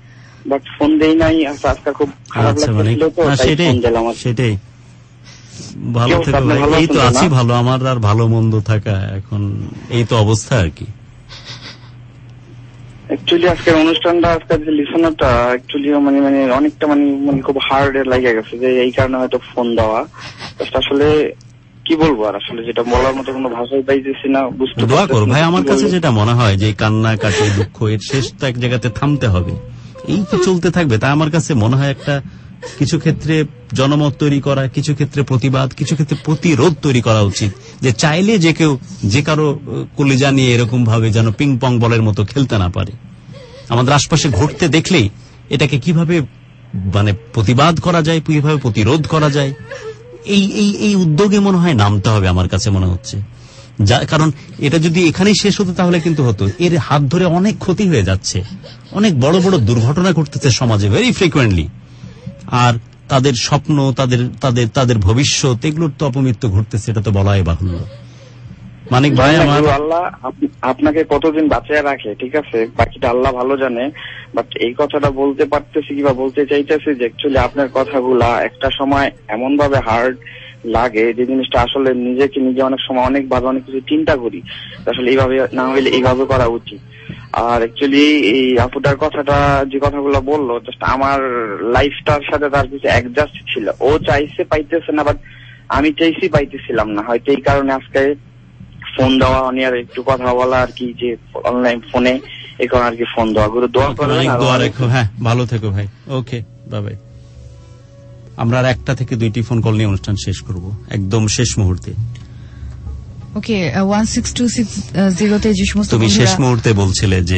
বাট ফোন দেই নাই। আজকে খুব খারাপ লাগছিল তো তাই ফোন দিলাম। সেটাই, ভালো থেকো ভাই। এই তো আছি ভালো, আমার আর ভালো মন্দ থাকা এখন এই তো অবস্থা আর কি। অ্যাকচুয়ালি আজকের অনুষ্ঠানটা, আজকের যে লিসনারটা অ্যাকচুয়ালি মানে মানে অনেকটা মানে মানে খুব হার্ড লাগে গেছে, যে এই কারণে হয়তো ফোন দেওয়া। আসলে কি বলবো আর, আসলে যেটা বলার মতো কোনো ভাষাই পাইতেছি না, বুঝতে পারছি। দোয়া করো ভাই, আমার কাছে যেটা মনে হয় যে কান্না কাটে দুঃখ এর শেষটা এক জায়গাতে থামতে হবে। এই তো চলতে থাকবে, তাই আমার কাছে মনে হয় একটা কিছু ক্ষেত্রে জনমত তৈরি করা, কিছু ক্ষেত্রে প্রতিবাদ, কিছু ক্ষেত্রে প্রতিরোধ তৈরি করা উচিত, যে চাইলে যে কেউ যে কারো কলিজা নিয়ে এরকম ভাবে যেন পিং পং বলের মতো খেলতে না পারে। আমাদের আশপাশে ঘটতে দেখলেই এটাকে কিভাবে মানে প্রতিবাদ করা যায়, কিভাবে প্রতিরোধ করা যায়, এই এই এই উদ্যোগে মনে হয় নামতে হবে আমার কাছে মনে হচ্ছে। যা কারণ এটা যদি এখানেই শেষ হতো তাহলে কিন্তু হতো, এর হাত ধরে অনেক ক্ষতি হয়ে যাচ্ছে, অনেক বড় বড় দুর্ঘটনা ঘটতেছে সমাজে ভেরি ফ্রিকুয়েন্টলি। আর তাদের স্বপ্ন, তাদের তাদের তাদের ভবিষ্যৎ, এগুলোর তো অপমৃত্যু ঘটতেছে, এটা তো বলাই বাহুল্য। মানিক ভাই, আমার আল্লাহ আপনাকে কতদিন বাঁচিয়ে রাখে, ঠিক আছে, বাকিটা আল্লাহ ভালো জানে। বাট এই কথাটা বলতে পারতেছি কিংবা বলতে চাইতেছি যে অ্যাকচুয়ালি আপনার কথাগুলা একটা সময় এমন ভাবে হার্ড লাগে যে জিনিসটা আসলে নিজেকে নিজে অনেক সময় অনেক ভাবে অনেক কিছু চিন্তা করি, আসলে এইভাবে না হইলে এইভাবে করা উচিত। আর অ্যাকচুয়ালি এই আপুটার কথাটা, যে কথাগুলো বললো, জাস্ট আমার লাইফটার সাথে তার কিছু অ্যাডজাস্ট ছিল। ও চাইছে পাইতেছে না, বাট আমি চাইছি পাইতেছিলাম না, হয়তো এই কারণে আজকে ফোন দেওয়া, অনিয়ার একটু কথা বলা আর কি, যে অনলাইন ফোনে এই কারণে আর কি ফোন দেওয়া। গুরু দোয়া করেন, দোয়া রেখো। হ্যাঁ, ভালো থেকো ভাই। Okay, bye bye. আমরা আর একটা থেকে দুইটি ফোন কল নিয়ে অনুষ্ঠান শেষ করব একদম শেষ মুহূর্তে। Okay, one six two six জিরোতে যে সমস্ত তুমি শেষ মুহূর্তে বলছিলে যে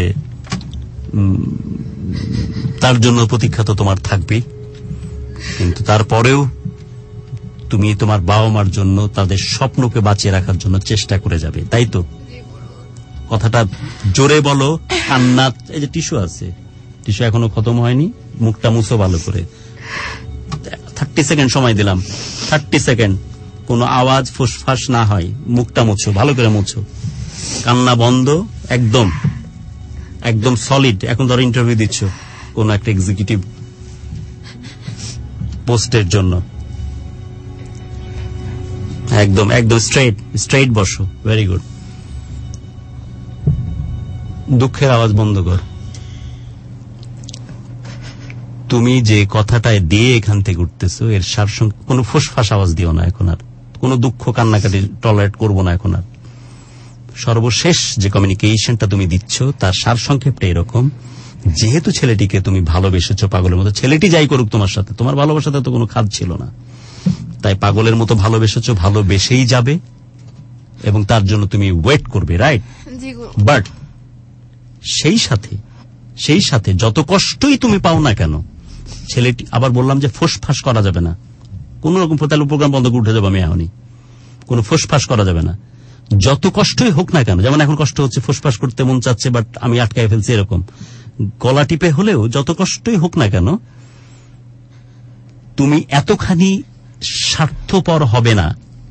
তার জন্য প্রতীক্ষা তো তোমার থাকবেই, কিন্তু তারপরেও তুমি তোমার বাবা মার জন্য তাদের স্বপ্নকে বাঁচিয়ে রাখার জন্য চেষ্টা করে যাবে, তাই তো? কথাটা জোরে বলো। কান্না, এই যে টিস্যু আছে, টিস্যু এখনো খতম হয়নি, মুখটা মুছো ভালো করে। থার্টি সেকেন্ড সময় দিলাম, থার্টি সেকেন্ড, কোনো আওয়াজ ফুসফাস না হয়, মুখটা মুছো ভালো করে, মুছো, কান্না বন্ধ, একদম একদম সলিড। এখন ধরো ইন্টারভিউ দিচ্ছ কোন একটা এক্সিকিউটিভ পোস্টের জন্য, একদম একদম স্ট্রেট স্ট্রেট বসো। Very good. দুঃখের আওয়াজ বন্ধ কর। তুমি যে কথাটায় দিয়ে এখান থেকে উঠতেছো এর সার সঙ্গে কোনো ফুসফাস আওয়াজ দিও না এখন আর, কোনো দুঃখ কান্নাকাটি টলারেট করবো না এখন আর। সর্বশেষ যে কমিউনিকেশনটা তুমি দিচ্ছ তার সার সংক্ষেপটা এরকম, যেহেতু ছেলেটিকে তুমি ভালোবেসেছো পাগলের মতো, ছেলেটি যাই করুক তোমার সাথে, তোমার ভালোবাসাতে তো কোনো খাদ ছিল না, তাই পাগলের মতো ভালোবেসেছো, ভালোবেসেই যাবে এবং তার জন্য তুমি ওয়েট করবে, রাইট? বাট সেই সাথে সেই সাথে যত কষ্টই তুমি পাও না কেন, ছেলেটি, আবার বললাম যে ফোসফাস করা যাবে না, কোন রকম তাহলে প্রোগ্রাম বন্ধ করে উঠে যাবো আমি এখনই, কোনো ফোসফাস করা যাবে না। যত কষ্টই হোক না কেন, যেমন এখন কষ্ট হচ্ছে, ফোসফাস করতে মন চাচ্ছে বাট আমি আটকায় ফেলছি, এরকম গলা টিপে হলেও যত কষ্টই হোক না কেন, তুমি এতখানি স্বার্থপর হবে না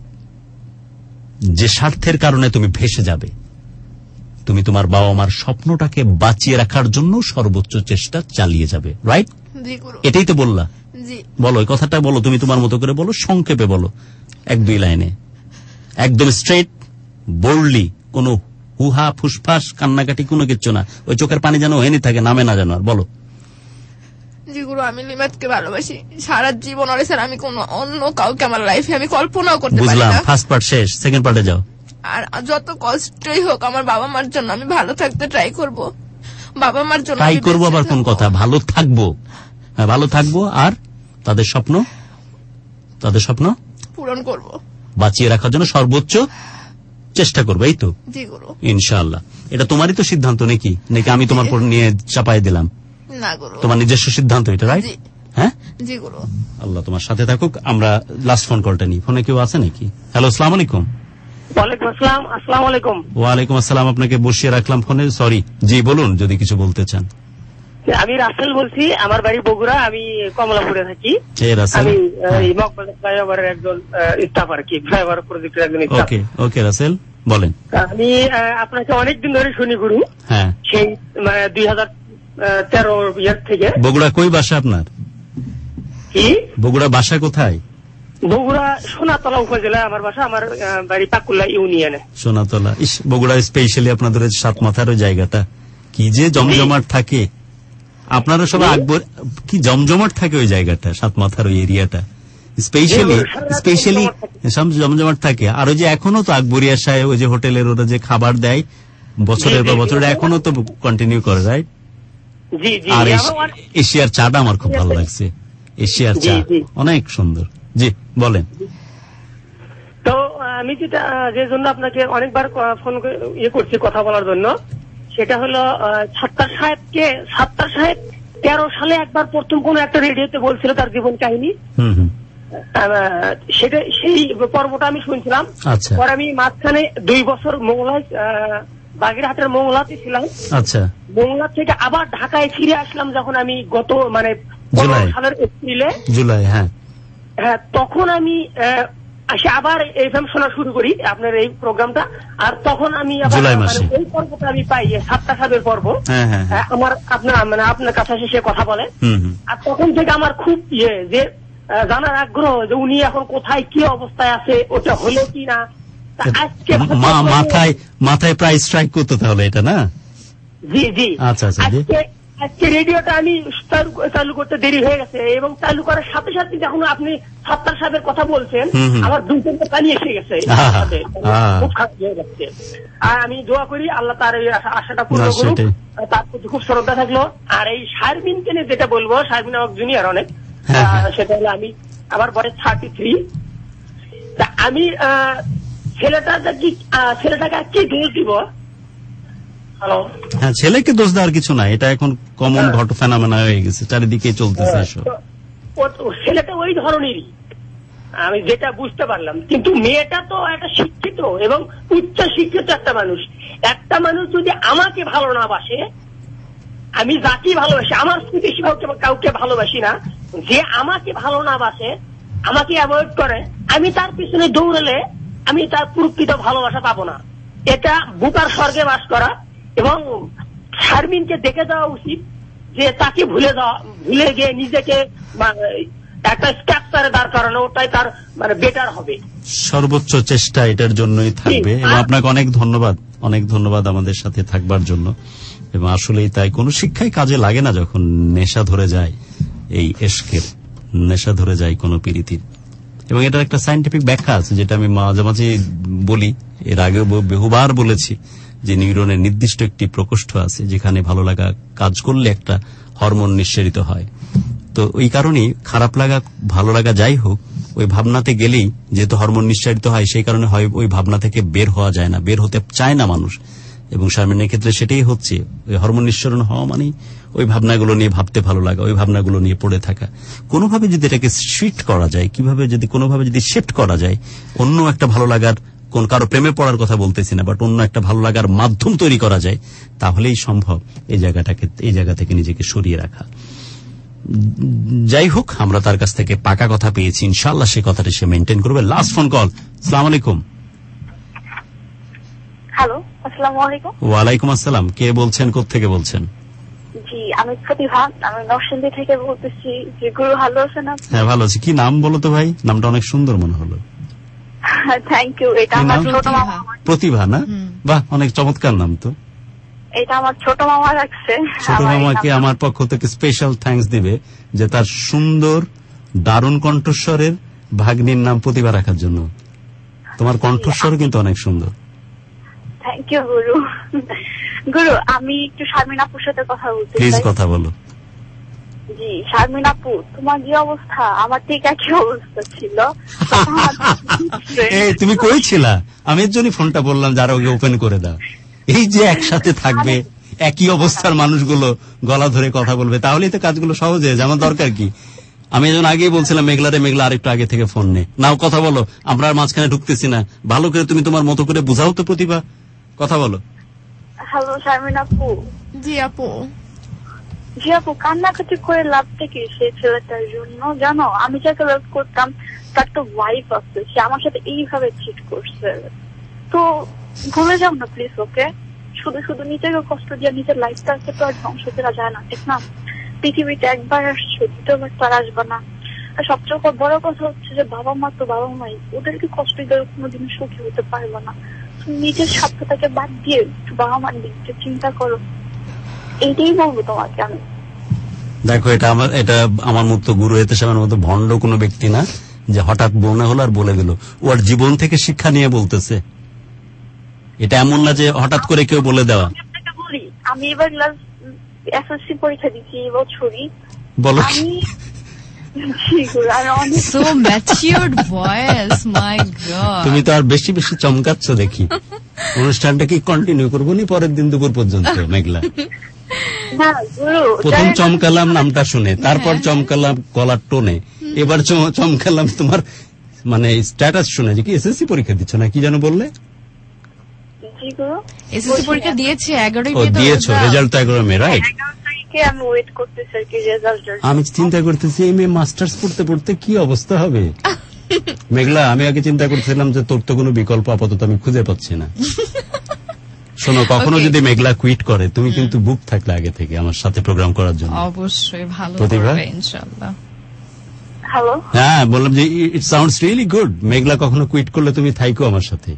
যে স্বার্থের কারণে তুমি ভেসে যাবে। তুমি তোমার বাবা মার স্বপ্নটাকে বাঁচিয়ে রাখার জন্য সর্বোচ্চ চেষ্টা চালিয়ে যাবে, রাইট? এটাই তো বললা। বলো, এই কথাটা বলো, তুমি তোমার মতো করে বলো, সংক্ষেপে বলো, এক দুই লাইনে, একদম স্ট্রেট বোল্ডলি, কোনো হুহা ফুসফাস কান্নাকাটি কোনো কিচ্ছু না, ওই চোখের পানি যেন হয়নি থাকে, নামে না যেন। আর বলো। জি গুরু, আমি লিমাতকে ভালোবাসি সারা জীবন, আর স্যার আমি কোনো অন্য কাউকে আমার লাইফে আমি কল্পনাও করতে পারি না। বুঝলাম, ফার্স্ট পার্ট শেষ, সেকেন্ড পার্টে যাও। আর যত কষ্টই হোক আমার বাবা মার জন্য আমি ভালো থাকতে ট্রাই করব, বাবা মার জন্য ট্রাই করবো। আবার কোন কথা, ভালো থাকবো, হ্যাঁ ভালো থাকবো, আর তাদের স্বপ্ন তাদের স্বপ্ন পূরণ করব, বাঁচিয়ে রাখার জন্য সর্বোচ্চ চেষ্টা করবো, এই তো? জি গুরু। ইনশাআল্লাহ। এটা তোমারই তো সিদ্ধান্ত নাকি নাকি আমি তোমার পর নিয়ে চাপাই দিলাম? না গুরু, তোমার নিজস্ব সিদ্ধান্ত এটা, রাইট? হ্যাঁ জি গুরু। আল্লাহ তোমার সাথে থাকুক। আমরা লাস্ট ফোন কলটা নিই। ফোনে কেউ আছে নাকি? হ্যালো, আসসালামু আলাইকুম। ওয়ালাইকুম আসসালাম। আসসালামু আলাইকুম। ওয়ালাইকুম আসসালাম। আপনাকে বসিয়ে রাখলাম ফোনে, সরি। জি বলুন যদি কিছু বলতে চান। আমি রাসেল বলছি, আমার বাড়ি বগুড়া, আমি কমলাপুরে থাকি। আমি মকবুল ফ্লাইওভারের একজন স্টাফ আর কি, ফ্লাইওভার প্রজেক্টের একজন স্টাফ। ওকে ওকে রাসেল বলেন। আমি আপনাকে অনেকদিন ধরে শুনি গুরু। হ্যাঁ, সেই দুই হাজার তেরো ইয়ার থেকে। বগুড়া কই বাসা আপনার? কি বগুড়া বাসা কোথায়? বগুড়া সোনাতলা উপজেলায় আমার বাসা, আমার বাড়ি পাকুল্লা ইউনিয়নে। সোনাতলা। ইস, বগুড়া স্পেশালি আপনাদের সাত মাথার ওই জায়গাটা কি যে জমজমাট থাকে, আপনারা সবাই আকবর কি জমজমাট থাকে ওই জায়গাটা, সাত মাথার ওই এরিয়াটা স্পেশালি স্পেশালি জমজমাট থাকে। আর ওই যে এখনো তো আকবরিয়া শাহে ওই যে হোটেলের ওরা যে খাবার দেয় বছরের পর বছর, এখনো তো কন্টিনিউ করে, রাইট? আর এশিয়ার চাটা আমার খুব ভালো লাগছে, এশিয়ার চা অনেক সুন্দর। জি বলেন। তো আমি যেটা যে জন্য আপনাকে অনেকবার ফোন ইয়ে করছি কথা বলার জন্য, সেটা হলো সাত্তার সাহেবকে সাত্তার সাহেব তেরো সালে একবার প্রথম কোন একটা রেডিওতে বলছিল তার জীবন কাহিনী, সেটা সেই পর্বটা আমি শুনছিলাম। পরে আমি মাঝখানে দুই বছর মোংলায় বাগেরহাটের মোংলাতে ছিলাম। আচ্ছা, মোংলা থেকে আবার ঢাকায় ফিরে আসলাম যখন আমি গত মানে পনেরো সালের এপ্রিলে জুলাই হ্যাঁ হ্যাঁ তখন আমি আসে আবার এফএম শোনা শুরু করি আপনার এই প্রোগ্রামটা। আর তখন আমি আবার এই পর্বটা আমি পাই সাতটা সাবের পর্ব আমার আপনার মানে আপনার কাছে এসে কথা বলে। আর তখন থেকে আমার খুব ইয়ে যে জানার আগ্রহ যে উনি এখন কোথায় কি অবস্থায় আছে, ওটা হলো কি না। আজকে মাথায় মাথায় প্রায় স্ট্রাইক করতে তাহলে এটা না। জি জি আচ্ছা আচ্ছা। আজকে আজকে রেডিওটা আমি চালু করতে দেরি হয়ে গেছে এবং চালু করার সাথে সাথে যখন আপনি সাত্তার সাহেবের কথা বলছেন আমার দুই তিনটা পানি এসে গেছে, খুব খারাপ হয়ে যাচ্ছে। আর আমি দোয়া করি আল্লাহ তার এই আশাটা পূর্ণ করুক, তার প্রতি খুব শ্রদ্ধা থাকলো। আর এই শারমিনকে নিয়ে যেটা বলবো, শারমিন আমার জুনিয়র অনেক, সেটা হলো আমি আমার বয়স থার্টি থ্রি। তা আমি ছেলেটা কি ছেলেটাকে কি দোষ দিব? হ্যালো হ্যাঁ, ছেলেকে দোষ দেওয়ার কিছু নাই, এটা এখন কমন ঘট ফেনোমেনা হয়ে গেছে, চারিদিকে চলতেছে এসব। ছেলেটা ওই ধরনেরই আমি যেটা বুঝতে পারলাম, কিন্তু মেয়েটা তো একটা শিক্ষিত এবং উচ্চ শিক্ষিত একটা মানুষ। একটা মানুষ যদি আমাকে ভালো না বাসে, আমি যাকে ভালোবাসি, আমার প্রতিবেশী কাউকে ভালোবাসি না, যে আমাকে ভালো না বাসে, আমাকে অ্যাভয়েড করে, আমি তার পিছনে দৌড়ালে আমি তার প্রকৃত ভালোবাসা পাবো না। এটা বুকার স্বর্গে বাস করা। এবং শারমিনকে দেখে যাওয়া উচিত যে তাকে ভুলে যাওয়া, ভুলে গিয়ে নিজেকে একটা স্ট্রাকচারে দাঁড় করানো, ওটাই তার মানে বেটার হবে। সর্বোচ্চ চেষ্টা এটার জন্যই থাকবে। এবং আপনাকে অনেক ধন্যবাদ, অনেক ধন্যবাদ আমাদের সাথে থাকবার জন্য। এবং আসলেই তাই, কোন শিক্ষাই কাজে লাগে না যখন নেশা ধরে যায়, এই এশকের নেশা ধরে যায় কোন পীড়িতির। এবং এটার একটা সায়েন্টিফিক ব্যাখ্যা আছে যেটা আমি মাঝে মাঝে বলি, এর আগেও বহুবার বলেছি, যে নিউরনের নির্দিষ্ট একটি প্রকোষ্ঠ আছে যেখানে ভালো লাগা কাজ করলে একটা হরমোন নিঃসরিত হয়। তো ওই কারণেই খারাপ লাগা ভালো লাগা যাই হোক, ওই ভাবনাতে গেলেই যেহেতু হরমোন নিঃসরিত হয়, সেই কারণে হয় ওই ভাবনা থেকে বের হওয়া যায় না, বের হতে চায় না মানুষ। এবং শারমিনের ক্ষেত্রে সেটাই হচ্ছে, ওই হরমোন নিঃসরণ হওয়া মানে ওই ভাবনাগুলো নিয়ে ভাবতে ভালো লাগা, ওই ভাবনাগুলো নিয়ে পড়ে থাকা। কোনোভাবে যদি এটাকে শিফট করা যায়, কিভাবে যদি কোনোভাবে যদি শিফট করা যায়, অন্য একটা ভালো লাগার, কোন কারো প্রেমে পড়ার কথা বলতেছি না, বাট অন্য একটা ভালো লাগার মাধ্যম তৈরি করা যায়, তাহলেই সম্ভব এই জায়গাটাকে, এই জায়গা থেকে নিজেকে সরিয়ে রাখা। যাই হোক, আমরা তার কাছ থেকে পাকা কথা পেয়েছি, ইনশাআল্লাহ সে কথাটা সে মেনটেন করবে। Last phone call. আসসালামু আলাইকুম। হ্যালো, আসসালামু আলাইকুম। ওয়ালাইকুম আসসালাম। কে বলছেন, কোত্থেকে বলছেন? জি, আমি প্রতিভা, আমি নরসিংদী থেকে বলতেছি। যে গুরু ভালো আছেন আপনি? হ্যাঁ ভালো আছি। কি নাম বলো তো ভাই? নামটা অনেক সুন্দর মনে হলো। Thank you. এটা আমার ছোট মামা। প্রতিভা না? বাহ, অনেক চমৎকার নাম তো। এটা আমার ছোট মামা রাখছে। ছোট মামাকে আমার পক্ষ থেকে স্পেশাল থ্যাঙ্কস দিবে যে তার সুন্দর দারুণ কণ্ঠস্বরের ভাগ্নির নাম প্রতিভা রাখার জন্য। তোমার কণ্ঠস্বর কিন্তু অনেক সুন্দর। থ্যাংক ইউ গুরু। গুরু, আমি একটু শারমিন আপুর সাথে কথা বলতে চাই। প্লিজ কথা বলো। জি, শারমিন আপু, তোমার যে অবস্থা আমার ঠিক একই অবস্থা ছিল। এই তুমি কই ছিলা? আমি এর জন্য ফোনটা বললাম যারা ওকে ওপেন করে দাও। এই যে একসাথে থাকবে, একই অবস্থার মানুষগুলো গলা ধরে কথা বলবে, তাহলেই তো কাজগুলো সহজ হয়ে যায়। আমার দরকার কি? আমি এজন্য আগেই বলছিলাম মেঘলারে মেঘলা আরেকটু আগে থেকে ফোন নে নাও, কথা বলো। আমরা আর মাঝখানে ঢুকতেছি না, ভালো করে তুমি তোমার মতো করে বুঝাও তো প্রতিভা, কথা বলো। হ্যালো শারমিন আপু। জি আপু। জি আপু, কান্নাকাটি করে লাভটা কি সেই ছেলেটার জন্য? জানো, আমি যাকে লাভ করতাম তার তো ওয়াইফ আছে, সে আমার সাথে এইভাবে চিট করছে। তো ভুলে যাও না প্লিজ ওকে। শুধু শুধু নিজেকে কষ্ট দিয়ে নিজের লাইফটাকে তো আর ধ্বংস করা যায় না, ঠিক না? পৃথিবীতে একবার আসছো, দ্বিতীয়বার তো আর আসবে না। আর সবচেয়ে বড় কথা হচ্ছে যে বাবা মা তো বাবা মাই, ওদেরকে কষ্ট দিয়ে কোনোদিন সুখী হতে পারবে না। নিজের স্বার্থটাকে বাদ দিয়ে একটু বাবা মার দিকটা চিন্তা করো, এইটাই বলবো তোমাকে আমি। দেখো, এটা আমার এটা আমার মতো গুরু এহতেশামের মতো ভণ্ড কোনো ব্যক্তি না যে হঠাৎ মনে হলো আর বলে দিল। ওর জীবন থেকে শিক্ষা নিয়ে বলতেছে। এটা এমন না যে হঠাৎ করে কেউ বলে দেওয়া। বলি, আমি এবার ক্লাস এসএসসি পরীক্ষা দিচ্ছি এই বছরই। বলো আমি So matured voice, my God. তুমি তো আর বেশি বেশি চমকাচ্ছ দেখি। অনুষ্ঠানটা কি কন্টিনিউ করবো নি পরের দিন দুপুর পর্যন্ত? মেঘলা, প্রথম চমকালাম নামটা শুনে, তারপর চমকালাম গলার টোনে, এবার চমকালাম তোমার মানে স্ট্যাটাস শুনে যে কি এসএসসি পরীক্ষা দিচ্ছ না কি যেন বললে? এসএসসি পরীক্ষা দিয়েছে এগারোই মে। দিয়েছো, রেজাল্ট তো এগারো মে, রাইট? আমি ওয়েট করতেছি আর কি রেজাল্ট। আমি চিন্তা করতেছি এই মেয়ে মাস্টার্স পড়তে পড়তে কি অবস্থা হবে। মেঘলা, আমি আগে চিন্তা করছিলাম যে তোর তো কোনো বিকল্প আপাতত আমি খুঁজে পাচ্ছি না। শোনো, কখনো যদি মেঘলা কুইট করে, তুমি কিন্তু বুক থাকলে আগে থেকে আমার সাথে প্রোগ্রাম করার জন্য। অবশ্যই ভালো প্রতিভা, হবে ইনশাআল্লাহ। হ্যালো, হ্যাঁ বললাম যে it sounds really good. Meghla কখনো কুইট করলে তুমি থাইকো আমার সাথে।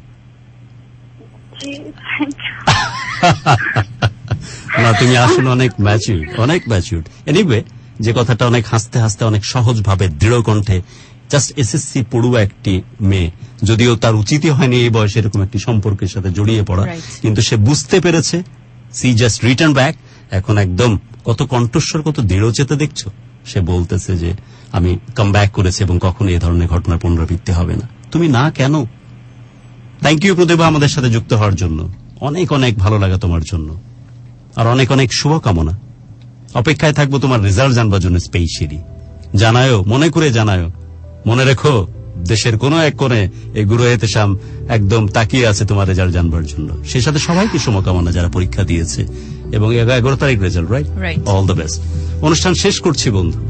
না, তুমি আসলে অনেক ম্যাচিউর, অনেক ম্যাচিউর। এনিওয়ে, যে কথাটা অনেক হাসতে হাসতে অনেক সহজ ভাবে দৃঢ় কণ্ঠে জাস্ট এসএসসি পড়ুয়া একটি মেয়ে, যদিও তার উচিতই হয়নি এই বয়সে এরকম একটি সম্পর্কের সাথে জড়িয়ে পড়া, কিন্তু সে বুঝতে পেরেছে। She just return back. এখন একদম কত কণ্ঠস্বর, কত দৃঢ় চেতে দেখছো। সে বলতেছে যে আমি কাম ব্যাক করেছি এবং কখনো এই ধরনের ঘটনার পুনরাবৃত্তি হবে না। তুমি না কেন? থ্যাংক ইউ প্রতিভা আমাদের সাথে যুক্ত হওয়ার জন্য। অনেক অনেক ভালো লাগা তোমার জন্য, আর অনেক অনেক শুভকামনা। অপেক্ষায় থাকবো তোমার রেজাল্ট জানবার জন্য স্পেশালি। জানায়ও, মনে করে জানায়ও। মনে রেখো, দেশের কোন এক কোণে এই গুরু এহতেশাম একদম তাকিয়ে আছে তোমার রেজাল্ট জানবার জন্য। সেই সাথে সবাইকে শুভকামনা যারা পরীক্ষা দিয়েছে, এবং এগারো তারিখ result, right? All the best. অনুষ্ঠান শেষ করছি বন্ধু।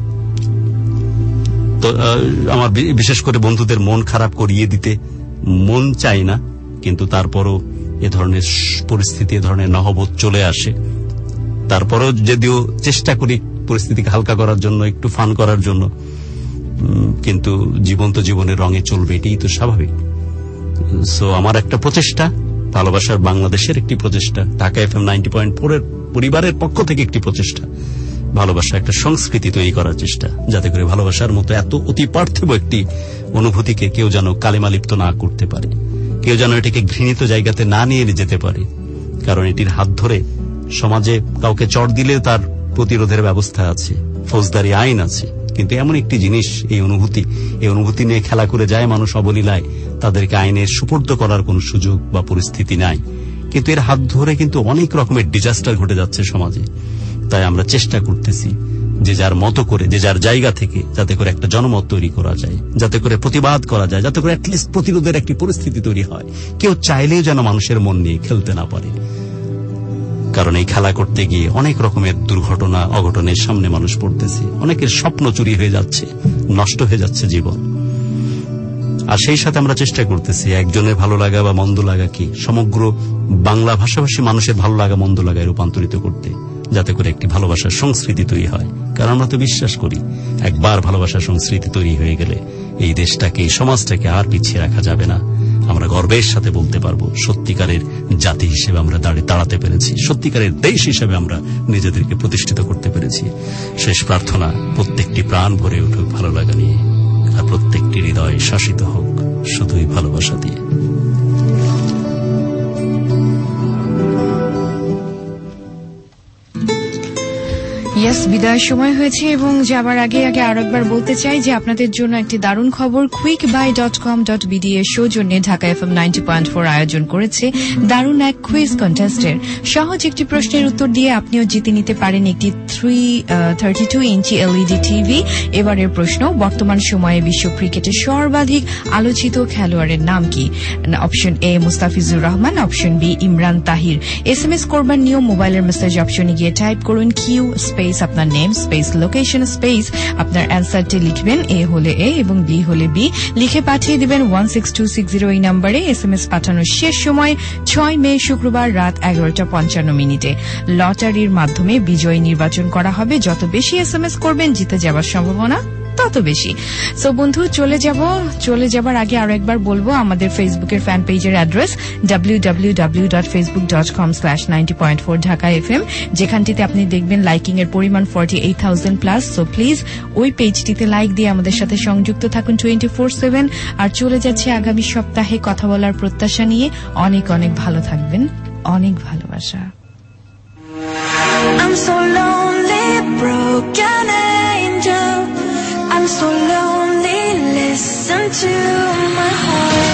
তো আমার বিশেষ করে বন্ধুদের মন খারাপ করিয়ে দিতে মন চাই না, কিন্তু তারপরও এ ধরনের পরিস্থিতি, এ ধরনের নহবত চলে আসে। তারপরও যদিও চেষ্টা করি পরিস্থিতিকে হালকা করার জন্য, একটু ফান করার জন্য, কিন্তু জীবন তো জীবনের রঙে চলবে, এটাই তো স্বাভাবিক। সো আমার একটা প্রচেষ্টা, ভালোবাসার বাংলাদেশের একটি প্রচেষ্টা, Dhaka FM ninety point four এর পরিবারের পক্ষ থেকে একটি প্রচেষ্টা, ভালোবাসা একটা সংস্কৃতি তৈরি করার চেষ্টা, যাতে করে ভালোবাসার মতো এত অতি পার্থিব একটি অনুভূতিকে কেউ যেন কালিমালিপ্ত না করতে পারে, কেউ যেন এটাকে ঘৃণিত জায়গাতে না নিয়ে যেতে পারে। কারণ এটির হাত ধরে সমাজে কাউকে চড় দিলে তার প্রতিরোধের ব্যবস্থা আছে, ফৌজদারি আইন আছে, কিন্তু এমন একটি জিনিস, এই অনুভূতি, এই অনুভূতি নিয়ে খেলা করে যায় মানুষ অবলীলায়, তাদেরকে আইনের সুপর্দ করার কোন সুযোগ বা পরিস্থিতি নাই। কিন্তু এর হাত ধরে কিন্তু অনেক রকমের ডিজাস্টার ঘটে যাচ্ছে সমাজে। তাই আমরা চেষ্টা করতেছি যে যার মতো করে, যে যার জায়গা থেকে, যাতে করে একটা জনমত তৈরি করা যায়, যাতে করে প্রতিবাদ করা যায়, যাতে করে অ্যাটলিস্ট প্রতিরোধের একটি পরিস্থিতি তৈরি হয়। কেউ চাইলেও যেন মানুষের মন নিয়ে খেলতে না পারে, কারণ এই খেলা করতে গিয়ে অনেক রকমের দুর্ঘটনা, অঘটনের সামনে মানুষ পড়তেছে, অনেকের স্বপ্ন চুরি হয়ে যাচ্ছে, নষ্ট হয়ে যাচ্ছে জীবন। আর সেই সাথে আমরা চেষ্টা করতেছি একজনের ভালো লাগা বা মন্দ লাগা কি সমগ্র বাংলা ভাষাভাষী মানুষের ভালো লাগা মন্দ লাগায় রূপান্তরিত করতে, যাতে করে একটি ভালোবাসার সংস্কৃতি তৈরি হয়। কারণ আমরা তো বিশ্বাস করি, একবার ভালোবাসার সংস্কৃতি তৈরি হয়ে গেলে এই দেশটাকে, এই সমাজটাকে আর পিছিয়ে রাখা যাবে না। আমরা গর্বের সাথে বলতে পারবো সত্যিকারের জাতি হিসেবে আমরা দাঁড়িয়ে দাঁড়াতে পেরেছি, সত্যিকারের দেশ হিসেবে আমরা নিজেদেরকে প্রতিষ্ঠিত করতে পেরেছি। শেষ প্রার্থনা, প্রত্যেকটি প্রাণ ভরে উঠুক ভালো লাগা নিয়ে, আর প্রত্যেকটি হৃদয় শাসিত হোক শুধুই ভালোবাসা দিয়ে। ইয়েস, বিদায়ের সময় হয়েছে এবং যাবার আগে আগে আরো একবার বলতে চাই যে আপনাদের জন্য একটি দারুণ খবর। Quick buy dot com dot BD এর সৌজন্যে Dhaka FM ninety point four আয়োজন করেছে দারুণ এক কুইজ কন্টেস্টের। সহজ একটি প্রশ্নের উত্তর দিয়ে আপনিও জিতে নিতে পারেন একটি three thirty two inch LED TV. এবারের প্রশ্ন, বর্তমান সময়ে বিশ্ব ক্রিকেটের সর্বাধিক আলোচিত খেলোয়াড়ের নাম কি? Option A Mustafizur Rahman, option B Imran Tahir. S M S করবার নিয়ম, মোবাইলের মেসেজ অপশনে গিয়ে টাইপ করুন কিউ স্পেস স্পেস আপনার নেম স্পেস লোকেশন স্পেস আপনার অ্যান্সারটি লিখবেন, এ হলে এ এবং বি হলে বি, লিখে পাঠিয়ে দিবেন one six two six zero এই নম্বরে। এস এম এস পাঠানোর শেষ সময় ছয় মে শুক্রবার রাত এগারোটা পঞ্চান্ন মিনিটে। লটারির মাধ্যমে বিজয়ী নির্বাচন করা হবে। যত বেশি এস এম এস করবেন জিতে যাওয়ার সম্ভাবনা তত বেশি। সো বন্ধু চলে যাব চলে যাবার আগে আরো একবার বলবো আমাদের ফেসবুকের ফ্যান পেজের address W W W dot Facebook dot com slash ninety point four Dhaka F M, যেখানটিতে আপনি দেখবেন লাইকিং এর পরিমাণ forty eight thousand plus. So please ওই পেজটিতে লাইক দিয়ে আমাদের সাথে সংযুক্ত থাকুন টোয়েন্টি ফোর সেভেন। আর চলে যাচ্ছে আগামী সপ্তাহে কথা বলার প্রত্যাশা নিয়ে। অনেক অনেক ভালো থাকবেন, অনেক ভালোবাসা। I'm so lonely, broken angel. I'm so lonely, listen to my heart.